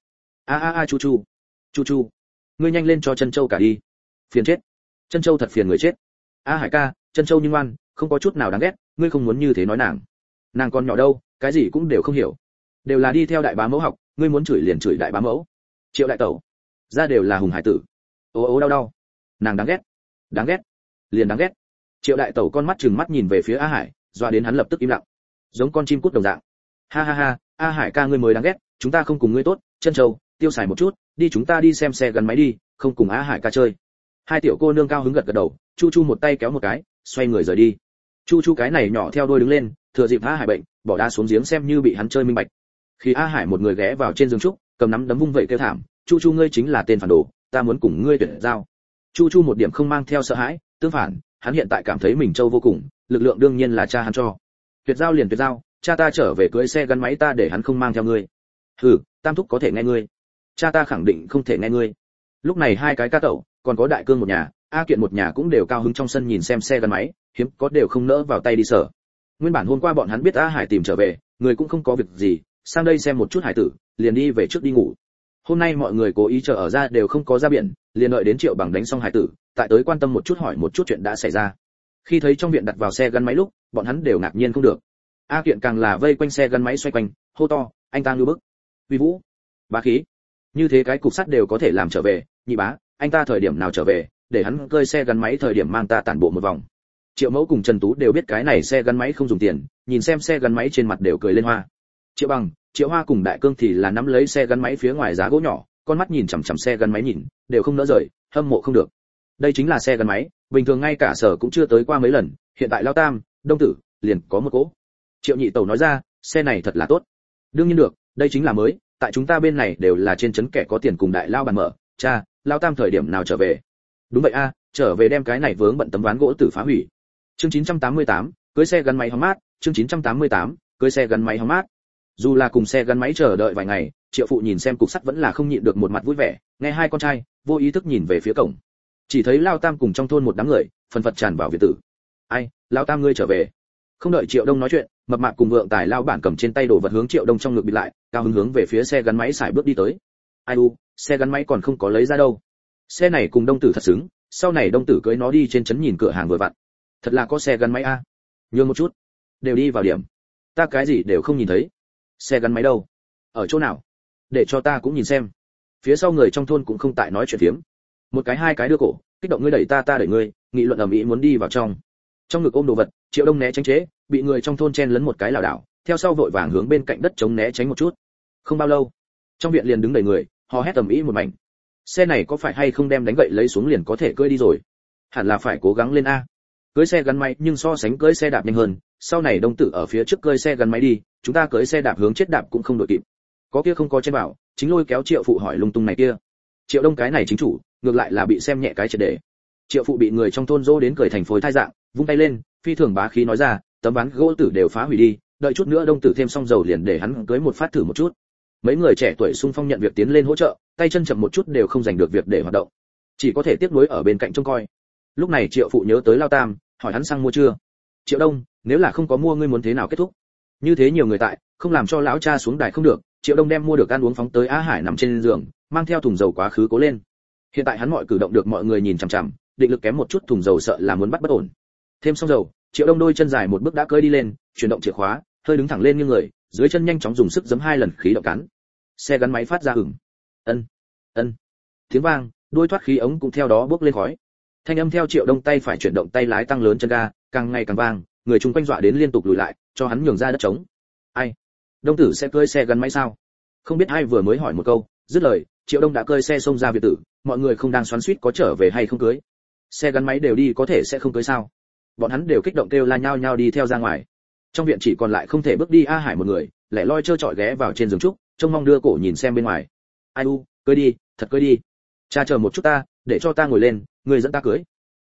Chu. Ngươi nhanh lên cho Trân Châu cả đi. Phiền chết. Trân Châu thật phiền người chết. A Hải ca, Trân Châu nhưng ngoan, không có chút nào đáng ghét, ngươi không muốn như thế nói nàng. Nàng còn nhỏ đâu, cái gì cũng đều không hiểu. Đều là đi theo đại bá mẫu học, ngươi muốn chửi liền chửi đại bá mẫu. Triệu đại tẩu, ra đều là hùng hải tử. Ố đau. Nàng đáng ghét, liền đáng ghét. Triệu đại tẩu con mắt trừng mắt nhìn về phía A Hải, doa đến hắn lập tức im lặng, giống con chim cút đồng dạng. Ha, A Hải ca ngươi mới đáng ghét, chúng ta không cùng ngươi tốt. Trân Châu, Tiêu Xài một chút, đi chúng ta đi xem xe gắn máy đi, không cùng A Hải ca chơi. Hai tiểu cô nương cao hứng gật đầu, Chu một tay kéo một cái, xoay người rời đi. Chu cái này nhỏ theo đuôi đứng lên, thừa dịp A Hải bệnh, bỏ đá xuống giếng xem như bị hắn chơi minh bạch. Khi A Hải một người ghé vào trên giường trúc, cầm nắm đấm vung vậy kêu thảm, Chu ngươi chính là tên phản đồ, ta muốn cùng ngươi tuyệt giao. Chu một điểm không mang theo sợ hãi, tương phản, hắn hiện tại cảm thấy mình trâu vô cùng, lực lượng đương nhiên là cha hắn cho. Tuyệt giao liền tuyệt giao, cha ta trở về cưới xe gắn máy ta để hắn không mang theo ngươi. Hừ, Tam thúc có thể nghe ngươi, cha ta khẳng định không thể nghe ngươi. Lúc này hai cái ca tẩu, còn có Đại Cương một nhà, A Kiện một nhà cũng đều cao hứng trong sân nhìn xem xe gắn máy, hiếm có đều không nỡ vào tay đi sở. Nguyên bản hôm qua bọn hắn biết A Hải tìm trở về, người cũng không có việc gì, sang đây xem một chút hải tử, liền đi về trước đi ngủ. Hôm nay mọi người cố ý chờ ở ra đều không có ra biển, liền đợi đến Triệu Bằng đánh xong hải tử, tại tới quan tâm một chút hỏi một chút chuyện đã xảy ra. Khi thấy trong viện đặt vào xe gắn máy lúc, bọn hắn đều ngạc nhiên không được. A Kiện càng là vây quanh xe gắn máy xoay quanh, hô to, anh ta ngưu bức, uy vũ, bá khí, như thế cái cục sắt đều có thể làm trở về, nhị bá, anh ta thời điểm nào trở về, để hắn cơi xe gắn máy thời điểm mang ta tản bộ một vòng. Triệu Mẫu cùng Trần Tú đều biết cái này xe gắn máy không dùng tiền, nhìn xem xe gắn máy trên mặt đều cười lên hoa. Triệu Bằng, Triệu Hoa cùng Đại Cương thì là nắm lấy xe gắn máy phía ngoài giá gỗ nhỏ, con mắt nhìn chằm chằm xe gắn máy nhìn, đều không nỡ rời, hâm mộ không được. Đây chính là xe gắn máy, bình thường ngay cả sở cũng chưa tới qua mấy lần, hiện tại Lao Tam, Đông Tử, liền có một cỗ. Triệu Nhị Tẩu nói ra, xe này thật là tốt. Đương nhiên được, đây chính là mới, tại chúng ta bên này đều là trên trấn kẻ có tiền cùng đại lao bàn mở, cha, Lao Tam thời điểm nào trở về? Đúng vậy a, trở về đem cái này vướng bận tấm ván gỗ tử phá hủy. Chương 988, cưới xe gắn máy hóng mát, chương 988, cưới xe gắn máy hóng mát. Dù là cùng xe gắn máy chờ đợi vài ngày, Triệu phụ nhìn xem cục sắt vẫn là không nhịn được một mặt vui vẻ, nghe hai con trai vô ý thức nhìn về phía cổng. Chỉ thấy Lao Tam cùng trong thôn một đám người, phần phật tràn vào viện tử. Ai, Lao Tam ngươi trở về. Không đợi Triệu Đông nói chuyện, mập mạp cùng vượng tài lao bản cầm trên tay đồ vật hướng Triệu Đông trong ngực bịt lại, cao hứng hướng về phía xe gắn máy xài bước đi tới. Ai u, xe gắn máy còn không có lấy ra đâu. Xe này cùng Đông Tử thật xứng, sau này Đông Tử cưới nó đi trên trấn nhìn cửa hàng vừa vặn. Thật là có xe gắn máy a. Nhường một chút. Đều đi vào điểm. Ta cái gì đều không nhìn thấy. Xe gắn máy đâu? Ở chỗ nào? Để cho ta cũng nhìn xem. Phía sau người trong thôn cũng không tại nói chuyện phiếm. Một cái hai cái đưa cổ, kích động ngươi đẩy ta đẩy ngươi, nghị luận ầm ĩ muốn đi vào trong. Trong ngực ôm đồ vật, Triệu Đông né tránh chế, bị người trong thôn chen lấn một cái lảo đảo, theo sau vội vàng hướng bên cạnh đất chống né tránh một chút. Không bao lâu, trong viện liền đứng đầy người, hò hét ầm ĩ một mảnh. Xe này có phải hay không đem đánh gậy lấy xuống liền có thể cưỡi đi rồi? Hẳn là phải cố gắng lên a. Cưỡi xe gắn máy nhưng so sánh cưỡi xe đạp nhanh hơn, sau này Đông Tử ở phía trước cưỡi xe gắn máy đi, chúng ta cưỡi xe đạp hướng chết đạp cũng không đội kịp. Có kia không có trên bảo, chính lôi kéo Triệu phụ hỏi lung tung này kia. Triệu Đông cái này chính chủ, ngược lại là bị xem nhẹ cái triệt để. Triệu phụ bị người trong thôn dỗ đến cười thành phối thai dạng, vung tay lên, phi thường bá khí nói ra, tấm ván gỗ tử đều phá hủy đi, đợi chút nữa Đông Tử thêm xong dầu liền để hắn cưới một phát thử một chút. Mấy người trẻ tuổi xung phong nhận việc tiến lên hỗ trợ, tay chân chậm một chút đều không giành được việc để hoạt động, chỉ có thể tiếp nối ở bên cạnh trông coi. Lúc này Triệu phụ nhớ tới Lao Tam, hỏi hắn xăng mua chưa. Triệu Đông, nếu là không có mua ngươi muốn thế nào kết thúc? Như thế nhiều người tại, không làm cho lão cha xuống đài không được. Triệu Đông đem mua được ăn uống phóng tới Á Hải nằm trên giường, mang theo thùng dầu quá khứ cố lên. Hiện tại hắn mọi cử động được mọi người nhìn chằm chằm, định lực kém một chút thùng dầu sợ là muốn bắt bất ổn. Thêm xong dầu, Triệu Đông đôi chân dài một bước đã cưỡi đi lên, chuyển động chìa khóa, hơi đứng thẳng lên như người, dưới chân nhanh chóng dùng sức giẫm hai lần khí động cắn. Xe gắn máy phát ra ừng, ân tiếng vang, đuôi thoát khí ống cũng theo đó bốc lên khói. Thanh âm theo Triệu Đông tay phải chuyển động tay lái tăng lớn chân ga, càng ngày càng vang, người chung quanh dọa đến liên tục lùi lại, cho hắn nhường ra đất trống. Ai? Đông Tử sẽ cưỡi xe gắn máy sao? Không biết ai vừa mới hỏi một câu, dứt lời, Triệu Đông đã cưỡi xe xông ra biệt tử, mọi người không đang xoắn xuýt có trở về hay không cưới. Xe gắn máy đều đi có thể sẽ không cưới sao? Bọn hắn đều kích động kêu la nhao nhao đi theo ra ngoài. Trong viện chỉ còn lại không thể bước đi A Hải một người, lẻ loi trơ trọi ghé vào trên giường trúc, trông mong đưa cổ nhìn xem bên ngoài. Ai u, cưới đi, thật cưới đi. Cha chờ một chút ta, để cho ta ngồi lên, người dẫn ta cưới.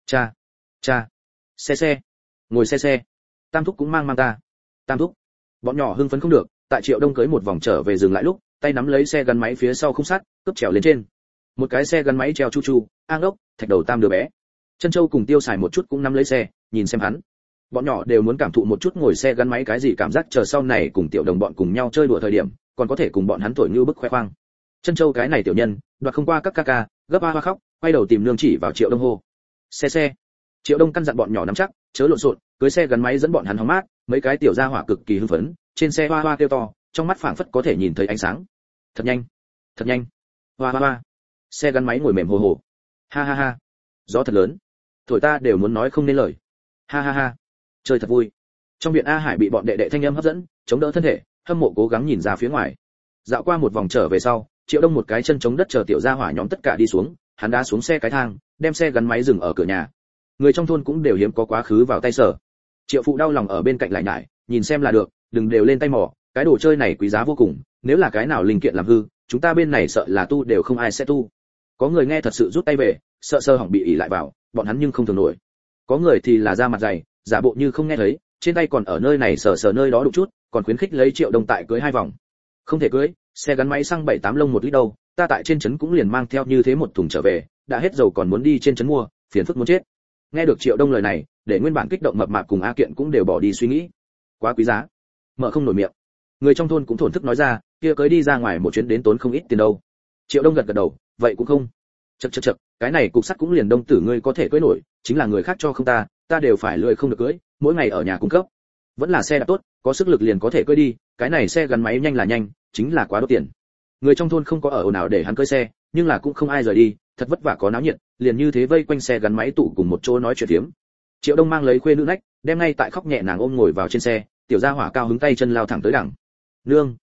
Cha, xe, ngồi xe. Tam thúc cũng mang ta. Tam thúc. Bọn nhỏ hưng phấn không được, tại Triệu Đông cưới một vòng trở về dừng lại lúc, tay nắm lấy xe gắn máy phía sau khung sắt, cướp trèo lên trên. Một cái xe gắn máy treo chu chu, ang ốc, thạch đầu Tam đứa bé. Chân Châu cùng Tiêu Xài một chút cũng nắm lấy xe, nhìn xem hắn. Bọn nhỏ đều muốn cảm thụ một chút ngồi xe gắn máy cái gì cảm giác, chờ sau này cùng tiểu đồng bọn cùng nhau chơi đùa thời điểm, còn có thể cùng bọn hắn thổi như bức khoe khoang. Chân Châu cái này tiểu nhân, đoạt không qua các ca, gấp hoa khóc, quay đầu tìm nương chỉ vào Triệu Đông hô. Xe. Triệu Đông căn dặn bọn nhỏ nắm chắc, chớ lộn xộn, cưới xe gắn máy dẫn bọn hắn hóng mát, mấy cái tiểu gia hỏa cực kỳ hưng phấn, trên xe hoa kêu to, trong mắt phảng phất có thể nhìn thấy ánh sáng. Thật nhanh. Hoa. Xe gắn máy ngồi mềm hồ hồ. Ha. Gió thật lớn. Thổi ta đều muốn nói không nên lời. Ha. Chơi thật vui. Trong viện A Hải bị bọn đệ đệ thanh âm hấp dẫn, chống đỡ thân thể, hâm mộ cố gắng nhìn ra phía ngoài. Dạo qua một vòng trở về sau, Triệu Đông một cái chân chống đất chờ tiểu gia hỏa nhóm tất cả đi xuống, hắn đá xuống xe cái thang, đem xe gắn máy dừng ở cửa nhà. Người trong thôn cũng đều hiếm có quá khứ vào tay sở. Triệu phụ đau lòng ở bên cạnh lại nhải, nhìn xem là được, đừng đều lên tay mò, cái đồ chơi này quý giá vô cùng, nếu là cái nào linh kiện làm hư, chúng ta bên này sợ là tu đều không ai sẽ tu. Có người nghe thật sự rút tay về, sợ sơ hỏng bị ỉ lại vào, bọn hắn nhưng không thường nổi. Có người thì là ra mặt dày, giả bộ như không nghe thấy, trên tay còn ở nơi này sờ nơi đó đụng chút, còn khuyến khích lấy Triệu Đông tại cưới 2 vòng. Không thể cưới, xe gắn máy xăng 7-8 lông 1 lít đâu, ta tại trên trấn cũng liền mang theo như thế một thùng trở về, đã hết dầu còn muốn đi trên trấn mua, phiền phức muốn chết. Nghe được Triệu Đông lời này, để nguyên bản kích động mập mạp cùng A Kiện cũng đều bỏ đi suy nghĩ. Quá quý giá, mở không nổi miệng. Người trong thôn cũng thổn thức nói ra, kia cưới đi ra ngoài một chuyến đến tốn không ít tiền đâu. Triệu Đông gật đầu, vậy cũng không. Chậc, cái này cục sắt cũng liền Đông Tử ngươi có thể cưới nổi, chính là người khác cho không ta đều phải lười không được cưới, mỗi ngày ở nhà cung cấp. Vẫn là xe đạp tốt, có sức lực liền có thể cưới đi, cái này xe gắn máy nhanh là nhanh, chính là quá đốt tiền. Người trong thôn không có ở ồn ào để hắn cưới xe, nhưng là cũng không ai rời đi, thật vất vả có náo nhiệt, liền như thế vây quanh xe gắn máy tụ cùng một chỗ nói chuyện phiếm. Triệu Đông mang lấy khuê nữ nách, đem ngay tại khóc nhẹ nàng ôm ngồi vào trên xe, tiểu gia hỏa cao hứng tay chân lao thẳng tới đằng. Nương,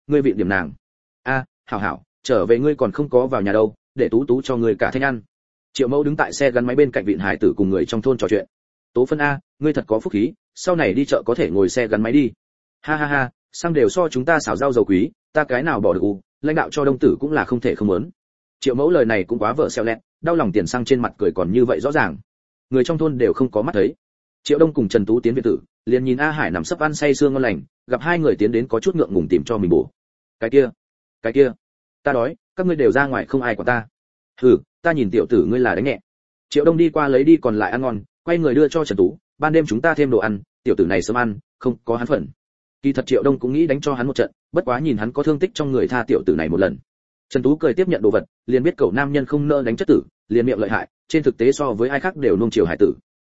ngươi vịn điểm nàng. A, hảo hảo, trở về ngươi còn không có vào nhà đâu, để Tú Tú cho ngươi cả thanh ăn. Triệu Mẫu đứng tại xe gắn máy bên cạnh vịn hải tử cùng người trong thôn trò chuyện. Tố Phân a, ngươi thật có phúc khí, sau này đi chợ có thể ngồi xe gắn máy đi. Ha ha ha, xăng đều so chúng ta xào rau dầu quý, ta cái nào bỏ được u, lãnh đạo cho Đông Tử cũng là không thể không muốn. Triệu Mẫu lời này cũng quá vợ xeo lẹt, đau lòng tiền xăng trên mặt cười còn như vậy rõ ràng. Người trong thôn đều không có mắt thấy. Triệu Đông cùng Trần Tú tiến biệt tử, liền nhìn A Hải nằm sấp ăn say sưa ngon lành, gặp hai người tiến đến có chút ngượng ngùng tìm cho mình bổ. Cái kia, ta đói, các ngươi đều ra ngoài không ai quản ta. Hừ, ta nhìn tiểu tử ngươi là đánh nhẹ. Triệu Đông đi qua lấy đi còn lại ăn ngon, quay người đưa cho Trần Tú, ban đêm chúng ta thêm đồ ăn, tiểu tử này sớm ăn, không có hắn phận. Kỳ thật Triệu Đông cũng nghĩ đánh cho hắn một trận, bất quá nhìn hắn có thương tích trong người tha tiểu tử này một lần. Trần Tú cười tiếp nhận đồ vật, liền biết cậu nam nhân không nỡ đánh chất tử, liền miệng lợi hại, trên thực tế so với ai khác đều nuông chiều hải tử.